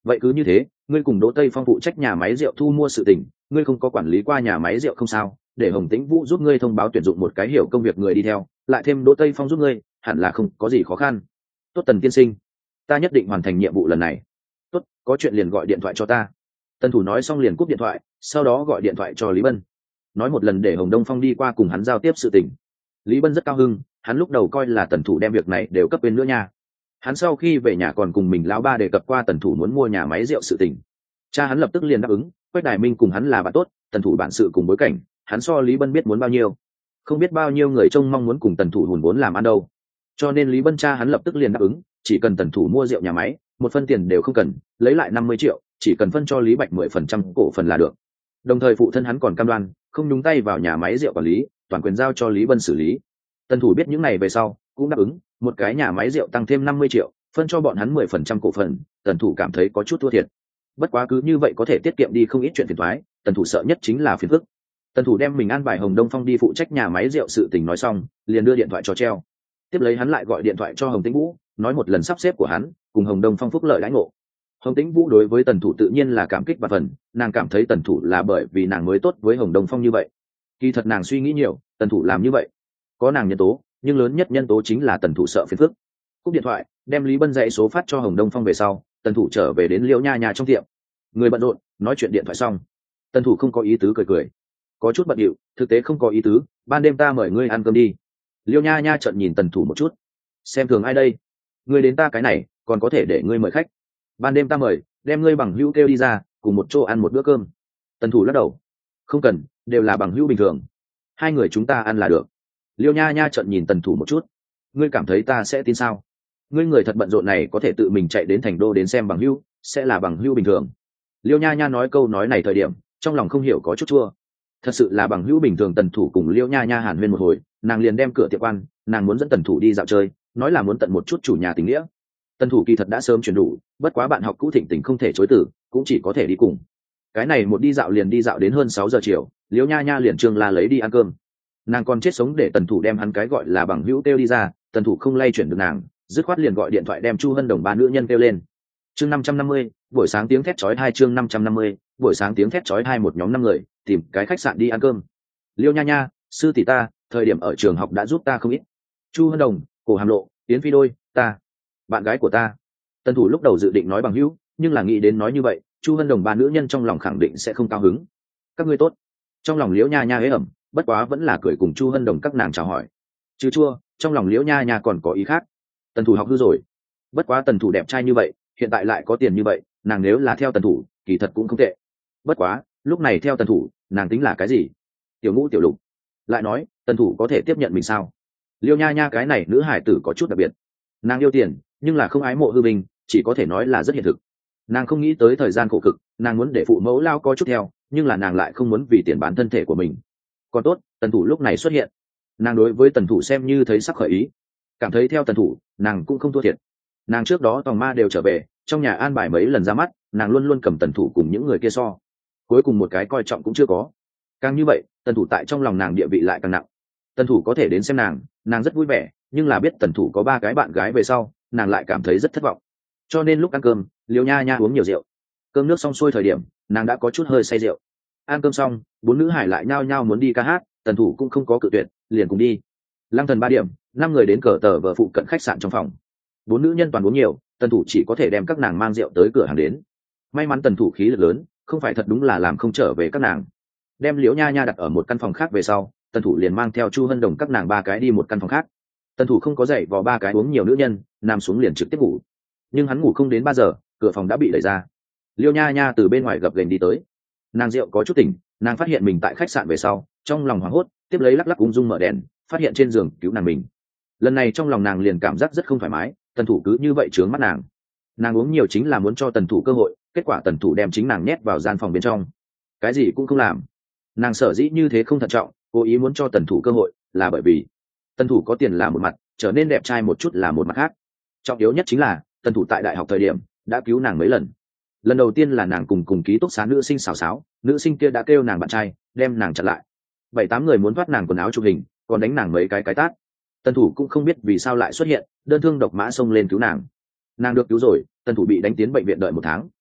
A: vậy cứ như thế, ngươi cùng Đỗ Tây Phong phụ trách nhà máy rượu thu mua sự tình, ngươi không có quản lý qua nhà máy rượu không sao, để Hồng Tĩnh Vũ giúp ngươi thông báo tuyển dụng một cái hiểu công việc người đi theo, lại thêm Đỗ Tây Phong giúp ngươi, hẳn là không có gì khó khăn. Tốt Tần tiên sinh, ta nhất định hoàn thành nhiệm vụ lần này. Tốt, có chuyện liền gọi điện thoại cho ta. Tần thủ nói xong liền cúp điện thoại, sau đó gọi điện thoại cho Lý Bân, nói một lần để Hồng Đông Phong đi qua cùng hắn giao tiếp sự tình. Lý Bân rất cao hưng, hắn lúc đầu coi là Tần thủ đem việc này đều cấp bên nữa nha. Hắn sau khi về nhà còn cùng mình lão ba đề cập qua Tần thủ muốn mua nhà máy rượu sự tình. Cha hắn lập tức liền đáp ứng. Quách Đài Minh cùng hắn là bạn tốt, Tần thủ bản sự cùng bối cảnh, hắn so Lý Bân biết muốn bao nhiêu. Không biết bao nhiêu người trông mong muốn cùng Tần thủ hùn vốn làm ăn đâu. Cho nên Lý Bân cha hắn lập tức liền đáp ứng, chỉ cần Tần thủ mua rượu nhà máy, một phân tiền đều không cần, lấy lại 50 triệu, chỉ cần phân cho Lý Bạch 10% cổ phần là được. Đồng thời phụ thân hắn còn cam đoan, không nhúng tay vào nhà máy rượu quản lý, toàn quyền giao cho Lý Bân xử lý. Tần thủ biết những này về sau, cũng đáp ứng, một cái nhà máy rượu tăng thêm 50 triệu, phân cho bọn hắn 10% cổ phần. Tần thủ cảm thấy có chút thua thiệt. Bất quá cứ như vậy có thể tiết kiệm đi không ít chuyện phiền toái, Tần thủ sợ nhất chính là phiền phức. Tần thủ đem mình an bài Hồng Đông Phong đi phụ trách nhà máy rượu sự tình nói xong, liền đưa điện thoại cho treo. Tiếp lấy hắn lại gọi điện thoại cho Hồng Tĩnh Vũ, nói một lần sắp xếp của hắn, cùng Hồng Đông Phong phúc lợi đãi ngộ. Hồng Tĩnh Vũ đối với Tần thủ tự nhiên là cảm kích và phần, nàng cảm thấy Tần thủ là bởi vì nàng mới tốt với Hồng Đông Phong như vậy. Kỳ thật nàng suy nghĩ nhiều, Tần thủ làm như vậy có nàng nhân tố, nhưng lớn nhất nhân tố chính là Tần thủ sợ phiền phức. Cúp điện thoại, đem Lý Bân dãy số phát cho Hồng Đông Phong về sau, Tần thủ trở về đến Liễu Nha Nha trong tiệm. Người bận rộn, nói chuyện điện thoại xong, Tần thủ không có ý tứ cười cười, có chút bận điệu, thực tế không có ý tứ, ban đêm ta mời ngươi ăn cơm đi. Liễu Nha Nha trợn nhìn Tần thủ một chút, xem thường ai đây? Ngươi đến ta cái này, còn có thể để ngươi mời khách? Ban đêm ta mời, đem ngươi bằng hữu kêu đi ra, cùng một chỗ ăn một bữa cơm. Tần thủ lắc đầu, không cần, đều là bằng hữu bình thường, hai người chúng ta ăn là được. Liễu Nha Nha trợn nhìn Tần thủ một chút, ngươi cảm thấy ta sẽ tin sao? Ngươi người thật bận rộn này có thể tự mình chạy đến thành đô đến xem bằng hữu, sẽ là bằng hữu bình thường? Liễu Nha Nha nói câu nói này thời điểm, trong lòng không hiểu có chút chua. Thật sự là bằng hữu bình thường. Tần thủ cùng Liễu Nha Nha hàn huyên một hồi, nàng liền đem cửa tiệm quan, nàng muốn dẫn Tần thủ đi dạo chơi, nói là muốn tận một chút chủ nhà tình nghĩa. Tần thủ kỳ thật đã sớm chuyển đủ, bất quá bạn học cũ Thịnh Tình không thể chối từ, cũng chỉ có thể đi cùng. Cái này một đi dạo liền đi dạo đến hơn 6 giờ chiều, Liễu Nha Nha liền trương la lấy đi ăn cơm. Nàng còn chết sống để Tần thủ đem hắn cái gọi là bằng hữu kêu đi ra, Tần thủ không lay chuyển được nàng, dứt khoát liền gọi điện thoại đem Chu Hân Đồng ba nữ nhân kêu lên. Chương 550, buổi sáng tiếng thét chói hai. Chương 550, buổi sáng tiếng thét chói hai. Một nhóm 5 người tìm cái khách sạn đi ăn cơm. Liễu Nha Nha, sư tỷ ta, thời điểm ở trường học đã giúp ta không ít. Chu Hân Đồng, Cổ Hàm Lộ, Tiến Phi Đôi, ta, bạn gái của ta. Tần thủ lúc đầu dự định nói bằng hữu, nhưng là nghĩ đến nói như vậy, Chu Hân Đồng ba nữ nhân trong lòng khẳng định sẽ không cao hứng. Các ngươi tốt. Trong lòng Liễu Nha Nha ế ẩm, bất quá vẫn là cười cùng Chu Hân Đồng các nàng chào hỏi. Chứ chua, trong lòng Liễu Nha Nha còn có ý khác. Tần thủ học hư rồi. Bất quá Tần thủ đẹp trai như vậy, hiện tại lại có tiền như vậy, nàng nếu là theo Tần thủ, kỳ thật cũng không tệ. Bất quá, lúc này theo Tần thủ, nàng tính là cái gì? Tiểu ngũ tiểu lục. Lại nói, Tần thủ có thể tiếp nhận mình sao? Liễu Nha Nha cái này nữ hải tử có chút đặc biệt. Nàng yêu tiền, nhưng là không ái mộ hư bình, chỉ có thể nói là rất hiện thực. Nàng không nghĩ tới thời gian khổ cực, nàng muốn để phụ mẫu lao có chút theo, nhưng là nàng lại không muốn vì tiền bán thân thể của mình. Còn tốt, Tần thủ lúc này xuất hiện, nàng đối với Tần thủ xem như thấy sắc khởi ý, cảm thấy theo Tần thủ, nàng cũng không thua thiệt. Nàng trước đó tòng ma đều trở về, trong nhà an bài mấy lần ra mắt, nàng luôn luôn cầm Tần thủ cùng những người kia so, cuối cùng một cái coi trọng cũng chưa có. Càng như vậy, Tần thủ tại trong lòng nàng địa vị lại càng nặng. Tần thủ có thể đến xem nàng rất vui vẻ, nhưng là biết Tần thủ có 3 cái bạn gái về sau, nàng lại cảm thấy rất thất vọng. Cho nên lúc ăn cơm, Liễu Nha Nha uống nhiều rượu. Cơm nước xong xuôi thời điểm, nàng đã có chút hơi say rượu. Ăn cơm xong, 4 nữ hải lại nhao nhao muốn đi ca hát, Tần thủ cũng không có cự tuyệt, liền cùng đi. Lăng thần 3 điểm, 5 người đến cờ tờ vợ phụ cận khách sạn trong phòng. 4 nữ nhân toàn uống nhiều, Tần thủ chỉ có thể đem các nàng mang rượu tới cửa hàng đến. May mắn Tần thủ khí lực lớn, không phải thật đúng là làm không trở về các nàng. Đem Liễu Nha Nha đặt ở một căn phòng khác về sau, Tần thủ liền mang theo Chu Hân Đồng các nàng 3 cái đi một căn phòng khác. Tần thủ không có dậy vò 3 cái uống nhiều nữ nhân, nằm xuống liền trực tiếp ngủ. Nhưng hắn ngủ không đến 3 giờ, cửa phòng đã bị đẩy ra. Liễu Nha Nha từ bên ngoài gập ghềnh đi tới. Nàng rượu có chút tỉnh, nàng phát hiện mình tại khách sạn về sau, trong lòng hoảng hốt, tiếp lấy lắc lắc ung dung mở đèn, phát hiện trên giường cứu nàng mình. Lần này trong lòng nàng liền cảm giác rất không thoải mái, Tần thủ cứ như vậy trướng mắt nàng. Nàng uống nhiều chính là muốn cho Tần thủ cơ hội, kết quả Tần thủ đem chính nàng nhét vào gian phòng bên trong, cái gì cũng không làm. Nàng sở dĩ như thế không thận trọng, cố ý muốn cho Tần thủ cơ hội, là bởi vì Tần thủ có tiền là một mặt, trở nên đẹp trai một chút là một mặt khác. Trọng yếu nhất chính là Tần thủ tại đại học thời điểm đã cứu nàng mấy lần. Lần đầu tiên là nàng cùng ký túc xá nữ sinh xào xáo, nữ sinh kia đã kêu nàng bạn trai, đem nàng chặn lại. 7-8 người muốn thoát nàng quần áo chụp hình, còn đánh nàng mấy cái tát. Tần thủ cũng không biết vì sao lại xuất hiện, đơn thương độc mã xông lên cứu nàng. Nàng được cứu rồi, Tần thủ bị đánh tiến bệnh viện đợi 1 tháng.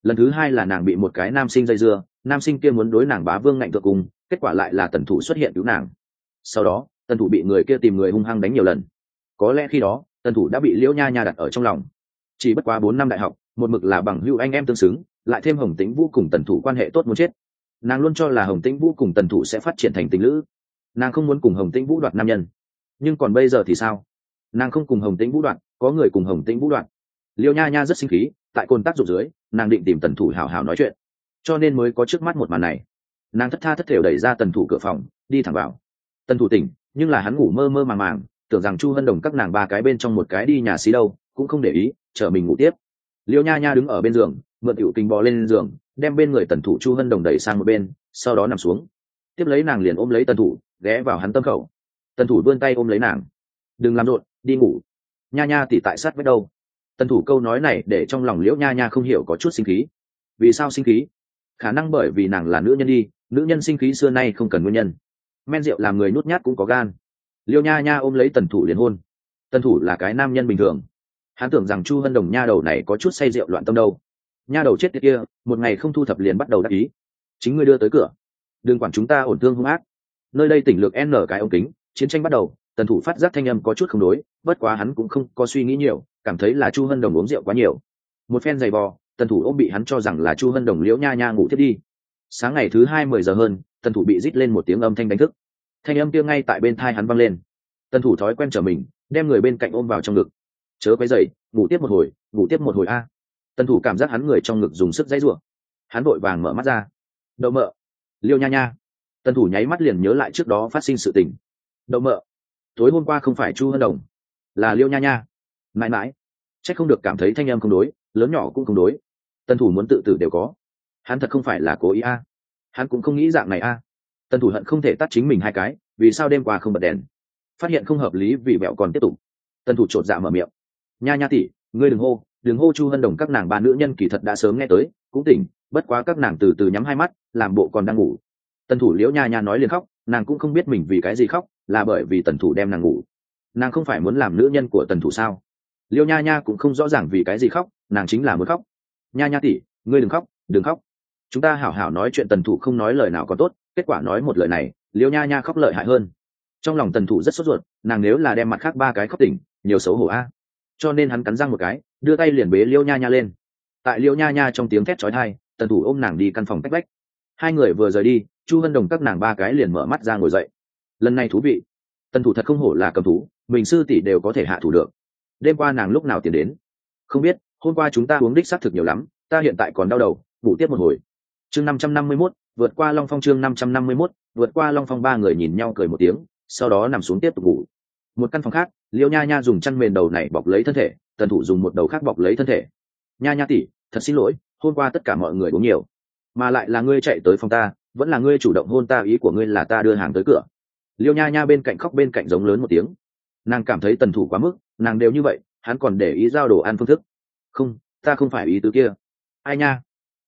A: lần thứ hai là nàng bị một cái nam sinh dây dưa, nam sinh kia muốn đối nàng bá vương ngạnh thượng cùng, kết quả lại là tần thủ xuất hiện cứu nàng. Sau đó tần thủ bị người kia tìm người hung hăng đánh nhiều lần, có lẽ khi đó tần thủ đã bị liễu nha nha đặt ở trong lòng. Chỉ bất quá 4 năm đại học, một mực là bằng hữu anh em tương xứng, lại thêm Hồng Tĩnh Vũ cùng tần thủ quan hệ tốt muốn chết, nàng luôn cho là Hồng Tĩnh Vũ cùng tần thủ sẽ phát triển thành tình lữ, nàng không muốn cùng Hồng Tĩnh Vũ đoạt nam nhân. Nhưng còn bây giờ thì sao? Nàng không cùng Hồng Tĩnh Vũ đoạt, có người cùng Hồng Tĩnh Vũ đoạt. Liêu nha nha rất sinh khí, tại cồn tác dụng dưới nàng định tìm tần thủ hào hào nói chuyện, cho nên mới có trước mắt một màn này. Nàng thất tha thất thểu đẩy ra tần thủ cửa phòng, đi thẳng vào. Tần thủ tỉnh, nhưng là hắn ngủ mơ mơ màng màng, tưởng rằng Chu Hân Đồng các nàng ba cái bên trong một cái đi nhà xí đâu, cũng không để ý, chở mình ngủ tiếp. Liêu nha nha đứng ở bên giường, mượn tiểu kinh bò lên giường, đem bên người tần thủ Chu Hân Đồng đẩy sang một bên, sau đó nằm xuống. Tiếp lấy nàng liền ôm lấy tần thủ, ghé vào hắn tâm khẩu. Tần thủ vươn tay ôm lấy nàng, đừng làm rộn, đi ngủ. Nha nha tỉ tại sát với đâu? Tần thủ câu nói này để trong lòng liễu nha nha không hiểu có chút sinh khí. Vì sao sinh khí? Khả năng bởi vì nàng là nữ nhân đi, nữ nhân sinh khí xưa nay không cần nguyên nhân. Men rượu làm người nhút nhát cũng có gan. Liêu nha nha ôm lấy tần thủ liền hôn. Tần thủ là cái nam nhân bình thường, hắn tưởng rằng Chu Hân Đồng nha đầu này có chút say rượu loạn tâm đâu. Nha đầu chết tiệt kia, một ngày không thu thập liền bắt đầu đắc ý. Chính ngươi đưa tới cửa, đừng quản chúng ta ổn thương hung ác. Nơi đây tỉnh lược n cái ống kính, chiến tranh bắt đầu. Tần thủ phát giác thanh âm có chút không đối, bất quá hắn cũng không có suy nghĩ nhiều, cảm thấy là Chu Hân Đồng uống rượu quá nhiều. Một phen giày vò, tần thủ ôm bị hắn cho rằng là Chu Hân Đồng liễu nha nha ngủ thiết đi. Sáng ngày thứ hai 10 giờ hơn, tần thủ bị rít lên một tiếng âm thanh đánh thức. Thanh âm kia ngay tại bên thai hắn vang lên. Tần thủ thói quen trở mình, đem người bên cạnh ôm vào trong ngực. Chớ quấy dậy, ngủ tiếp một hồi, ngủ tiếp một hồi a. Tần thủ cảm giác hắn người trong ngực dùng sức dãy rủa, hắn vội vàng mở mắt ra. Đậu mợ, liêu nha nha. Tần thủ nháy mắt liền nhớ lại trước đó phát sinh sự tình. Đậu mợ, tối hôm qua không phải Chu Hân Đồng, là liêu nha nha. Mãi mãi, chắc không được cảm thấy thanh âm không đối, lớn nhỏ cũng không đối. Tần thủ muốn tự tử đều có, hắn thật không phải là cố ý a. Hắn cũng không nghĩ dạng này a. Tần thủ hận không thể tắt chính mình hai cái, vì sao đêm qua không bật đèn? Phát hiện không hợp lý vì mẹo còn tiếp tục. Tần thủ chột dạ mở miệng. Nha nha tỷ, ngươi đừng hô Chu Hân Đồng các nàng ba nữ nhân kỳ thật đã sớm nghe tới, cũng tỉnh, bất quá các nàng từ từ nhắm hai mắt, làm bộ còn đang ngủ. Tần thủ liễu nha nha nói liền khóc, nàng cũng không biết mình vì cái gì khóc, là bởi vì tần thủ đem nàng ngủ. Nàng không phải muốn làm nữ nhân của tần thủ sao? Liễu nha nha cũng không rõ ràng vì cái gì khóc, nàng chính là muốn khóc. Nha nha tỷ, ngươi đừng khóc, chúng ta hảo hảo nói chuyện. Tần thủ không nói lời nào còn tốt, kết quả nói một lời này, liễu nha nha khóc lợi hại hơn. Trong lòng tần thủ rất sốt ruột, nàng nếu là đem mặt khác ba cái khóc tỉnh, nhiều xấu hổ a. Cho nên hắn cắn răng một cái, đưa tay liền bế liễu nha nha lên. Tại liễu nha nha trong tiếng thét chói tai, tần thủ ôm nàng đi căn phòng cách vách. Hai người vừa rời đi, Chu Hân Đồng các nàng ba cái liền mở mắt ra ngồi dậy. Lần này thú vị, tần thủ thật không hổ là cầm thú, mình sư tỷ đều có thể hạ thủ được. Đêm qua nàng lúc nào tiến đến? Không biết, hôm qua chúng ta uống đích xác thực nhiều lắm, ta hiện tại còn đau đầu, ngủ tiếp một hồi. Chương 551, vượt qua Long Phong. Chương 551, vượt qua Long Phong. Ba người nhìn nhau cười một tiếng, sau đó nằm xuống tiếp tục ngủ. Một căn phòng khác, liễu nha nha dùng chăn mền đầu này bọc lấy thân thể, tần thủ dùng một đầu khác bọc lấy thân thể. Nha nha tỷ, thật xin lỗi, hôm qua tất cả mọi người uống nhiều, mà lại là ngươi chạy tới phòng ta, vẫn là ngươi chủ động hôn ta, ý của ngươi là ta đưa hàng tới cửa. Liêu nha nha bên cạnh khóc bên cạnh giống lớn một tiếng. Nàng cảm thấy tần thủ quá mức, nàng đều như vậy, hắn còn để ý giao đồ ăn phương thức. Không, ta không phải ý tứ kia. Ai nha,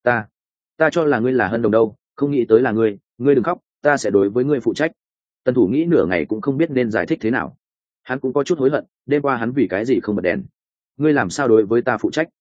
A: ta cho là ngươi là Hân Đồng đâu, không nghĩ tới là ngươi đừng khóc, ta sẽ đối với ngươi phụ trách. Tần thủ nghĩ nửa ngày cũng không biết nên giải thích thế nào. Hắn cũng có chút hối hận, đêm qua hắn vì cái gì không bật đèn. Ngươi làm sao đối với ta phụ trách?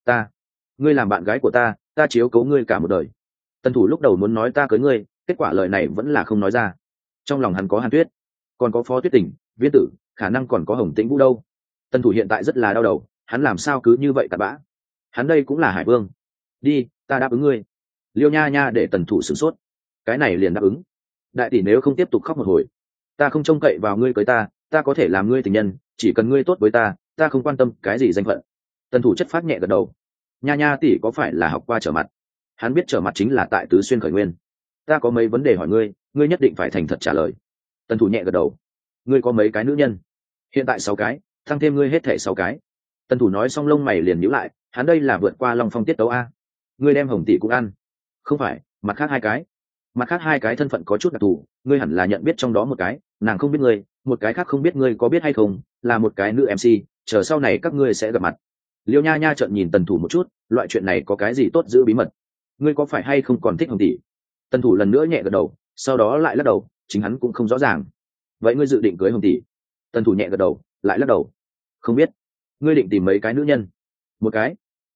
A: Ngươi làm bạn gái của ta chiếu cố ngươi cả một đời. Tần thủ lúc đầu muốn nói ta cưới ngươi, kết quả lời này vẫn là không nói ra. Trong lòng hắn có Hàn Tuyết, còn có Phó Tuyết Tình, Viên Tử, khả năng còn có Hồng Tĩnh Vũ đâu. Tần thủ hiện tại rất là đau đầu, hắn làm sao cứ như vậy cặn bã. Hắn đây cũng là Hải Vương. Đi, ta đáp ứng ngươi. Liêu nha nha để tần thủ sửng sốt, cái này liền đáp ứng. Đại tỷ nếu không tiếp tục khóc một hồi, ta không trông cậy vào ngươi cưới ta có thể làm ngươi tình nhân, chỉ cần ngươi tốt với ta không quan tâm cái gì danh phận. Tần thủ chất phát nhẹ gật đầu. Nha nha tỷ có phải là học qua trở mặt? Hắn biết trở mặt chính là tại Tứ Xuyên khởi nguyên. Ta có mấy vấn đề hỏi ngươi nhất định phải thành thật trả lời. Tần thủ nhẹ gật đầu. Ngươi có mấy cái nữ nhân? Hiện tại 6 cái, thăng thêm ngươi hết thảy 6 cái. Tần thủ nói xong lông mày liền nhíu lại, hắn đây là vượt qua Long Phong tiết tấu a. Ngươi đem Hồng tỷ cũng ăn? Không phải, mặt khác 2 cái. Mặt khác 2 cái thân phận có chút đặc thù, ngươi hẳn là nhận biết trong đó một cái, nàng không biết ngươi, một cái khác không biết ngươi có biết hay không, là một cái nữ MC, chờ sau này các ngươi sẽ gặp mặt. Liêu nha nha trợn nhìn tần thủ một chút, loại chuyện này có cái gì tốt giữ bí mật? Ngươi có phải hay không còn thích Hồng tỷ? Tần thủ lần nữa nhẹ gật đầu, sau đó lại lắc đầu, chính hắn cũng không rõ ràng. Vậy ngươi dự định cưới Hồng tỷ? Tần thủ nhẹ gật đầu, lại lắc đầu. Không biết. Ngươi định tìm mấy cái nữ nhân? Một cái.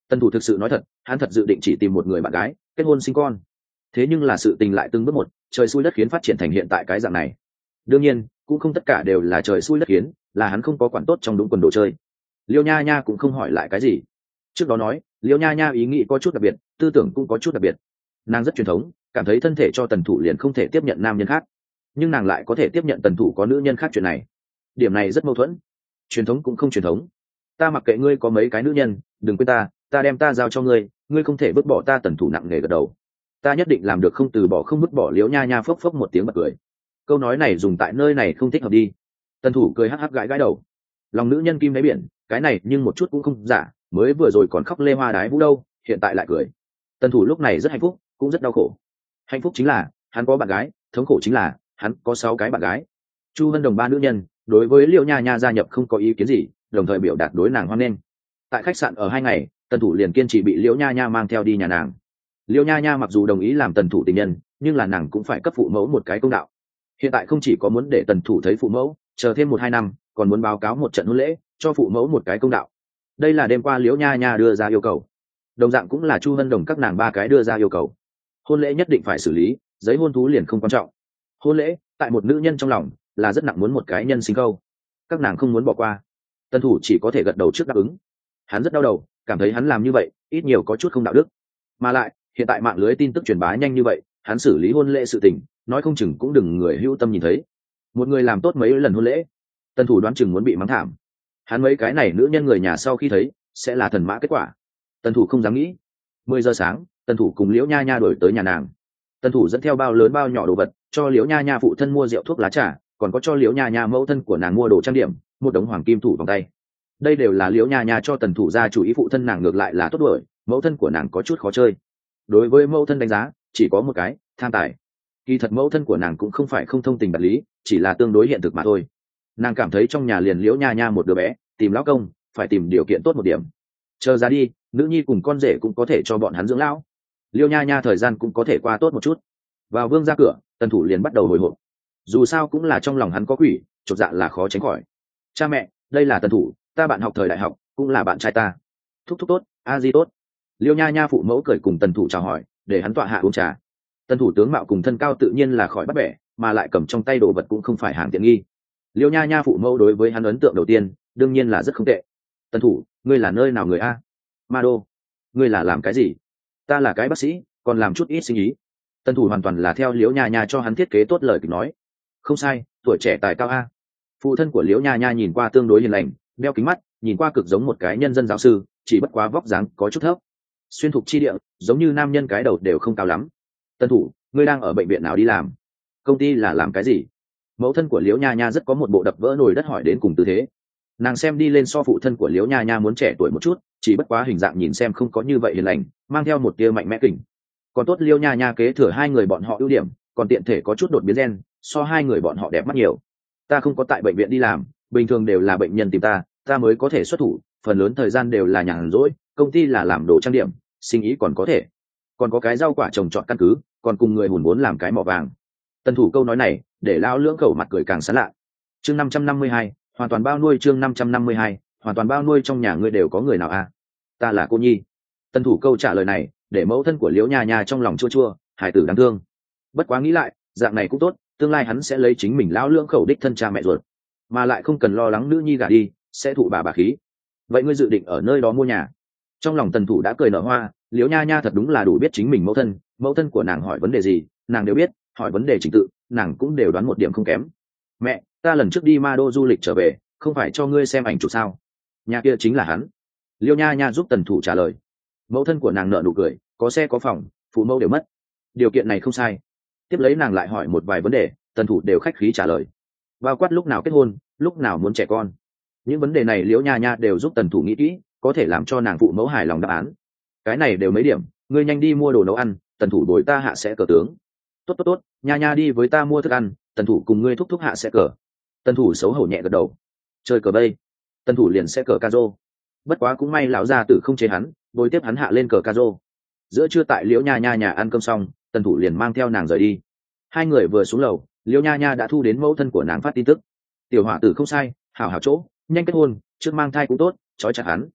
A: Tần thủ thực sự nói thật, hắn thật dự định chỉ tìm một người bạn gái kết hôn sinh con. Thế nhưng là sự tình lại từng bước một, trời xui đất khiến phát triển thành hiện tại cái dạng này. Đương nhiên cũng không tất cả đều là trời xui đất khiến, là hắn không có quản tốt trong đúng quần đồ chơi. Liêu nha nha cũng không hỏi lại cái gì. Trước đó nói Liêu nha nha ý nghĩ có chút đặc biệt, tư tưởng cũng có chút đặc biệt. Nàng rất truyền thống, cảm thấy thân thể cho tần thủ liền không thể tiếp nhận nam nhân khác, nhưng nàng lại có thể tiếp nhận tần thủ có nữ nhân khác. Chuyện này, điểm này rất mâu thuẫn. Truyền thống cũng không truyền thống. Ta mặc kệ ngươi có mấy cái nữ nhân, đừng quên ta đem ta giao cho ngươi, ngươi không thể vứt bỏ ta. Tần thủ nặng nề gật đầu. Ta nhất định làm được, không từ bỏ không vứt bỏ. Liễu nha nha phốc phốc một tiếng bật cười. Câu nói này dùng tại nơi này không thích hợp đi. Tần thủ cười hắc hắc gãi gãi đầu. Lòng nữ nhân kim đáy biển, cái này nhưng một chút cũng không giả. Mới vừa rồi còn khóc lê hoa đái vũ đâu, hiện tại lại cười. Tần thủ lúc này rất hạnh phúc, cũng rất đau khổ. Hạnh phúc chính là hắn có bạn gái, thống khổ chính là hắn có 6 cái bạn gái. Chu Hân Đồng 3 nữ nhân, đối với Liễu nha nha gia nhập không có ý kiến gì, đồng thời biểu đạt đối nàng hoan nghênh. Tại khách sạn ở 2 ngày, tần thủ liền kiên trì bị Liễu nha nha mang theo đi nhà nàng. Liễu nha nha mặc dù đồng ý làm tần thủ tình nhân, nhưng là nàng cũng phải cấp phụ mẫu một cái công đạo. Hiện tại không chỉ có muốn để tần thủ thấy phụ mẫu, chờ thêm 1-2 năm còn muốn báo cáo một trận hôn lễ cho phụ mẫu một cái công đạo. Đây là đêm qua Liễu nha nha đưa ra yêu cầu, đồng dạng cũng là Chu Hân Đồng các nàng 3 cái đưa ra yêu cầu. Hôn lễ nhất định phải xử lý, giấy hôn thú liền không quan trọng. Hôn lễ tại một nữ nhân trong lòng là rất nặng, muốn một cái nhân sinh câu, các nàng không muốn bỏ qua. Tần thủ chỉ có thể gật đầu trước đáp ứng. Hắn rất đau đầu, cảm thấy hắn làm như vậy ít nhiều có chút không đạo đức. Mà lại hiện tại mạng lưới tin tức truyền bá nhanh như vậy, hắn xử lý hôn lễ sự tình nói không chừng cũng đừng người hữu tâm nhìn thấy. Một người làm tốt mấy lần hôn lễ, tần thủ đoán chừng muốn bị mắng thảm. Hắn mấy cái này nữ nhân người nhà sau khi thấy sẽ là thần mã kết quả. Tần thủ không dám nghĩ. 10 giờ sáng, tần thủ cùng Liễu nha nha đổi tới nhà nàng. Tần thủ dẫn theo bao lớn bao nhỏ đồ vật, cho Liễu nha nha phụ thân mua rượu thuốc lá trà, còn có cho Liễu nha nha mẫu thân của nàng mua đồ trang điểm, một đống hoàng kim thủ vòng tay. Đây đều là Liễu nha nha cho tần thủ ra chủ ý. Phụ thân nàng ngược lại là tốt đuổi, mẫu thân của nàng có chút khó chơi. Đối với mẫu thân đánh giá chỉ có một cái: tham tài. Kỳ thật mẫu thân của nàng cũng không phải không thông tình đạt lý, chỉ là tương đối hiện thực mà thôi. Nàng cảm thấy trong nhà liền Liễu nha nha một đứa bé, tìm lão công phải tìm điều kiện tốt một điểm. Chờ ra đi, nữ nhi cùng con rể cũng có thể cho bọn hắn dưỡng lão. Liễu nha nha thời gian cũng có thể qua tốt một chút. Vào vương ra cửa, tần thủ liền bắt đầu hồi hộp. Dù sao cũng là trong lòng hắn có quỷ, chột dạ là khó tránh khỏi. Cha mẹ, đây là tần thủ, ta bạn học thời đại học, cũng là bạn trai ta. Thúc thúc tốt, a di tốt. Liễu nha nha phụ mẫu cười cùng tần thủ chào hỏi, để hắn tọa hạ uống trà. Tần thủ tướng mạo cùng thân cao tự nhiên là khỏi bắt bẻ, mà lại cầm trong tay đồ vật cũng không phải hàng tiện nghi. Liễu nha nha phụ mẫu đối với hắn ấn tượng đầu tiên đương nhiên là rất không tệ. Tần thủ, ngươi là nơi nào người a? Ma Đô. Ngươi là làm cái gì? Ta là cái bác sĩ, còn làm chút ít sinh ý. Tần thủ hoàn toàn là theo Liễu nha nha cho hắn thiết kế tốt lời kịch nói. Không sai, tuổi trẻ tài cao a. Phụ thân của Liễu nha nha nhìn qua tương đối hiền lành, đeo kính mắt, nhìn qua cực giống một cái nhân dân giáo sư, chỉ bất quá vóc dáng có chút thấp. Xuyên thục chi địa, giống như nam nhân cái đầu đều không cao lắm. Tần thủ, ngươi đang ở bệnh viện nào đi làm? Công ty là làm cái gì? Mẫu thân của Liễu nha nha rất có một bộ đập vỡ nồi đất hỏi đến cùng tư thế. Nàng xem đi lên so phụ thân của Liễu nha nha muốn trẻ tuổi một chút, chỉ bất quá hình dạng nhìn xem không có như vậy hiền lành, mang theo một tia mạnh mẽ kình. Còn tốt Liễu nha nha kế thừa 2 người bọn họ ưu điểm, còn tiện thể có chút đột biến gen, so 2 người bọn họ đẹp mắt nhiều. Ta không có tại bệnh viện đi làm, bình thường đều là bệnh nhân tìm ta mới có thể xuất thủ, phần lớn thời gian đều là nhàn rỗi, công ty là làm đồ trang điểm, sinh ý còn có thể, còn có cái rau quả trồng trọt căn cứ, còn cùng người hùn vốn làm cái mỏ vàng. Tần thủ câu nói này để lao lưỡng khẩu mặt cười càng sán lạ. Chương 552, hoàn toàn bao nuôi. Chương 552, hoàn toàn bao nuôi. Trong nhà ngươi đều có người nào à? Ta là cô nhi. Tần thủ câu trả lời này để mẫu thân của Liễu nha nha trong lòng chua chua, hải tử đáng thương. Bất quá nghĩ lại, dạng này cũng tốt, tương lai hắn sẽ lấy chính mình lao lưỡng khẩu đích thân cha mẹ ruột, mà lại không cần lo lắng nữ nhi gả đi sẽ thụ bà khí. Vậy ngươi dự định ở nơi đó mua nhà? Trong lòng tần thủ đã cười nở hoa. Liễu nha nha thật đúng là đủ biết chính mình mẫu thân của nàng hỏi vấn đề gì nàng đều biết, hỏi vấn đề trình tự nàng cũng đều đoán một điểm không kém. Mẹ, ta lần trước đi Ma Đô du lịch trở về, không phải cho ngươi xem ảnh chụp sao? Nhà kia chính là hắn. Liễu nha nha giúp tần thủ trả lời. Mẫu thân của nàng nở nụ cười, có xe có phòng, phụ mẫu đều mất, điều kiện này không sai. Tiếp lấy nàng lại hỏi một vài vấn đề, tần thủ đều khách khí trả lời, bao quát lúc nào kết hôn, lúc nào muốn trẻ con. Những vấn đề này Liễu nha nha đều giúp tần thủ nghĩ kỹ, có thể làm cho nàng phụ mẫu hài lòng đáp án. Cái này đều mấy điểm, ngươi nhanh đi mua đồ nấu ăn, tần thủ bồi ta hạ sẽ cờ tướng. Tốt, nha nha đi với ta mua thức ăn, tần thủ cùng ngươi thúc thúc hạ sẽ cờ. Tần thủ xấu hổ nhẹ gật đầu. Chơi cờ bây, tần thủ liền sẽ cờ ca rô. Bất quá cũng may lão gia tử không chế hắn, bồi tiếp hắn hạ lên cờ ca rô. Giữa trưa tại Liễu nha nha nhà ăn cơm xong, tần thủ liền mang theo nàng rời đi. 2 người vừa xuống lầu, Liễu nha nha đã thu đến mẫu thân của nàng phát tin tức. Tiểu hỏa tử không sai, hảo hảo chỗ, nhanh kết hôn, trước mang thai cũng tốt, trói chặt hắn.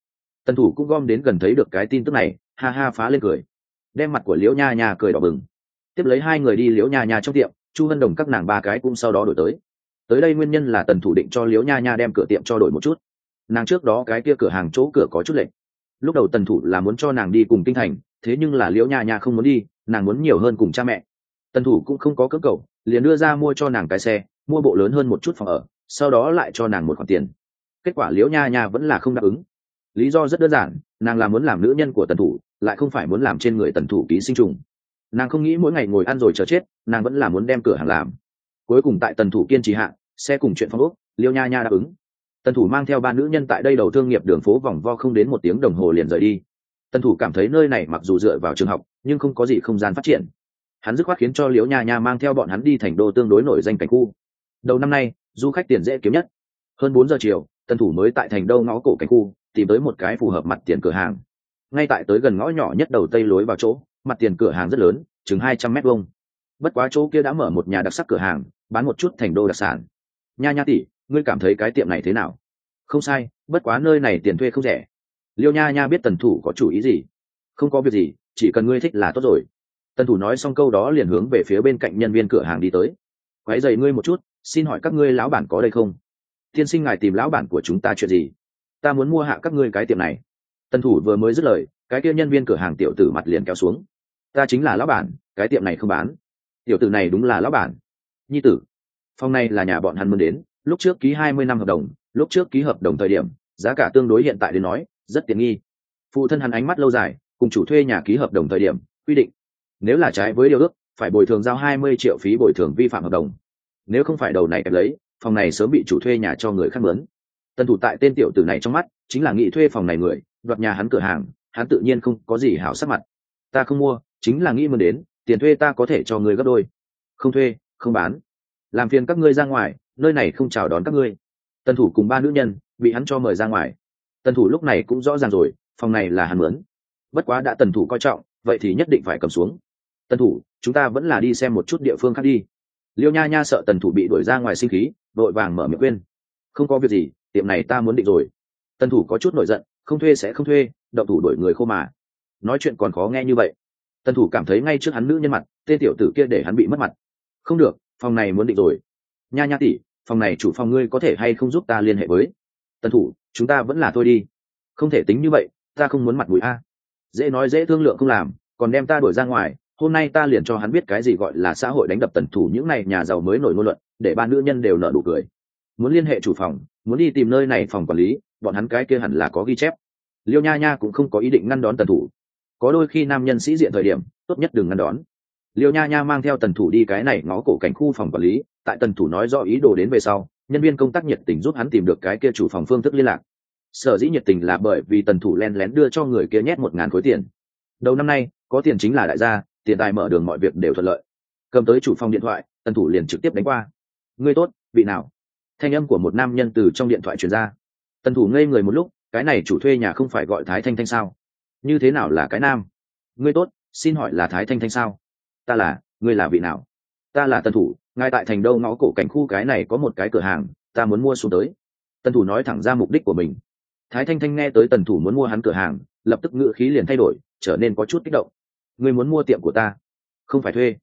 A: Tần thủ cũng gom đến gần thấy được cái tin tức này, ha ha phá lên cười, đem mặt của liễu nha nha cười đỏ bừng. Tiếp lấy hai người đi liễu nha nha trong tiệm, Chu Hân Đồng các nàng ba cái cũng sau đó đổi tới đây. Nguyên nhân là Tần thủ định cho liễu nha nha đem cửa tiệm cho đổi một chút. Nàng trước đó cái kia cửa hàng chỗ cửa có chút lệch, lúc đầu Tần thủ là muốn cho nàng đi cùng kinh thành, thế nhưng là liễu nha nha không muốn đi, nàng muốn nhiều hơn cùng cha mẹ. Tần thủ cũng không có cưỡng cầu, liền đưa ra mua cho nàng cái xe, mua bộ lớn hơn một chút phòng ở, sau đó lại cho nàng một khoản tiền. Kết quả liễu nha nha vẫn là không đáp ứng. Lý do rất đơn giản, nàng là muốn làm nữ nhân của Tần thủ, lại không phải muốn làm trên người Tần thủ ký sinh trùng. Nàng không nghĩ mỗi ngày ngồi ăn rồi chờ chết, nàng vẫn là muốn đem cửa hàng làm. Cuối cùng tại Tần thủ kiên trì hạ, xe cùng chuyện phong ốc, liễu nha nha đáp ứng. Tần thủ mang theo ba nữ nhân tại đây đầu thương nghiệp đường phố vòng vo không đến 1 tiếng đồng hồ liền rời đi. Tần thủ cảm thấy nơi này mặc dù dựa vào trường học, nhưng không có gì không gian phát triển. Hắn dứt khoát khiến cho liễu nha nha mang theo bọn hắn đi thành đô tương đối nổi danh cảnh khu. Đầu năm nay, du khách tiền dễ kiếm nhất. Hơn 4 giờ chiều, Tần thủ mới tại thành đô ngõ cổ cảnh khu tìm tới một cái phù hợp mặt tiền cửa hàng. Ngay tại tới gần ngõ nhỏ nhất đầu tây lối vào chỗ, mặt tiền cửa hàng rất lớn, chừng 200 mét vuông. Bất quá chỗ kia đã mở một nhà đặc sắc cửa hàng, bán một chút thành đô đặc sản. Nha nha tỷ, ngươi cảm thấy cái tiệm này thế nào? Không sai, bất quá nơi này tiền thuê không rẻ. Liêu nha nha biết Tần thủ có chủ ý gì. Không có việc gì, chỉ cần ngươi thích là tốt rồi. Tần thủ nói xong câu đó liền hướng về phía bên cạnh nhân viên cửa hàng đi tới. Quấy rầy ngươi một chút, xin hỏi các ngươi lão bản có đây không? Tiên sinh ngài tìm lão bản của chúng ta chuyện gì? Ta muốn mua hạ các ngươi cái tiệm này. Tần thủ vừa mới dứt lời, cái kia nhân viên cửa hàng tiểu tử mặt liền kéo xuống. Ta chính là lão bản, cái tiệm này không bán. Tiểu tử này đúng là lão bản. Nhi tử, phòng này là nhà bọn hắn muốn đến, lúc trước ký 20 năm hợp đồng, lúc trước ký hợp đồng thời điểm, giá cả tương đối hiện tại đến nói, rất tiện nghi. Phụ thân hắn ánh mắt lâu dài, cùng chủ thuê nhà ký hợp đồng thời điểm, quy định nếu là trái với điều ước, phải bồi thường giao 20 triệu phí bồi thường vi phạm hợp đồng. Nếu không phải đầu này kẹp lấy, phòng này sớm bị chủ thuê nhà cho người khác mướn. Tần thủ tại tên tiểu tử này trong mắt, chính là nghị thuê phòng này người, đoạt nhà hắn cửa hàng, hắn tự nhiên không có gì hảo sắc mặt. Ta không mua, chính là nghĩ muốn đến, tiền thuê ta có thể cho người gấp đôi. Không thuê, không bán. Làm phiền các ngươi ra ngoài, nơi này không chào đón các ngươi. Tần thủ cùng ba nữ nhân bị hắn cho mời ra ngoài. Tần thủ lúc này cũng rõ ràng rồi, phòng này là hắn mướn. Bất quá đã Tần thủ coi trọng, vậy thì nhất định phải cầm xuống. Tần thủ, chúng ta vẫn là đi xem một chút địa phương khác đi. Liêu nha nha sợ Tần thủ bị đuổi ra ngoài sinh khí, vội vàng mở miệng khuyên. Không có việc gì, tiệm này ta muốn định rồi. Tần thủ có chút nổi giận, không thuê sẽ không thuê, động thủ đuổi người khô mà. Nói chuyện còn khó nghe như vậy. Tần thủ cảm thấy ngay trước hắn nữ nhân mặt, tên tiểu tử kia để hắn bị mất mặt. Không được, phòng này muốn định rồi. Nha nha tỷ, phòng này chủ phòng ngươi có thể hay không giúp ta liên hệ với. Tần thủ, chúng ta vẫn là thôi đi. Không thể tính như vậy, ta không muốn mặt mũi a. Dễ nói dễ thương lượng không làm, còn đem ta đuổi ra ngoài. Hôm nay ta liền cho hắn biết cái gì gọi là xã hội đánh đập Tần thủ những này nhà giàu mới nổi ngôn luận, để ba nữ nhân đều nở nụ cười. Muốn liên hệ chủ phòng, muốn đi tìm nơi này phòng quản lý, bọn hắn cái kia hẳn là có ghi chép. Liêu nha nha cũng không có ý định ngăn đón Tần thủ. Có đôi khi nam nhân sĩ diện thời điểm, tốt nhất đừng ngăn đón. Liêu nha nha mang theo Tần thủ đi cái này ngõ cổ cảnh khu phòng quản lý, tại Tần thủ nói rõ ý đồ đến về sau, nhân viên công tác nhiệt tình giúp hắn tìm được cái kia chủ phòng phương thức liên lạc. Sở dĩ nhiệt tình là bởi vì Tần thủ len lén đưa cho người kia nhét 1.000 khối tiền. Đầu năm nay, có tiền chính là đại gia, tiền tài mở đường mọi việc đều thuận lợi. Cầm tới chủ phòng điện thoại, Tần thủ liền trực tiếp đánh qua. Ngươi tốt, vị nào? Thanh âm của một nam nhân từ trong điện thoại truyền ra. Tần thủ ngây người một lúc, cái này chủ thuê nhà không phải gọi Thái Thanh Thanh sao? Như thế nào là cái nam? Ngươi tốt, xin hỏi là Thái Thanh Thanh sao? Ta là, ngươi là vị nào? Ta là Tần thủ, ngay tại thành đô ngõ cổ cảnh khu cái này có một cái cửa hàng, ta muốn mua xuống tới. Tần thủ nói thẳng ra mục đích của mình. Thái Thanh Thanh nghe tới Tần thủ muốn mua hắn cửa hàng, lập tức ngữ khí liền thay đổi, trở nên có chút kích động. Ngươi muốn mua tiệm của ta? Không phải thuê.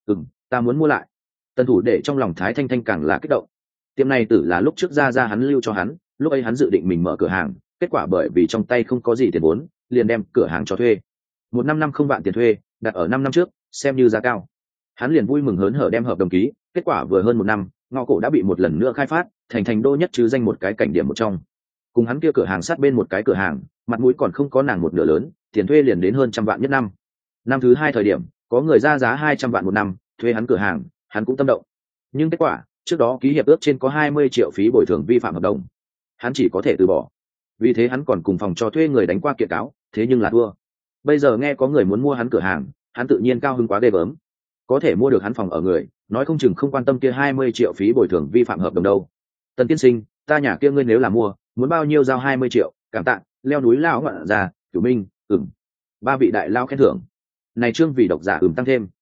A: Ta muốn mua lại. Tần thủ để trong lòng Thái Thanh Thanh càng là kích động. Tiệm này tử là lúc trước ra hắn lưu cho hắn, lúc ấy hắn dự định mình mở cửa hàng, kết quả bởi vì trong tay không có gì tiền vốn, liền đem cửa hàng cho thuê. 1 năm không vạn tiền thuê, đặt ở 5 năm trước, xem như giá cao. Hắn liền vui mừng hớn hở đem hợp đồng ký, kết quả vừa hơn 1 năm, ngõ cổ đã bị một lần nữa khai phát, thành đô nhất chứ danh một cái cảnh điểm một trong. Cùng hắn kia cửa hàng sát bên một cái cửa hàng, mặt mũi còn không có nàng một nửa lớn, tiền thuê liền đến hơn 100 vạn nhất năm. Năm thứ 2 thời điểm, có người ra giá 200 vạn 1 năm, thuê hắn cửa hàng, hắn cũng tâm động. Nhưng kết quả, trước đó ký hiệp ước trên có 20 triệu phí bồi thường vi phạm hợp đồng, hắn chỉ có thể từ bỏ. Vì thế hắn còn cùng phòng cho thuê người đánh qua kiện cáo, thế nhưng là thua. Bây giờ nghe có người muốn mua hắn cửa hàng, hắn tự nhiên cao hứng quá ghê gớm. Có thể mua được hắn phòng ở người, nói không chừng không quan tâm kia 20 triệu phí bồi thường vi phạm hợp đồng đâu. Tần tiên sinh, ta nhà kia ngươi nếu là mua, muốn bao nhiêu giao 20 triệu, cảm tạ, leo núi lao ngoạn ra, Cửu Minh, 3 vị đại lao khen thưởng. Này chương vì độc giả tăng thêm.